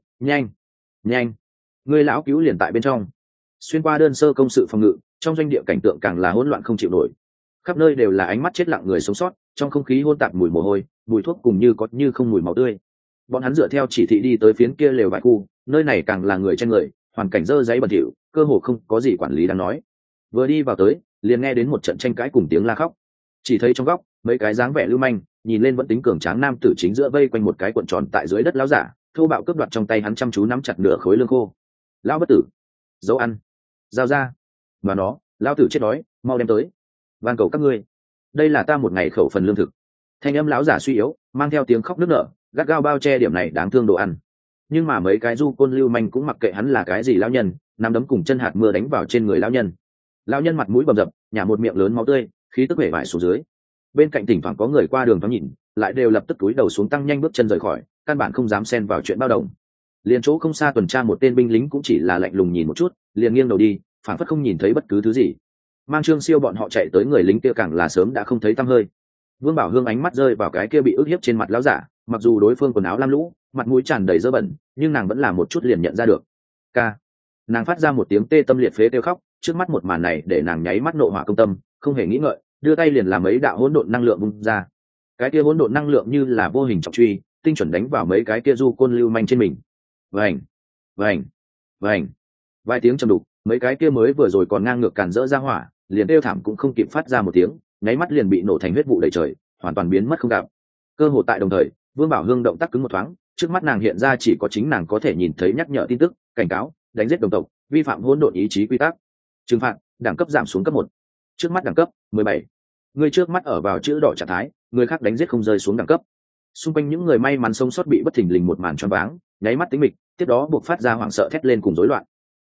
Nhanh, ngươi lão cứu liền tại bên trong. Xuyên qua đơn sơ công sự phòng ngự, trong doanh địa cảnh tượng càng là hỗn loạn không chịu nổi. Khắp nơi đều là ánh mắt chết lặng người sống sót, trong không khí hỗn tạp mùi mồ hôi, mùi thuốc cùng như có như không mùi máu tươi. Bọn hắn dựa theo chỉ thị đi tới phiến kia lều vải khu, nơi này càng là người trên người, hoàn cảnh dơ giấy bẩn thỉu, cơ hồ không có gì quản lý đang nói. Vừa đi vào tới, liền nghe đến một trận tranh cãi cùng tiếng la khóc. Chỉ thấy trong góc, mấy cái dáng vẻ lưu manh, nhìn lên vẫn tính cường tráng nam tử chính giữa vây quanh một cái cuộn tròn tại dưới đất lão giả, thô bạo cướp đoạt trong tay hắn chăm chú nắm chặt nửa khối lương khô. Lão bất tử, dấu ăn, giao ra. Và nó, lão tử chết đói, mau đem tới. Van cầu các ngươi, đây là ta một ngày khẩu phần lương thực. Thanh âm lão giả suy yếu, mang theo tiếng khóc nức nở, gắt gao bao che điểm này đáng thương đồ ăn. Nhưng mà mấy cái du côn lưu manh cũng mặc kệ hắn là cái gì lão nhân, nắm đấm cùng chân hạt mưa đánh vào trên người lão nhân. Lão nhân mặt mũi bầm dập, nhả một miệng lớn máu tươi, khí tức bể bại xuống dưới. Bên cạnh thỉnh thoảng có người qua đường thoáng nhìn, lại đều lập tức cúi đầu xuống tăng nhanh bước chân rời khỏi, căn bản không dám xen vào chuyện bao đồng. Liền chỗ không xa tuần tra một tên binh lính cũng chỉ là lạnh lùng nhìn một chút, liền nghiêng đầu đi, phản phất không nhìn thấy bất cứ thứ gì. Mang Trương Siêu bọn họ chạy tới người lính kia càng là sớm đã không thấy tăm hơi. Vương Bảo Hương ánh mắt rơi vào cái kia bị ức hiếp trên mặt lão giả, mặc dù đối phương quần áo lam lũ, mặt mũi tràn đầy dơ bẩn, nhưng nàng vẫn là một chút liền nhận ra được. Ca. Nàng phát ra một tiếng tê tâm liệt phế kêu khóc, trước mắt một màn này để nàng nháy mắt nộ hỏa công tâm, không hề nghĩ ngợi, đưa tay liền làm mấy đạo hỗn độn năng lượng bung ra. Cái kia hỗn độn năng lượng như là vô hình trọng truy, tinh chuẩn đánh vào mấy cái kia du côn lưu manh trên mình. Vành, vành, vành. Vài tiếng trầm đục, mấy cái kia mới vừa rồi còn ngang ngược càn rỡ ra hỏa, liền kêu thảm cũng không kịp phát ra một tiếng, nháy mắt liền bị nổ thành huyết vụ đầy trời, hoàn toàn biến mất không gặp. Cơ hội tại đồng thời, Vương Bảo Hương động tác cứng một thoáng, trước mắt nàng hiện ra chỉ có chính nàng có thể nhìn thấy nhắc nhở tin tức, cảnh cáo, đánh giết đồng tộc, vi phạm hỗn độn ý chí quy tắc. Trừng phạt, đẳng cấp giảm xuống cấp 1. Trước mắt đẳng cấp 17. Người trước mắt ở vào chữ đỏ trạng thái, người khác đánh giết không rơi xuống đẳng cấp. Xung quanh những người may mắn sống sót bị bất thình lình một màn choáng váng, nháy mắt tính mịch, tiếp đó buộc phát ra hoảng sợ thét lên cùng rối loạn.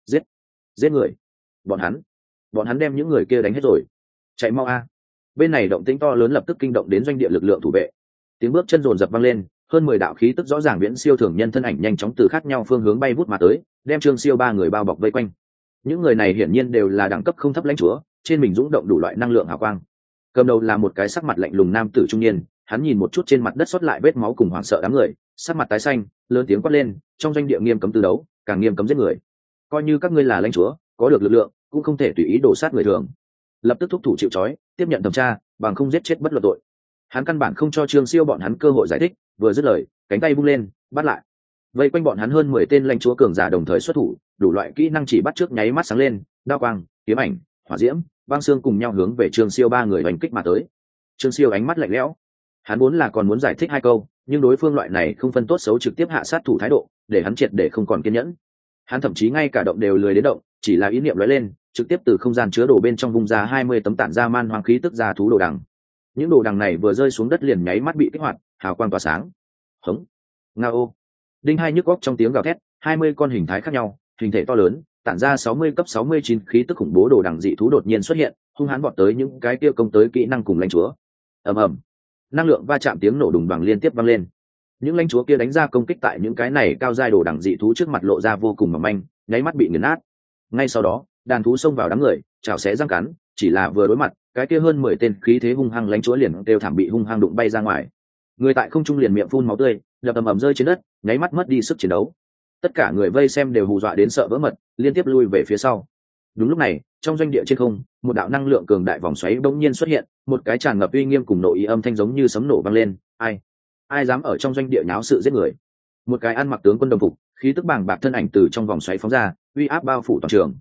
Giết người. Bọn hắn đem những người kia đánh hết rồi. Chạy mau a. Bên này động tĩnh to lớn lập tức kinh động đến doanh địa lực lượng thủ vệ. Tiếng bước chân rồn rập vang lên, hơn 10 đạo khí tức rõ ràng viễn siêu thường nhân thân ảnh nhanh chóng từ khác nhau phương hướng bay vút mà tới, đem Trương Siêu ba người bao bọc vây quanh. Những người này hiển nhiên đều là đẳng cấp không thấp lãnh chúa, trên mình dũng động đủ loại năng lượng hào quang. Cầm đầu là một cái sắc mặt lạnh lùng nam tử trung niên, hắn nhìn một chút trên mặt đất xuất lại vết máu cùng hoảng sợ đám người, sắc mặt tái xanh, lớn tiếng quát lên, trong doanh địa nghiêm cấm tư đấu, càng nghiêm cấm giết người. Coi như các ngươi là lãnh chúa, có được lực lượng, cũng không thể tùy ý đổ sát người thường. Lập tức thúc thủ chịu trói, tiếp nhận thẩm tra, bằng không giết chết bất luận tội. Hắn căn bản không cho Trương Siêu bọn hắn cơ hội giải thích, vừa dứt lời, cánh tay vung lên, bắt lại. Vây quanh bọn hắn hơn 10 tên lãnh chúa cường giả đồng thời xuất thủ, đủ loại kỹ năng chỉ bắt trước nháy mắt sáng lên, đao quang, kiếm ảnh, hỏa diễm, băng xương cùng nhau hướng về Trương Siêu ba người đánh kích mà tới. Trương Siêu ánh mắt lạnh lẽo, hắn vốn là còn muốn giải thích hai câu, nhưng đối phương loại này không phân tốt xấu trực tiếp hạ sát thủ thái độ, để hắn triệt để không còn kiên nhẫn. Hắn thậm chí ngay cả động đều lười đến động, chỉ là ý niệm lóe lên, trực tiếp từ không gian chứa đồ bên trong vung ra 20 tấm tản ra man hoang khí tức ra thú đồ đằng. Những đồ đằng này vừa rơi xuống đất liền nháy mắt bị kích hoạt, hào quang tỏa sáng. Hống, ngao, đinh hai nhức óc trong tiếng gào thét, 20 con hình thái khác nhau, hình thể to lớn, tản ra 60 cấp 69 khí tức khủng bố đồ đằng dị thú đột nhiên xuất hiện, hung hãn vọt tới những cái kia công tới kỹ năng cùng lãnh chúa. Ầm ầm, năng lượng va chạm tiếng nổ đùng đoàng liên tiếp vang lên. Những lãnh chúa kia đánh ra công kích tại những cái này cao giai đồ đằng dị thú trước mặt lộ ra vô cùng mỏng manh, nháy mắt bị nghiền nát. Ngay sau đó, đàn thú xông vào đám người, chảo xé răng cắn, chỉ là vừa đối mặt, cái kia hơn 10 tên khí thế hung hăng lãnh chúa liền đều thảm bị hung hăng đụng bay ra ngoài. Người tại không trung liền miệng phun máu tươi, đập ầm ầm rơi trên đất, nháy mắt mất đi sức chiến đấu. Tất cả người vây xem đều hù dọa đến sợ vỡ mật, liên tiếp lui về phía sau. Đúng lúc này, trong doanh địa trên không, một đạo năng lượng cường đại vòng xoáy bỗng nhiên xuất hiện, một cái tràn ngập uy nghiêm cùng nội ý âm thanh giống như sấm nổ vang lên, ai dám ở trong doanh địa nháo sự giết người. Một cái ăn mặc tướng quân đồng phục, khí tức bàng bạc thân ảnh từ trong vòng xoáy phóng ra, uy áp bao phủ toàn trường.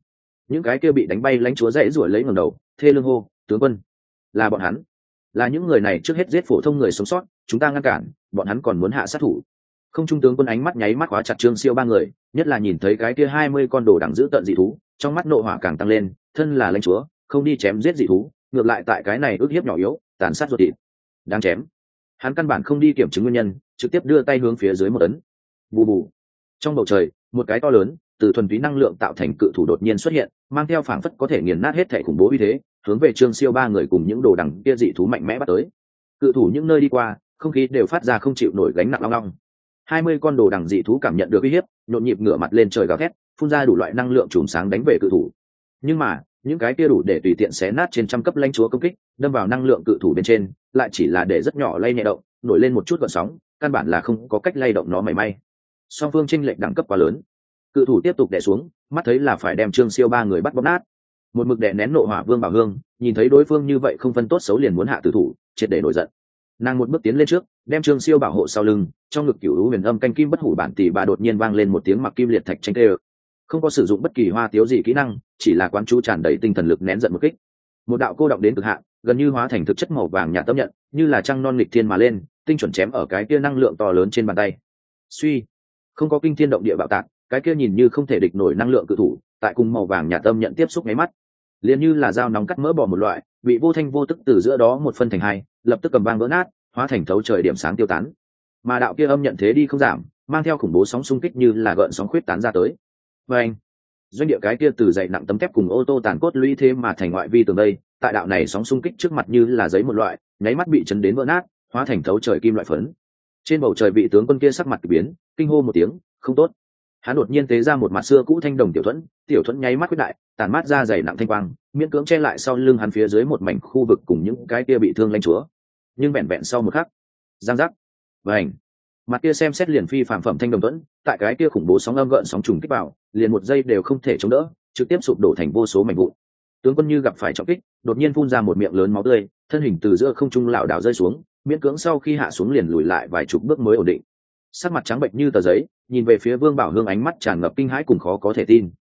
những cái kia bị đánh bay lãnh chúa dãy ruổi lấy ngẩng đầu thê lương hô tướng quân, là bọn hắn, là những người này trước hết giết phổ thông người sống sót, chúng ta ngăn cản bọn hắn còn muốn hạ sát thủ. Không trung tướng quân ánh mắt nháy mắt khóa chặt Trương Siêu ba người, nhất là nhìn thấy cái kia 20 con đồ đằng dữ tợn dị thú, trong mắt nộ hỏa càng tăng lên, thân là lãnh chúa không đi chém giết dị thú, ngược lại tại cái này ức hiếp nhỏ yếu tàn sát ruột thịt, đáng chém. Hắn căn bản không đi kiểm chứng nguyên nhân, trực tiếp đưa tay hướng phía dưới một ấn. Bù bù. Trong bầu trời, một cái to lớn từ thuần túy năng lượng tạo thành cự thủ đột nhiên xuất hiện, mang theo phảng phất có thể nghiền nát hết thảy khủng bố uy thế, hướng về Trương Siêu ba người cùng những đồ đằng kia dị thú mạnh mẽ bắt tới. Cự thủ những nơi đi qua, không khí đều phát ra không chịu nổi gánh nặng long long. 20 con đồ đằng dị thú cảm nhận được uy hiếp, nhộn nhịp ngửa mặt lên trời gào thét, phun ra đủ loại năng lượng chùm sáng đánh về cự thủ. Nhưng mà, những cái kia đủ để tùy tiện xé nát trên trăm cấp lãnh chúa công kích, đâm vào năng lượng cự thủ bên trên, lại chỉ là để rất nhỏ lay nhẹ động, nổi lên một chút gợn sóng, căn bản là không có cách lay động nó mảy may. Song phương chênh lệch đẳng cấp quá lớn. Cự thủ tiếp tục đè xuống, mắt thấy là phải đem Trương Siêu ba người bắt bóp nát. Một mực đè nén nộ hỏa Vương Bảo Hương, nhìn thấy đối phương như vậy không phân tốt xấu liền muốn hạ tử thủ, triệt để nổi giận. Nàng một bước tiến lên trước, đem Trương Siêu bảo hộ sau lưng, trong ngực cửu huyền âm canh kim bất hủ bản tỷ bà đột nhiên vang lên một tiếng mặc kim liệt thạch tranh tê. Không có sử dụng bất kỳ hoa tiếu gì kỹ năng, chỉ là quán chú tràn đầy tinh thần lực nén giận một kích. Một đạo cô động đến cực hạn, gần như hóa thành thực chất màu vàng nhạt tâm nhận, như là trăng non nghịch thiên mà lên, tinh chuẩn chém ở cái kia năng lượng to lớn trên bàn tay. Suy, không có kinh thiên động địa bạo tạc, cái kia nhìn như không thể địch nổi năng lượng cự thủ, tại cùng màu vàng nhạt tâm nhận tiếp xúc nháy mắt, liền như là dao nóng cắt mỡ bỏ một loại, bị vô thanh vô tức từ giữa đó một phân thành hai, lập tức cầm vang vỡ nát, hóa thành thấu trời điểm sáng tiêu tán. Mà đạo kia âm nhận thế đi không giảm, mang theo khủng bố sóng xung kích như là gợn sóng khuyết tán ra tới. Và anh, doanh địa cái kia từ dày nặng tấm thép cùng ô tô tàn cốt lũy thế mà thành ngoại vi tường đây, tại đạo này sóng xung kích trước mặt như là giấy một loại, nháy mắt bị chấn đến vỡ nát, hóa thành thấu trời kim loại phấn. Trên bầu trời vị tướng quân kia sắc mặt biến, kinh hô một tiếng, không tốt. Hắn đột nhiên tế ra một mặt xưa cũ thanh đồng tiểu thuẫn nháy mắt quyết đại, tàn mát ra dày nặng thanh quang, miễn cưỡng che lại sau lưng hắn phía dưới một mảnh khu vực cùng những cái kia bị thương lãnh chúa. Nhưng vẹn vẹn sau một khắc, giang giác, vành, mặt kia xem xét liền phi phàm phẩm thanh đồng thuẫn, tại cái kia khủng bố sóng âm gợn sóng trùng kích vào, liền một giây đều không thể chống đỡ, trực tiếp sụp đổ thành vô số mảnh vụn. Tướng quân như gặp phải trọng kích, đột nhiên phun ra một miệng lớn máu tươi, thân hình từ giữa không trung lảo đảo rơi xuống, miễn cưỡng sau khi hạ xuống liền lùi lại vài chục bước mới ổn định. Sắc mặt trắng bệch như tờ giấy, nhìn về phía Vương Bảo Hương ánh mắt tràn ngập kinh hãi cùng khó có thể tin.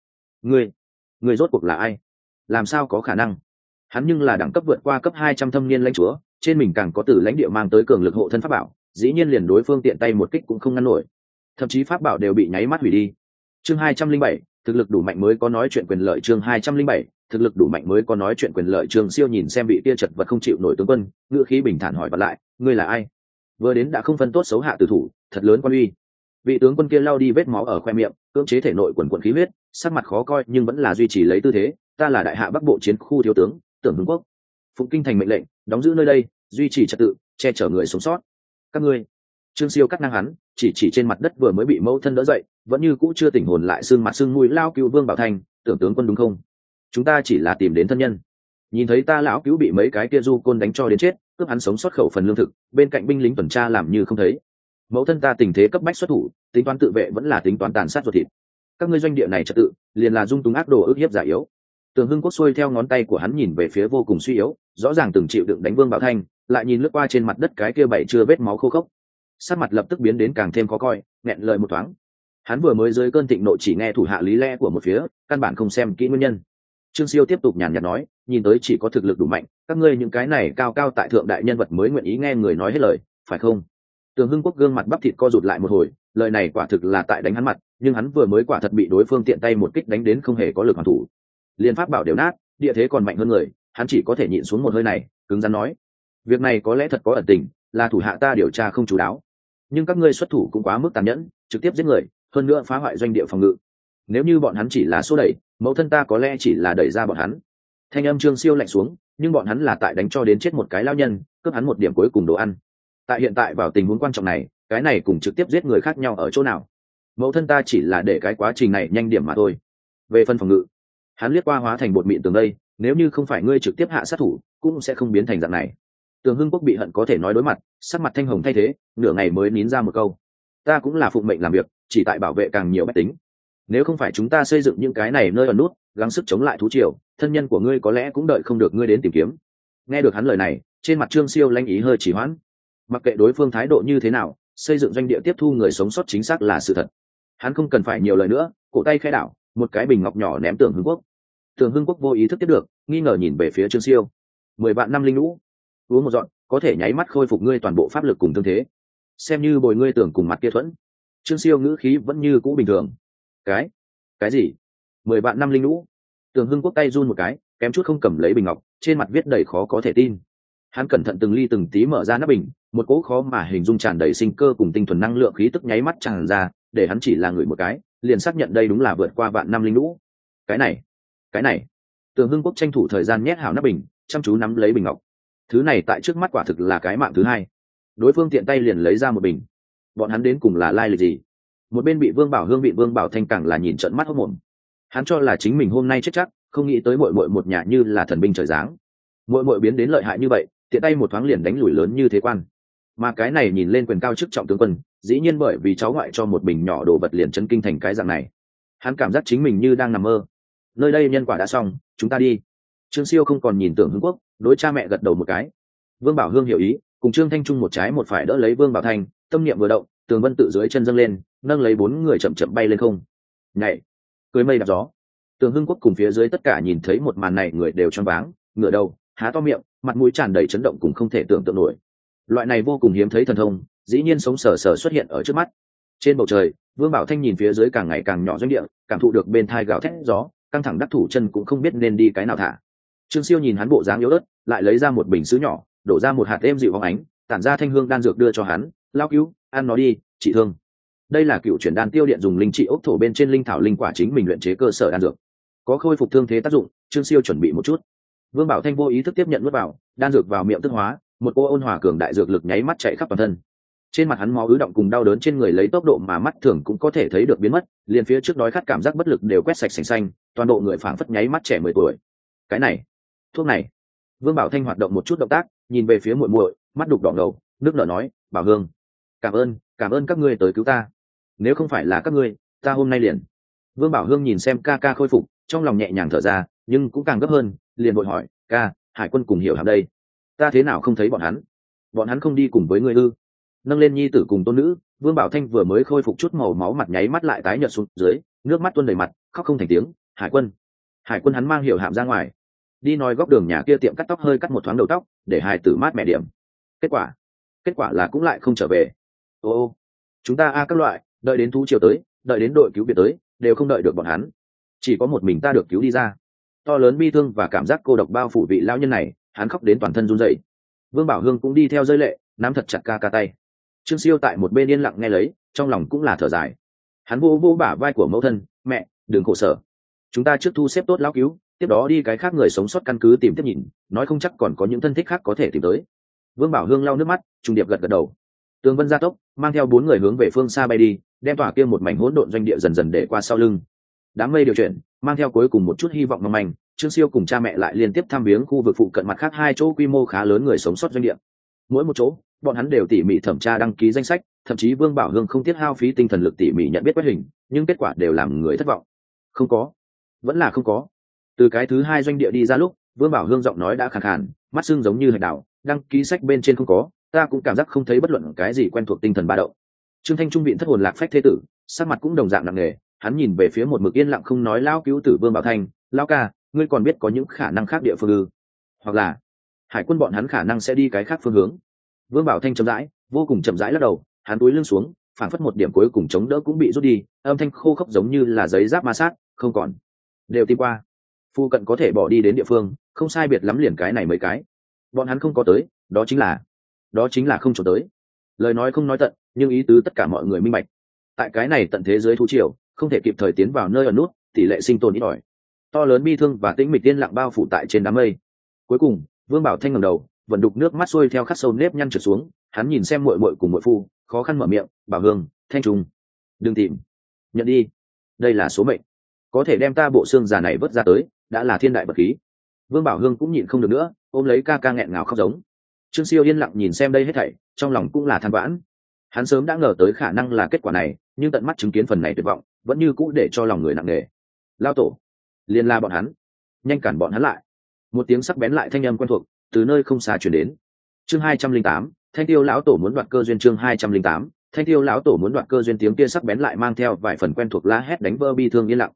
Ngươi rốt cuộc là ai? Làm sao có khả năng? Hắn nhưng là đẳng cấp vượt qua cấp 200 thâm niên lãnh chúa, trên mình càng có tử lãnh địa mang tới cường lực hộ thân pháp bảo, dĩ nhiên liền đối phương tiện tay một kích cũng không ngăn nổi, thậm chí pháp bảo đều bị nháy mắt hủy đi. Chương 207, thực lực đủ mạnh mới có nói chuyện quyền lợi. Chương 207, thực lực đủ mạnh mới có nói chuyện quyền lợi. Trường Siêu nhìn xem vị kia chật vật không chịu nổi tướng quân, ngữ khí bình thản hỏi vặn lại, ngươi là ai? Vừa đến đã không phân tốt xấu hạ tử thủ, thật lớn quan uy. Vị tướng quân kia lau đi vết máu ở khoe miệng, cưỡng chế thể nội quần quần khí huyết, sắc mặt khó coi nhưng vẫn là duy trì lấy tư thế, ta là đại hạ bắc bộ chiến khu thiếu tướng Tưởng Hưng Quốc, phụng kinh thành mệnh lệnh, đóng giữ nơi đây, duy trì trật tự, che chở người sống sót. Các ngươi. Trương Siêu cắt ngang hắn, chỉ trên mặt đất vừa mới bị mẫu thân đỡ dậy, vẫn như cũ chưa tỉnh hồn lại xương mặt xương mũi lao cứu Vương Bảo Thành, Tưởng tướng quân đúng không? Chúng ta chỉ là tìm đến thân nhân. Nhìn thấy ta lão cứu bị mấy cái kia du côn đánh cho đến chết, cướp hắn sống sót khẩu phần lương thực, bên cạnh binh lính tuần tra làm như không thấy. Mẫu thân ta tình thế cấp bách xuất thủ, tính toán tự vệ vẫn là tính toán tàn sát ruột thịt. Các ngươi doanh địa này trật tự, liền là dung túng ác đồ ức hiếp giả yếu. Tưởng Hưng Quốc xuôi theo ngón tay của hắn nhìn về phía vô cùng suy yếu, rõ ràng từng chịu đựng đánh Vương Bảo Thanh, lại nhìn lướt qua trên mặt đất cái kia bảy chưa vết máu khô khốc, sắc mặt lập tức biến đến càng thêm khó coi, nghẹn lời một thoáng. Hắn vừa mới dưới cơn thịnh nộ chỉ nghe thủ hạ lý lẽ của một phía, căn bản không xem kỹ nguyên nhân. Trương Siêu tiếp tục nhàn nhạt nói, nhìn tới chỉ có thực lực đủ mạnh, các ngươi những cái này cao cao tại thượng đại nhân vật mới nguyện ý nghe người nói hết lời, phải không? Tưởng Hưng Quốc gương mặt bắp thịt co rụt lại một hồi, lời này quả thực là tại đánh hắn mặt, nhưng hắn vừa mới quả thật bị đối phương tiện tay một kích đánh đến không hề có lực hoàn thủ, liên pháp bảo đều nát, địa thế còn mạnh hơn người, hắn chỉ có thể nhịn xuống một hơi này, cứng rắn nói, việc này có lẽ thật có ẩn tình, là thủ hạ ta điều tra không chú đáo, nhưng các ngươi xuất thủ cũng quá mức tàn nhẫn, trực tiếp giết người, hơn nữa phá hoại doanh địa phòng ngự. Nếu như bọn hắn chỉ là số đẩy, mẫu thân ta có lẽ chỉ là đẩy ra bọn hắn. Thanh âm Trương Siêu lạnh xuống, nhưng bọn hắn là tại đánh cho đến chết một cái lao nhân, cướp hắn một điểm cuối cùng đồ ăn. Tại hiện tại vào tình huống quan trọng này, cái này cùng trực tiếp giết người khác nhau ở chỗ nào? Mẫu thân ta chỉ là để cái quá trình này nhanh điểm mà thôi. Về phần phòng ngự, hắn liếc qua hóa thành bột mịn tường đây, nếu như không phải ngươi trực tiếp hạ sát thủ, cũng sẽ không biến thành dạng này. Tưởng Hưng Quốc bị hận có thể nói đối mặt, sắc mặt thanh hồng thay thế, nửa ngày mới nín ra một câu, ta cũng là phụng mệnh làm việc, chỉ tại bảo vệ càng nhiều bách tính. Nếu không phải chúng ta xây dựng những cái này nơi ẩn nút, gắng sức chống lại thú triều, thân nhân của ngươi có lẽ cũng đợi không được ngươi đến tìm kiếm. Nghe được hắn lời này, trên mặt Trương Siêu lanh ý hơi chỉ hoãn. Mặc kệ đối phương thái độ như thế nào, xây dựng doanh địa tiếp thu người sống sót chính xác là sự thật. Hắn không cần phải nhiều lời nữa, cổ tay khẽ đảo, một cái bình ngọc nhỏ ném Tưởng Hưng Quốc. Tường Hưng Quốc vô ý thức tiếp được, nghi ngờ nhìn về phía Trương Siêu. 10 vạn năm linh lũ, uống một dọn có thể nháy mắt khôi phục ngươi toàn bộ pháp lực cùng thương thế, xem như bồi ngươi tưởng cùng mặt kia thuẫn. Trương Siêu ngữ khí vẫn như cũ bình thường. Cái gì? 10 vạn năm linh lũ? Tường Hưng Quốc tay run một cái, kém chút không cầm lấy bình ngọc, trên mặt viết đầy khó có thể tin. Hắn cẩn thận từng ly từng tí mở ra nắp bình, một cỗ khó mà hình dung tràn đầy sinh cơ cùng tinh thuần năng lượng khí tức nháy mắt tràn ra, để hắn chỉ là người một cái, liền xác nhận đây đúng là vượt qua vạn năm linh lũ. Cái này. Tường Hưng Quốc tranh thủ thời gian nhét hảo nắp bình, chăm chú nắm lấy bình ngọc. Thứ này tại trước mắt quả thực là cái mạng thứ hai. Đối phương tiện tay liền lấy ra một bình. Bọn hắn đến cùng là lai lịch gì? Một bên bị Vương Bảo Hương bị Vương Bảo Thanh càng là nhìn trợn mắt hốt mồm. Hắn cho là chính mình hôm nay chết chắc, không nghĩ tới muội muội một nhà như là thần binh trời giáng. Muội muội biến đến lợi hại như vậy, tiện tay một thoáng liền đánh lùi lớn như thế quan. Mà cái này nhìn lên quyền cao chức trọng tướng quân, dĩ nhiên bởi vì cháu ngoại cho một bình nhỏ đồ vật liền chấn kinh thành cái dạng này. Hắn cảm giác chính mình như đang nằm mơ. Nơi đây nhân quả đã xong, chúng ta đi. Trương Siêu không còn nhìn Tưởng Hưng Quốc, đối cha mẹ gật đầu một cái. Vương Bảo Hương hiểu ý, cùng Trương Thanh Trung một trái một phải đỡ lấy Vương Bảo Thanh, tâm niệm vừa động, Tường Vân tự dưới chân dâng lên, nâng lấy 4 người chậm chậm bay lên không. Nhảy, cưới mây đạp gió. Tường Hưng Quốc cùng phía dưới tất cả nhìn thấy một màn này người đều choáng váng, ngửa đầu, há to miệng, mặt mũi tràn đầy chấn động cùng không thể tưởng tượng nổi. Loại này vô cùng hiếm thấy thần thông, dĩ nhiên sống sờ sờ xuất hiện ở trước mắt. Trên bầu trời, Vương Bảo Thanh nhìn phía dưới càng ngày càng nhỏ doanh địa, cảm thụ được bên thai gào thét gió, căng thẳng đắc thủ chân cũng không biết nên đi cái nào thả. Trương Siêu nhìn hắn bộ dáng yếu ớt, lại lấy ra một bình sứ nhỏ, đổ ra một hạt êm dịu hóng ánh, tản ra thanh hương đan dược đưa cho hắn, lao cứu, ăn nó đi, trị thương. Đây là cựu chuyển đan tiêu điện dùng linh trị ốc thổ bên trên linh thảo linh quả chính mình luyện chế cơ sở đan dược, có khôi phục thương thế tác dụng. Trương Siêu chuẩn bị một chút. Vương Bảo Thanh vô ý thức tiếp nhận nuốt vào, đan dược vào miệng tức hóa, một cô ôn hòa cường đại dược lực nháy mắt chạy khắp toàn thân. Trên mặt hắn máu ứ động cùng đau đớn trên người lấy tốc độ mà mắt thường cũng có thể thấy được biến mất, liền phía trước đói khát cảm giác bất lực đều quét sạch sành xanh, toàn bộ người phảng phất nháy mắt trẻ 10 tuổi. Cái này, thuốc này. Vương Bảo Thanh hoạt động một chút động tác, nhìn về phía muội muội, mắt đục đỏ ngầu, nước nở nói, "Bảo Hương, cảm ơn các ngươi tới cứu ta. Nếu không phải là các ngươi, ta hôm nay liền." Vương Bảo Hương nhìn xem ca ca khôi phục, trong lòng nhẹ nhàng thở ra, nhưng cũng càng gấp hơn, liền vội hỏi, "Ca, Hải Quân cùng Hiểu Hàm đây, ta thế nào không thấy bọn hắn? Bọn hắn không đi cùng với ngươi ư?" Nâng lên nhi tử cùng tôn nữ, Vương Bảo Thanh vừa mới khôi phục chút màu máu mặt nháy mắt lại tái nhợt xuống dưới, nước mắt tuôn đầy mặt, khóc không thành tiếng. Hải quân hắn mang Hiểu Hàm ra ngoài, đi nói góc đường nhà kia tiệm cắt tóc hơi cắt một thoáng đầu tóc, để hài tử mát mẹ điểm. Kết quả là cũng lại không trở về. Ô, chúng ta các loại, đợi đến thú triều tới, đợi đến đội cứu viện tới, đều không đợi được bọn hắn. Chỉ có một mình ta được cứu đi ra. To lớn bi thương và cảm giác cô độc bao phủ vị lão nhân này, hắn khóc đến toàn thân run rẩy. Vương Bảo Hương cũng đi theo rơi lệ, nắm thật chặt ca ca tay. Trương Siêu tại một bên yên lặng nghe lấy, trong lòng cũng là thở dài. Hắn vô vô bả vai của mẫu thân, "Mẹ, đừng khổ sở. Chúng ta trước thu xếp tốt lão cứu, tiếp đó đi cái khác người sống sót căn cứ tìm tiếp nhìn, nói không chắc còn có những thân thích khác có thể tìm tới." Vương Bảo Hương lau nước mắt, trung điệp gật gật đầu. Tường Vân gia tốc, mang theo 4 người hướng về phương xa bay đi, đem tỏa kia một mảnh hỗn độn doanh địa dần dần để qua sau lưng. Đám mây điều chuyển, mang theo cuối cùng một chút hy vọng mong manh, Trương Siêu cùng cha mẹ lại liên tiếp thăm viếng khu vực phụ cận mặt khác 2 chỗ quy mô khá lớn người sống sót doanh địa. Mỗi một chỗ, bọn hắn đều tỉ mỉ thẩm tra đăng ký danh sách, thậm chí Vương Bảo Hương không tiếc hao phí tinh thần lực tỉ mỉ nhận biết quét hình, nhưng kết quả đều làm người thất vọng. Không có, vẫn là không có. Từ cái thứ 2 doanh địa đi ra lúc, Vương Bảo Hương giọng nói đã khàn khàn, mắt sưng giống như hạch đảo, đăng ký sách bên trên không có, ta cũng cảm giác không thấy bất luận cái gì quen thuộc tinh thần ba động. Trương Thanh Trung viện thất hồn lạc phách thế tử, sắc mặt cũng đồng dạng nặng nề, hắn nhìn về phía một mực yên lặng không nói lão cứu tử Vương Bảo Thanh, "Lão ca, ngươi còn biết có những khả năng khác địa phương ư? Hoặc là Hải Quân bọn hắn khả năng sẽ đi cái khác phương hướng?" Vương Bảo Thanh chậm rãi, vô cùng chậm rãi lắc đầu, hắn túi lưng xuống, phản phất một điểm cuối cùng chống đỡ cũng bị rút đi, âm thanh khô khốc giống như là giấy giáp ma sát, "Không còn, đều tìm qua. Phu cận có thể bỏ đi đến địa phương, không sai biệt lắm liền cái này mấy cái. Bọn hắn không có tới, đó chính là không trốn tới." Lời nói không nói tận, nhưng ý tứ tất cả mọi người minh bạch. Tại cái này tận thế giới thú triều, không thể kịp thời tiến vào nơi ẩn nút, tỷ lệ sinh tồn ít ỏi. To lớn bi thương và tĩnh mịch tiên lặng bao phủ tại trên đám mây. Cuối cùng, Vương Bảo Thanh ngẩng đầu, vận đục nước mắt xuôi theo khắc sâu nếp nhăn trượt xuống, hắn nhìn xem muội muội cùng muội phu, khó khăn mở miệng, "Bảo Hương, Thanh Trung, đừng tìm, nhận đi, đây là số mệnh. Có thể đem ta bộ xương già này vớt ra tới, đã là thiên đại vật khí." Vương Bảo Hương cũng nhịn không được nữa, ôm lấy ca ca nghẹn ngào khóc giống. Trương Siêu yên lặng nhìn xem đây hết thảy, trong lòng cũng là than vãn. Hắn sớm đã ngờ tới khả năng là kết quả này, nhưng tận mắt chứng kiến phần này tuyệt vọng, vẫn như cũ để cho lòng người nặng nề. "Lao tổ, liền la bọn hắn, nhanh cản bọn hắn lại." Một tiếng sắc bén lại thanh âm quen thuộc từ nơi không xa truyền đến. Chương 208, Thanh Tiêu lão tổ muốn đoạt cơ duyên. Chương 208, Thanh Tiêu lão tổ muốn đoạt cơ duyên. Tiếng kia sắc bén lại mang theo vài phần quen thuộc la hét đánh vỡ bi thương yên lặng.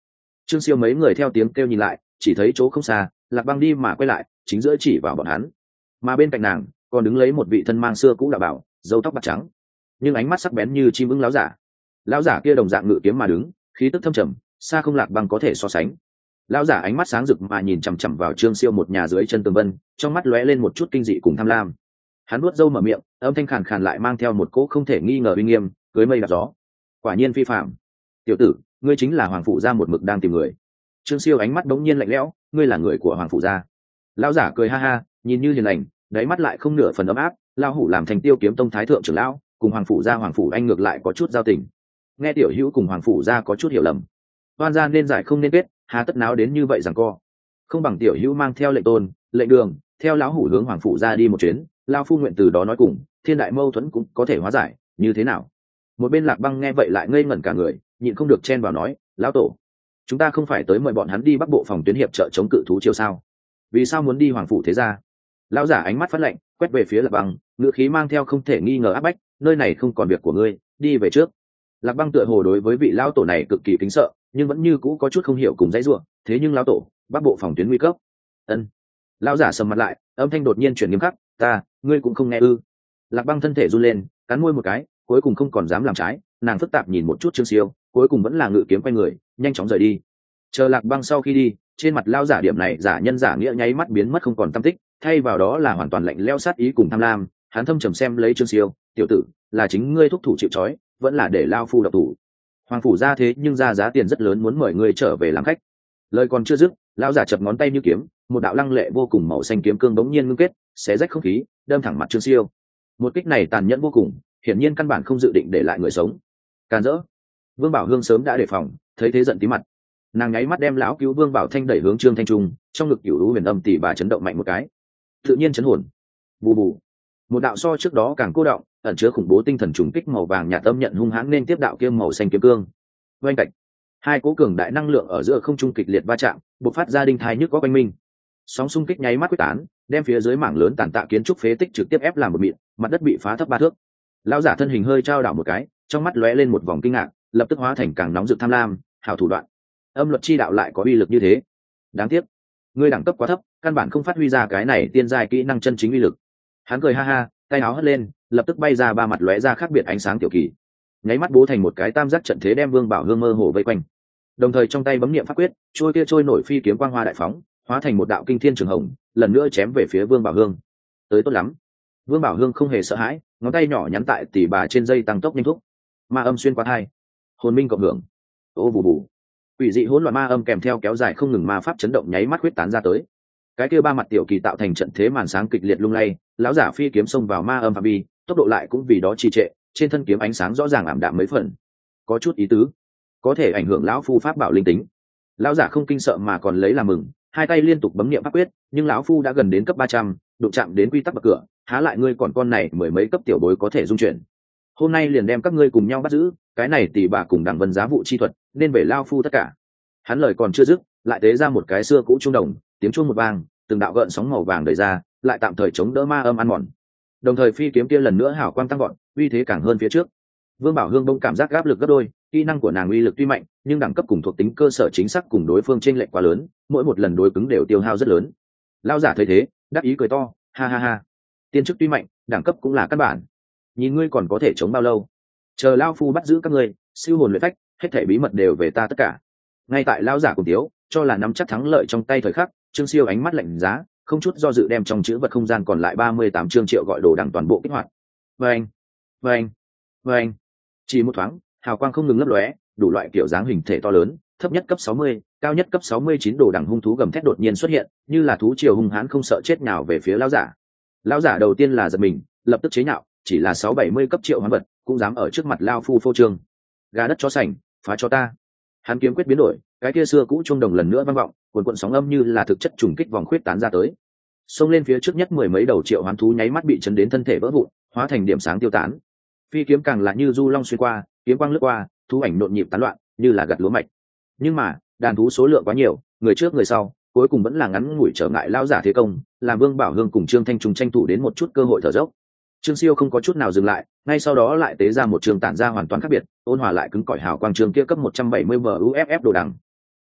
Trương Siêu mấy người theo tiếng kêu nhìn lại, chỉ thấy chỗ không xa, Lạc Băng đi mà quay lại, chính giữa chỉ vào bọn hắn. Mà bên cạnh nàng còn đứng lấy một vị thân mang xưa cũ đạo bảo, râu tóc bạc trắng, nhưng ánh mắt sắc bén như chim ưng láo giả. Lão giả kia đồng dạng ngự kiếm mà đứng, khí tức thâm trầm, xa không Lạc Băng có thể so sánh. Lão giả ánh mắt sáng rực mà nhìn chằm chằm vào Trương Siêu một nhà dưới chân tường vân, trong mắt lóe lên một chút kinh dị cùng tham lam. Hắn nuốt râu mở miệng, âm thanh khàn khàn lại mang theo một cỗ không thể nghi ngờ uy nghiêm, cưới mây đạp gió. Quả nhiên phi phạm. Tiểu tử, ngươi chính là hoàng phụ gia một mực đang tìm người. Trương Siêu ánh mắt đống nhiên lạnh lẽo, ngươi là người của hoàng phụ gia. Lão giả cười ha ha, nhìn như hiền lành, đáy mắt lại không nửa phần ấm áp. Lão hủ làm thành Tiêu Kiếm Tông thái thượng trưởng lão, cùng hoàng phụ gia hoàng phụ anh ngược lại có chút giao tình. Nghe tiểu hữu cùng hoàng phụ gia có chút hiểu lầm, oan gia nên giải không nên kết, hà tất náo đến như vậy rằng co. Không bằng tiểu hữu mang theo lệnh tôn, lệnh đường, theo lão hủ hướng hoàng phụ gia đi một chuyến, lão phu nguyện từ đó nói cùng, thiên đại mâu thuẫn cũng có thể hóa giải, như thế nào? Một bên Lạc Băng nghe vậy lại ngây ngẩn cả người, nhịn không được chen vào nói, lão tổ, chúng ta không phải tới mời bọn hắn đi Bắc Bộ phòng tuyến hiệp trợ chống cự thú chiêu sao? Vì sao muốn đi hoàng phủ thế gia? Lão giả ánh mắt phát lạnh, quét về phía Lạc Băng, ngữ khí mang theo không thể nghi ngờ áp bách, nơi này không còn việc của ngươi, đi về trước. Lạc Băng tựa hồ đối với vị lão tổ này cực kỳ kính sợ, nhưng vẫn như cũ có chút không hiểu cùng dãy rủa, thế nhưng lão tổ, Bắc Bộ phòng tuyến nguy cấp. Ân. Lão giả sầm mặt lại, âm thanh đột nhiên chuyển nghiêm khắc, ngươi cũng không nghe ư? Lạc Băng thân thể run lên, cắn môi một cái, cuối cùng không còn dám làm trái, nàng phức tạp nhìn một chút Trương Siêu, cuối cùng vẫn là ngự kiếm quay người, nhanh chóng rời đi. Chờ Lạc Băng sau khi đi, trên mặt lão giả điểm này giả nhân giả nghĩa nháy mắt biến mất không còn tăm tích, thay vào đó là hoàn toàn lạnh lẽo sát ý cùng tham lam. Hắn thâm trầm xem lấy Trương Siêu, tiểu tử, là chính ngươi thúc thủ chịu trói, vẫn là để lao phu độc thủ. Hoàng phủ ra thế nhưng ra giá tiền rất lớn muốn mời ngươi trở về làm khách. Lời còn chưa dứt, lão giả chập ngón tay như kiếm, một đạo lăng lệ vô cùng màu xanh kiếm cương bỗng nhiên ngưng kết, xé rách không khí, đâm thẳng mặt Trương Siêu. Một kích này tàn nhẫn vô cùng, hiển nhiên căn bản không dự định để lại người sống. Càn rỡ. Vương Bảo Hương sớm đã đề phòng, thấy thế giận tí mặt. Nàng nháy mắt đem lão cứu Vương Bảo Thanh đẩy hướng Trương Thanh Trung, trong ngực cửu lũ huyền âm tỷ bà chấn động mạnh một cái, tự nhiên chấn hồn. Bù bù. Một đạo so trước đó càng cô động, ẩn chứa khủng bố tinh thần trùng kích màu vàng nhạt âm nhận hung hãn nên tiếp đạo kia màu xanh kiếm cương. Oanh cạnh. Hai cố cường đại năng lượng ở giữa không trung kịch liệt va chạm, bộc phát ra đinh thai nhức có quanh minh. Sóng xung kích nháy mắt quyết tán, đem phía dưới mảng lớn tàn tạ kiến trúc phế tích trực tiếp ép làm một mịn, mặt đất bị phá thấp 3 thước. Lão giả thân hình hơi trao đảo một cái, trong mắt lóe lên một vòng kinh ngạc, lập tức hóa thành càng nóng rực tham lam, hào thủ đoạn. Âm luật chi đạo lại có uy lực như thế. Đáng tiếc, ngươi đẳng cấp quá thấp, căn bản không phát huy ra cái này tiên giai kỹ năng chân chính uy lực. Hắn cười ha ha, tay áo hất lên, lập tức bay ra 3 mặt lóe ra khác biệt ánh sáng tiểu kỳ. Nháy mắt bố thành một cái tam giác trận thế đem Vương Bảo Hương mơ hồ vây quanh. Đồng thời trong tay bấm niệm pháp quyết, trôi nổi phi kiếm quang hoa đại phóng, hóa thành một đạo kinh thiên trường hồng, lần nữa chém về phía Vương Bảo Hương. Tới tốt lắm. Vương Bảo Hương không hề sợ hãi, ngón tay nhỏ nhắn tại tỉ bà trên dây tăng tốc nhanh thúc. Ma âm xuyên qua hai, hồn minh cộng hưởng. Ô bù bù. Quỷ dị hỗn loạn ma âm kèm theo kéo dài không ngừng ma pháp chấn động nháy mắt huyết tán ra tới. Cái kia 3 mặt tiểu kỳ tạo thành trận thế màn sáng kịch liệt lung lay, lão giả phi kiếm xông vào ma âm phạm vi, tốc độ lại cũng vì đó trì trệ, trên thân kiếm ánh sáng rõ ràng ảm đạm mấy phần. Có chút ý tứ, có thể ảnh hưởng lão phu pháp bảo linh tính. Lão giả không kinh sợ mà còn lấy làm mừng, hai tay liên tục bấm niệm pháp quyết, nhưng lão phu đã gần đến cấp 300, đụng chạm đến quy tắc bậc cửa, há lại ngươi còn con này mười mấy cấp tiểu bối có thể dung chuyển. Hôm nay liền đem các ngươi cùng nhau bắt giữ, cái này tỷ bà cùng đẳng vân giá vụ chi thuật, nên về lao phu tất cả. Hắn lời còn chưa dứt, lại tế ra một cái xưa cũ trung đồng, tiếng chuông một vang, từng đạo gợn sóng màu vàng đẩy ra, lại tạm thời chống đỡ ma âm ăn mòn. Đồng thời phi kiếm kia lần nữa hào quang tăng vọt, uy thế càng hơn phía trước. Vương Bảo Hương bỗng cảm giác áp lực gấp đôi, kỹ năng của nàng uy lực tuy mạnh, nhưng đẳng cấp cùng thuộc tính cơ sở chính xác cùng đối phương chênh lệch quá lớn, mỗi một lần đối cứng đều tiêu hao rất lớn. Lão giả thấy thế, đắc ý cười to, ha ha ha. Tiên chức tuy mạnh, đẳng cấp cũng là căn bản. Nhìn ngươi còn có thể chống bao lâu? Chờ lão phu bắt giữ các ngươi, siêu hồn luyện phách, hết thảy bí mật đều về ta tất cả. Ngay tại lão giả cùng tiếu, cho là nắm chắc thắng lợi trong tay thời khắc, Trương Siêu ánh mắt lạnh giá, không chút do dự đem trong chữ vật không gian còn lại 38 trương triệu gọi đồ đằng toàn bộ kích hoạt. Vâng, vâng, vâng. Chỉ một thoáng, hào quang không ngừng lấp lóe, đủ loại kiểu dáng hình thể to lớn, thấp nhất cấp 60, cao nhất cấp 69 đồ đằng hung thú gầm thét đột nhiên xuất hiện, như là thú triều hung hãn không sợ chết nào về phía lão giả. Lão giả đầu tiên là giật mình, lập tức chế nhạo, chỉ là 670 cấp triệu hoán vật, cũng dám ở trước mặt lão phu phô trương. Gà đất chó sành, phá cho ta. Hắn kiếm quyết biến đổi, cái kia xưa cũ chuông đồng lần nữa vang vọng, cuồn cuộn sóng âm như là thực chất trùng kích vòng khuyết tán ra tới. Xông lên phía trước nhất mười mấy đầu triệu hoán thú nháy mắt bị chấn đến thân thể vỡ vụn, hóa thành điểm sáng tiêu tán. Phi kiếm càng là như du long xuyên qua, kiếm quang lướt qua, thú ảnh nhộn nhịp tán loạn, như là gặt lúa mạch. Nhưng mà, đàn thú số lượng quá nhiều, người trước người sau, cuối cùng vẫn là ngắn ngủi trở ngại lão giả thế công, làm Vương Bảo Hương cùng Trương Thanh Trung tranh thủ đến một chút cơ hội thở dốc. Trương Siêu không có chút nào dừng lại, ngay sau đó lại tế ra một trường tản ra hoàn toàn khác biệt, ôn hòa lại cứng cỏi hào quang trường kia cấp 170 MUFF đồ đằng.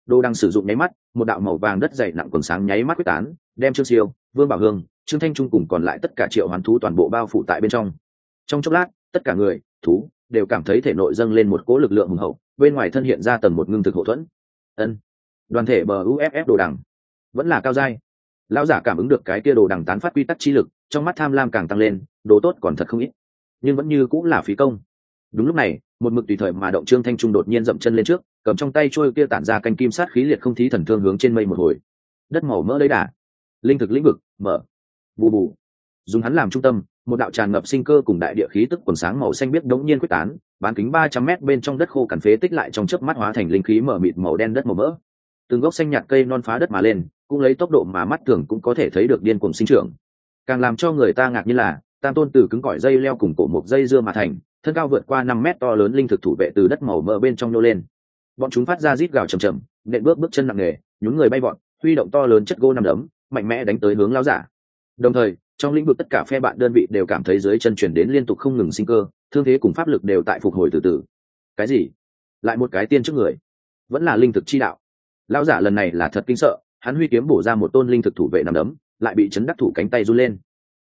Đồ đằng sử dụng nháy mắt, một đạo màu vàng đất dày nặng quần sáng nháy mắt quyết tán, đem Trương Siêu, Vương Bảo Hương, Trương Thanh Trung cùng còn lại tất cả triệu hoán thú toàn bộ bao phủ tại bên trong. Trong chốc lát, tất cả người, thú đều cảm thấy thể nội dâng lên một cỗ lực lượng hùng hậu, bên ngoài thân hiện ra tầng một ngưng thực hộ thuẫn. Ân, đoàn thể bờ UFF đồ đằng vẫn là cao giai. Lão giả cảm ứng được cái kia đồ đằng tán phát quy tắc chi lực, trong mắt tham lam càng tăng lên, đồ tốt còn thật không ít, nhưng vẫn như cũng là phí công. Đúng lúc này, một mực tùy thời mà động Trương Thanh Trung đột nhiên dậm chân lên trước, cầm trong tay trôi kia tản ra canh kim sát khí liệt không thí thần thương hướng trên mây một hồi. Đất màu mỡ lấy đà, linh thực lĩnh vực mở, bù bù, dùng hắn làm trung tâm, một đạo tràn ngập sinh cơ cùng đại địa khí tức quần sáng màu xanh biếc đống nhiên quyết tán, bán kính 300 mét bên trong đất khô cằn phế tích lại trong chớp mắt hóa thành linh khí mở mịt màu đen đất màu mỡ. Từng gốc xanh nhạt cây non phá đất mà lên, cũng lấy tốc độ mà mắt thường cũng có thể thấy được điên cuồng sinh trưởng. Càng làm cho người ta ngạc nhiên là, tam tôn từ cứng cỏi dây leo cùng cổ một dây dưa mà thành, thân cao vượt qua 5 mét to lớn linh thực thủ vệ từ đất màu mỡ bên trong nô lên. Bọn chúng phát ra rít gào trầm trầm, nện bước chân nặng nề, nhún người bay vọt, huy động to lớn chất gỗ nằm đấm, mạnh mẽ đánh tới hướng lão giả. Đồng thời, trong lĩnh vực tất cả phe bạn đơn vị đều cảm thấy dưới chân chuyển đến liên tục không ngừng sinh cơ, thương thế cùng pháp lực đều tại phục hồi từ từ. Cái gì? Lại một cái tiên trước người, vẫn là linh thực chi đạo. Lão giả lần này là thật kinh sợ, hắn huy kiếm bổ ra một tôn linh thực thủ vệ nằm đấm, lại bị chấn đắc thủ cánh tay run lên.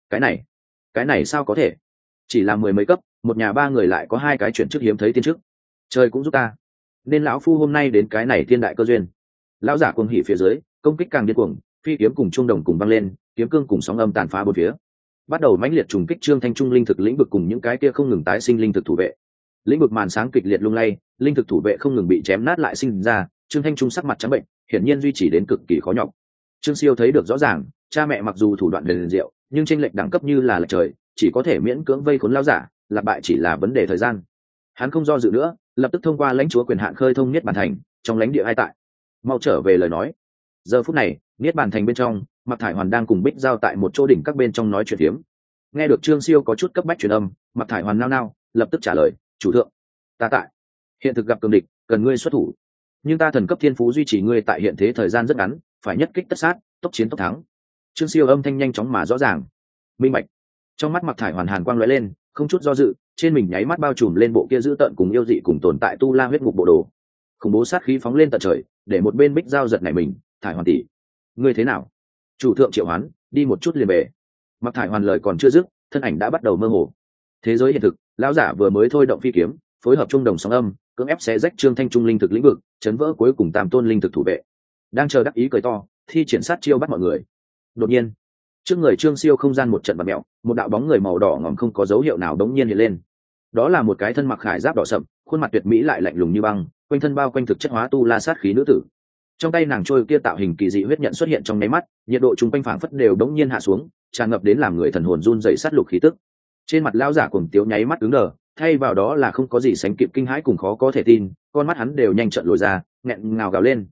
Cái này sao có thể? Chỉ là mười mấy cấp, một nhà ba người lại có hai cái chuyển chức hiếm thấy tiên chức. Trời cũng giúp ta, nên lão phu hôm nay đến cái này thiên đại cơ duyên. Lão giả cuồng hỉ phía dưới, công kích càng điên cuồng, phi kiếm cùng trung đồng cùng văng lên, kiếm cương cùng sóng âm tàn phá bốn phía, bắt đầu mãnh liệt trùng kích Trương Thanh Trung linh thực lĩnh vực cùng những cái kia không ngừng tái sinh linh thực thủ vệ. Lĩnh vực màn sáng kịch liệt lung lay, linh thực thủ vệ không ngừng bị chém nát lại sinh ra, Trương Thanh Trung sắc mặt trắng bệnh, hiển nhiên duy trì đến cực kỳ khó nhọc. Trương Siêu thấy được rõ ràng, cha mẹ mặc dù thủ đoạn huyền diệu, nhưng chênh lệch đẳng cấp như là lệch trời, chỉ có thể miễn cưỡng vây khốn lão giả, lặp bại chỉ là vấn đề thời gian. Hắn không do dự nữa, lập tức thông qua lãnh chúa quyền hạn khơi thông Niết Bàn Thành, trong lãnh địa ai tại, mau trở về lời nói. Giờ phút này, Niết Bàn Thành bên trong, Mạc Thải Hoàn đang cùng Bích Giao tại một chỗ đỉnh các bên trong nói chuyện phiếm. Nghe được Trương Siêu có chút cấp bách truyền âm, Mạc Thải Hoàn nao nao, lập tức trả lời, chủ thượng, ta tại, hiện thực gặp cường địch, cần ngươi xuất thủ, nhưng ta thần cấp thiên phú duy trì ngươi tại hiện thế thời gian rất ngắn, phải nhất kích tất sát, tốc chiến tốc thắng. Trương Siêu âm thanh nhanh chóng mà rõ ràng, minh bạch. Trong mắt Mạc Thải Hoàn hàn quang lóe lên, không chút do dự, trên mình nháy mắt bao trùm lên bộ kia dữ tợn cùng yêu dị cùng tồn tại tu la huyết ngục bộ đồ, khủng bố sát khí phóng lên tận trời, để một bên Bích Giao giật nảy mình, Thải Hoàn tỷ, ngươi thế nào? Chủ thượng triệu hoán, đi một chút liền về. Mạc Thải Hoàn lời còn chưa dứt, thân ảnh đã bắt đầu mơ hồ. Thế giới hiện thực, lão giả vừa mới thôi động phi kiếm, phối hợp trung đồng sóng âm, cưỡng ép xé rách Trương Thanh Trung linh thực lĩnh vực, chấn vỡ cuối cùng tam tôn linh thực thủ vệ. Đang chờ đắc ý cười to, thi triển sát chiêu bắt mọi người. Đột nhiên, trước người Trương Siêu không gian một trận bạt mèo, một đạo bóng người màu đỏ ngòm không có dấu hiệu nào đống nhiên hiện lên. Đó là một cái thân mặc khải giáp đỏ sậm, khuôn mặt tuyệt mỹ lại lạnh lùng như băng, quanh thân bao quanh thực chất hóa tu la sát khí nữ tử. Trong tay nàng trôi kia tạo hình kỳ dị huyết nhận xuất hiện trong nháy mắt, nhiệt độ chung quanh phảng phất đều đống nhiên hạ xuống, tràn ngập đến làm người thần hồn run rẩy sát lục khí tức. Trên mặt lão giả cuồng tiếu nháy mắt cứng đờ, thay vào đó là không có gì sánh kịp kinh hãi cùng khó có thể tin, con mắt hắn đều nhanh trợn lồi ra, nghẹn ngào gào lên,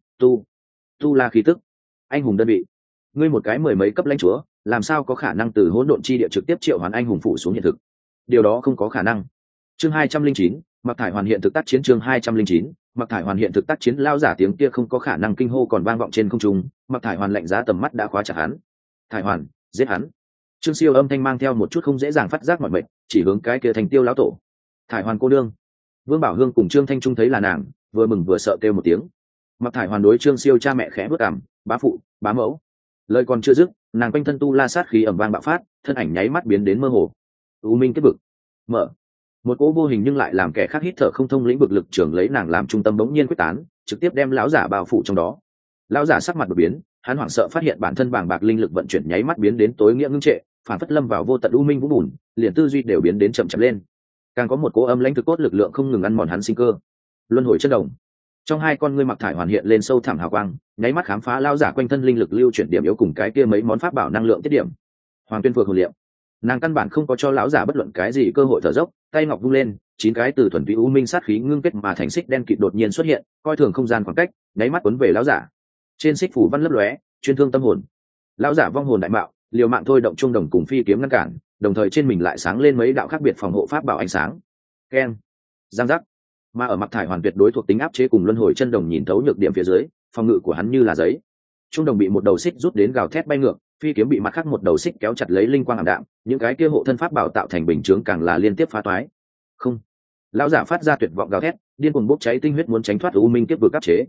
tu la khí tức, anh hùng đơn vị, ngươi một cái mười mấy cấp lãnh chúa, làm sao có khả năng từ hỗn độn chi địa trực tiếp triệu hoán anh hùng phụ xuống hiện thực? Điều đó không có khả năng. Chương 209, Mạc Thải Hoàn hiện thực tác chiến. Chương 209, Mạc Thải Hoàn hiện thực tác chiến. Lao giả tiếng kia không có khả năng kinh hô còn vang vọng trên không trung, Mạc Thải Hoàn lạnh giá tầm mắt đã khóa chặt hắn. Thải Hoàn, giết hắn. Trương Siêu âm thanh mang theo một chút không dễ dàng phát giác mọi mệnh, chỉ hướng cái kia thành tiêu lão tổ. Thải Hoàn cô đương. Vương Bảo Hương cùng Trương Thanh Trung thấy là nàng, vừa mừng vừa sợ kêu một tiếng. Mạc Thải Hoàn đối Trương Siêu cha mẹ khẽ bước cằm, bá phụ, bá mẫu. Lời còn chưa dứt, nàng quanh thân tu la sát khí ầm vang bạo phát, thân ảnh nháy mắt biến đến mơ hồ. U minh kết vực mở, một cỗ vô hình nhưng lại làm kẻ khác hít thở không thông lĩnh vực lực trường lấy nàng làm trung tâm bỗng nhiên quyết tán, trực tiếp đem lão giả bao phủ trong đó. Lão giả sắc mặt đột biến, hắn hoảng sợ phát hiện bản thân bàng bạc linh lực vận chuyển nháy mắt biến đến tối nghĩa ngưng trệ, phản phất lâm vào vô tận u minh vũ bùn, liền tư duy đều biến đến chậm chậm lên. Càng có một cỗ âm lãnh thực cốt lực lượng không ngừng ăn mòn hắn sinh cơ. Luân hồi chân đồng, trong hai con ngươi Mạc Thải Hoàn hiện lên sâu thẳm hào quang, nháy mắt khám phá lão giả quanh thân linh lực lưu chuyển điểm yếu cùng cái kia mấy món pháp bảo năng lượng tiết điểm. Hoàng Tuyên Phượng hồn liệm, nàng căn bản không có cho lão giả bất luận cái gì cơ hội thở dốc, tay ngọc vung lên, 9 cái từ thuần túy u minh sát khí ngưng kết mà thành xích đen kịt đột nhiên xuất hiện, coi thường không gian khoảng cách, nháy mắt cuốn về lão giả. Trên xích phủ văn lấp lóe, chuyên thương tâm hồn. Lão giả vong hồn đại mạo, liều mạng thôi động trung đồng cùng phi kiếm ngăn cản, đồng thời trên mình lại sáng lên mấy đạo khác biệt phòng hộ pháp bảo ánh sáng. Keng, giang giác. Mà ở Mạc Thải Hoàn tuyệt đối thuộc tính áp chế cùng luân hồi chân đồng nhìn thấu nhược điểm phía dưới, phòng ngự của hắn như là giấy. Trung đồng bị một đầu xích rút đến gào thét bay ngược, phi kiếm bị mặt khác một đầu xích kéo chặt lấy linh quang ảm đạm, những cái kia hộ thân pháp bảo tạo thành bình chướng càng là liên tiếp phá toái. Không, lão giả phát ra tuyệt vọng gào thét, điên cuồng bốc cháy tinh huyết muốn tránh thoát u minh kiếp vực áp chế.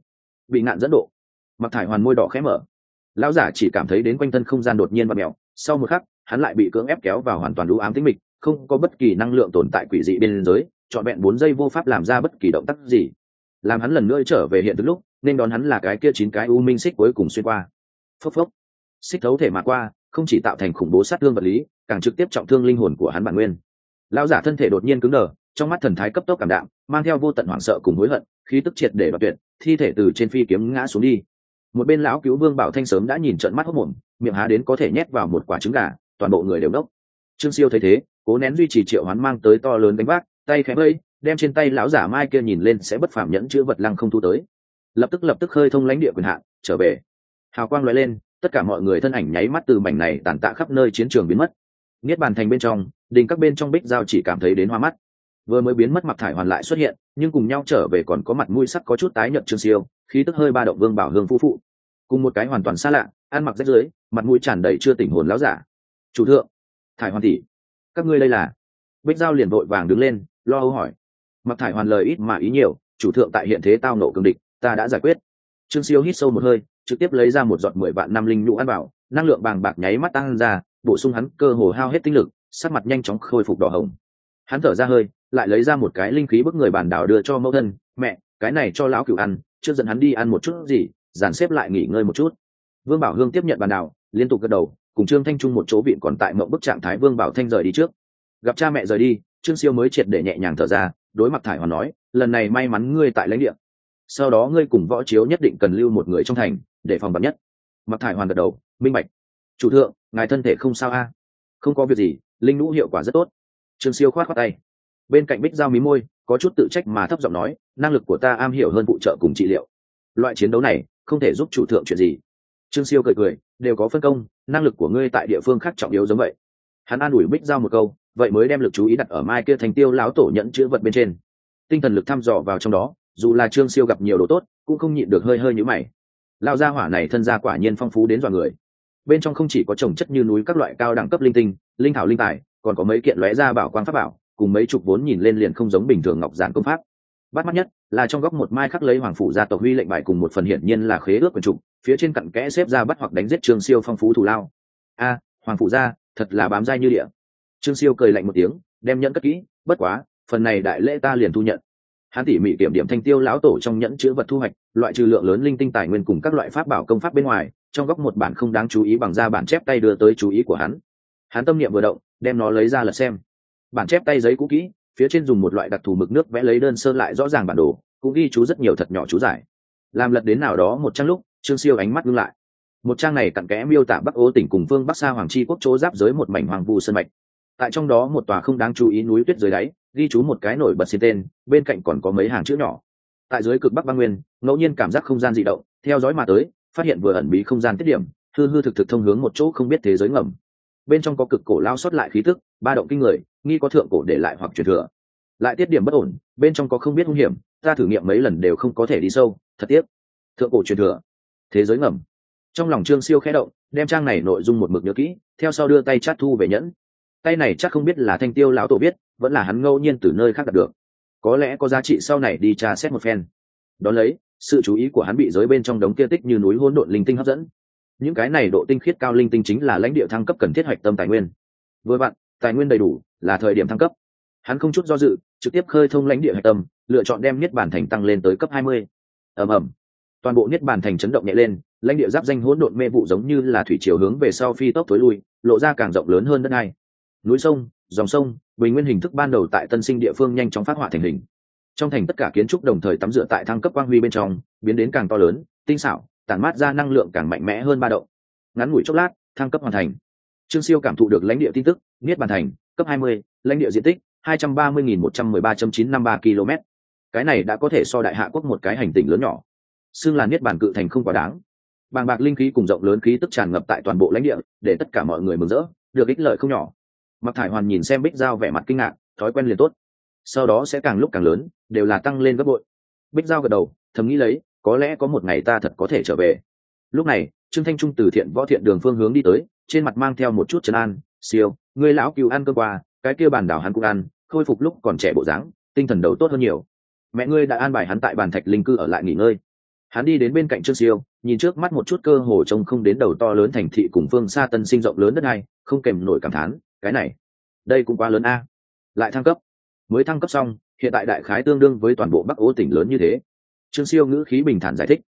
bị ngạn dẫn độ. Mặc thải hoàn môi đỏ khẽ mở, lão giả chỉ cảm thấy đến quanh thân không gian đột nhiên và mèo, sau một khắc hắn lại bị cưỡng ép kéo vào hoàn toàn u ám tĩnh mịch, không có bất kỳ năng lượng tồn tại quỷ dị bên giới, trọn vẹn 4 giây vô pháp làm ra bất kỳ động tác gì. Làm hắn lần nữa trở về hiện thực lúc, nên đón hắn là cái kia 9 cái u minh xích cuối cùng xuyên qua. Phốc phốc, xích thấu thể mà qua, không chỉ tạo thành khủng bố sát thương vật lý, càng trực tiếp trọng thương linh hồn của hắn bản nguyên. Lão giả thân thể đột nhiên cứng đờ, trong mắt thần thái cấp tốc cảm đạm, mang theo vô tận hoảng sợ cùng hối hận, khí tức triệt để đoạt tuyệt, thi thể từ trên phi kiếm ngã xuống đi. Một bên lão cứu Vương Bảo Thanh sớm đã nhìn trợn mắt hốt mồm, miệng há đến có thể nhét vào một quả trứng gà, toàn bộ người đều đốc. Trương Siêu thấy thế, cố nén duy trì triệu hoán mang tới to lớn đánh vác, tay khẽ vây, đem trên tay lão giả mai kia nhìn lên sẽ bất phàm nhẫn chứa vật lăng không thu tới. Lập tức khơi thông lãnh địa quyền hạn, trở về. Hào quang lóe lên, tất cả mọi người thân ảnh nháy mắt từ mảnh này tàn tạ khắp nơi chiến trường biến mất. Niết bàn thành bên trong, đình các bên trong bích giao chỉ cảm thấy đến hoa mắt. Vừa mới biến mất Mặc thải hoàn lại xuất hiện, nhưng cùng nhau trở về còn có mặt mũi sắc có chút tái nhợt Trương Siêu, khí tức hơi ba động Vương Bảo Hương phu phụ, cùng một cái hoàn toàn xa lạ, ăn mặc rách rưới, mặt mũi tràn đầy chưa tỉnh hồn lão giả. Chủ thượng, thải hoàn tỷ, các ngươi đây là? Bích giao liền vội vàng đứng lên, lo âu hỏi. Mặc thải hoàn lời ít mà ý nhiều, chủ thượng tại hiện thế tao nộ cường địch, ta đã giải quyết. Trương Siêu hít sâu một hơi, trực tiếp lấy ra một giọt 10 vạn năm linh nhũ ăn vào, năng lượng bàng bạc nháy mắt tăng ra, bổ sung hắn cơ hồ hao hết tinh lực, sắc mặt nhanh chóng khôi phục đỏ hồng. Hắn thở ra hơi, lại lấy ra một cái linh khí bức người bản đảo đưa cho mẫu thân. Mẹ, cái này cho lão cửu ăn, trước dẫn hắn đi ăn một chút gì, dàn xếp lại nghỉ ngơi một chút. Vương Bảo Hương tiếp nhận bản đảo, liên tục gật đầu, cùng Trương Thanh Trung một chỗ viện còn tại mộng bức trạng thái. Vương Bảo Thanh rời đi trước, gặp cha mẹ rời đi, Trương Siêu mới triệt để nhẹ nhàng thở ra, đối Mặc thải hoàn nói, lần này may mắn ngươi tại lãnh địa, sau đó ngươi cùng Võ Chiếu nhất định cần lưu một người trong thành để phòng vắn nhất. Mặc thải hoàn gật đầu, minh bạch. Chủ thượng, ngài thân thể không sao a? Không có việc gì, linh lũ hiệu quả rất tốt. Trương Siêu khoát khoát tay. Bên cạnh Bích giao mí môi, có chút tự trách mà thấp giọng nói, năng lực của ta am hiểu hơn phụ trợ cùng trị liệu, loại chiến đấu này không thể giúp chủ thượng chuyện gì. Trương Siêu cười cười, đều có phân công, năng lực của ngươi tại địa phương khác trọng yếu giống vậy. Hắn an ủi Bích giao một câu, vậy mới đem lực chú ý đặt ở mai kia thành tiêu lão tổ nhẫn chữ vật bên trên, tinh thần lực thăm dò vào trong đó. Dù là Trương Siêu gặp nhiều đồ tốt, cũng không nhịn được hơi hơi nhíu mày. Lão gia hỏa này thân gia quả nhiên phong phú đến dọa người. Bên trong không chỉ có trồng chất như núi các loại cao đẳng cấp linh tinh, linh thảo linh tài, còn có mấy kiện lóe ra bảo quang pháp bảo, cùng mấy chục vốn nhìn lên liền không giống bình thường ngọc giản công pháp. Bắt mắt nhất là trong góc một mai khắc lấy hoàng phủ gia tộc huy lệnh bài cùng một phần hiển nhiên là khế ước quyền trục, phía trên cặn kẽ xếp ra bắt hoặc đánh giết Trương Siêu phong phú thù lao. A, hoàng phủ gia, thật là bám dai như địa. Trương Siêu cười lạnh một tiếng, đem nhẫn cất kỹ, bất quá, phần này đại lễ ta liền thu nhận. Hắn tỉ mỉ kiểm điểm thanh tiêu lão tổ trong nhẫn chứa vật thu hoạch, loại trừ lượng lớn linh tinh tài nguyên cùng các loại pháp bảo công pháp bên ngoài, trong góc một bản không đáng chú ý bằng da bản chép tay đưa tới chú ý của hắn. Hắn tâm niệm vừa động, đem nó lấy ra lật xem. Bản chép tay giấy cũ kỹ, phía trên dùng một loại đặc thù mực nước vẽ lấy đơn sơ lại rõ ràng bản đồ, cũng ghi chú rất nhiều thật nhỏ chú giải. Làm lật đến nào đó một trang lúc, Trương Siêu ánh mắt ngưng lại. Một trang này cặn kẽ miêu tả Bắc Ô tỉnh cùng phương Bắc Sa Hoàng Chi quốc chỗ giáp giới một mảnh hoàng vu sơn mạch. Tại trong đó một tòa không đáng chú ý núi tuyết dưới đáy, ghi chú một cái nổi bật xin tên, bên cạnh còn có mấy hàng chữ nhỏ. Tại dưới cực Bắc băng nguyên, ngẫu nhiên cảm giác không gian dị động, theo dõi mà tới, phát hiện vừa ẩn bí không gian tiết điểm, hư hư thực thực thông hướng một chỗ không biết thế giới ngầm. Bên trong có cực cổ lao sót lại khí tức, ba động kinh người, nghi có thượng cổ để lại hoặc truyền thừa. Lại tiết điểm bất ổn, bên trong có không biết hung hiểm, ta thử nghiệm mấy lần đều không có thể đi sâu, thật tiếc. Thượng cổ truyền thừa, thế giới ngầm. Trong lòng Trương Siêu khẽ động, đem trang này nội dung một mực nhớ kỹ, theo sau đưa tay chát thu về nhẫn. Tay này chắc không biết là thanh tiêu lão tổ biết, vẫn là hắn ngẫu nhiên từ nơi khác đạt được, có lẽ có giá trị sau này đi tra xét một phen. Đón lấy, sự chú ý của hắn bị giới bên trong đống kia tích như núi hỗn độn linh tinh hấp dẫn. Những cái này độ tinh khiết cao linh tinh chính là lãnh địa thăng cấp cần thiết hoạch tâm tài nguyên. Vừa vặn, tài nguyên đầy đủ, là thời điểm thăng cấp. Hắn không chút do dự, trực tiếp khơi thông lãnh địa hoạch tâm, lựa chọn đem niết bàn thành tăng lên tới cấp 20. Ầm ầm, toàn bộ niết bàn thành chấn động nhẹ lên, lãnh địa giáp danh hỗn độn mê vụ giống như là thủy chiều hướng về sau phi tốc tối lui, lộ ra càng rộng lớn hơn đất này. Núi sông, dòng sông, bình nguyên hình thức ban đầu tại tân sinh địa phương nhanh chóng phát họa thành hình. Trong thành tất cả kiến trúc đồng thời tắm rửa tại thăng cấp quang huy bên trong, biến đến càng to lớn, tinh xảo, tản mát ra năng lượng càng mạnh mẽ hơn ba động. Ngắn ngủi chốc lát, thăng cấp hoàn thành. Trương Siêu cảm thụ được lãnh địa tin tức, niết bàn thành, cấp 20, lãnh địa diện tích 230.113.953 km. Cái này đã có thể so đại hạ quốc một cái hành tinh lớn nhỏ. Xưng là niết bàn cự thành không quá đáng. Bàng bạc linh khí cùng rộng lớn khí tức tràn ngập tại toàn bộ lãnh địa, để tất cả mọi người mừng rỡ, được ích lợi không nhỏ. Mặc thải hoàn nhìn xem Bích giao vẻ mặt kinh ngạc, thói quen liền tốt, sau đó sẽ càng lúc càng lớn, đều là tăng lên gấp bội. Bích giao gật đầu, thầm nghĩ lấy, có lẽ có một ngày ta thật có thể trở về. Lúc này, Trương Thanh Trung từ Thiện Võ Thiện đường phương hướng đi tới, trên mặt mang theo một chút trấn an. Siêu, ngươi lão cừu ăn cơm qua, cái kia bàn đảo hắn cũng ăn, khôi phục lúc còn trẻ bộ dáng, tinh thần đầu tốt hơn nhiều. Mẹ ngươi đã an bài hắn tại bàn thạch linh cư ở lại nghỉ ngơi. Hắn đi đến bên cạnh Trương Siêu, nhìn trước mắt một chút cơ hồ trông không đến đầu to lớn thành thị cùng phương xa tân sinh rộng lớn đất này, không kèm nổi cảm thán, cái này, đây cũng quá lớn a. Lại thăng cấp, mới thăng cấp xong, hiện tại đại khái tương đương với toàn bộ Bắc Ô tỉnh lớn như thế. Trương Siêu ngữ khí bình thản giải thích.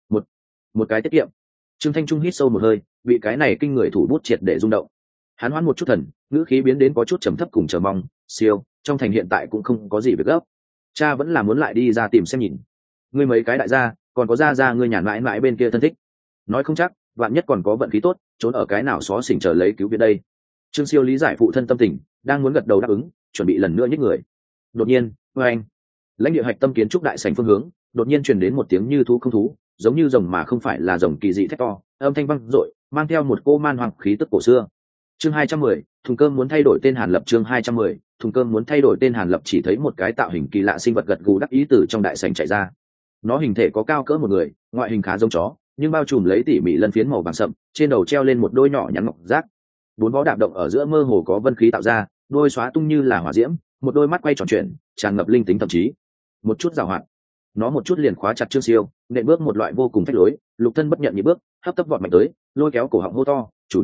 Một cái tiết kiệm. Trương Thanh Trung hít sâu một hơi, bị cái này kinh người thủ bút triệt để rung động. Hắn hoán một chút thần, ngữ khí biến đến có chút trầm thấp cùng chờ mong. Siêu, trong thành hiện tại cũng không có gì việc gấp. Cha vẫn là muốn lại đi ra tìm xem nhìn. Ngươi mấy cái đại gia, còn có gia ngươi nhàn mãi mãi bên kia thân thích. Nói không chắc, vạn nhất còn có vận khí tốt, trốn ở cái nào xó xỉnh chờ lấy cứu viện đây. Trương Siêu lý giải phụ thân tâm tình, đang muốn gật đầu đáp ứng, chuẩn bị lần nữa nhích người. Đột nhiên, anh, lãnh địa hạch tâm kiến trúc đại sảnh phương hướng, đột nhiên truyền đến một tiếng như thú không thú, giống như rồng mà không phải là rồng kỳ dị thét to, âm thanh vang dội, mang theo một cô man hoàng khí tức cổ xưa. Chương 210, thùng cơm muốn thay đổi tên Hàn Lập. Chương 210, thùng cơm muốn thay đổi tên Hàn Lập. Chỉ thấy một cái tạo hình kỳ lạ sinh vật gật gù đắc ý từ trong đại sảnh chạy ra. Nó hình thể có cao cỡ một người, ngoại hình khá giống chó, nhưng bao trùm lấy tỉ mỉ lân phiến màu vàng sậm, trên đầu treo lên một đôi nhỏ nhắn ngọc giác. Bốn vó đạp động ở giữa mơ hồ có vân khí tạo ra, đôi xóa tung như là hỏa diễm, một đôi mắt quay tròn chuyển, tràn ngập linh tính thậm chí một chút giàu hoạt. Nó một chút liền khóa chặt Trương Siêu, nện bước một loại vô cùng phách lối, lục thân bất nhận nhị bước, hấp tấp vọt mạnh tới, lôi kéo cổ họng hô to, chủ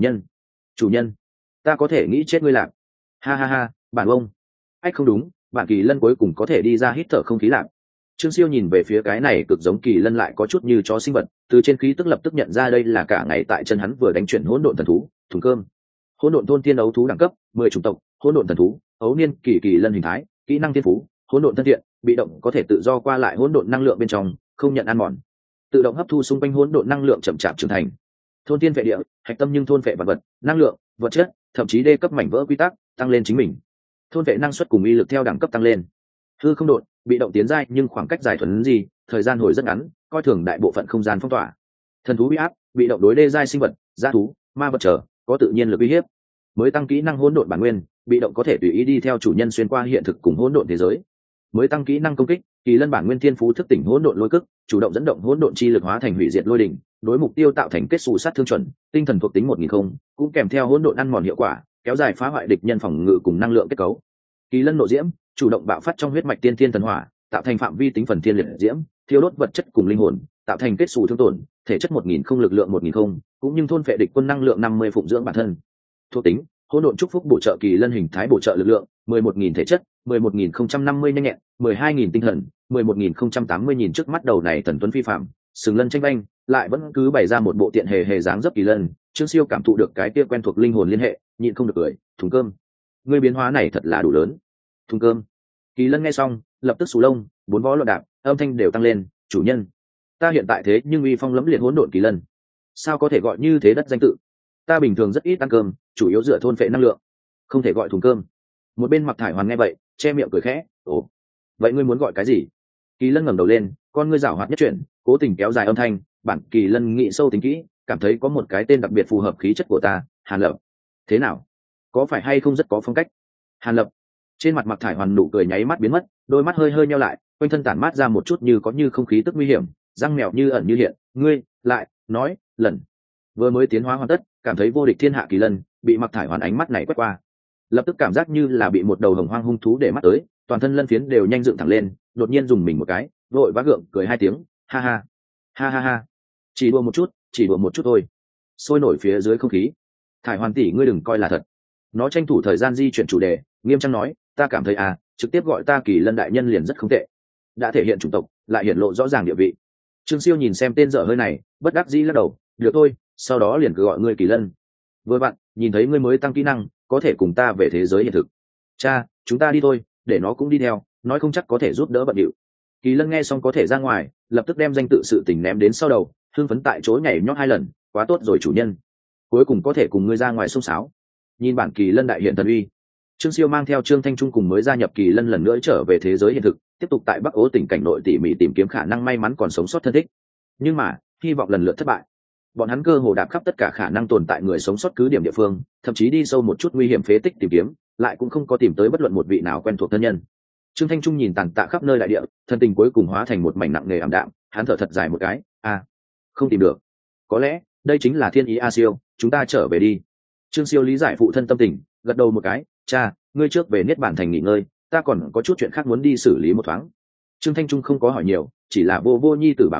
nhân, ta có thể nghĩ chết ngươi lạc. Ha ha ha, bản ông. Ách không đúng, bản Kỳ Lân cuối cùng có thể đi ra hít thở không khí lạc. Trương Siêu nhìn về phía cái này cực giống Kỳ Lân lại có chút như chó sinh vật, từ trên khí tức lập tức nhận ra đây là cả ngày tại chân hắn vừa đánh chuyển hỗn độn thần thú, thùng cơm. Hỗn độn thôn tiên ấu thú đẳng cấp 10 chủng tộc, hỗn độn thần thú, ấu niên kỳ Kỳ Lân hình thái, kỹ năng thiên phú, hỗn độn thân thiện, bị động có thể tự do qua lại hỗn độn năng lượng bên trong, không nhận ăn mòn, tự động hấp thu xung quanh hỗn độn năng lượng chậm chạp trưởng thành. Thôn tiên vệ địa, hạch tâm nhưng thôn vệ vật vật, năng lượng, vật chất, thậm chí đê cấp mảnh vỡ quy tắc, tăng lên chính mình. Thôn vệ năng suất cùng uy lực theo đẳng cấp tăng lên. Hư không độn, bị động tiến giai nhưng khoảng cách giải thuần gì, thời gian hồi rất ngắn, coi thường đại bộ phận không gian phong tỏa. Thần thú uy áp, bị động đối đê giai sinh vật, dã thú, ma vật trở, có tự nhiên lực uy hiếp. Mới tăng kỹ năng hỗn độn bản nguyên, bị động có thể tùy ý đi theo chủ nhân xuyên qua hiện thực cùng hỗn độn thế giới. Mới tăng kỹ năng công kích, Kỳ Lân bản nguyên thiên phú thức tỉnh hỗn độn lôi cức, chủ động dẫn động hỗn độn chi lực hóa thành hủy diệt lôi đỉnh, đối mục tiêu tạo thành kết xù sát thương chuẩn, tinh thần thuộc tính 1000 không, cũng kèm theo hỗn độn ăn mòn hiệu quả, kéo dài phá hoại địch nhân phòng ngự cùng năng lượng kết cấu. Kỳ Lân nộ diễm, chủ động bạo phát trong huyết mạch tiên thiên thần hỏa, tạo thành phạm vi tính phần thiên liệt diễm, thiêu đốt vật chất cùng linh hồn, tạo thành kết xù thương tổn, thể chất 1000 không, lực lượng 1000 không, cũng như thôn phệ địch quân năng lượng 50 phụng dưỡng bản thân. Thuộc tính, hỗn độn chúc phúc bổ trợ Kỳ Lân hình thái bổ trợ lực lượng, 11.000 thể chất, 11.050 nhanh nhẹn, 12.000 tinh thần, 11.080. Nhìn trước mắt đầu này thần tuấn phi phạm, sừng lân tranh banh, lại vẫn cứ bày ra một bộ tiện hề dáng dấp Kỳ Lân. Trương Siêu cảm thụ được cái kia quen thuộc linh hồn liên hệ, nhịn không được cười, thùng cơm, ngươi biến hóa này thật là đủ lớn. Thùng cơm. Kỳ Lân nghe xong, lập tức xù lông, bốn vó loạn đạp, âm thanh đều tăng lên, chủ nhân, ta hiện tại thế nhưng uy phong lẫm liệt hỗn độn Kỳ Lân, sao có thể gọi như thế đất danh tự? Ta bình thường rất ít ăn cơm, chủ yếu dựa thôn phệ năng lượng, không thể gọi thùng cơm. Một bên Mặc Thải Hoàn nghe vậy, che miệng cười khẽ, ồ, vậy ngươi muốn gọi cái gì? Kỳ Lân ngẩng đầu lên, con ngươi giảo hoạt nhất chuyển, cố tình kéo dài âm thanh, bản Kỳ Lân nghĩ sâu tính kỹ, cảm thấy có một cái tên đặc biệt phù hợp khí chất của ta, Hàn Lập. Thế nào, có phải hay không rất có phong cách? Hàn Lập. Trên mặt Mặc Thải Hoàn nụ cười nháy mắt biến mất, đôi mắt hơi nheo lại, quanh thân tản mát ra một chút như có như không khí tức nguy hiểm, răng mèo như ẩn như hiện, ngươi lại nói lần. Vừa mới tiến hóa hoàn tất, cảm thấy vô địch thiên hạ Kỳ Lân, bị Mặc Thải Hoàn ánh mắt này quét qua, lập tức cảm giác như là bị một đầu hồng hoang hung thú để mắt tới, toàn thân lân phiến đều nhanh dựng thẳng lên, đột nhiên dùng mình một cái, vội vã gượng cười hai tiếng, ha ha, ha ha ha, chỉ đùa một chút thôi. Sôi nổi phía dưới không khí. Thải Hoàn tỷ, ngươi đừng coi là thật. Nó tranh thủ thời gian di chuyển chủ đề, nghiêm trang nói, ta cảm thấy trực tiếp gọi ta Kỳ Lân đại nhân liền rất không tệ, đã thể hiện chủng tộc, lại hiển lộ rõ ràng địa vị. Trương Siêu nhìn xem tên dở hơi này, bất đắc dĩ lắc đầu, được thôi, sau đó liền cứ gọi ngươi Kỳ Lân. Vừa bạn, nhìn thấy ngươi mới tăng kỹ năng, có thể cùng ta về thế giới hiện thực. Cha, chúng ta đi thôi, để nó cũng đi theo, nói không chắc có thể giúp đỡ bận điệu. Kỳ Lân nghe xong có thể ra ngoài, lập tức đem danh tự sự tình ném đến sau đầu, hưng phấn tại chỗ nhảy nhót 2 lần, quá tốt rồi chủ nhân, cuối cùng có thể cùng ngươi ra ngoài xông xáo. Nhìn bản Kỳ Lân đại hiện thần uy. Trương Siêu mang theo Trương Thanh Trung cùng mới gia nhập Kỳ Lân lần nữa trở về thế giới hiện thực, tiếp tục tại Bắc Ố tỉnh cảnh nội tỉ mỉ tìm kiếm khả năng may mắn còn sống sót thân thích. Nhưng mà, hy vọng lần lượt thất bại. Bọn hắn cơ hồ đạp khắp tất cả khả năng tồn tại người sống sót cứ điểm địa phương, thậm chí đi sâu một chút nguy hiểm phế tích tìm kiếm, lại cũng không có tìm tới bất luận một vị nào quen thuộc thân nhân. Trương Thanh Trung nhìn tàn tạ khắp nơi đại địa, thân tình cuối cùng hóa thành một mảnh nặng nề ảm đạm, hắn thở thật dài một cái, không tìm được. Có lẽ, đây chính là thiên ý A Siêu, chúng ta trở về đi. Trương Siêu lý giải phụ thân tâm tình, gật đầu một cái, cha, ngươi trước về Niết Bàn thành nghỉ ngơi, ta còn có chút chuyện khác muốn đi xử lý một thoáng. Trương Thanh Trung không có hỏi nhiều, chỉ là vô nhi tử bà bay,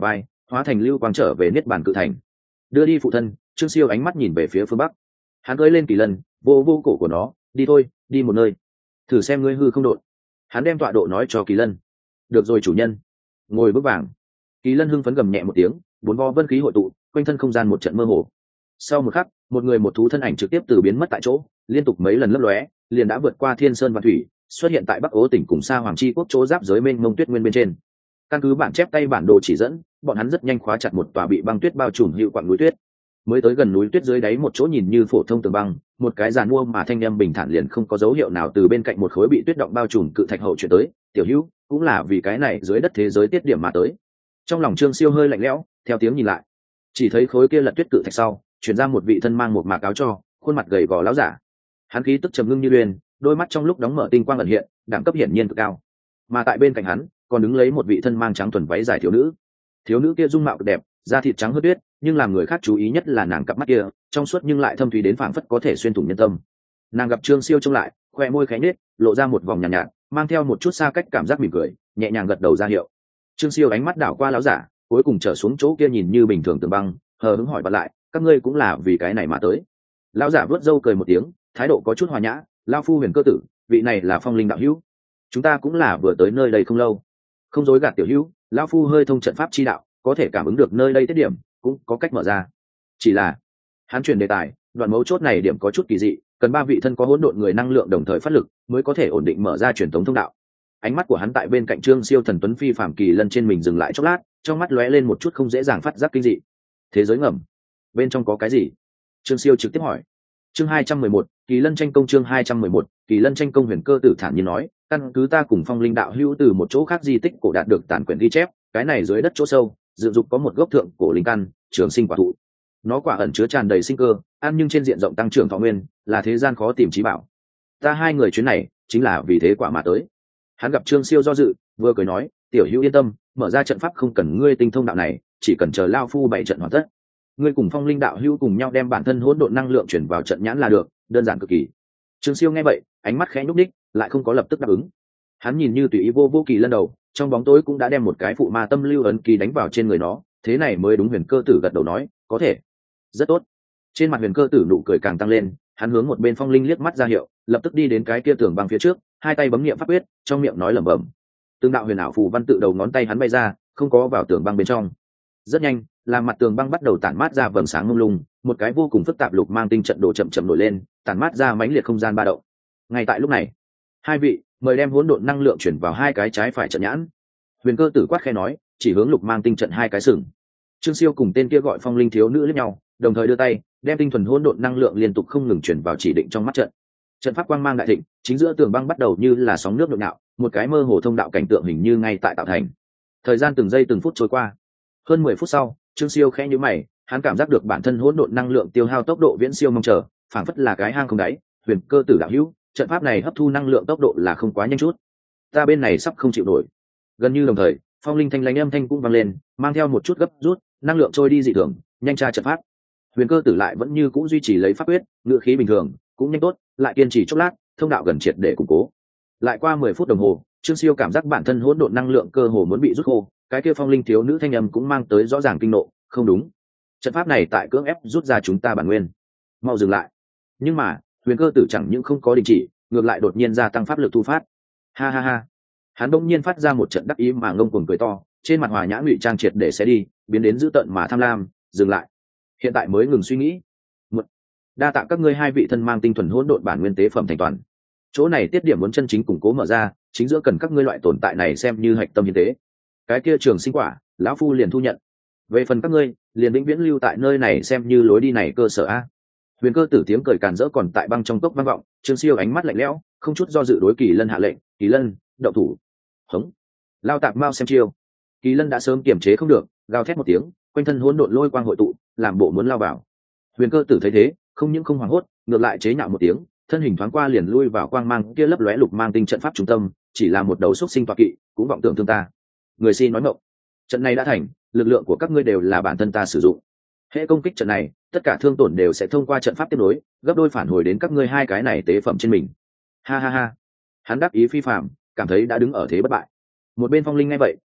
hóa thành lưu quang trở về niết bàn cự thành. Đưa đi phụ thân. Trương Siêu ánh mắt nhìn về phía phương bắc. Hắn cưỡi lên kỳ lân, vô vô cổ của nó. Đi thôi, đi một nơi, thử xem ngươi hư không độn. Hắn đem tọa độ nói cho kỳ lân. Được rồi chủ nhân. Ngồi bước vàng. Kỳ lân hưng phấn gầm nhẹ một tiếng, bốn vo vân khí hội tụ, quanh thân không gian một trận mơ hồ. Sau một khắc, một người một thú thân ảnh trực tiếp từ biến mất tại chỗ, liên tục mấy lần lấp lóe, liền đã vượt qua thiên sơn và thủy, xuất hiện tại Bắc Ố tỉnh cùng Sa Hoàng Chi quốc chỗ giáp giới mênh mông tuyết nguyên bên trên. Căn cứ bản chép tay bản đồ chỉ dẫn, bọn hắn rất nhanh khóa chặt một tòa bị băng tuyết bao trùm hữu quặng núi tuyết. Mới tới gần núi tuyết dưới đáy một chỗ nhìn như phổ thông tường băng, một cái giàn mua mà thanh âm bình thản liền không có dấu hiệu nào từ bên cạnh một khối bị tuyết động bao trùm cự thạch hậu chuyển tới. Tiểu Hữu, cũng là vì cái này dưới đất thế giới tiết điểm mà tới. Trong lòng Trương Siêu hơi lạnh lẽo, theo tiếng nhìn lại, chỉ thấy khối kia lật tuyết cự thạch sau chuyển ra một vị thân mang một mạc áo cho, khuôn mặt gầy gò láo giả. Hắn khí tức trầm ngưng như uyên, đôi mắt trong lúc đóng mở tinh quang ẩn hiện, đẳng cấp hiển nhiên cực cao. Mà tại bên cạnh hắn còn đứng lấy một vị thân mang trắng thuần váy dài thiếu nữ. Thiếu nữ kia dung mạo cực đẹp, da thịt trắng hớt tuyết, nhưng làm người khác chú ý nhất là nàng cặp mắt kia, trong suốt nhưng lại thâm thúy đến phảng phất có thể xuyên thủng nhân tâm. Nàng gặp Trương Siêu trông lại, khoe môi khẽ nhếch, lộ ra một vòng nhàn nhạt, mang theo một chút xa cách cảm giác mỉm cười, nhẹ nhàng gật đầu ra hiệu. Trương Siêu ánh mắt đảo qua lão giả, cuối cùng trở xuống chỗ kia nhìn như bình thường tường băng, hờ hững hỏi vặn lại, các ngươi cũng là vì cái này mà tới. Lão giả vớt râu cười một tiếng, thái độ có chút hòa nhã, lão phu Huyền Cơ Tử, vị này là Phong Linh đạo hữu, chúng ta cũng là vừa tới nơi đây không lâu. Không dối gạt tiểu hữu, lão phu hơi thông trận pháp chi đạo, có thể cảm ứng được nơi đây tiết điểm, cũng có cách mở ra. Chỉ là hắn chuyển đề tài, đoạn mấu chốt này điểm có chút kỳ dị, cần ba vị thân có hỗn độn người năng lượng đồng thời phát lực mới có thể ổn định mở ra truyền thống thông đạo. Ánh mắt của hắn tại bên cạnh Trương Siêu thần tuấn phi phàm kỳ lân trên mình dừng lại chốc lát, trong mắt lóe lên một chút không dễ dàng phát giác kinh dị. Thế giới ngầm, bên trong có cái gì? Trương Siêu trực tiếp hỏi. Chương 211, Kỳ Lân tranh công. Chương 211, Kỳ Lân tranh công. Huyền Cơ Tử thản nhiên nói, căn cứ ta cùng Phong Linh đạo hữu từ một chỗ khác di tích cổ đạt được tản quyển ghi chép, cái này dưới đất chỗ sâu dự dục có một gốc thượng cổ linh căn, trường sinh quả thụ. Nó quả ẩn chứa tràn đầy sinh cơ, ăn nhưng trên diện rộng tăng trưởng thọ nguyên, là thế gian khó tìm chí bảo. Ta hai người chuyến này chính là vì thế quả mà tới. Hắn gặp Trương Siêu do dự, vừa cười nói, tiểu hữu yên tâm, mở ra trận pháp không cần ngươi tinh thông đạo này, chỉ cần chờ lao phu bảy trận hoàn tất, ngươi cùng Phong Linh đạo hữu cùng nhau đem bản thân hỗn độn năng lượng chuyển vào trận nhãn là được, đơn giản cực kỳ. Trương Siêu nghe vậy, ánh mắt khẽ nhúc nhích, lại không có lập tức đáp ứng. Hắn nhìn như tùy ý vô kỳ lân đầu, trong bóng tối cũng đã đem một cái phụ ma tâm lưu ấn ký đánh vào trên người nó, thế này mới đúng. Huyền Cơ Tử gật đầu nói, có thể. Rất tốt. Trên mặt Huyền Cơ Tử nụ cười càng tăng lên, hắn hướng một bên Phong Linh liếc mắt ra hiệu, lập tức đi đến cái kia tường băng phía trước, hai tay bấm niệm pháp quyết, trong miệng nói lẩm bẩm. Tương đạo huyền ảo phù văn tự đầu ngón tay hắn bay ra, không có vào tường băng bên trong. Rất nhanh, làm mặt tường băng bắt đầu tản mát ra vầng sáng mông lung, một cái vô cùng phức tạp lục mang tinh trận đồ chậm chậm nổi lên, tản mát ra mãnh liệt không gian ba động. Ngay tại lúc này, hai vị mời đem hỗn độn năng lượng chuyển vào hai cái trái phải trận nhãn. Huyền Cơ Tử quát khẽ nói, chỉ hướng lục mang tinh trận hai cái sừng. Trương Siêu cùng tên kia gọi Phong Linh thiếu nữ liếc nhau, đồng thời đưa tay đem tinh thuần hỗn độn năng lượng liên tục không ngừng chuyển vào chỉ định trong mắt trận. Trận pháp quang mang đại thịnh, chính giữa tường băng bắt đầu như là sóng nước nhộn nhạo, một cái mơ hồ thông đạo cảnh tượng hình như ngay tại tạo thành. Thời gian từng giây từng phút trôi qua. Hơn 10 phút sau, Trương Siêu khẽ nhíu mày, hắn cảm giác được bản thân hỗn độn năng lượng tiêu hao tốc độ viễn siêu mong chờ, phảng phất là cái hang không đáy. Huyền Cơ Tử đạo hữu, trận pháp này hấp thu năng lượng tốc độ là không quá nhanh chút, ta bên này sắp không chịu nổi. Gần như đồng thời, Phong Linh thanh lãnh âm thanh cũng vang lên, mang theo một chút gấp rút, năng lượng trôi đi dị thường, nhanh tra trận pháp. Huyền Cơ Tử lại vẫn như cũ duy trì lấy pháp quyết, ngữ khí bình thường, cũng nhanh tốt, lại kiên trì chốc lát, thông đạo gần triệt để củng cố. Lại qua 10 phút đồng hồ, Trương Siêu cảm giác bản thân hỗn độn năng lượng cơ hồ muốn bị rút khô, cái kia Phong Linh thiếu nữ thanh âm cũng mang tới rõ ràng kinh nộ, không đúng, trận pháp này tại cưỡng ép rút ra chúng ta bản nguyên, mau dừng lại. Nhưng mà Huyền Cơ Tử chẳng những không có đình chỉ, ngược lại đột nhiên gia tăng pháp lực thu phát. Ha ha ha, hắn đông nhiên phát ra một trận đắc ý mà ngông cuồng cười to, trên mặt hòa nhã ngụy trang triệt để xé đi, biến đến dữ tợn mà tham lam. Dừng lại, hiện tại mới ngừng suy nghĩ. Đa tạ các ngươi hai vị thân mang tinh thuần hỗn độn bản nguyên tế phẩm thành toàn, chỗ này tiết điểm muốn chân chính củng cố mở ra, chính giữa cần các ngươi loại tồn tại này xem như hạch tâm hiến tế. Cái kia trường sinh quả, lão phu liền thu nhận. Về phần các ngươi, liền vĩnh viễn lưu tại nơi này xem như lối đi này cơ sở a. Huyền Cơ Tử tiếng cười càn rỡ còn tại băng trong cốc vang vọng. Trương Siêu ánh mắt lạnh lẽo, không chút do dự đối Kỳ Lân hạ lệnh, Kỳ Lân, đậu thủ. Hống. Lao tạp mau xem chiêu. Kỳ Lân đã sớm kiềm chế không được, gào thét một tiếng, quanh thân hỗn độn lôi quang hội tụ, làm bộ muốn lao vào. Huyền Cơ Tử thấy thế, không những không hoảng hốt, ngược lại chế nhạo một tiếng, thân hình thoáng qua liền lui vào quang mang kia lấp lóe lục mang tinh trận pháp trung tâm, chỉ là một đầu xúc sinh toạc kỵ, cũng vọng tưởng thương ta. Người xin nói mộng. Trận này đã thành, lực lượng của các ngươi đều là bản thân ta sử dụng. Hệ công kích trận này, tất cả thương tổn đều sẽ thông qua trận pháp tiếp nối, gấp đôi phản hồi đến các ngươi hai cái này tế phẩm trên mình. Ha ha ha. Hắn đáp ý phi phàm, cảm thấy đã đứng ở thế bất bại. Một bên Phong Linh nghe vậy,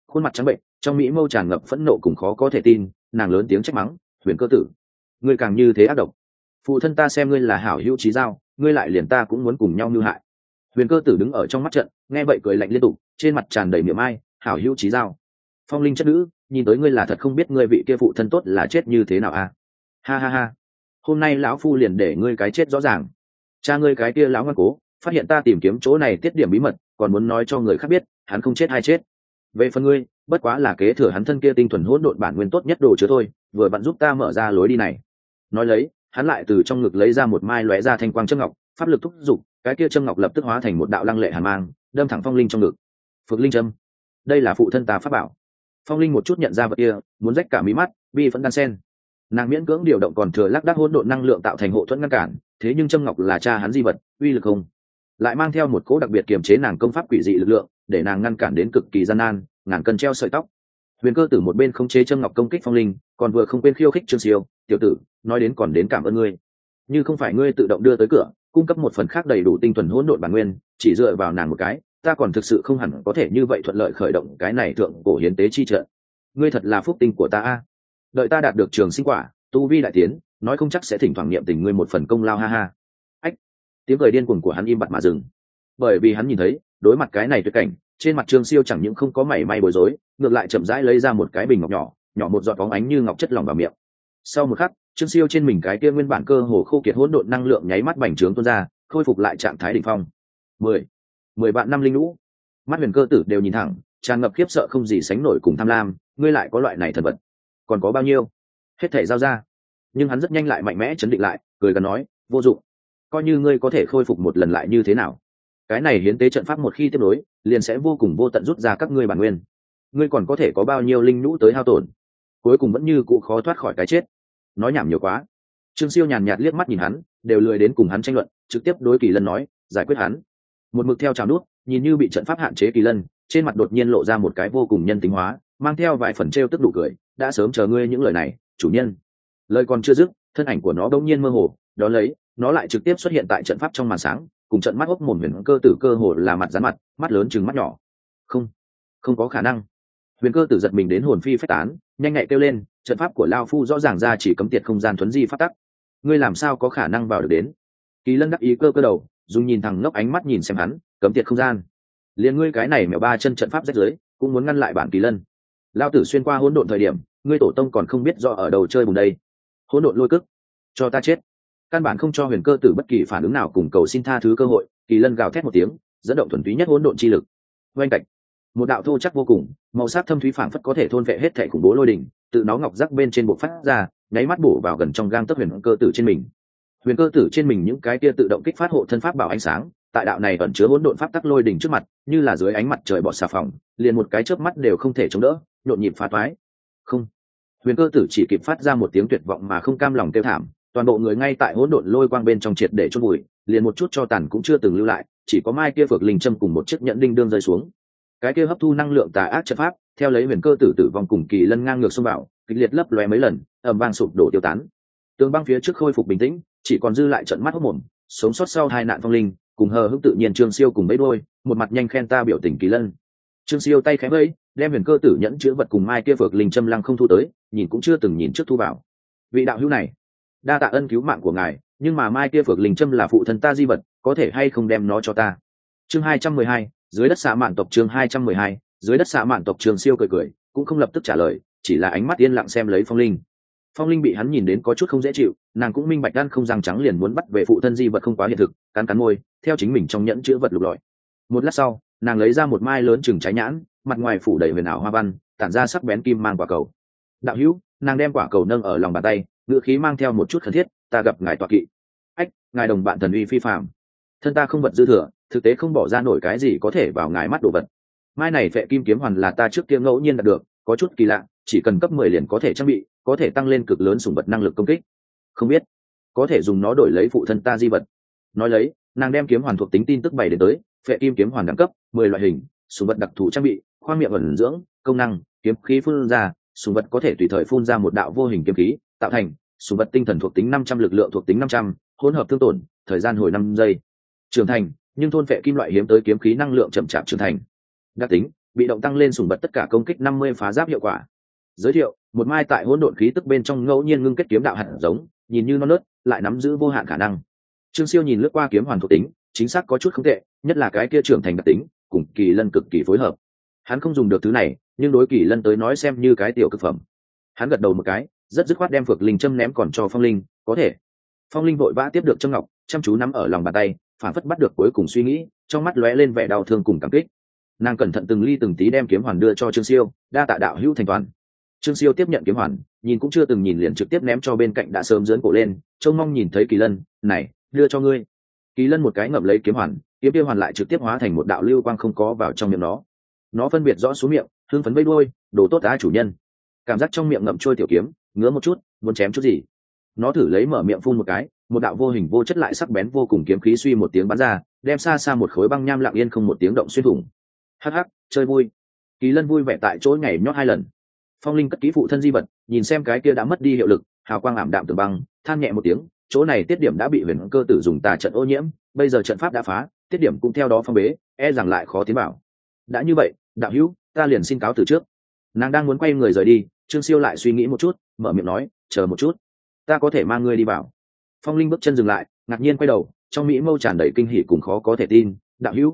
khuôn mặt trắng bệnh, trong mỹ mâu tràn ngập phẫn nộ cùng khó có thể tin. Nàng lớn tiếng trách mắng, Huyền Cơ Tử, ngươi càng như thế ác độc. Phụ thân ta xem ngươi là hảo hữu chí giao, ngươi lại liền ta cũng muốn cùng nhau mưu hại. Huyền Cơ Tử đứng ở trong mắt trận, nghe vậy cười lạnh liên tục, trên mặt tràn đầy miệng ai, hảo hữu chí giao. Phong Linh chất nữ, nhìn tới ngươi là thật không biết ngươi vị kia phụ thân tốt là chết như thế nào à? Ha ha ha, hôm nay lão phu liền để ngươi cái chết rõ ràng. Cha ngươi cái kia lão ngoan cố, phát hiện ta tìm kiếm chỗ này tiết điểm bí mật, còn muốn nói cho người khác biết, hắn không chết hay chết. Về phần ngươi, bất quá là kế thừa hắn thân kia tinh thuần hỗn độn bản nguyên tốt nhất đồ chứa thôi, vừa vặn giúp ta mở ra lối đi này. Nói lấy, hắn lại từ trong ngực lấy ra một mai lóe ra thanh quang châm ngọc, pháp lực thúc giục, cái kia châm ngọc lập tức hóa thành một đạo lăng lệ hàn mang, đâm thẳng Phong Linh trong ngực. Phược Linh châm, đây là phụ thân ta pháp bảo. Phong Linh một chút nhận ra vật kia, muốn rách cả mí mắt, bi vẫn đan sen. Nàng miễn cưỡng điều động còn thừa lác đác hỗn độn năng lượng tạo thành hộ thuẫn ngăn cản, thế nhưng châm ngọc là cha hắn di vật, uy lực không, lại mang theo một cỗ đặc biệt kiềm chế nàng công pháp quỷ dị lực lượng, để nàng ngăn cản đến cực kỳ gian nan, ngàn cân treo sợi tóc. Huyền Cơ Tử một bên khống chế châm ngọc công kích Phong Linh, còn vừa không quên khiêu khích Trương Siêu, tiểu tử, nói đến còn đến cảm ơn ngươi. Như không phải ngươi tự động đưa tới cửa, cung cấp một phần khác đầy đủ tinh thuần hỗn độn bản nguyên, chỉ dựa vào nàng một cái, ta còn thực sự không hẳn có thể như vậy thuận lợi khởi động cái này thượng cổ hiến tế chi trận. Ngươi thật là phúc tinh của ta a. Đợi ta đạt được trường sinh quả, tu vi đại tiến, nói không chắc sẽ thỉnh thoảng niệm tình ngươi một phần công lao, ha ha. Ách, tiếng cười điên cuồng của hắn im bặt mà dừng, bởi vì hắn nhìn thấy đối mặt cái này tuyệt cảnh, trên mặt Trương Siêu chẳng những không có mảy may bối rối, ngược lại chậm rãi lấy ra một cái bình ngọc nhỏ, nhỏ một giọt bóng ánh như ngọc chất lỏng vào miệng. Sau một khắc, Trương Siêu trên mình cái kia nguyên bản cơ hồ khô kiệt hỗn độn năng lượng nháy mắt bành trướng tuôn ra, khôi phục lại trạng thái đỉnh phong. 10 vạn năm linh lũ. Mắt Huyền Cơ Tử đều nhìn thẳng, tràn ngập khiếp sợ không gì sánh nổi cùng tham lam, ngươi lại có loại này thần vật, còn có bao nhiêu? Hết thảy giao ra. Nhưng hắn rất nhanh lại mạnh mẽ chấn định lại, cười gần nói, vô dụng. Coi như ngươi có thể khôi phục một lần lại như thế nào? Cái này hiến tế trận pháp một khi tiếp nối, liền sẽ vô cùng vô tận rút ra các ngươi bản nguyên. Ngươi còn có thể có bao nhiêu linh nhũ tới hao tổn, cuối cùng vẫn như cụ khó thoát khỏi cái chết. Nói nhảm nhiều quá. Trương Siêu nhàn nhạt liếc mắt nhìn hắn, đều lười đến cùng hắn tranh luận, trực tiếp đối Kỳ Lân nói, giải quyết hắn. Một mực theo trào nút, nhìn như bị trận pháp hạn chế Kỳ Lân, trên mặt đột nhiên lộ ra một cái vô cùng nhân tính hóa, mang theo vài phần trêu tức đủ cười, đã sớm chờ ngươi những lời này, chủ nhân. Lời còn chưa dứt, thân ảnh của nó bỗng nhiên mơ hồ, đó lấy, nó lại trực tiếp xuất hiện tại trận pháp trong màn sáng, cùng trận mắt ốc mồm Huyền Cơ Tử cơ hồ là mặt dán mặt, mắt lớn chừng mắt nhỏ. Không có khả năng. Huyền Cơ Tử giật mình đến hồn phi phách tán, nhanh nhạy kêu lên, trận pháp của lao phu rõ ràng ra chỉ cấm tiệt không gian thuấn di pháp tắc, ngươi làm sao có khả năng vào được đến? Kỳ Lân đắc ý cơ cơ đầu, dùng nhìn thẳng ngốc ánh mắt nhìn xem hắn, cấm tiệt không gian, liền ngươi cái này mèo ba chân trận pháp rách rưới, cũng muốn ngăn lại bản Kỳ Lân? Lao tử xuyên qua hỗn độn thời điểm, ngươi tổ tông còn không biết rõ ở đầu chơi bùn đây. Hỗn độn lôi cức, cho ta chết. Căn bản không cho Huyền Cơ Tử bất kỳ phản ứng nào cùng cầu xin tha thứ cơ hội. Kỳ Lân gào thét một tiếng, dẫn động thuần túy nhất hỗn độn chi lực. Oanh cạnh, một đạo thô chắc vô cùng, màu sắc thâm thúy phảng phất có thể thôn vệ hết thảy khủng bố lôi đỉnh, tự nó ngọc rắc bên trên bộ phát ra, nháy mắt bổ vào gần trong gang tấc Huyền Cơ Tử trên mình. Huyền Cơ Tử trên mình những cái kia tự động kích phát hộ thân pháp bảo ánh sáng, tại đạo này ẩn chứa hỗn độn pháp tắc lôi đỉnh trước mặt, như là dưới ánh mặt trời bọt xà phòng, liền một cái chớp mắt đều không thể chống đỡ, nhộn nhịp phá toái. Không. Huyền Cơ Tử chỉ kịp phát ra một tiếng tuyệt vọng mà không cam lòng kêu thảm, toàn bộ người ngay tại hỗn độn lôi quang bên trong triệt để chôn vùi, liền một chút cho tàn cũng chưa từng lưu lại, chỉ có mai kia Phược Linh châm cùng một chiếc nhẫn đinh đương rơi xuống. Cái kia hấp thu năng lượng tà ác trận pháp, theo lấy Huyền Cơ Tử tử vong cùng Kỳ Lân ngang ngược xông vào, kịch liệt lấp lóe mấy lần, ầm vang sụp đổ tiêu tán. Tường băng phía trước khôi phục bình tĩnh, chỉ còn dư lại trận mắt hốc mồm, sống sót sau hai nạn Phong Linh, cùng hờ hững tự nhiên Trương Siêu cùng mấy đôi, một mặt nhanh khen ta biểu tình Kỳ Lân. Trương Siêu tay khẽ vẫy, đem Huyền Cơ Tử nhẫn chứa vật cùng mai kia Phược Linh châm lăng không thu tới, nhìn cũng chưa từng nhìn trước thu vào. Vị đạo hữu này, đa tạ ân cứu mạng của ngài, nhưng mà mai kia Phược Linh châm là phụ thân ta di vật, có thể hay không đem nó cho ta? Chương 212, dưới đất xạ mạn tộc. Chương 212, dưới đất xạ mạn tộc. Trương Siêu cười cười, cũng không lập tức trả lời, chỉ là ánh mắt yên lặng xem lấy Phong Linh. Phong Linh bị hắn nhìn đến có chút không dễ chịu, nàng cũng minh bạch đan không răng trắng liền muốn bắt về phụ thân di vật không quá hiện thực, cắn cắn môi, theo chính mình trong nhẫn chứa vật lục lọi. Một lát sau, nàng lấy ra một mai lớn chừng trái nhãn, mặt ngoài phủ đầy huyền ảo hoa văn, tản ra sắc bén kim mang quả cầu. Đạo hữu, nàng đem quả cầu nâng ở lòng bàn tay, ngữ khí mang theo một chút khẩn thiết, ta gặp ngài tọa kỵ. Ách, ngài đồng bạn thần uy phi phàm, thân ta không vật dư thừa, thực tế không bỏ ra nổi cái gì có thể vào ngài mắt đồ vật. Mai này Phệ Kim kiếm hoàn là ta trước kia ngẫu nhiên đạt được, có chút kỳ lạ, chỉ cần cấp 10 liền có thể trang bị, có thể tăng lên cực lớn sủng vật năng lực công kích. Không biết có thể dùng nó đổi lấy phụ thân ta di vật. Nói lấy, nàng đem kiếm hoàn thuộc tính tin tức bày đến tới, Phệ Kim kiếm hoàn đẳng cấp 10 loại hình, sủng vật đặc thù trang bị, khoang miệng ẩn dưỡng, công năng, kiếm khí phun ra, sủng vật có thể tùy thời phun ra một đạo vô hình kiếm khí, tạo thành sủng vật tinh thần thuộc tính 500, lực lượng thuộc tính 500, hỗn hợp thương tổn, thời gian hồi 5 giây. Trưởng thành, nhưng thôn phệ kim loại hiếm tới kiếm khí năng lượng chậm chạp trưởng thành. Đặc tính, bị động tăng lên sủng bật tất cả công kích 50 phá giáp hiệu quả. Giới thiệu: một mai tại hỗn độn khí tức bên trong ngẫu nhiên ngưng kết kiếm đạo hạt giống, nhìn như non nớt lại nắm giữ vô hạn khả năng. Trương Siêu nhìn lướt qua kiếm hoàn thuộc tính, chính xác có chút không tệ, nhất là cái kia trưởng thành đặc tính cùng kỳ lân cực kỳ phối hợp. Hắn không dùng được thứ này, nhưng đối kỳ lân tới nói xem như cái tiểu cực phẩm. Hắn gật đầu một cái, rất dứt khoát đem phược linh châm ném còn cho Phong Linh. Có thể. Phong Linh vội vã tiếp được châm ngọc, chăm chú nắm ở lòng bàn tay, phản phất bắt được cuối cùng suy nghĩ, trong mắt lóe lên vẻ đau thương cùng cảm kích. Nàng cẩn thận từng ly từng tí đem kiếm hoàn đưa cho Trương Siêu, đa tạ đạo hữu thành toàn. Trương Siêu tiếp nhận kiếm hoàn, nhìn cũng chưa từng nhìn liền trực tiếp ném cho bên cạnh đã sớm giỡn cổ lên, trông mong nhìn thấy kỳ lân. Này, đưa cho ngươi. Kỳ lân một cái ngậm lấy kiếm hoàn, kiếm kia hoàn lại trực tiếp hóa thành một đạo lưu quang không có vào trong miệng nó. Nó phân biệt rõ xuống miệng, hưng phấn vây đuôi, đồ tốt á chủ nhân. Cảm giác trong miệng ngậm trôi tiểu kiếm, ngứa một chút, muốn chém chút gì. Nó thử lấy mở miệng phun một cái, một đạo vô hình vô chất lại sắc bén vô cùng kiếm khí suy một tiếng bắn ra, đem xa xa một khối băng nham lặng yên không một tiếng động xuyên thủng. Hắc hắc, chơi vui. Kỳ lân vui vẻ tại chỗ nhảy nhót 2 lần. Phong Linh cất kỹ phụ thân di vật, nhìn xem cái kia đã mất đi hiệu lực, hào quang ảm đạm tường băng, than nhẹ một tiếng, chỗ này tiết điểm đã bị huyền cơ tử dùng tà trận ô nhiễm, bây giờ trận pháp đã phá, tiết điểm cũng theo đó phong bế, e rằng lại khó tiến vào. Đã như vậy, đạo hữu, ta liền xin cáo từ trước. Nàng đang muốn quay người rời đi, Trương Siêu lại suy nghĩ một chút, mở miệng nói, chờ một chút, ta có thể mang ngươi đi vào. Phong Linh bước chân dừng lại, ngạc nhiên quay đầu, trong mỹ mâu tràn đầy kinh hỉ cùng khó có thể tin. Đạo hữu,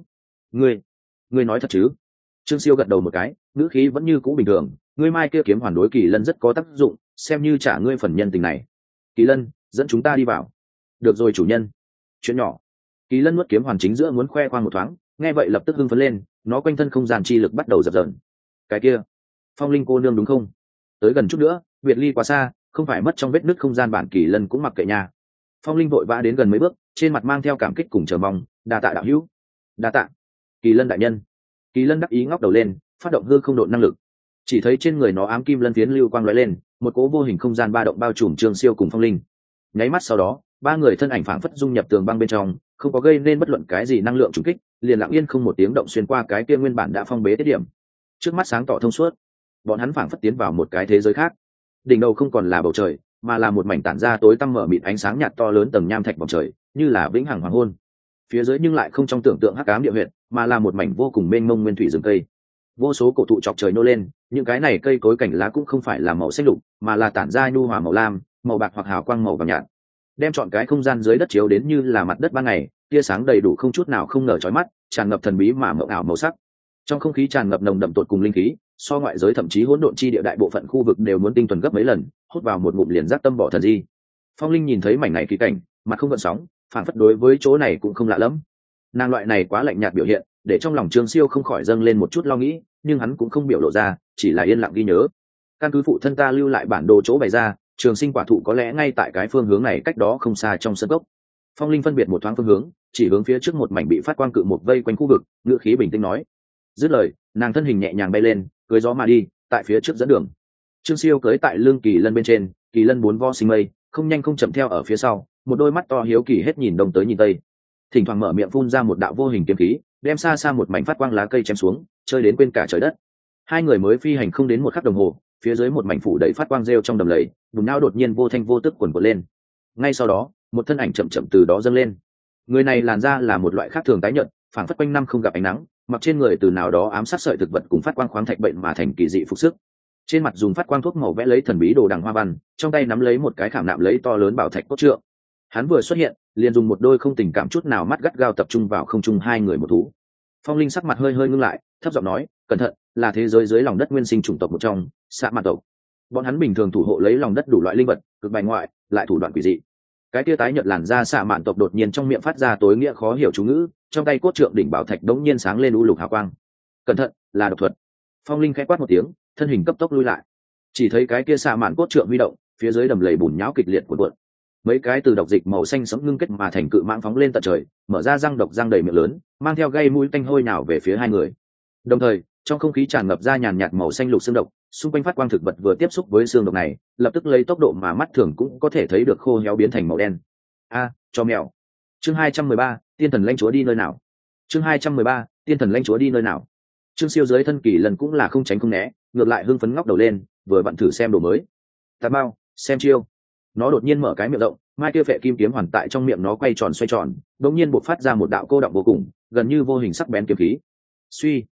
ngươi nói thật chứ? Trương Siêu gật đầu một cái, ngữ khí vẫn như cũ bình thường. Ngươi mai kia kiếm hoàn đối kỳ lân rất có tác dụng, xem như trả ngươi phần nhân tình này. Kỳ lân, dẫn chúng ta đi vào. Được rồi chủ nhân. Chuyện nhỏ. Kỳ lân nuốt kiếm hoàn chính giữa muốn khoe khoang một thoáng, nghe vậy lập tức hưng phấn lên, nó quanh thân không gian chi lực bắt đầu dập dờn. Cái kia, Phong Linh cô nương đúng không? Tới gần chút nữa, biệt ly quá xa, không phải mất trong vết nứt không gian bản kỳ lân cũng mặc kệ nhà. Phong Linh vội vã đến gần mấy bước, trên mặt mang theo cảm kích cùng chờ mong. Đa tạ đạo hữu. Đa tạ. Kỳ lân đại nhân. Kỳ lân đắc ý ngóc đầu lên, phát động hư không độn năng lực. Chỉ thấy trên người nó ám kim lân phiến lưu quang lóe lên, một cỗ vô hình không gian ba động bao trùm Trương Siêu cùng Phong Linh. Nháy mắt sau đó, 3 người thân ảnh phảng phất dung nhập tường băng bên trong, không có gây nên bất luận cái gì năng lượng trùng kích, liền lặng yên không một tiếng động xuyên qua cái kia nguyên bản đã phong bế tiết điểm. Trước mắt sáng tỏ thông suốt, bọn hắn phảng phất tiến vào một cái thế giới khác. Đỉnh đầu không còn là bầu trời, mà là một mảnh tản ra tối tăm mở mịt ánh sáng nhạt to lớn tầng nham thạch vòng trời, như là vĩnh hằng hoàng hôn. Phía dưới nhưng lại không trong tưởng tượng hắc ám địa huyệt, mà là một mảnh vô cùng mênh mông nguyên thủy rừng cây. Vô số cổ thụ chọc trời nô lên, những cái này cây cối cảnh lá cũng không phải là màu xanh lục, mà là tản ra nhu hòa màu lam, màu bạc hoặc hào quang màu vàng nhạt, đem chọn cái không gian dưới đất chiếu đến như là mặt đất ban ngày, tia sáng đầy đủ không chút nào không nở chói mắt, tràn ngập thần bí mà mộng ảo màu sắc. Trong không khí tràn ngập nồng đậm tột cùng linh khí, so ngoại giới thậm chí hỗn độn chi địa đại bộ phận khu vực đều muốn tinh thuần gấp mấy lần, hút vào một ngụm liền giác tâm bỏ thần di. Phong Linh nhìn thấy mảnh này kỳ cảnh, mặt không gợn sóng, phản phất đối với chỗ này cũng không lạ lắm. Nàng loại này quá lạnh nhạt biểu hiện, để trong lòng Trương Siêu không khỏi dâng lên một chút lo nghĩ, nhưng hắn cũng không biểu lộ ra, chỉ là yên lặng ghi nhớ. Căn cứ phụ thân ta lưu lại bản đồ chỗ bày ra, trường sinh quả thụ có lẽ ngay tại cái phương hướng này, cách đó không xa trong sân gốc. Phong Linh phân biệt một thoáng phương hướng, chỉ hướng phía trước một mảnh bị phát quang cự một vây quanh khu vực, ngữ khí bình tĩnh nói. Dứt lời, nàng thân hình nhẹ nhàng bay lên, cưỡi gió mà đi, tại phía trước dẫn đường. Trương Siêu cưỡi tại lưng kỳ lân bên trên, kỳ lân 4 vo sinh mây, không nhanh không chậm theo ở phía sau, một đôi mắt to hiếu kỳ hết nhìn đông tới nhìn tây, thỉnh thoảng mở miệng phun ra một đạo vô hình kiếm khí, đem xa xa một mảnh phát quang lá cây chém xuống, chơi đến quên cả trời đất. Hai người mới phi hành không đến một khắc đồng hồ, phía dưới một mảnh phủ đầy phát quang rêu trong đầm lầy, bùn não đột nhiên vô thanh vô tức quần quật lên. Ngay sau đó, một thân ảnh chậm chậm từ đó dâng lên. Người này làn da là một loại khác thường tái nhợt, phảng phất quanh năm không gặp ánh nắng, mặc trên người từ nào đó ám sát sợi thực vật cùng phát quang khoáng thạch bệnh mà thành kỳ dị phục sức. Trên mặt dùng phát quang thuốc màu vẽ lấy thần bí đồ đằng hoa văn, trong tay nắm lấy một cái khảm nạm lấy to lớn bảo thạch cốt trượng. Hắn vừa xuất hiện, liền dùng một đôi không tình cảm chút nào mắt gắt gao tập trung vào không trung hai người một thú. Phong Linh sắc mặt hơi hơi ngưng lại, thấp giọng nói, cẩn thận, là thế giới dưới lòng đất nguyên sinh chủng tộc một trong, Xạ Mạn tộc. Bọn hắn bình thường thủ hộ lấy lòng đất đủ loại linh vật, cực bài ngoại, lại thủ đoạn quỷ dị. Cái tia tái nhợt làn da Xạ Mạn tộc đột nhiên trong miệng phát ra tối nghĩa khó hiểu chú ngữ, trong tay cốt trượng đỉnh bảo thạch đống nhiên sáng lên u lục hào quang. Cẩn thận, là độc thuật. Phong Linh khẽ quát một tiếng, thân hình cấp tốc lui lại. Chỉ thấy cái kia Xạ Mạn cốt trượng huy động, phía dưới đầm lầy bùn nhão kịch liệt cuộn cuộn. Mấy cái từ độc dịch màu xanh sẫm ngưng kết mà thành cự mãng phóng lên tận trời, mở ra răng độc răng đầy miệng lớn, mang theo gây mũi tanh hôi nào về phía hai người. Đồng thời, trong không khí tràn ngập ra nhàn nhạt màu xanh lục xương độc, xung quanh phát quang thực vật vừa tiếp xúc với xương độc này, lập tức lấy tốc độ mà mắt thường cũng có thể thấy được khô héo biến thành màu đen. Cho mèo. Chương 213, Tiên thần lãnh chúa đi nơi nào? Chương 213, Tiên thần lãnh chúa đi nơi nào? Trương Siêu dưới thân kỳ lần cũng là không tránh không né, ngược lại hưng phấn ngóc đầu lên, vừa vặn thử xem đồ mới. Tà bao, xem chiêu. Nó đột nhiên mở cái miệng rộng, mai kia phệ kim kiếm hoàn tại trong miệng nó quay tròn xoay tròn, đột nhiên bộc phát ra một đạo cô động vô cùng, gần như vô hình sắc bén kiếm khí. Suy,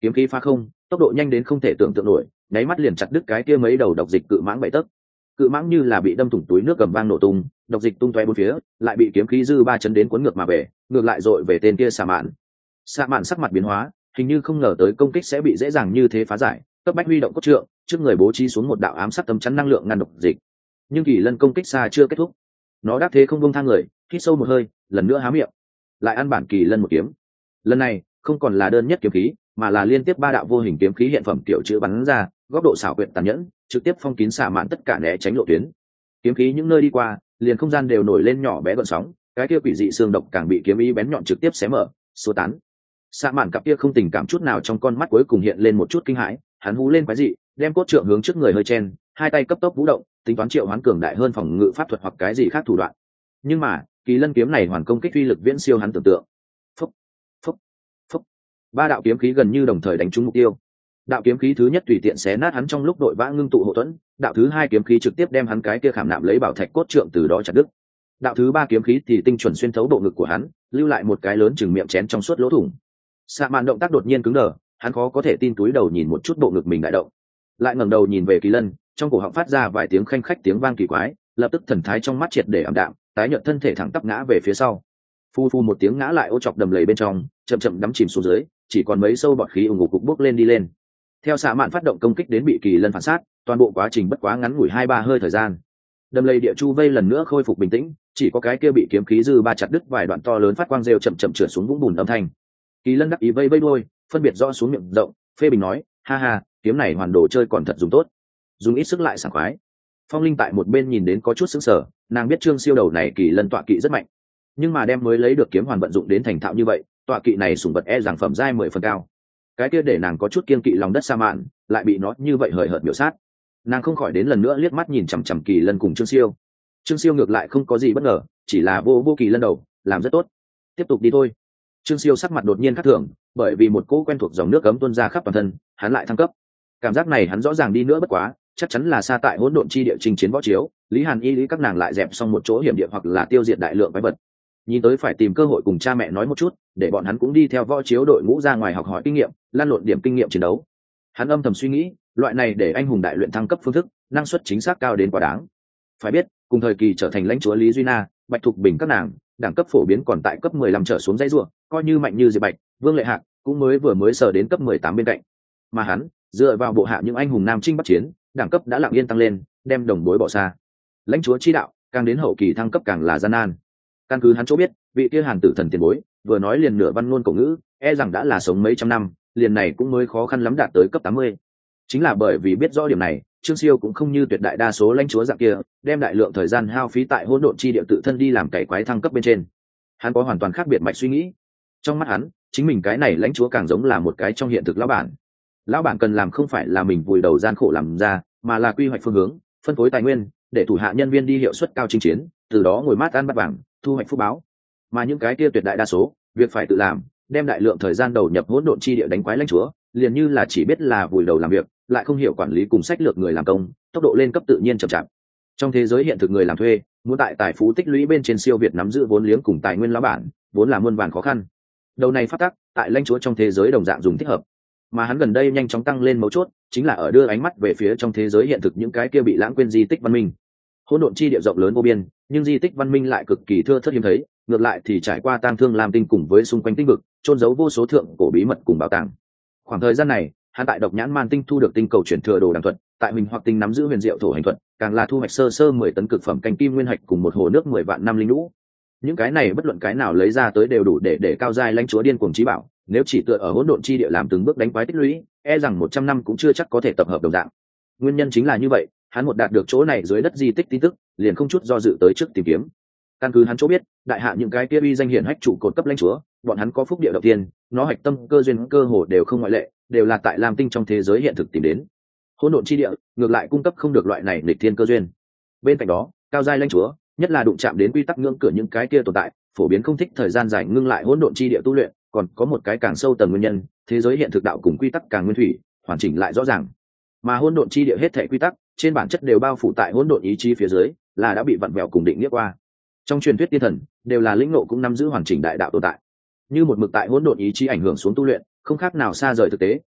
kiếm khí phá không, tốc độ nhanh đến không thể tưởng tượng nổi, nháy mắt liền chặt đứt cái kia mấy đầu độc dịch cự mãng bảy tấc. Cự mãng như là bị đâm thủng túi nước cầm vang nổ tung, độc dịch tung tóe bốn phía, lại bị kiếm khí dư ba chấn đến cuốn ngược mà về, ngược lại dội về tên kia Sa Mạn. Sa Mạn sắc mặt biến hóa, hình như không ngờ tới công kích sẽ bị dễ dàng như thế phá giải, cấp bách huy động cốt trượng, trước người bố trí xuống một đạo ám sát tấm chắn năng lượng ngăn độc dịch. Nhưng Kỳ Lân công kích xa chưa kết thúc, nó đáp thế không buông thang người, hít sâu một hơi, lần nữa há miệng, lại ăn bản Kỳ Lân một kiếm. Lần này không còn là đơn nhất kiếm khí, mà là liên tiếp ba đạo vô hình kiếm khí hiện phẩm tiểu chữ bắn ra, góc độ xảo quyệt tàn nhẫn, trực tiếp phong kín Sa Mạn tất cả né tránh lộ tuyến. Kiếm khí những nơi đi qua, liền không gian đều nổi lên nhỏ bé gợn sóng, cái kia quỷ dị xương độc càng bị kiếm ý bén nhọn trực tiếp xé mở, xua tán. Sa Mạn cặp kia không tình cảm chút nào trong con mắt cuối cùng hiện lên một chút kinh hãi, hắn hú lên quái dị, đem cốt trượng hướng trước người hơi chen, hai tay cấp tốc vũ động, tính toán triệu hoán cường đại hơn phòng ngự pháp thuật hoặc cái gì khác thủ đoạn. Nhưng mà, Kỳ Lân kiếm này hoàn công kích uy lực viễn siêu hắn tưởng tượng. Phốc, phốc, phốc. Ba đạo kiếm khí gần như đồng thời đánh trúng mục tiêu. Đạo kiếm khí thứ nhất tùy tiện xé nát hắn trong lúc đội vã ngưng tụ hộ thuẫn, đạo thứ hai kiếm khí trực tiếp đem hắn cái kia khảm nạm lấy bảo thạch cốt trượng từ đó chặt đứt. Đạo thứ ba kiếm khí thì tinh chuẩn xuyên thấu bộ ngực của hắn, lưu lại một cái lớn chừng miệng chén trong suốt lỗ thủng. Sa Mạn động tác đột nhiên cứng đờ, hắn khó có thể tin, túi đầu nhìn một chút bộ ngực mình đại động, lại ngẩng đầu nhìn về Kỳ Lân, trong cổ họng phát ra vài tiếng khanh khách tiếng vang kỳ quái, lập tức thần thái trong mắt triệt để ảm đạm, tái nhợt thân thể thẳng tắp ngã về phía sau. Phu phu một tiếng ngã lại ô chọc đầm lầy bên trong, chậm chậm đắm chìm xuống dưới, chỉ còn mấy sâu bọt khí ù ngục cục bốc lên đi lên. Theo Sa Mạn phát động công kích đến bị Kỳ Lân phản sát, toàn bộ quá trình bất quá ngắn ngủi 2-3 hơi thời gian. Đầm lầy địa chu vây lần nữa khôi phục bình tĩnh, chỉ có cái kia bị kiếm khí dư ba chặt đứt vài đoạn to lớn phát quang rêu chậm chậm trượt xuống vũng bùn âm thanh. Kỳ Lân đắc ý vây vây đuôi, phân biệt rõ xuống miệng rộng, phê bình nói, ha ha, kiếm này hoàn đồ chơi còn thật dùng tốt, dùng ít sức lại sảng khoái. Phong Linh tại một bên nhìn đến có chút sững sờ, nàng biết Trương Siêu đầu này Kỳ Lân tọa kỵ rất mạnh, nhưng mà đem mới lấy được kiếm hoàn vận dụng đến thành thạo như vậy, tọa kỵ này sủng vật e rằng phẩm giai 10 phần cao. Cái kia để nàng có chút kiên kỵ lòng đất Sa Mạn, lại bị nó như vậy hời hợt biểu sát. Nàng không khỏi đến lần nữa liếc mắt nhìn chằm chằm Kỳ Lân cùng Trương Siêu. Trương Siêu ngược lại không có gì bất ngờ, chỉ là vô Kỳ Lân đầu, làm rất tốt, tiếp tục đi thôi. Trương Siêu sắc mặt đột nhiên khác thường, bởi vì một cỗ quen thuộc dòng nước cấm tuôn ra khắp toàn thân, hắn lại thăng cấp. Cảm giác này hắn rõ ràng đi nữa bất quá, chắc chắn là xa tại hỗn độn chi địa chinh chiến võ chiếu, Lý Hàn Y lý các nàng lại dẹp xong một chỗ hiểm địa hoặc là tiêu diệt đại lượng quái vật. Nhìn tới phải tìm cơ hội cùng cha mẹ nói một chút, để bọn hắn cũng đi theo võ chiếu đội ngũ ra ngoài học hỏi kinh nghiệm, lan lộn điểm kinh nghiệm chiến đấu. Hắn âm thầm suy nghĩ, loại này để anh hùng đại luyện thăng cấp phương thức, năng suất chính xác cao đến quá đáng. Phải biết, cùng thời kỳ trở thành lãnh chúa Lý Duy Na, Bạch Thục Bình các nàng, đẳng cấp phổ biến còn tại cấp 15 trở xuống dãy rùa, coi như mạnh như Diệp Bạch, Vương Lệ Hạc, cũng mới sờ đến cấp 18 bên cạnh. Mà hắn, dựa vào bộ hạ những anh hùng nam chinh bắc chiến, đẳng cấp đã lặng yên tăng lên, đem đồng bối bỏ xa. Lãnh chúa chi đạo, càng đến hậu kỳ thăng cấp càng là gian nan. Căn cứ hắn chỗ biết, vị kia Hàn Tử Thần tiền bối, vừa nói liền nửa văn ngôn cổ ngữ, e rằng đã là sống mấy trăm năm, liền này cũng mới khó khăn lắm đạt tới cấp 80. Chính là bởi vì biết rõ điểm này, Trương Siêu cũng không như tuyệt đại đa số lãnh chúa dạng kia, đem đại lượng thời gian hao phí tại hỗn độn chi địa tự thân đi làm cày quái thăng cấp bên trên. Hắn có hoàn toàn khác biệt mạch suy nghĩ. Trong mắt hắn, chính mình cái này lãnh chúa càng giống là một cái trong hiện thực lão bản. Lão bản cần làm không phải là mình vùi đầu gian khổ làm ra, mà là quy hoạch phương hướng, phân phối tài nguyên, để thủ hạ nhân viên đi hiệu suất cao chinh chiến, từ đó ngồi mát ăn bát vàng, thu hoạch phúc báo. Mà những cái kia tuyệt đại đa số, việc phải tự làm, đem đại lượng thời gian đầu nhập hỗn độn chi địa đánh quái lãnh chúa, liền như là chỉ biết là vùi đầu làm việc, lại không hiểu quản lý cùng sách lược người làm công, tốc độ lên cấp tự nhiên chậm chạp. Trong thế giới hiện thực, người làm thuê muốn tại tài phú tích lũy bên trên siêu việt nắm giữ vốn liếng cùng tài nguyên lão bản, vốn là muôn vàn khó khăn. Đầu này phát tác tại lãnh chúa trong thế giới đồng dạng dùng thích hợp, mà hắn gần đây nhanh chóng tăng lên mấu chốt, chính là ở đưa ánh mắt về phía trong thế giới hiện thực những cái kia bị lãng quên di tích văn minh. Hỗn độn chi địa rộng lớn vô biên, nhưng di tích văn minh lại cực kỳ thưa thớt hiếm thấy, ngược lại thì trải qua tang thương lam tinh cùng với xung quanh tinh vực, trôn giấu vô số thượng cổ bí mật cùng bảo tàng. Khoảng thời gian này, hắn tại Độc Nhãn Man Tinh thu được tinh cầu chuyển thừa đồ đằng thuật, tại Huỳnh Hoặc Tinh nắm giữ huyền diệu thổ hành thuật, càng là thu hoạch sơ 10 tấn cực phẩm canh kim nguyên hạch cùng một hồ nước 10 vạn năm linh lũ. Những cái này bất luận cái nào lấy ra tới đều đủ để cao giai lãnh chúa điên cuồng chí bảo, nếu chỉ tựa ở hỗn độn chi địa làm từng bước đánh quái tích lũy, e rằng 100 năm cũng chưa chắc có thể tập hợp đồng dạng. Nguyên nhân chính là như vậy, hắn một đạt được chỗ này dưới đất di tích tin tức, liền không chút do dự tới trước tìm kiếm. Căn cứ hắn chỗ biết, đại hạ những cái kia uy danh hiển hách trụ cột cấp lãnh chúa, bọn hắn có phúc địa đầu tiên, nó hạch tâm cơ duyên cơ hồ đều không ngoại lệ, đều là tại Lam Tinh trong thế giới hiện thực tìm đến. Hỗn độn chi địa ngược lại cung cấp không được loại này nghịch thiên cơ duyên. Bên cạnh đó, cao giai lãnh chúa, nhất là đụng chạm đến quy tắc ngưỡng cửa những cái kia tồn tại, phổ biến không thích thời gian dài ngưng lại hỗn độn chi địa tu luyện, còn có một cái càng sâu tầng nguyên nhân, thế giới hiện thực đạo cùng quy tắc càng nguyên thủy, hoàn chỉnh lại rõ ràng. Mà hỗn độn chi địa hết thảy quy tắc, trên bản chất đều bao phủ tại hỗn độn ý chí phía dưới, là đã bị vặn vẹo cùng định nghĩa qua. Trong truyền thuyết tiên thần, đều là lĩnh ngộ cũng nắm giữ hoàn chỉnh đại đạo tồn tại. Như một mực tại hỗn độn ý chí ảnh hưởng xuống tu luyện, không khác nào xa rời thực tế,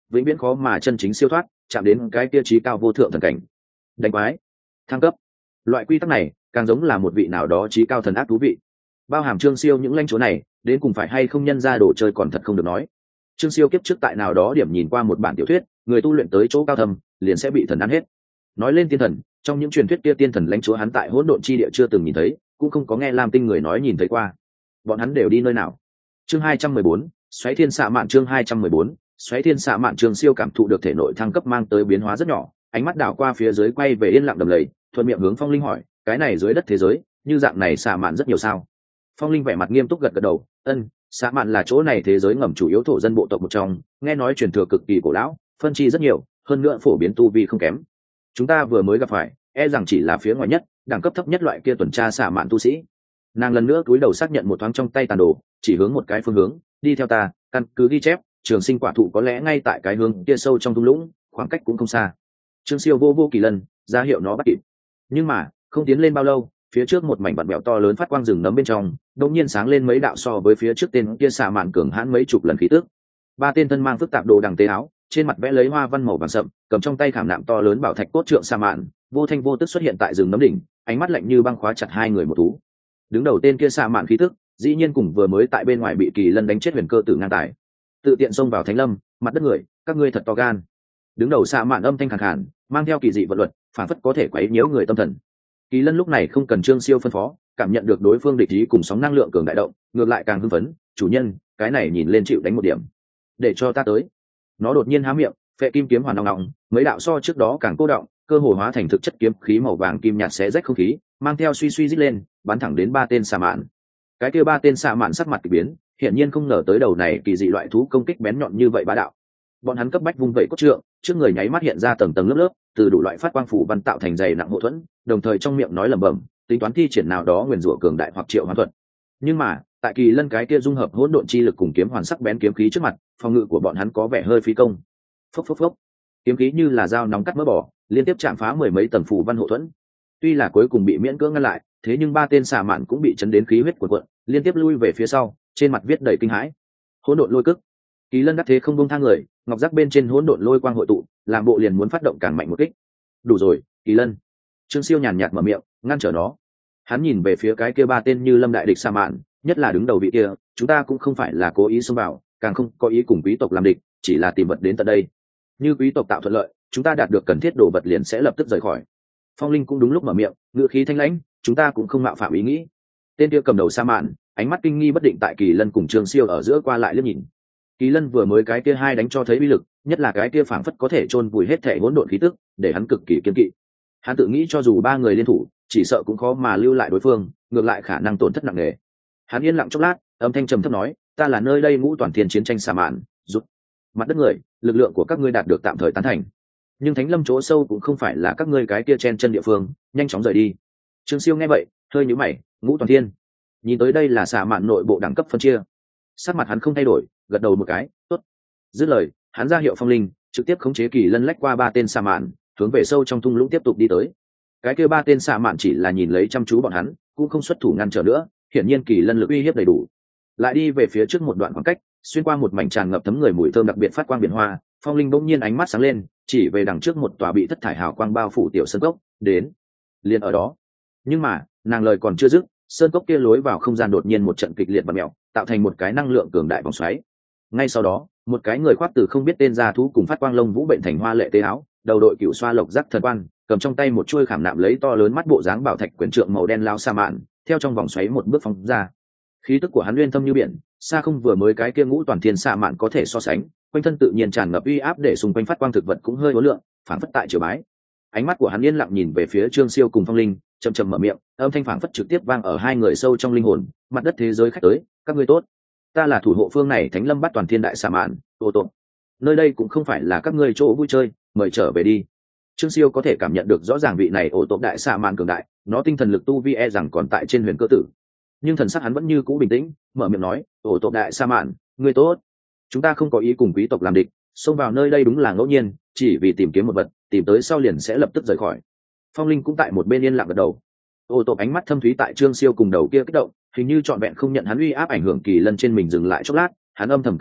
vĩnh viễn khó mà chân chính siêu thoát chạm đến cái kia trí cao vô thượng thần cảnh. Đánh quái, thăng cấp, loại quy tắc này càng giống là một vị nào đó trí cao thần ác thú vị. Bao hàm Trương Siêu những lãnh chúa này đến cùng phải hay không nhân ra đồ chơi còn thật không được nói. Trương Siêu kiếp trước tại nào đó điểm nhìn qua một bản tiểu thuyết, người tu luyện tới chỗ cao thâm liền sẽ bị thần ăn hết. Nói lên tiên thần, trong những truyền thuyết kia tiên thần lãnh chúa hắn tại hỗn độn chi địa chưa từng nhìn thấy, cũng không có nghe Lam Tinh người nói nhìn thấy qua. Bọn hắn đều đi nơi nào? Chương 214, Xoáy Thiên Xạ Mạn. Chương 214, Xoáy Thiên Xạ Mạn. Trương Siêu cảm thụ được thể nội thăng cấp mang tới biến hóa rất nhỏ, ánh mắt đảo qua phía dưới quay về yên lặng đầm lầy, thuận miệng hướng Phong Linh hỏi, cái này dưới đất thế giới, như dạng này xạ mạn rất nhiều sao? Phong Linh vẻ mặt nghiêm túc gật gật đầu, xạ mạn là chỗ này thế giới ngầm chủ yếu thổ dân bộ tộc một trong, nghe nói truyền thừa cực kỳ cổ lão, phân chi rất nhiều, hơn nữa phổ biến tu vi không kém. Chúng ta vừa mới gặp phải, e rằng chỉ là phía ngoài nhất, đẳng cấp thấp nhất loại kia tuần tra xạ mạn tu sĩ. Nàng lần nữa cúi đầu xác nhận một thoáng trong tay tàn đồ, chỉ hướng một cái phương hướng, đi theo ta, căn cứ ghi chép, trường sinh quả thụ có lẽ ngay tại cái hướng kia sâu trong thung lũng, khoảng cách cũng không xa. Trương Siêu vô kỳ lần ra hiệu nó bắt kịp, nhưng mà không tiến lên bao lâu, phía trước một mảnh vặn bẹo to lớn phát quang rừng nấm bên trong đột nhiên sáng lên mấy đạo so với phía trước tên kia xạ mạn cường hãn mấy chục lần khí tức. Ba tên thân mang phức tạp đồ đằng tế áo, trên mặt vẽ lấy hoa văn màu vàng sậm, cầm trong tay khảm nạm to lớn bảo thạch cốt trượng xạ mạn, vô thanh vô tức xuất hiện tại rừng nấm đỉnh, ánh mắt lạnh như băng khóa chặt hai người một thú. Đứng đầu tên kia xạ mạn khí tức dĩ nhiên cùng vừa mới tại bên ngoài bị Kỳ Lân đánh chết huyền cơ tử ngang tài, tự tiện xông vào thánh lâm, mặt đất người, các ngươi thật to gan. Đứng đầu xạ mạn âm thanh khàn khàn, mang theo kỳ dị vận luật, phản phất có thể quấy nhiễu người tâm thần. Kỳ Lân lúc này không cần Trương Siêu phân phó, cảm nhận được đối phương địch ý cùng sóng năng lượng cường đại động, ngược lại càng hưng phấn, chủ nhân, cái này nhìn lên chịu đánh một điểm, để cho ta tới. Nó đột nhiên há miệng, phệ kim kiếm hoàn nòng nòng, mấy đạo so trước đó càng cô động, cơ hồ hóa thành thực chất kiếm khí màu vàng kim nhạt xé rách không khí, mang theo suy suy rít lên, bắn thẳng đến ba tên xạ mạn. Cái kia ba tên xạ mạn sắc mặt kỳ biến, hiển nhiên không ngờ tới đầu này kỳ dị loại thú công kích bén nhọn như vậy bá đạo. Bọn hắn cấp bách vung vẩy cốt trượng, trước người nháy mắt hiện ra tầng tầng lớp lớp, từ đủ loại phát quang phủ văn tạo thành dày nặng hộ thuẫn, đồng thời trong miệng nói lẩm bẩm, tính toán thi triển nào đó nguyền rủa cường đại hoặc triệu hoán thuật. Nhưng mà, tại Kỳ Lân cái kia dung hợp hỗn độn chi lực cùng kiếm hoàn sắc bén kiếm khí trước mặt, phòng ngự của bọn hắn có vẻ hơi phí công. Phốc phốc phốc, kiếm khí như là dao nóng cắt mỡ bỏ, liên tiếp chạm phá mười mấy tầng phủ văn hộ thuẫn. Tuy là cuối cùng bị miễn cưỡng ngăn lại, thế nhưng ba tên xạ mạn cũng bị chấn đến khí huyết cuồn cuộn, liên tiếp lui về phía sau, trên mặt viết đầy kinh hãi. Hỗn độn lôi cức. Kỳ Lân đắc thế không buông tha người, ngọc giác bên trên hỗn độn lôi quang hội tụ, làm bộ liền muốn phát động càng mạnh một kích. Đủ rồi, Kỳ Lân. Trương Siêu nhàn nhạt mở miệng, ngăn trở nó. Hắn nhìn về phía cái kia ba tên như lâm đại địch xạ mạn, nhất là đứng đầu vị kia, chúng ta cũng không phải là cố ý xông vào, càng không có ý cùng quý tộc làm địch, chỉ là tìm vật đến tận đây. Như quý tộc tạo thuận lợi, chúng ta đạt được cần thiết đồ vật liền sẽ lập tức rời khỏi. Phong Linh cũng đúng lúc mở miệng, ngữ khí thanh lãnh, chúng ta cũng không mạo phạm ý nghĩ. Tên kia cầm đầu xạ mạn, ánh mắt kinh nghi bất định tại Kỳ Lân cùng Trương Siêu ở giữa qua lại liếc nhìn. Kỳ Lân vừa mới cái kia hai đánh cho thấy uy lực, nhất là cái kia phảng phất có thể chôn vùi hết thể hỗn độn khí tức, để hắn cực kỳ kiên kỵ. Hắn tự nghĩ cho dù ba người liên thủ, chỉ sợ cũng khó mà lưu lại đối phương, ngược lại khả năng tổn thất nặng nề. Hắn yên lặng chốc lát, âm thanh trầm thấp nói, ta là nơi đây ngũ toàn thiên chiến tranh xạ mạn, giúp mặt đất người, lực lượng của các ngươi đạt được tạm thời tán thành. Nhưng Thánh Lâm chỗ sâu cũng không phải là các ngươi cái kia chen chân địa phương, nhanh chóng rời đi. Trương Siêu nghe vậy, hơi nhíu mày, ngũ toàn thiên. Nhìn tới đây là xạ mạn nội bộ đẳng cấp phân chia. Sắc mặt hắn không thay đổi, gật đầu một cái, tốt. Dứt lời, hắn ra hiệu Phong Linh trực tiếp khống chế Kỳ Lân lách qua ba tên xạ mạn, hướng về sâu trong thung lũng tiếp tục đi tới. Cái kia ba tên xạ mạn chỉ là nhìn lấy chăm chú bọn hắn, cũng không xuất thủ ngăn trở nữa, hiển nhiên Kỳ Lân lực uy hiếp đầy đủ. Lại đi về phía trước một đoạn khoảng cách, xuyên qua một mảnh tràn ngập thấm người mùi thơm đặc biệt phát quang biển hoa, Phong Linh bỗng nhiên ánh mắt sáng lên, chỉ về đằng trước một tòa bị thất thải hào quang bao phủ tiểu sơn cốc, đến. Liền ở đó. Nhưng mà, nàng lời còn chưa dứt, sơn cốc kia lối vào không gian đột nhiên một trận kịch liệt và mèo, tạo thành một cái năng lượng cường đại vòng xoáy. Ngay sau đó, một cái người khoác từ không biết tên ra thú cùng phát quang lông vũ bệnh thành hoa lệ tế áo, đầu đội cựu xoa lộc giác thần quan, cầm trong tay một chuôi khảm nạm lấy to lớn mắt bộ dáng bảo thạch quyển trượng màu đen lao sa mạn, theo trong vòng xoáy một bước phóng ra. Khí tức của hắn uyên thâm như biển, xa không vừa mới cái kia ngũ toàn thiên sa mạn có thể so sánh, quanh thân tự nhiên tràn ngập uy áp để xung quanh phát quang thực vật cũng hơi hối lượng, phảng phất tại triều bái. Ánh mắt của hắn yên lặng nhìn về phía Trương Siêu cùng Phong Linh, chậm chậm mở miệng, âm thanh phảng phất trực tiếp vang ở hai người sâu trong linh hồn, mặt đất thế giới khách tới, các ngươi tốt. Ta là thủ hộ phương này Thánh Lâm Bát Toàn Thiên Đại Sa Mạn, ô tô. Nơi đây cũng không phải là các ngươi chỗ vui chơi, mời trở về đi. Trương Siêu có thể cảm nhận được rõ ràng vị này ổ tộc đại Sa Mạn cường đại, nó tinh thần lực tu vi e rằng còn tại trên huyền cơ tử. Nhưng thần sắc hắn vẫn như cũ bình tĩnh, mở miệng nói, ổ tộc đại Sa Mạn, ngươi tốt. Chúng ta không có ý cùng quý tộc làm địch, xông vào nơi đây đúng là ngẫu nhiên, chỉ vì tìm kiếm một vật, tìm tới sau liền sẽ lập tức rời khỏi. Phong Linh cũng tại một bên yên lặng gật đầu. Ô tộc ánh mắt thâm thúy tại Trương Siêu cùng đầu kia kích động, hình như trọn vẹn không nhận hắn uy áp ảnh hưởng Kỳ Lân trên mình dừng lại chốc lát, hắn âm thầm cân nhắc,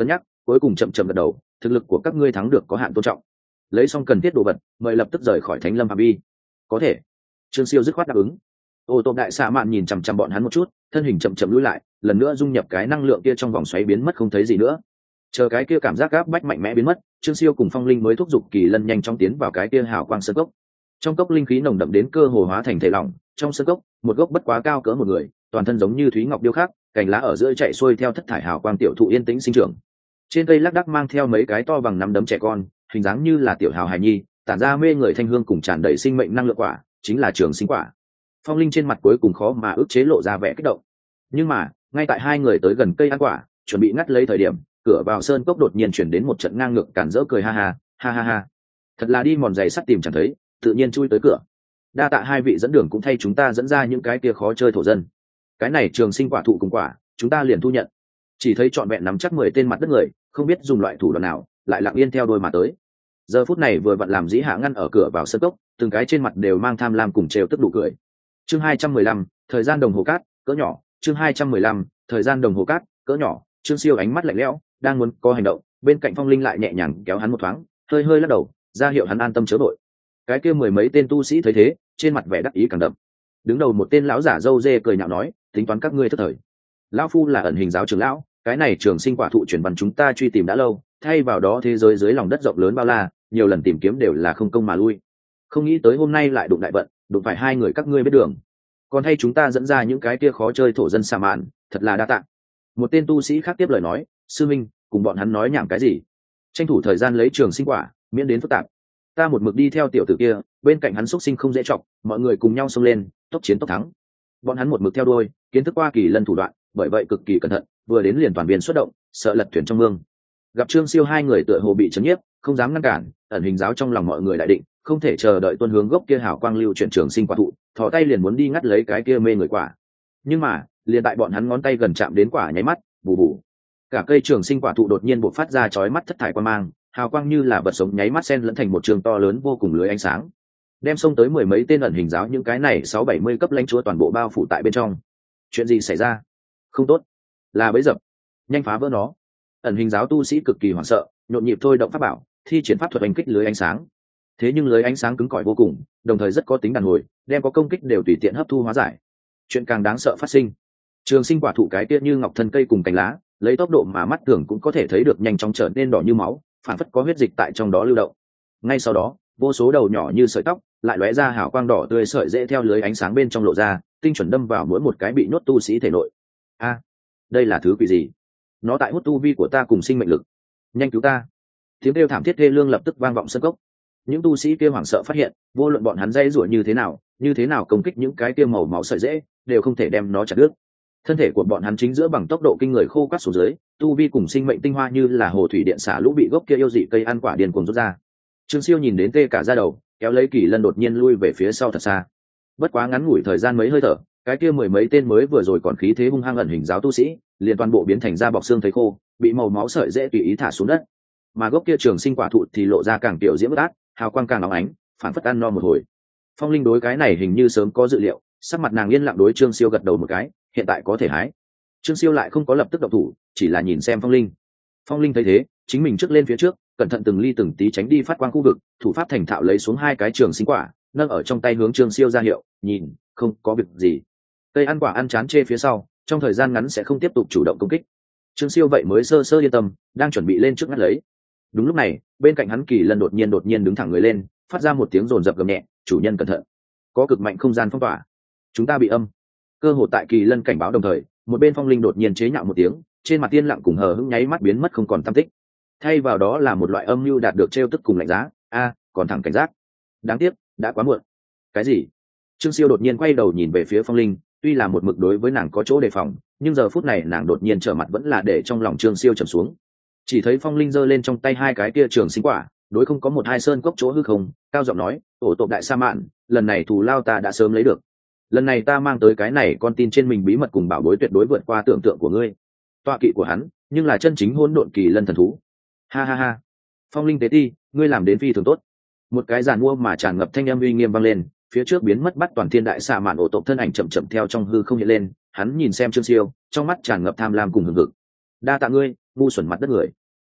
cuối cùng chậm chậm gật đầu, thực lực của các ngươi thắng được có hạn tôn trọng, lấy xong cần thiết đồ vật mời lập tức rời khỏi thánh lâm phạm vi. Có thể. Trương Siêu dứt khoát đáp ứng. Ô tô đại xạ mạn nhìn chằm chằm bọn hắn một chút, thân hình chậm chậm lùi lại, lần nữa dung nhập cái năng lượng kia trong vòng xoáy biến mất không thấy gì nữa. Chờ cái kia cảm giác áp bách mạnh mẽ biến mất, Trương Siêu cùng Phong Linh mới thúc giục Kỳ Lân nhanh chóng tiến vào cái kia hào quang sơn cốc. Trong cốc linh khí nồng đậm đến cơ hồ hóa thành thể lỏng, trong sơn cốc, một gốc bất quá cao cỡ một người, toàn thân giống như thúy ngọc điêu khắc, cành lá ở giữa chạy xuôi theo thất thải hào quang tiểu thụ yên tĩnh sinh trưởng. Trên cây lác đác mang theo mấy cái to bằng nắm đấm trẻ con, hình dáng như là tiểu hào hài nhi, tản ra mê người thanh hương cùng tràn đầy sinh mệnh năng lượng quả, chính là trường sinh quả. Phong Linh trên mặt cuối cùng khó mà ức chế lộ ra vẻ kích động. Nhưng mà, ngay tại hai người tới gần cây ăn quả, chuẩn bị ngắt lấy thời điểm, cửa vào sơn cốc đột nhiên chuyển đến một trận ngang ngược cản rỡ cười ha ha, ha ha ha. Thật là đi mòn giày sắt tìm chẳng thấy, tự nhiên chui tới cửa. Đa tạ hai vị dẫn đường cũng thay chúng ta dẫn ra những cái kia khó chơi thổ dân. Cái này trường sinh quả thụ cùng quả, chúng ta liền thu nhận. Chỉ thấy trọn vẹn nắm chắc 10 tên mặt đất người, không biết dùng loại thủ đoạn nào, lại lặng yên theo đôi mà tới. Giờ phút này vừa vặn làm dĩ hạ ngăn ở cửa vào sơn cốc, từng cái trên mặt đều mang tham lam cùng trêu tức đủ cười. Chương 215, thời gian đồng hồ cát, cỡ nhỏ, chương 215, thời gian đồng hồ cát, cỡ nhỏ. Trương Siêu ánh mắt lạnh lẽo, đang muốn có hành động, bên cạnh Phong Linh lại nhẹ nhàng kéo hắn một thoáng, hơi hơi lắc đầu, ra hiệu hắn an tâm chớ vội. Cái kia mười mấy tên tu sĩ thấy thế, trên mặt vẻ đắc ý càng đậm. Đứng đầu một tên lão giả râu dê cười nhạo nói, tính toán các ngươi thất thời. Lão phu là ẩn hình giáo trưởng lão, cái này trường sinh quả thụ chuyển văn chúng ta truy tìm đã lâu, thay vào đó thế giới dưới lòng đất rộng lớn bao la, nhiều lần tìm kiếm đều là không công mà lui. Không nghĩ tới hôm nay lại đụng đại vận, đụng phải hai người các ngươi biết đường, còn thay chúng ta dẫn ra những cái kia khó chơi thổ dân xà mạn, thật là đa tạ. Một tên tu sĩ khác tiếp lời nói, sư minh, cùng bọn hắn nói nhảm cái gì? Tranh thủ thời gian lấy trường sinh quả, miễn đến phức tạp. Ta một mực đi theo tiểu tử kia, bên cạnh hắn xúc sinh không dễ chọc, mọi người cùng nhau xông lên, tốc chiến tốc thắng. Bọn hắn một mực theo đuôi, kiến thức qua Kỳ Lân thủ đoạn, bởi vậy cực kỳ cẩn thận, vừa đến liền toàn viên xuất động, sợ lật thuyền trong mương. Gặp Trương Siêu hai người tựa hồ bị chấn nhiếp, không dám ngăn cản, ẩn hình giáo trong lòng mọi người đại định, không thể chờ đợi tuân hướng gốc kia hảo quang lưu chuyển trường sinh quả thụ, thò tay liền muốn đi ngắt lấy cái kia mê người quả. Nhưng mà, liền tại bọn hắn ngón tay gần chạm đến quả nháy mắt, bù bù, cả cây trường sinh quả thụ đột nhiên bộc phát ra chói mắt thất thải quang mang, hào quang như là vật sống nháy mắt xen lẫn thành một trường to lớn vô cùng lưới ánh sáng, đem xông tới 10 mấy tên ẩn hình giáo những cái này 6-70 cấp lãnh chúa toàn bộ bao phủ tại bên trong. Chuyện gì xảy ra? Không tốt, là bẫy dập, nhanh phá vỡ nó. Ẩn hình giáo tu sĩ cực kỳ hoảng sợ, nhộn nhịp thôi động pháp bảo, thi triển pháp thuật đánh kích lưới ánh sáng. Thế nhưng lưới ánh sáng cứng cỏi vô cùng, đồng thời rất có tính đàn hồi, đem có công kích đều tùy tiện hấp thu hóa giải. Chuyện càng đáng sợ phát sinh. Trường sinh quả thụ cái tiết như ngọc thân cây cùng cành lá, lấy tốc độ mà mắt thường cũng có thể thấy được nhanh chóng trở nên đỏ như máu, phản phất có huyết dịch tại trong đó lưu động. Ngay sau đó, vô số đầu nhỏ như sợi tóc lại lóe ra hào quang đỏ tươi sợi dễ theo lưới ánh sáng bên trong lộ ra, tinh chuẩn đâm vào mỗi một cái bị nhốt tu sĩ thể nội. A, đây là thứ quỷ gì? Nó tại hút tu vi của ta cùng sinh mệnh lực. Nhanh cứu ta! Tiếng kêu thảm thiết thê lương lập tức vang vọng sân cốc. Những tu sĩ kia hoảng sợ phát hiện, vô luận bọn hắn dây rủa như thế nào công kích những cái kia màu máu sợi dễ, đều không thể đem nó chặt đứt. Thân thể của bọn hắn chính giữa bằng tốc độ kinh người khô quắt xuống dưới, tu vi cùng sinh mệnh tinh hoa như là hồ thủy điện xả lũ bị gốc kia yêu dị cây ăn quả điên cuồng rút ra. Trương Siêu nhìn đến tê cả da đầu, kéo lấy Kỳ Lân đột nhiên lui về phía sau thật xa. Bất quá ngắn ngủi thời gian mấy hơi thở, cái kia 10 mấy tên mới vừa rồi còn khí thế hung hăng ẩn hình giáo tu sĩ, liền toàn bộ biến thành da bọc xương thấy khô, bị màu máu sợi dễ tùy ý thả xuống đất. Mà gốc kia trường sinh quả thụ thì lộ ra càng tiểu diễm bất ác, hào quang càng óng ánh, phản phất ăn no một hồi. Phong Linh đối cái này hình như sớm có dự liệu, sắc mặt nàng yên lặng đối Trương Siêu gật đầu một cái, hiện tại có thể hái. Trương Siêu lại không có lập tức động thủ, chỉ là nhìn xem Phong Linh. Phong Linh thấy thế, chính mình trước lên phía trước, cẩn thận từng ly từng tí tránh đi phát quang khu vực, thủ pháp thành thạo lấy xuống hai cái trường sinh quả, nâng ở trong tay hướng Trương Siêu ra hiệu, nhìn, không có việc gì. Cây ăn quả ăn chán chê phía sau, trong thời gian ngắn sẽ không tiếp tục chủ động công kích. Trương Siêu vậy mới sơ sơ yên tâm, đang chuẩn bị lên trước ngắt lấy. Đúng lúc này, bên cạnh hắn Kỳ Lân đột nhiên đứng thẳng người lên, phát ra một tiếng rồn rập gầm nhẹ, chủ nhân cẩn thận, có cực mạnh không gian phong tỏa, chúng ta bị âm. Cơ hội tại Kỳ Lân cảnh báo đồng thời, một bên Phong Linh đột nhiên chế nhạo một tiếng, trên mặt tiên lặng cùng hờ hững nháy mắt biến mất không còn tăm tích, thay vào đó là một loại âm mưu đạt được trêu tức cùng lạnh giá. Còn thẳng cảnh giác, đáng tiếc đã quá muộn. Cái gì? Trương Siêu đột nhiên quay đầu nhìn về phía Phong Linh, tuy là một mực đối với nàng có chỗ đề phòng, nhưng giờ phút này nàng đột nhiên trở mặt vẫn là để trong lòng Trương Siêu trầm xuống. Chỉ thấy Phong Linh giơ lên trong tay hai cái kia trường sinh quả, đối không có một hai sơn cốc chỗ hư không, cao giọng nói, ổ tộc đại sa mạn, lần này thù lao ta đã sớm lấy được. Lần này ta mang tới cái này con tin trên mình bí mật cùng bảo bối tuyệt đối vượt qua tưởng tượng của ngươi. Tọa kỵ của hắn, nhưng là chân chính hỗn độn kỳ lân thần thú. Ha ha ha. Phong Linh tế ti, ngươi làm đến phi thường tốt. Một cái giàn mua mà tràn ngập thanh âm uy nghiêm vang lên, phía trước biến mất bắt toàn thiên đại xạ mạn ổ tộc thân ảnh chậm chậm theo trong hư không hiện lên, hắn nhìn xem Trương Siêu, trong mắt tràn ngập tham lam cùng hừng hực. Đa tạ ngươi, ngu xuẩn mặt đất người.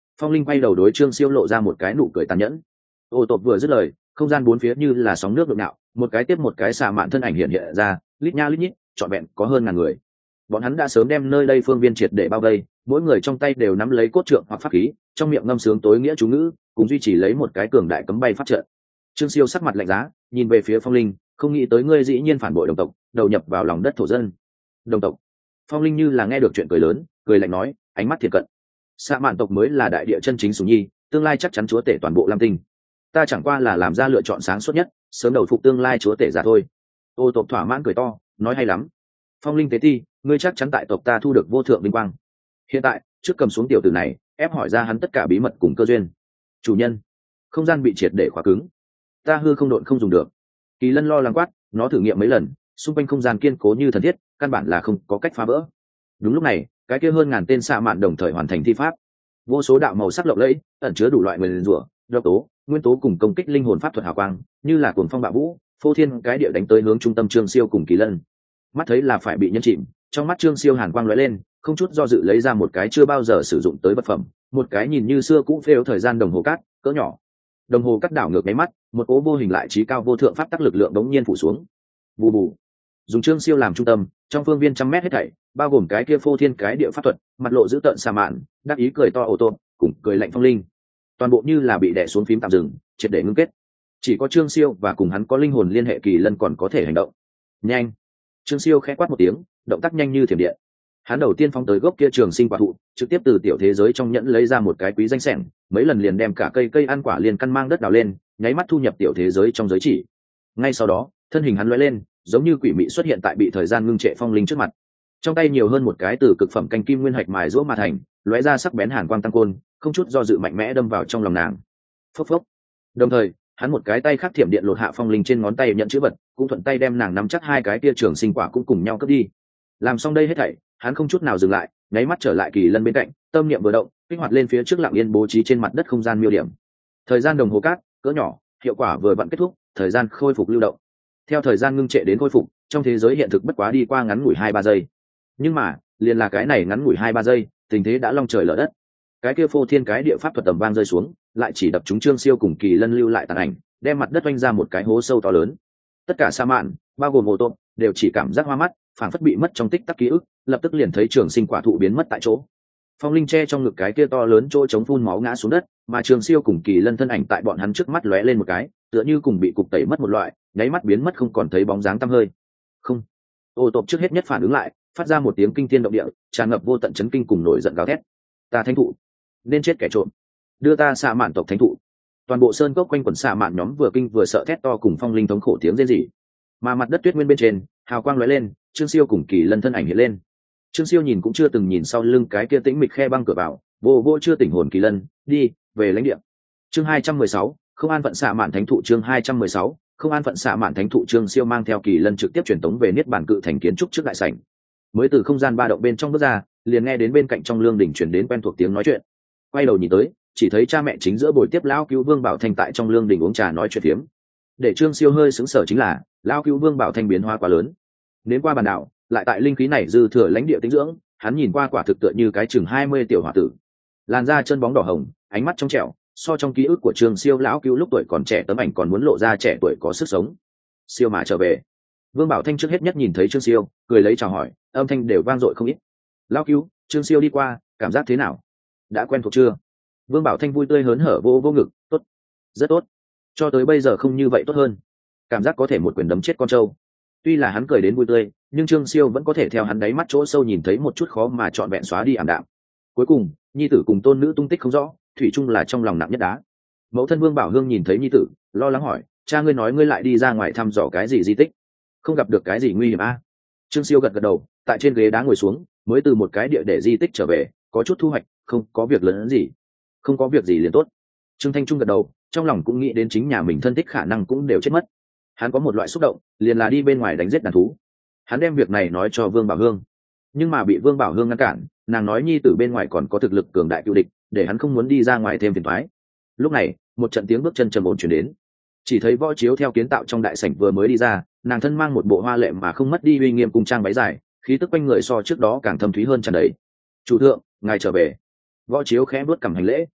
Phong Linh quay đầu đối Trương Siêu lộ ra một cái nụ cười tàn nhẫn. Ô tộp vừa dứt lời, không gian bốn phía như là sóng nước nhộn nhạo, một cái tiếp một cái xạ mạn thân ảnh hiện hiện ra, lít nha lít nhít, trọn vẹn có hơn ngàn người. Bọn hắn đã sớm đem nơi đây phương viên triệt để bao vây, mỗi người trong tay đều nắm lấy cốt trượng hoặc pháp khí, trong miệng ngâm sướng tối nghĩa chú ngữ, cùng duy trì lấy một cái cường đại cấm bay pháp trận. Trương Siêu sắc mặt lạnh giá, nhìn về phía Phong Linh, không nghĩ tới ngươi dĩ nhiên phản bội đồng tộc, đầu nhập vào lòng đất thổ dân. Đồng tộc? Phong Linh như là nghe được chuyện cười lớn, cười lạnh nói, ánh mắt thiệt cận. Xạ mạn tộc mới là đại địa chân chính sủng nhi, tương lai chắc chắn chúa tể toàn bộ Lam Tinh. Ta chẳng qua là làm ra lựa chọn sáng suốt nhất, sớm đầu phục tương lai chúa tể giả thôi. Ô tộc thỏa mãn cười to, nói hay lắm. Phong Linh tế ti, ngươi chắc chắn tại tộc ta thu được vô thượng vinh quang. Hiện tại, trước cầm xuống tiểu tử này, ép hỏi ra hắn tất cả bí mật cùng cơ duyên. Chủ nhân, không gian bị triệt để khóa cứng, ta hư không độn không dùng được. Kỳ Lân lo lắng quát, nó thử nghiệm mấy lần, xung quanh không gian kiên cố như thần thiết, căn bản là không có cách phá vỡ. Đúng lúc này, cái kia hơn ngàn tên xạ mạn đồng thời hoàn thành thi pháp, vô số đạo màu sắc lộng lẫy, ẩn chứa đủ loại nguyên rủa, độc tố, nguyên tố cùng công kích linh hồn pháp thuật hào quang, như là cuồng phong bạo vũ, phô thiên cái địa đánh tới hướng trung tâm Trương Siêu cùng Kỳ Lân. Mắt thấy là phải bị nhân chìm, trong mắt Trương Siêu hàn quang lóe lên, không chút do dự lấy ra một cái chưa bao giờ sử dụng tới vật phẩm, một cái nhìn như xưa cũ phêu thời gian đồng hồ cát cỡ nhỏ. Đồng hồ cắt đảo ngược máy mắt, một cỗ vô hình lại trí cao vô thượng pháp tắc lực lượng đống nhiên phủ xuống. Bù bù. Dùng Trương Siêu làm trung tâm, trong phương viên trăm mét hết thảy, bao gồm cái kia phô thiên cái địa pháp thuật, mặt lộ dữ tợn xà mạn, đắc ý cười to ô tô, cùng cười lạnh Phong Linh. Toàn bộ như là bị đè xuống phím tạm dừng, triệt để ngưng kết. Chỉ có Trương Siêu và cùng hắn có linh hồn liên hệ Kỳ Lân còn có thể hành động. Nhanh. Trương Siêu khẽ quát một tiếng, động tác nhanh như thiểm điện. Hắn đầu tiên phóng tới gốc kia trường sinh quả thụ, trực tiếp từ tiểu thế giới trong nhẫn lấy ra một cái quý danh sẻng, mấy lần liền đem cả cây ăn quả liền căn mang đất đào lên, nháy mắt thu nhập tiểu thế giới trong giới chỉ. Ngay sau đó, thân hình hắn lóe lên, giống như quỷ mị xuất hiện tại bị thời gian ngưng trệ Phong Linh trước mặt. Trong tay nhiều hơn một cái từ cực phẩm canh kim nguyên hạch mài giũa mà thành, lóe ra sắc bén hàn quang tăng côn, không chút do dự mạnh mẽ đâm vào trong lòng nàng. Phốc phốc. Đồng thời, hắn một cái tay khác thiểm điện lột hạ Phong Linh trên ngón tay nhận chữ vật, cũng thuận tay đem nàng nắm chắc hai cái kia trường sinh quả cũng cùng nhau cướp đi. Làm xong đây hết thảy, hắn không chút nào dừng lại, nháy mắt trở lại Kỳ Lân bên cạnh, tâm niệm vừa động, kích hoạt lên phía trước lặng yên bố trí trên mặt đất không gian miêu điểm. Thời gian đồng hồ cát cỡ nhỏ, hiệu quả vừa vặn kết thúc, thời gian khôi phục lưu động. Theo thời gian ngưng trệ đến khôi phục, trong thế giới hiện thực bất quá đi qua ngắn ngủi 2-3 giây. Nhưng mà, liền là cái này ngắn ngủi 2-3 giây, tình thế đã long trời lở đất. Cái kia phô thiên cái địa pháp thuật tầm vang rơi xuống, lại chỉ đập trúng Trương Siêu cùng Kỳ Lân lưu lại tàn ảnh, đem mặt đất oanh ra một cái hố sâu to lớn. Tất cả sa mạn, bao gồm ô tô, đều chỉ cảm giác hoa mắt, phảng phất bị mất trong tích tắc ký ức, lập tức liền thấy trường sinh quả thụ biến mất tại chỗ. Phong Linh che trong ngực cái kia to lớn chỗ chống phun máu ngã xuống đất, mà Trường Siêu cùng Kỳ Lân thân ảnh tại bọn hắn trước mắt lóe lên một cái, tựa như cùng bị cục tẩy mất một loại, nháy mắt biến mất không còn thấy bóng dáng tăm hơi. Không. Ô tộc trước hết nhất phản ứng lại, phát ra một tiếng kinh thiên động địa, tràn ngập vô tận chấn kinh cùng nổi giận gào thét. Ta thánh thụ, nên chết kẻ trộm, đưa ta xạ mạn tộc thánh thụ. Toàn bộ sơn cốc quanh quần xạ mạn nhóm vừa kinh vừa sợ thét to cùng Phong Linh thống khổ tiếng rên rỉ. Mà mặt đất tuyết nguyên bên trên, hào quang lóe lên, Trương Siêu cùng Kỳ Lân thân ảnh hiện lên. Trương Siêu nhìn cũng chưa từng nhìn sau lưng cái kia tĩnh mịch khe băng cửa vào, vô vô chưa tỉnh hồn Kỳ Lân, đi về lãnh địa. Chương 216, không an phận xạ mạn thánh thụ. Chương 216, không an phận xạ mạn thánh thụ. Trương Siêu mang theo Kỳ Lân trực tiếp truyền tống về niết bàn cự thành kiến trúc trước đại sảnh. Mới từ không gian ba động bên trong bước ra, liền nghe đến bên cạnh trong lương đỉnh truyền đến quen thuộc tiếng nói chuyện. Quay đầu nhìn tới, chỉ thấy cha mẹ chính giữa buổi tiếp lão cứu Vương Bảo Thanh tại trong lương đỉnh uống trà nói chuyện phiếm. Để Trương Siêu hơi sững sờ chính là, lão cứu Vương Bảo Thanh biến hóa quá lớn. Đến qua bàn đảo, lại tại linh khí này dư thừa lãnh địa tĩnh dưỡng, hắn nhìn qua quả thực tựa như cái chừng 20 tiểu hòa tử. Làn da chân bóng đỏ hồng, ánh mắt trong trẻo, so trong ký ức của Trương Siêu lão cứu lúc tuổi còn trẻ tấm ảnh còn muốn lộ ra trẻ tuổi có sức sống. Siêu mà trở về. Vương Bảo Thanh trước hết nhất nhìn thấy Trương Siêu, cười lấy chào hỏi, âm thanh đều vang dội không ít. Lão cứu, Trương Siêu đi qua, cảm giác thế nào? Đã quen thuộc chưa? Vương Bảo Thanh vui tươi hớn hở vô vô ngực, tốt, rất tốt. Cho tới bây giờ không như vậy tốt hơn. Cảm giác có thể một quyền đấm chết con trâu. Tuy là hắn cười đến vui tươi, nhưng Trương Siêu vẫn có thể theo hắn đáy mắt chỗ sâu nhìn thấy một chút khó mà trọn vẹn xóa đi ảm đạm. Cuối cùng, nhi tử cùng tôn nữ tung tích không rõ, thủy chung là trong lòng nặng nhất đá. Mẫu thân Vương Bảo Hương nhìn thấy nhi tử, lo lắng hỏi, cha ngươi nói ngươi lại đi ra ngoài thăm dò cái gì di tích, không gặp được cái gì nguy hiểm à? Trương Siêu gật gật đầu, tại trên ghế đá ngồi xuống, mới từ một cái địa để di tích trở về, có chút thu hoạch, không có việc lớn gì. Không có việc gì liền tốt. Trương Thanh Trung gật đầu, trong lòng cũng nghĩ đến chính nhà mình thân thích khả năng cũng đều chết mất. Hắn có một loại xúc động, liền là đi bên ngoài đánh giết đàn thú. Hắn đem việc này nói cho Vương Bảo Hương, nhưng mà bị Vương Bảo Hương ngăn cản, nàng nói nhi tử bên ngoài còn có thực lực cường đại cựu địch, để hắn không muốn đi ra ngoài thêm phiền toái. Lúc này, một trận tiếng bước chân trầm ổn truyền đến. Chỉ thấy Võ Chiếu theo kiến tạo trong đại sảnh vừa mới đi ra, nàng thân mang một bộ hoa lệ mà không mất đi uy nghiêm cung trang váy dài, khí tức quanh người so trước đó càng thâm thúy hơn tràn đầy. "Chủ thượng, ngài trở về." Võ Chiếu khẽ bước cằm hành lễ,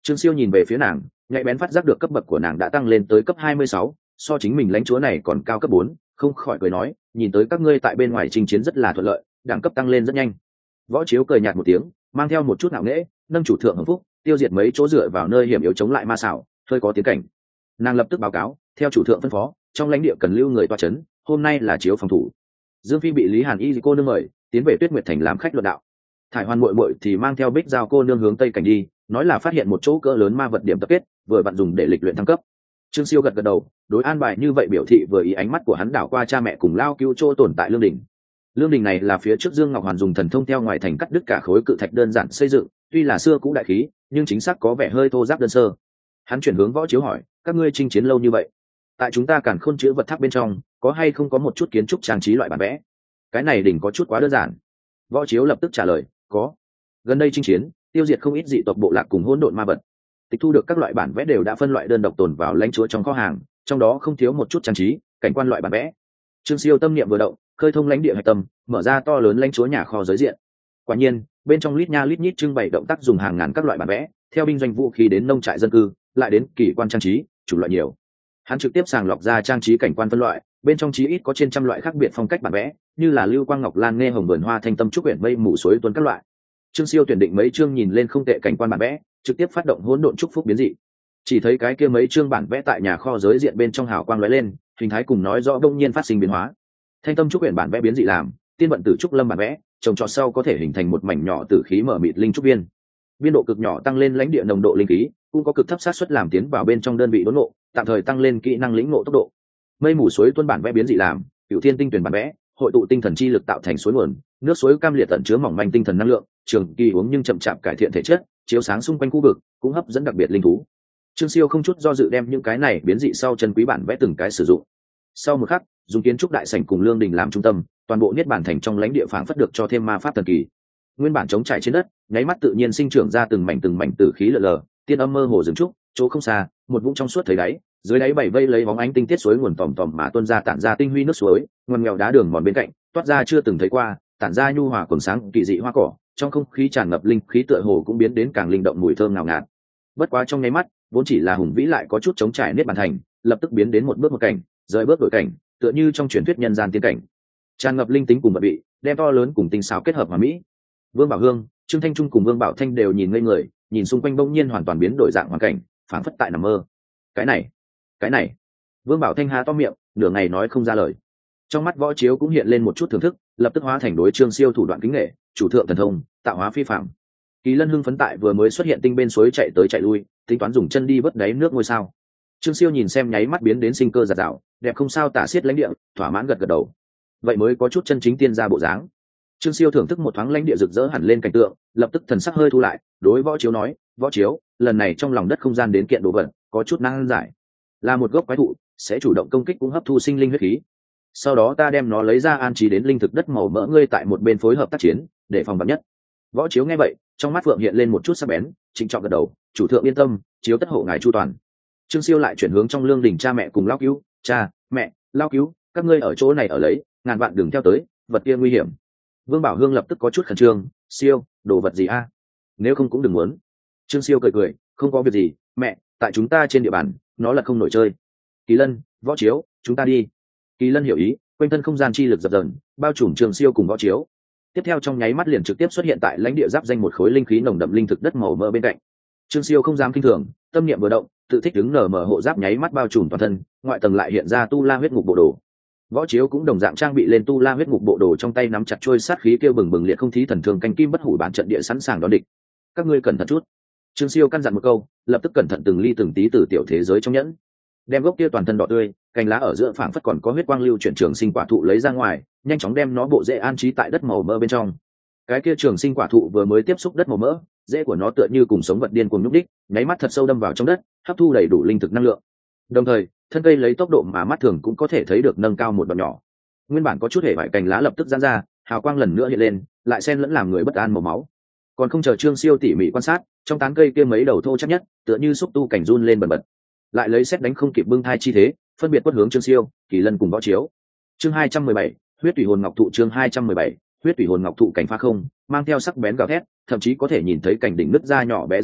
Trương Siêu nhìn về phía nàng, nhạy bén phát giác được cấp bậc của nàng đã tăng lên tới cấp 26, so chính mình lãnh chúa này còn cao cấp 4, không khỏi cười nói, nhìn tới các ngươi tại bên ngoài chinh chiến rất là thuận lợi, đẳng cấp tăng lên rất nhanh. Võ Chiếu cười nhạt một tiếng, mang theo một chút ngạo nghễ, nâng chủ thượng hưng phúc, tiêu diệt mấy chỗ dựa vào nơi hiểm yếu chống lại ma xảo, hơi có tiến cảnh. Nàng lập tức báo cáo, theo chủ thượng phân phó, trong lãnh địa cần lưu người toa chấn, hôm nay là chiếu phòng thủ. Dương Phi bị Lý Hàn Y cô nương mời, tiến về Tuyết Nguyệt thành làm khách luận đạo. Thải Hoan muội muội thì mang theo Bích Giao cô nương hướng tây cảnh đi, nói là phát hiện một chỗ cỡ lớn ma vật điểm tập kết, vừa vặn dùng để lịch luyện thăng cấp. Trương Siêu gật gật đầu, đối an bài như vậy biểu thị vừa ý, ánh mắt của hắn đảo qua cha mẹ cùng Lao Cứu Chỗ tồn tại lương đình. Lương đình này là phía trước Dương Ngọc Hoàn dùng thần thông theo ngoài thành cắt đứt cả khối cự thạch đơn giản xây dựng, tuy là xưa cũ đại khí, nhưng chính xác có vẻ hơi thô ráp đơn sơ. Hắn chuyển hướng Võ Chiếu hỏi, các ngươi chinh chiến lâu như vậy, tại chúng ta Càn Khôn chứa vật tháp bên trong, có hay không có một chút kiến trúc trang trí loại bản vẽ? Cái này đỉnh có chút quá đơn giản. Võ Chiếu lập tức trả lời, có. Gần đây chinh chiến, tiêu diệt không ít dị tộc bộ lạc cùng hỗn độn ma vật, tịch thu được các loại bản vẽ đều đã phân loại đơn độc tồn vào lãnh chúa trong kho hàng, trong đó không thiếu một chút trang trí cảnh quan loại bản vẽ. Trương Siêu tâm niệm vừa động, khơi thông lãnh địa hạch tâm, mở ra to lớn lãnh chúa nhà kho giới diện. Quả nhiên, bên trong lít nha lít nhít trưng bày động tác dùng hàng ngàn các loại bản vẽ, theo binh doanh vũ khí đến nông trại dân cư, lại đến kỳ quan trang trí, chủng loại nhiều. Hắn trực tiếp sàng lọc ra trang trí cảnh quan phân loại, bên trong chí ít có trên trăm loại khác biệt phong cách bản vẽ, như là lưu quang ngọc lan nghe hồng vườn hoa thanh tâm trúc uyển mây mù suối tuấn các loại. Trương Siêu tuyển định mấy chương nhìn lên không tệ cảnh quan bản vẽ, trực tiếp phát động hỗn độn chúc phúc biến dị. Chỉ thấy cái kia mấy chương bản vẽ tại nhà kho giới diện bên trong hào quang lóe lên, hình thái cùng nói rõ đông nhiên phát sinh biến hóa. Thanh tâm trúc uyển bản vẽ biến dị làm, tiên vận tử trúc lâm bản vẽ, trồng trọt sau có thể hình thành một mảnh nhỏ tử khí mở mịt linh trúc viên. Biên độ cực nhỏ tăng lên lãnh địa nồng độ linh khí, cũng có cực thấp xác suất làm tiến vào bên trong đơn vị đốn ngộ, tạm thời tăng lên kỹ năng lĩnh ngộ tốc độ. Mây mù suối tuôn bản vẽ biến dị làm, cửu thiên tinh tuyển bản vẽ, hội tụ tinh thần chi lực tạo thành suối nguồn, nước suối cam liệt tận chứa mỏng manh tinh thần năng lượng, trường kỳ uống nhưng chậm chạp cải thiện thể chất, chiếu sáng xung quanh khu vực, cũng hấp dẫn đặc biệt linh thú. Trương Siêu không chút do dự đem những cái này biến dị sau chân quý bản vẽ từng cái sử dụng. Sau một khắc, dùng kiến trúc đại sảnh cùng lương đình làm trung tâm, toàn bộ niết bàn thành trong lãnh địa phảng phất được cho thêm ma pháp thần kỳ. Nguyên bản trống trải trên đất, nháy mắt tự nhiên sinh trưởng ra từng mảnh tử khí lờ lờ, tiên âm mơ hồ rừng trúc, chỗ không xa, một vũng trong suốt thấy đáy, dưới đáy bảy vây lấy bóng ánh tinh tiết suối nguồn tòm tòm mà tuôn ra tản ra tinh huy nước suối, ngoằn nghèo đá đường mòn bên cạnh, toát ra chưa từng thấy qua, tản ra nhu hòa quầng sáng kỳ dị hoa cỏ, trong không khí tràn ngập linh khí tựa hồ cũng biến đến càng linh động mùi thơm ngào ngạt. Bất quá trong nháy mắt, vốn chỉ là hùng vĩ lại có chút trống trải niết bàn thành, lập tức biến đến một bước một cảnh, rời bước đổi cảnh, tựa như trong truyền thuyết nhân gian tiên cảnh. Tràn ngập linh tính cùng vật vị, đem to lớn cùng tinh xảo kết hợp hòa mỹ. Vương Bảo Hương, Trương Thanh Trung cùng Vương Bảo Thanh đều nhìn ngây người, nhìn xung quanh bỗng nhiên hoàn toàn biến đổi dạng hoàn cảnh, phảng phất tại nằm mơ. Cái này. Vương Bảo Thanh há to miệng, nửa ngày nói không ra lời. Trong mắt Võ Chiếu cũng hiện lên một chút thưởng thức, lập tức hóa thành đối Trương Siêu thủ đoạn kính nghệ, chủ thượng thần thông, tạo hóa phi phàm. Kỳ Lân hưng phấn tại vừa mới xuất hiện tinh bên suối chạy tới chạy lui, tính toán dùng chân đi vớt đáy nước ngôi sao. Trương Siêu nhìn xem nháy mắt biến đến sinh cơ giạt rào, đẹp không sao tả xiết lãnh địa, thỏa mãn gật gật đầu. Vậy mới có chút chân chính tiên gia bộ dáng. Trương Siêu thưởng thức một thoáng lãnh địa rực rỡ hẳn lên cảnh tượng, lập tức thần sắc hơi thu lại, đối Võ Chiếu nói, Võ Chiếu, lần này trong lòng đất không gian đến kiện đồ vật, có chút năng giải. Là một gốc quái thụ, sẽ chủ động công kích cũng hấp thu sinh linh huyết khí. Sau đó ta đem nó lấy ra an trí đến linh thực đất màu mỡ, ngươi tại một bên phối hợp tác chiến, để phòng vạn nhất. Võ Chiếu nghe vậy, trong mắt Phượng hiện lên một chút sắc bén, trịnh trọng gật đầu, chủ thượng yên tâm, chiếu tất hộ ngài chu toàn. Trương Siêu lại chuyển hướng trong lương đình cha mẹ cùng Lao Cứu, cha, mẹ, Lao Cứu, các ngươi ở chỗ này ở lấy, ngàn vạn đừng theo tới, vật kia nguy hiểm. Vương Bảo Hương lập tức có chút khẩn trương, Siêu, đồ vật gì a? Nếu không cũng đừng muốn. Trương Siêu cười, không có việc gì, mẹ, tại chúng ta trên địa bàn, nó là không nổi chơi. Kỳ Lân, Võ Chiếu, chúng ta đi. Kỳ Lân hiểu ý, quanh thân không gian chi lực dập dờn, bao trùm Trương Siêu cùng Võ Chiếu. Tiếp theo trong nháy mắt liền trực tiếp xuất hiện tại lãnh địa giáp danh một khối linh khí nồng đậm linh thực đất màu mỡ bên cạnh. Trương Siêu không dám kinh thường, tâm niệm vừa động, tự thích đứng nở mở hộ giáp nháy mắt bao trùm toàn thân, ngoại tầng lại hiện ra tu la huyết ngục bộ đồ. Võ Chiếu cũng đồng dạng trang bị lên tu la huyết ngục bộ đồ, trong tay nắm chặt trôi sát khí kêu bừng bừng liệt không thí thần thương canh kim bất hủ bản trận địa sẵn sàng đón địch. Các ngươi cẩn thận chút. Trương Siêu căn dặn một câu, lập tức cẩn thận từng ly từng tí từ tiểu thế giới trong nhẫn, đem gốc kia toàn thân đỏ tươi, cành lá ở giữa phảng phất còn có huyết quang lưu chuyển trường sinh quả thụ lấy ra ngoài, nhanh chóng đem nó bộ rễ an trí tại đất màu mỡ bên trong. Cái kia trường sinh quả thụ vừa mới tiếp xúc đất màu mỡ, rễ của nó tựa như cùng sống vật điên cuồng nhúc đích, nháy mắt thật sâu đâm vào trong đất, hấp thu đầy đủ linh thực năng lượng. Đồng thời, thân cây lấy tốc độ mà mắt thường cũng có thể thấy được nâng cao một đoạn nhỏ. Nguyên bản có chút hề vải cành lá lập tức giãn ra, hào quang lần nữa hiện lên, lại xen lẫn làm người bất an màu máu. Còn không chờ Trương Siêu tỉ mỉ quan sát, trong tán cây kia mấy đầu thô chắc nhất, tựa như xúc tu cảnh run lên bần bật. Lại lấy xét đánh không kịp bưng thai chi thế, phân biệt quất hướng Trương Siêu, Kỳ Lân cùng Võ Chiếu. Chương 217, huyết tùy hồn ngọc thụ. Chương 217, huyết tùy hồn ngọc thụ cảnh phá không, mang theo sắc bén gào thét, thậm chí có thể nhìn thấy cảnh đỉnh nứt ra nhỏ bé rất hút,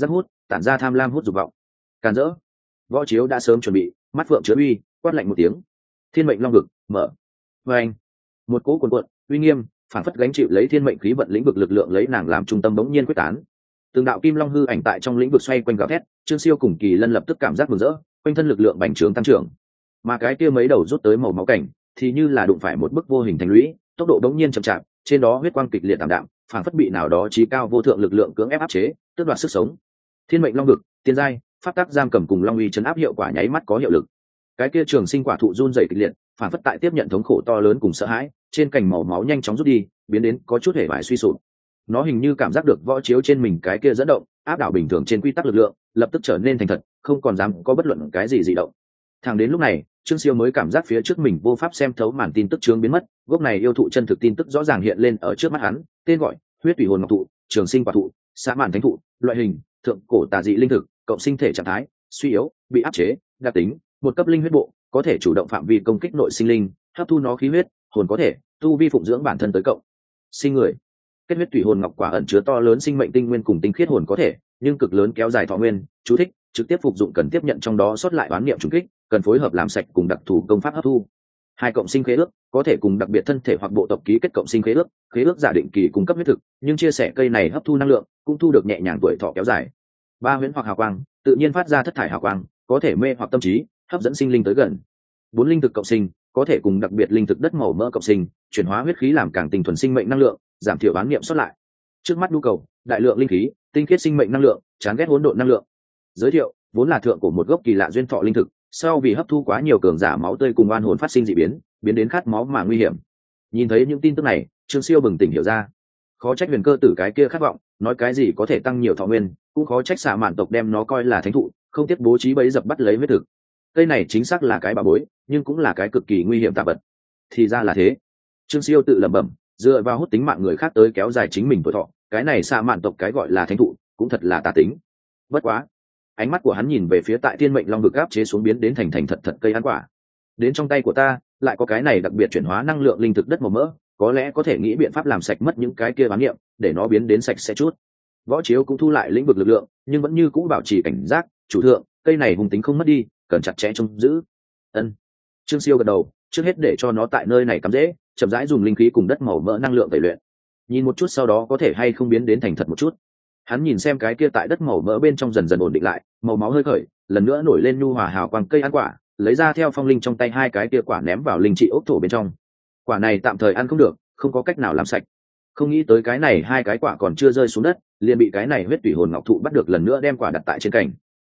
tản ra tham lam hút dục vọng. Càn rỡ. Võ Chiếu đã sớm chuẩn bị, mắt phượng chứa uy, quát lạnh một tiếng. Thiên mệnh long vực mở. Và anh, một cỗ cuồn cuộn uy nghiêm phản phất gánh chịu lấy thiên mệnh khí vận lĩnh vực lực lượng lấy nàng làm trung tâm bỗng nhiên quyết tán. Từng đạo kim long hư ảnh tại trong lĩnh vực xoay quanh gào thét, Trương Siêu cùng Kỳ Lân lập tức cảm giác mừng rỡ, quanh thân lực lượng bành trướng tăng trưởng. Mà cái kia mấy đầu rút tới màu máu cảnh, thì như là đụng phải một bức vô hình thành lũy, tốc độ bỗng nhiên chậm chạp, trên đó huyết quang kịch liệt tạm đạm, phản phất bị nào đó chí cao vô thượng lực lượng cưỡng ép áp chế, tước đoạt sức sống. Thiên mệnh long vực, tiên giai, pháp tắc giam cầm cùng long uy chấn áp hiệu quả nháy mắt có hiệu lực. Cái kia trường sinh quả thụ run rẩy kịch liệt, phản phất tại tiếp nhận thống khổ to lớn cùng sợ hãi, trên cành màu máu nhanh chóng rút đi, biến đến có chút hề bại suy sụp. Nó hình như cảm giác được Võ Chiếu trên mình cái kia dẫn động, áp đảo bình thường trên quy tắc lực lượng, lập tức trở nên thành thật, không còn dám có bất luận cái gì dị động. Thẳng đến lúc này, Trương Siêu mới cảm giác phía trước mình vô pháp xem thấu màn tin tức chướng biến mất, gốc này yêu thụ chân thực tin tức rõ ràng hiện lên ở trước mắt hắn, tên gọi: huyết thủy hồn ngọc thụ, trường sinh quả thụ, xã màn thánh thụ, loại hình: thượng cổ tà dị linh thực, cộng sinh thể trạng thái: suy yếu, bị áp chế, đặc tính: một cấp linh huyết bộ, có thể chủ động phạm vi công kích nội sinh linh, hấp thu nó khí huyết, hồn có thể tu vi phụng dưỡng bản thân tới cộng sinh người. Kết huyết thủy hồn ngọc quả ẩn chứa to lớn sinh mệnh tinh nguyên cùng tinh khiết hồn có thể, nhưng cực lớn kéo dài thọ nguyên. Chú thích: trực tiếp phục dụng cần tiếp nhận trong đó sót lại oán niệm trùng kích, cần phối hợp làm sạch cùng đặc thù công pháp hấp thu. Hai, cộng sinh khế ước, có thể cùng đặc biệt thân thể hoặc bộ tộc ký kết cộng sinh khế ước giả định kỳ cung cấp huyết thực, nhưng chia sẻ cây này hấp thu năng lượng, cũng thu được nhẹ nhàng tuổi thọ kéo dài. Ba, huyễn hoặc hào quang, tự nhiên phát ra thất thải hào quang, có thể mê hoặc tâm trí, hấp dẫn sinh linh tới gần. Bốn, linh thực cộng sinh, có thể cùng đặc biệt linh thực đất màu mỡ cộng sinh, chuyển hóa huyết khí làm càng tinh thuần sinh mệnh năng lượng, giảm thiểu bán niệm xuất lại. Trước mắt nhu cầu: đại lượng linh khí, tinh khiết sinh mệnh năng lượng, chán ghét hỗn độn năng lượng. Giới thiệu: vốn là thượng của một gốc kỳ lạ duyên thọ linh thực, sau vì hấp thu quá nhiều cường giả máu tươi cùng oan hồn phát sinh dị biến, biến đến khát máu mà nguy hiểm. Nhìn thấy những tin tức này, Trương Siêu bừng tỉnh hiểu ra, khó trách Huyền Cơ Tử cái kia khát vọng, nói cái gì có thể tăng nhiều thọ nguyên, cũng khó trách Xạ Mạn tộc đem nó coi là thánh thụ, không tiếc bố trí bẫy dập bắt lấy huyết thực. Cây này chính xác là cái bà bối, nhưng cũng là cái cực kỳ nguy hiểm tà vật. Thì ra là thế. Trương Siêu tự lẩm bẩm, dựa vào hút tính mạng người khác tới kéo dài chính mình tuổi thọ, cái này Xạ Mạn tộc cái gọi là thánh thụ, cũng thật là tà tính. Bất quá, ánh mắt của hắn nhìn về phía tại thiên mệnh long vực áp chế xuống biến đến thành thành thật thật cây ăn quả. Đến trong tay của ta lại có cái này đặc biệt chuyển hóa năng lượng linh thực đất màu mỡ, có lẽ có thể nghĩ biện pháp làm sạch mất những cái kia bán niệm, để nó biến đến sạch sẽ chút. Võ Chiếu cũng thu lại lĩnh vực lực lượng, nhưng vẫn như cũ bảo trì cảnh giác. Chủ thượng, cây này hung tính không mất đi, cần chặt chẽ trông giữ. Ân. Trương Siêu gật đầu, trước hết để cho nó tại nơi này cắm rễ, chậm rãi dùng linh khí cùng đất màu mỡ năng lượng tẩy luyện. Nhìn một chút sau đó có thể hay không biến đến thành thật một chút. Hắn nhìn xem cái kia tại đất màu mỡ bên trong dần dần ổn định lại, màu máu hơi khởi, lần nữa nổi lên nhu hòa hào quang cây ăn quả, lấy ra theo phong linh trong tay hai cái kia quả ném vào linh trị ốc thổ bên trong. Quả này tạm thời ăn không được, không có cách nào làm sạch. Không nghĩ tới cái này hai cái quả còn chưa rơi xuống đất, liền bị cái này huyết thủy hồn ngọc thụ bắt được, lần nữa đem quả đặt tại trên cành.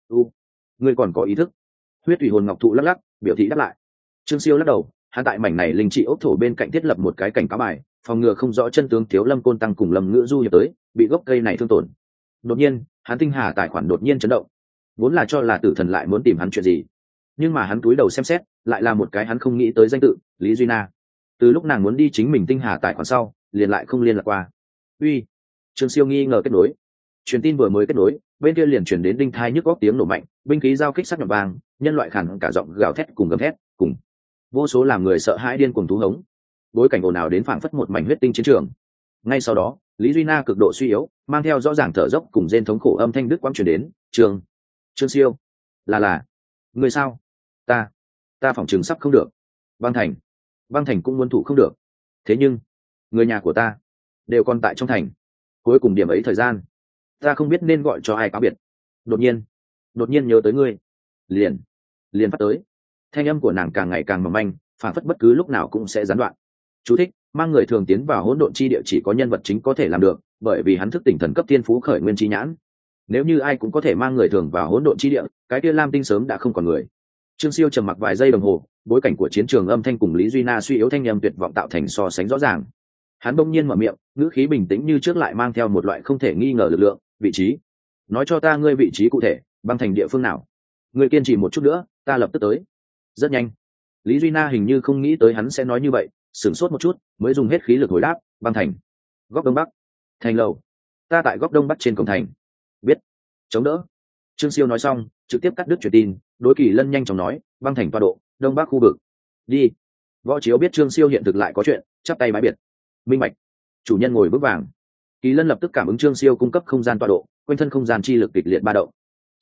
Ngươi còn có ý thức? Huyết thủy hồn ngọc thụ lắc lắc, biểu thị đáp lại. Trương Siêu lắc đầu, hắn tại mảnh này linh trị ốc thổ bên cạnh thiết lập một cái cảnh cáo bài, phòng ngừa không rõ chân tướng Thiếu Lâm Côn Tăng cùng Lâm Ngữ Du hiệp tới, bị gốc cây này thương tổn. Đột nhiên, hắn tinh hà tài khoản đột nhiên chấn động, vốn là cho là tử thần lại muốn tìm hắn chuyện gì, nhưng mà hắn cúi đầu xem xét, lại là một cái hắn không nghĩ tới danh tự, Lý Duy Na. Từ lúc nàng muốn đi chính mình tinh hà tài khoản sau, liền lại không liên lạc qua. Uy, Trương Siêu nghi ngờ kết nối. Truyền tin vừa mới kết nối, bên kia liền truyền đến đinh thai nhức góc tiếng nổ mạnh, binh khí giao kích sắc nhọn vang, nhân loại khản cả giọng gào thét cùng gầm thét, cùng vô số làm người sợ hãi điên cuồng thú hống. Bối cảnh ồn ào đến phảng phất một mảnh huyết tinh chiến trường. Ngay sau đó, Lý Duy Na cực độ suy yếu, mang theo rõ ràng thở dốc cùng rên thống khổ âm thanh đứt quãng truyền đến. Trương Siêu, là người sao? Ta phỏng chừng sắp không được. Băng Thành cũng muốn thủ không được. Thế nhưng người nhà của ta đều còn tại trong thành. Cuối cùng điểm ấy thời gian, ta không biết nên gọi cho ai cáo biệt. Đột nhiên nhớ tới ngươi, liền phát tới. Thanh âm của nàng càng ngày càng mỏng manh, phảng phất bất cứ lúc nào cũng sẽ gián đoạn. Chú thích: mang người thường tiến vào hỗn độn chi địa chỉ có nhân vật chính có thể làm được, bởi vì hắn thức tỉnh thần cấp tiên phú khởi nguyên chi nhãn. Nếu như ai cũng có thể mang người thường vào hỗn độn chi địa, cái kia Lam Tinh sớm đã không còn người. Trương Siêu trầm mặc vài giây đồng hồ, bối cảnh của chiến trường âm thanh cùng Lý Duy Na suy yếu thanh âm tuyệt vọng tạo thành so sánh rõ ràng. Hắn bỗng nhiên mở miệng, ngữ khí bình tĩnh như trước, lại mang theo một loại không thể nghi ngờ lực lượng. Vị trí, nói cho ta ngươi vị trí cụ thể, Băng Thành địa phương nào? Ngươi kiên trì một chút nữa, ta lập tức tới. Rất nhanh. Lý Duy Na hình như không nghĩ tới hắn sẽ nói như vậy, sửng sốt một chút, mới dùng hết khí lực hồi đáp. Băng Thành, góc đông bắc, thành lầu. Ta tại góc đông bắc trên cổng thành. Biết. Chống đỡ. Trương Siêu nói xong, trực tiếp cắt đứt truyền tin, đối Kỳ Lân nhanh chóng nói. Băng Thành tọa độ đông bắc khu vực. Đi. Võ Chiếu biết Trương Siêu hiện thực lại có chuyện, chắp tay bái biệt. Minh bạch. Chủ nhân ngồi vững vàng. Kỳ Lân lập tức cảm ứng Trương Siêu cung cấp không gian tọa độ, quanh thân không gian chi lực kịch liệt ba động.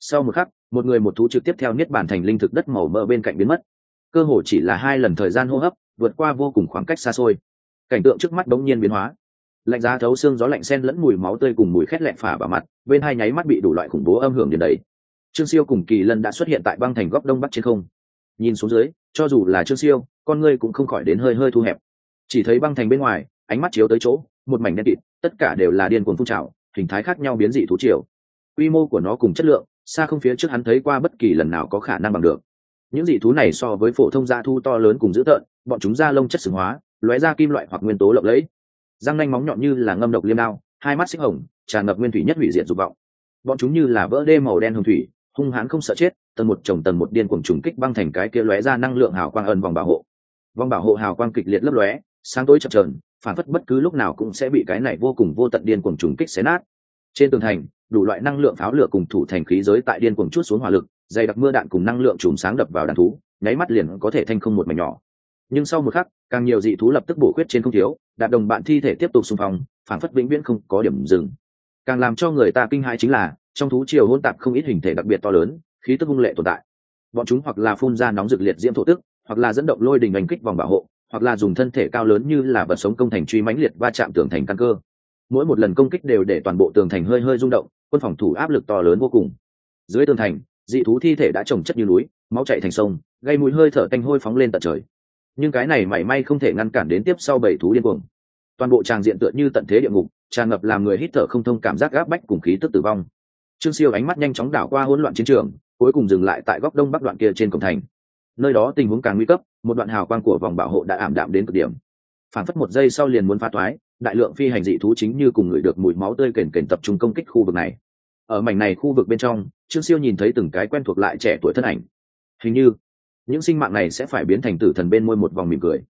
Sau một khắc, một người một thú trực tiếp theo niết bàn thành linh thực đất màu mỡ bên cạnh biến mất. Cơ hồ chỉ là 2 lần thời gian hô hấp, vượt qua vô cùng khoảng cách xa xôi. Cảnh tượng trước mắt bỗng nhiên biến hóa. Lạnh giá thấu xương gió lạnh xen lẫn mùi máu tươi cùng mùi khét lẹn phả vào mặt, bên hai nháy mắt bị đủ loại khủng bố âm hưởng đến đấy. Trương Siêu cùng Kỳ Lân đã xuất hiện tại băng thành góc đông bắc trên không. Nhìn xuống dưới, cho dù là Trương Siêu, con ngươi cũng không khỏi đến hơi hơi thu hẹp. Chỉ thấy băng thành bên ngoài, ánh mắt chiếu tới chỗ, một mảnh đen kịt, tất cả đều là điên cuồng phun trào, hình thái khác nhau biến dị thú triều. Quy mô của nó cùng chất lượng, xa không phía trước hắn thấy qua bất kỳ lần nào có khả năng bằng được. Những dị thú này so với phổ thông dã thu to lớn cùng dữ tợn, bọn chúng da lông chất sừng hóa, lóe ra kim loại hoặc nguyên tố lộng lẫy, răng nanh móng nhọn như là ngâm độc liêm đao, hai mắt xích hồng, tràn ngập nguyên thủy nhất hủy diệt dục vọng. Bọn chúng như là vỡ đê màu đen hồng thủy, hung hãn không sợ chết, tầng một chồng tầng một điên cuồng trùng kích băng thành cái kia lóe ra năng lượng hào quang ẩn vòng bảo hộ. Vòng bảo hộ hào quang kịch liệt lấp lóe, sáng tối chập chờn, phản phất bất cứ lúc nào cũng sẽ bị cái này vô cùng vô tận điên cuồng trùng kích xé nát. Trên tường thành, đủ loại năng lượng pháo lửa cùng thủ thành khí giới tại điên cuồng chút xuống hỏa lực, dày đặc mưa đạn cùng năng lượng chùm sáng đập vào đàn thú, nháy mắt liền có thể thanh không một mảnh nhỏ. Nhưng sau một khắc, càng nhiều dị thú lập tức bổ khuyết trên không thiếu, đạp đồng bạn thi thể tiếp tục xung phong, phản phất vĩnh viễn không có điểm dừng. Càng làm cho người ta kinh hãi chính là, trong thú triều hỗn tạp không ít hình thể đặc biệt to lớn, khí tức hung lệ tồn tại. Bọn chúng hoặc là phun ra nóng rực liệt diễm thổ tức, hoặc là dẫn động lôi đình đánh kích vòng bảo hộ, hoặc là dùng thân thể cao lớn như là vật sống công thành truy mãnh liệt va chạm tường thành căn cơ. Mỗi một lần công kích đều để toàn bộ tường thành hơi hơi rung động, quân phòng thủ áp lực to lớn vô cùng. Dưới tường thành, dị thú thi thể đã chồng chất như núi, máu chảy thành sông, gây mùi hơi thở tanh hôi phóng lên tận trời. Nhưng cái này mảy may không thể ngăn cản đến tiếp sau bảy thú điên cuồng. Toàn bộ tràng diện tựa như tận thế địa ngục, tràn ngập làm người hít thở không thông cảm giác gáp bách cùng khí tức tử vong. Trương Siêu ánh mắt nhanh chóng đảo qua hỗn loạn chiến trường, cuối cùng dừng lại tại góc đông bắc đoạn kia trên cổng thành. Nơi đó tình huống càng nguy cấp, một đoạn hào quang của vòng bảo hộ đã ảm đạm đến cực điểm. Phản phất một giây sau liền muốn phá toái, đại lượng phi hành dị thú chính như cùng người được mùi máu tươi kềnh kềnh tập trung công kích khu vực này. Ở mảnh này khu vực bên trong, Trương Siêu nhìn thấy từng cái quen thuộc lại trẻ tuổi thân ảnh. Hình như những sinh mạng này sẽ phải biến thành tử thần bên môi một vòng mỉm cười.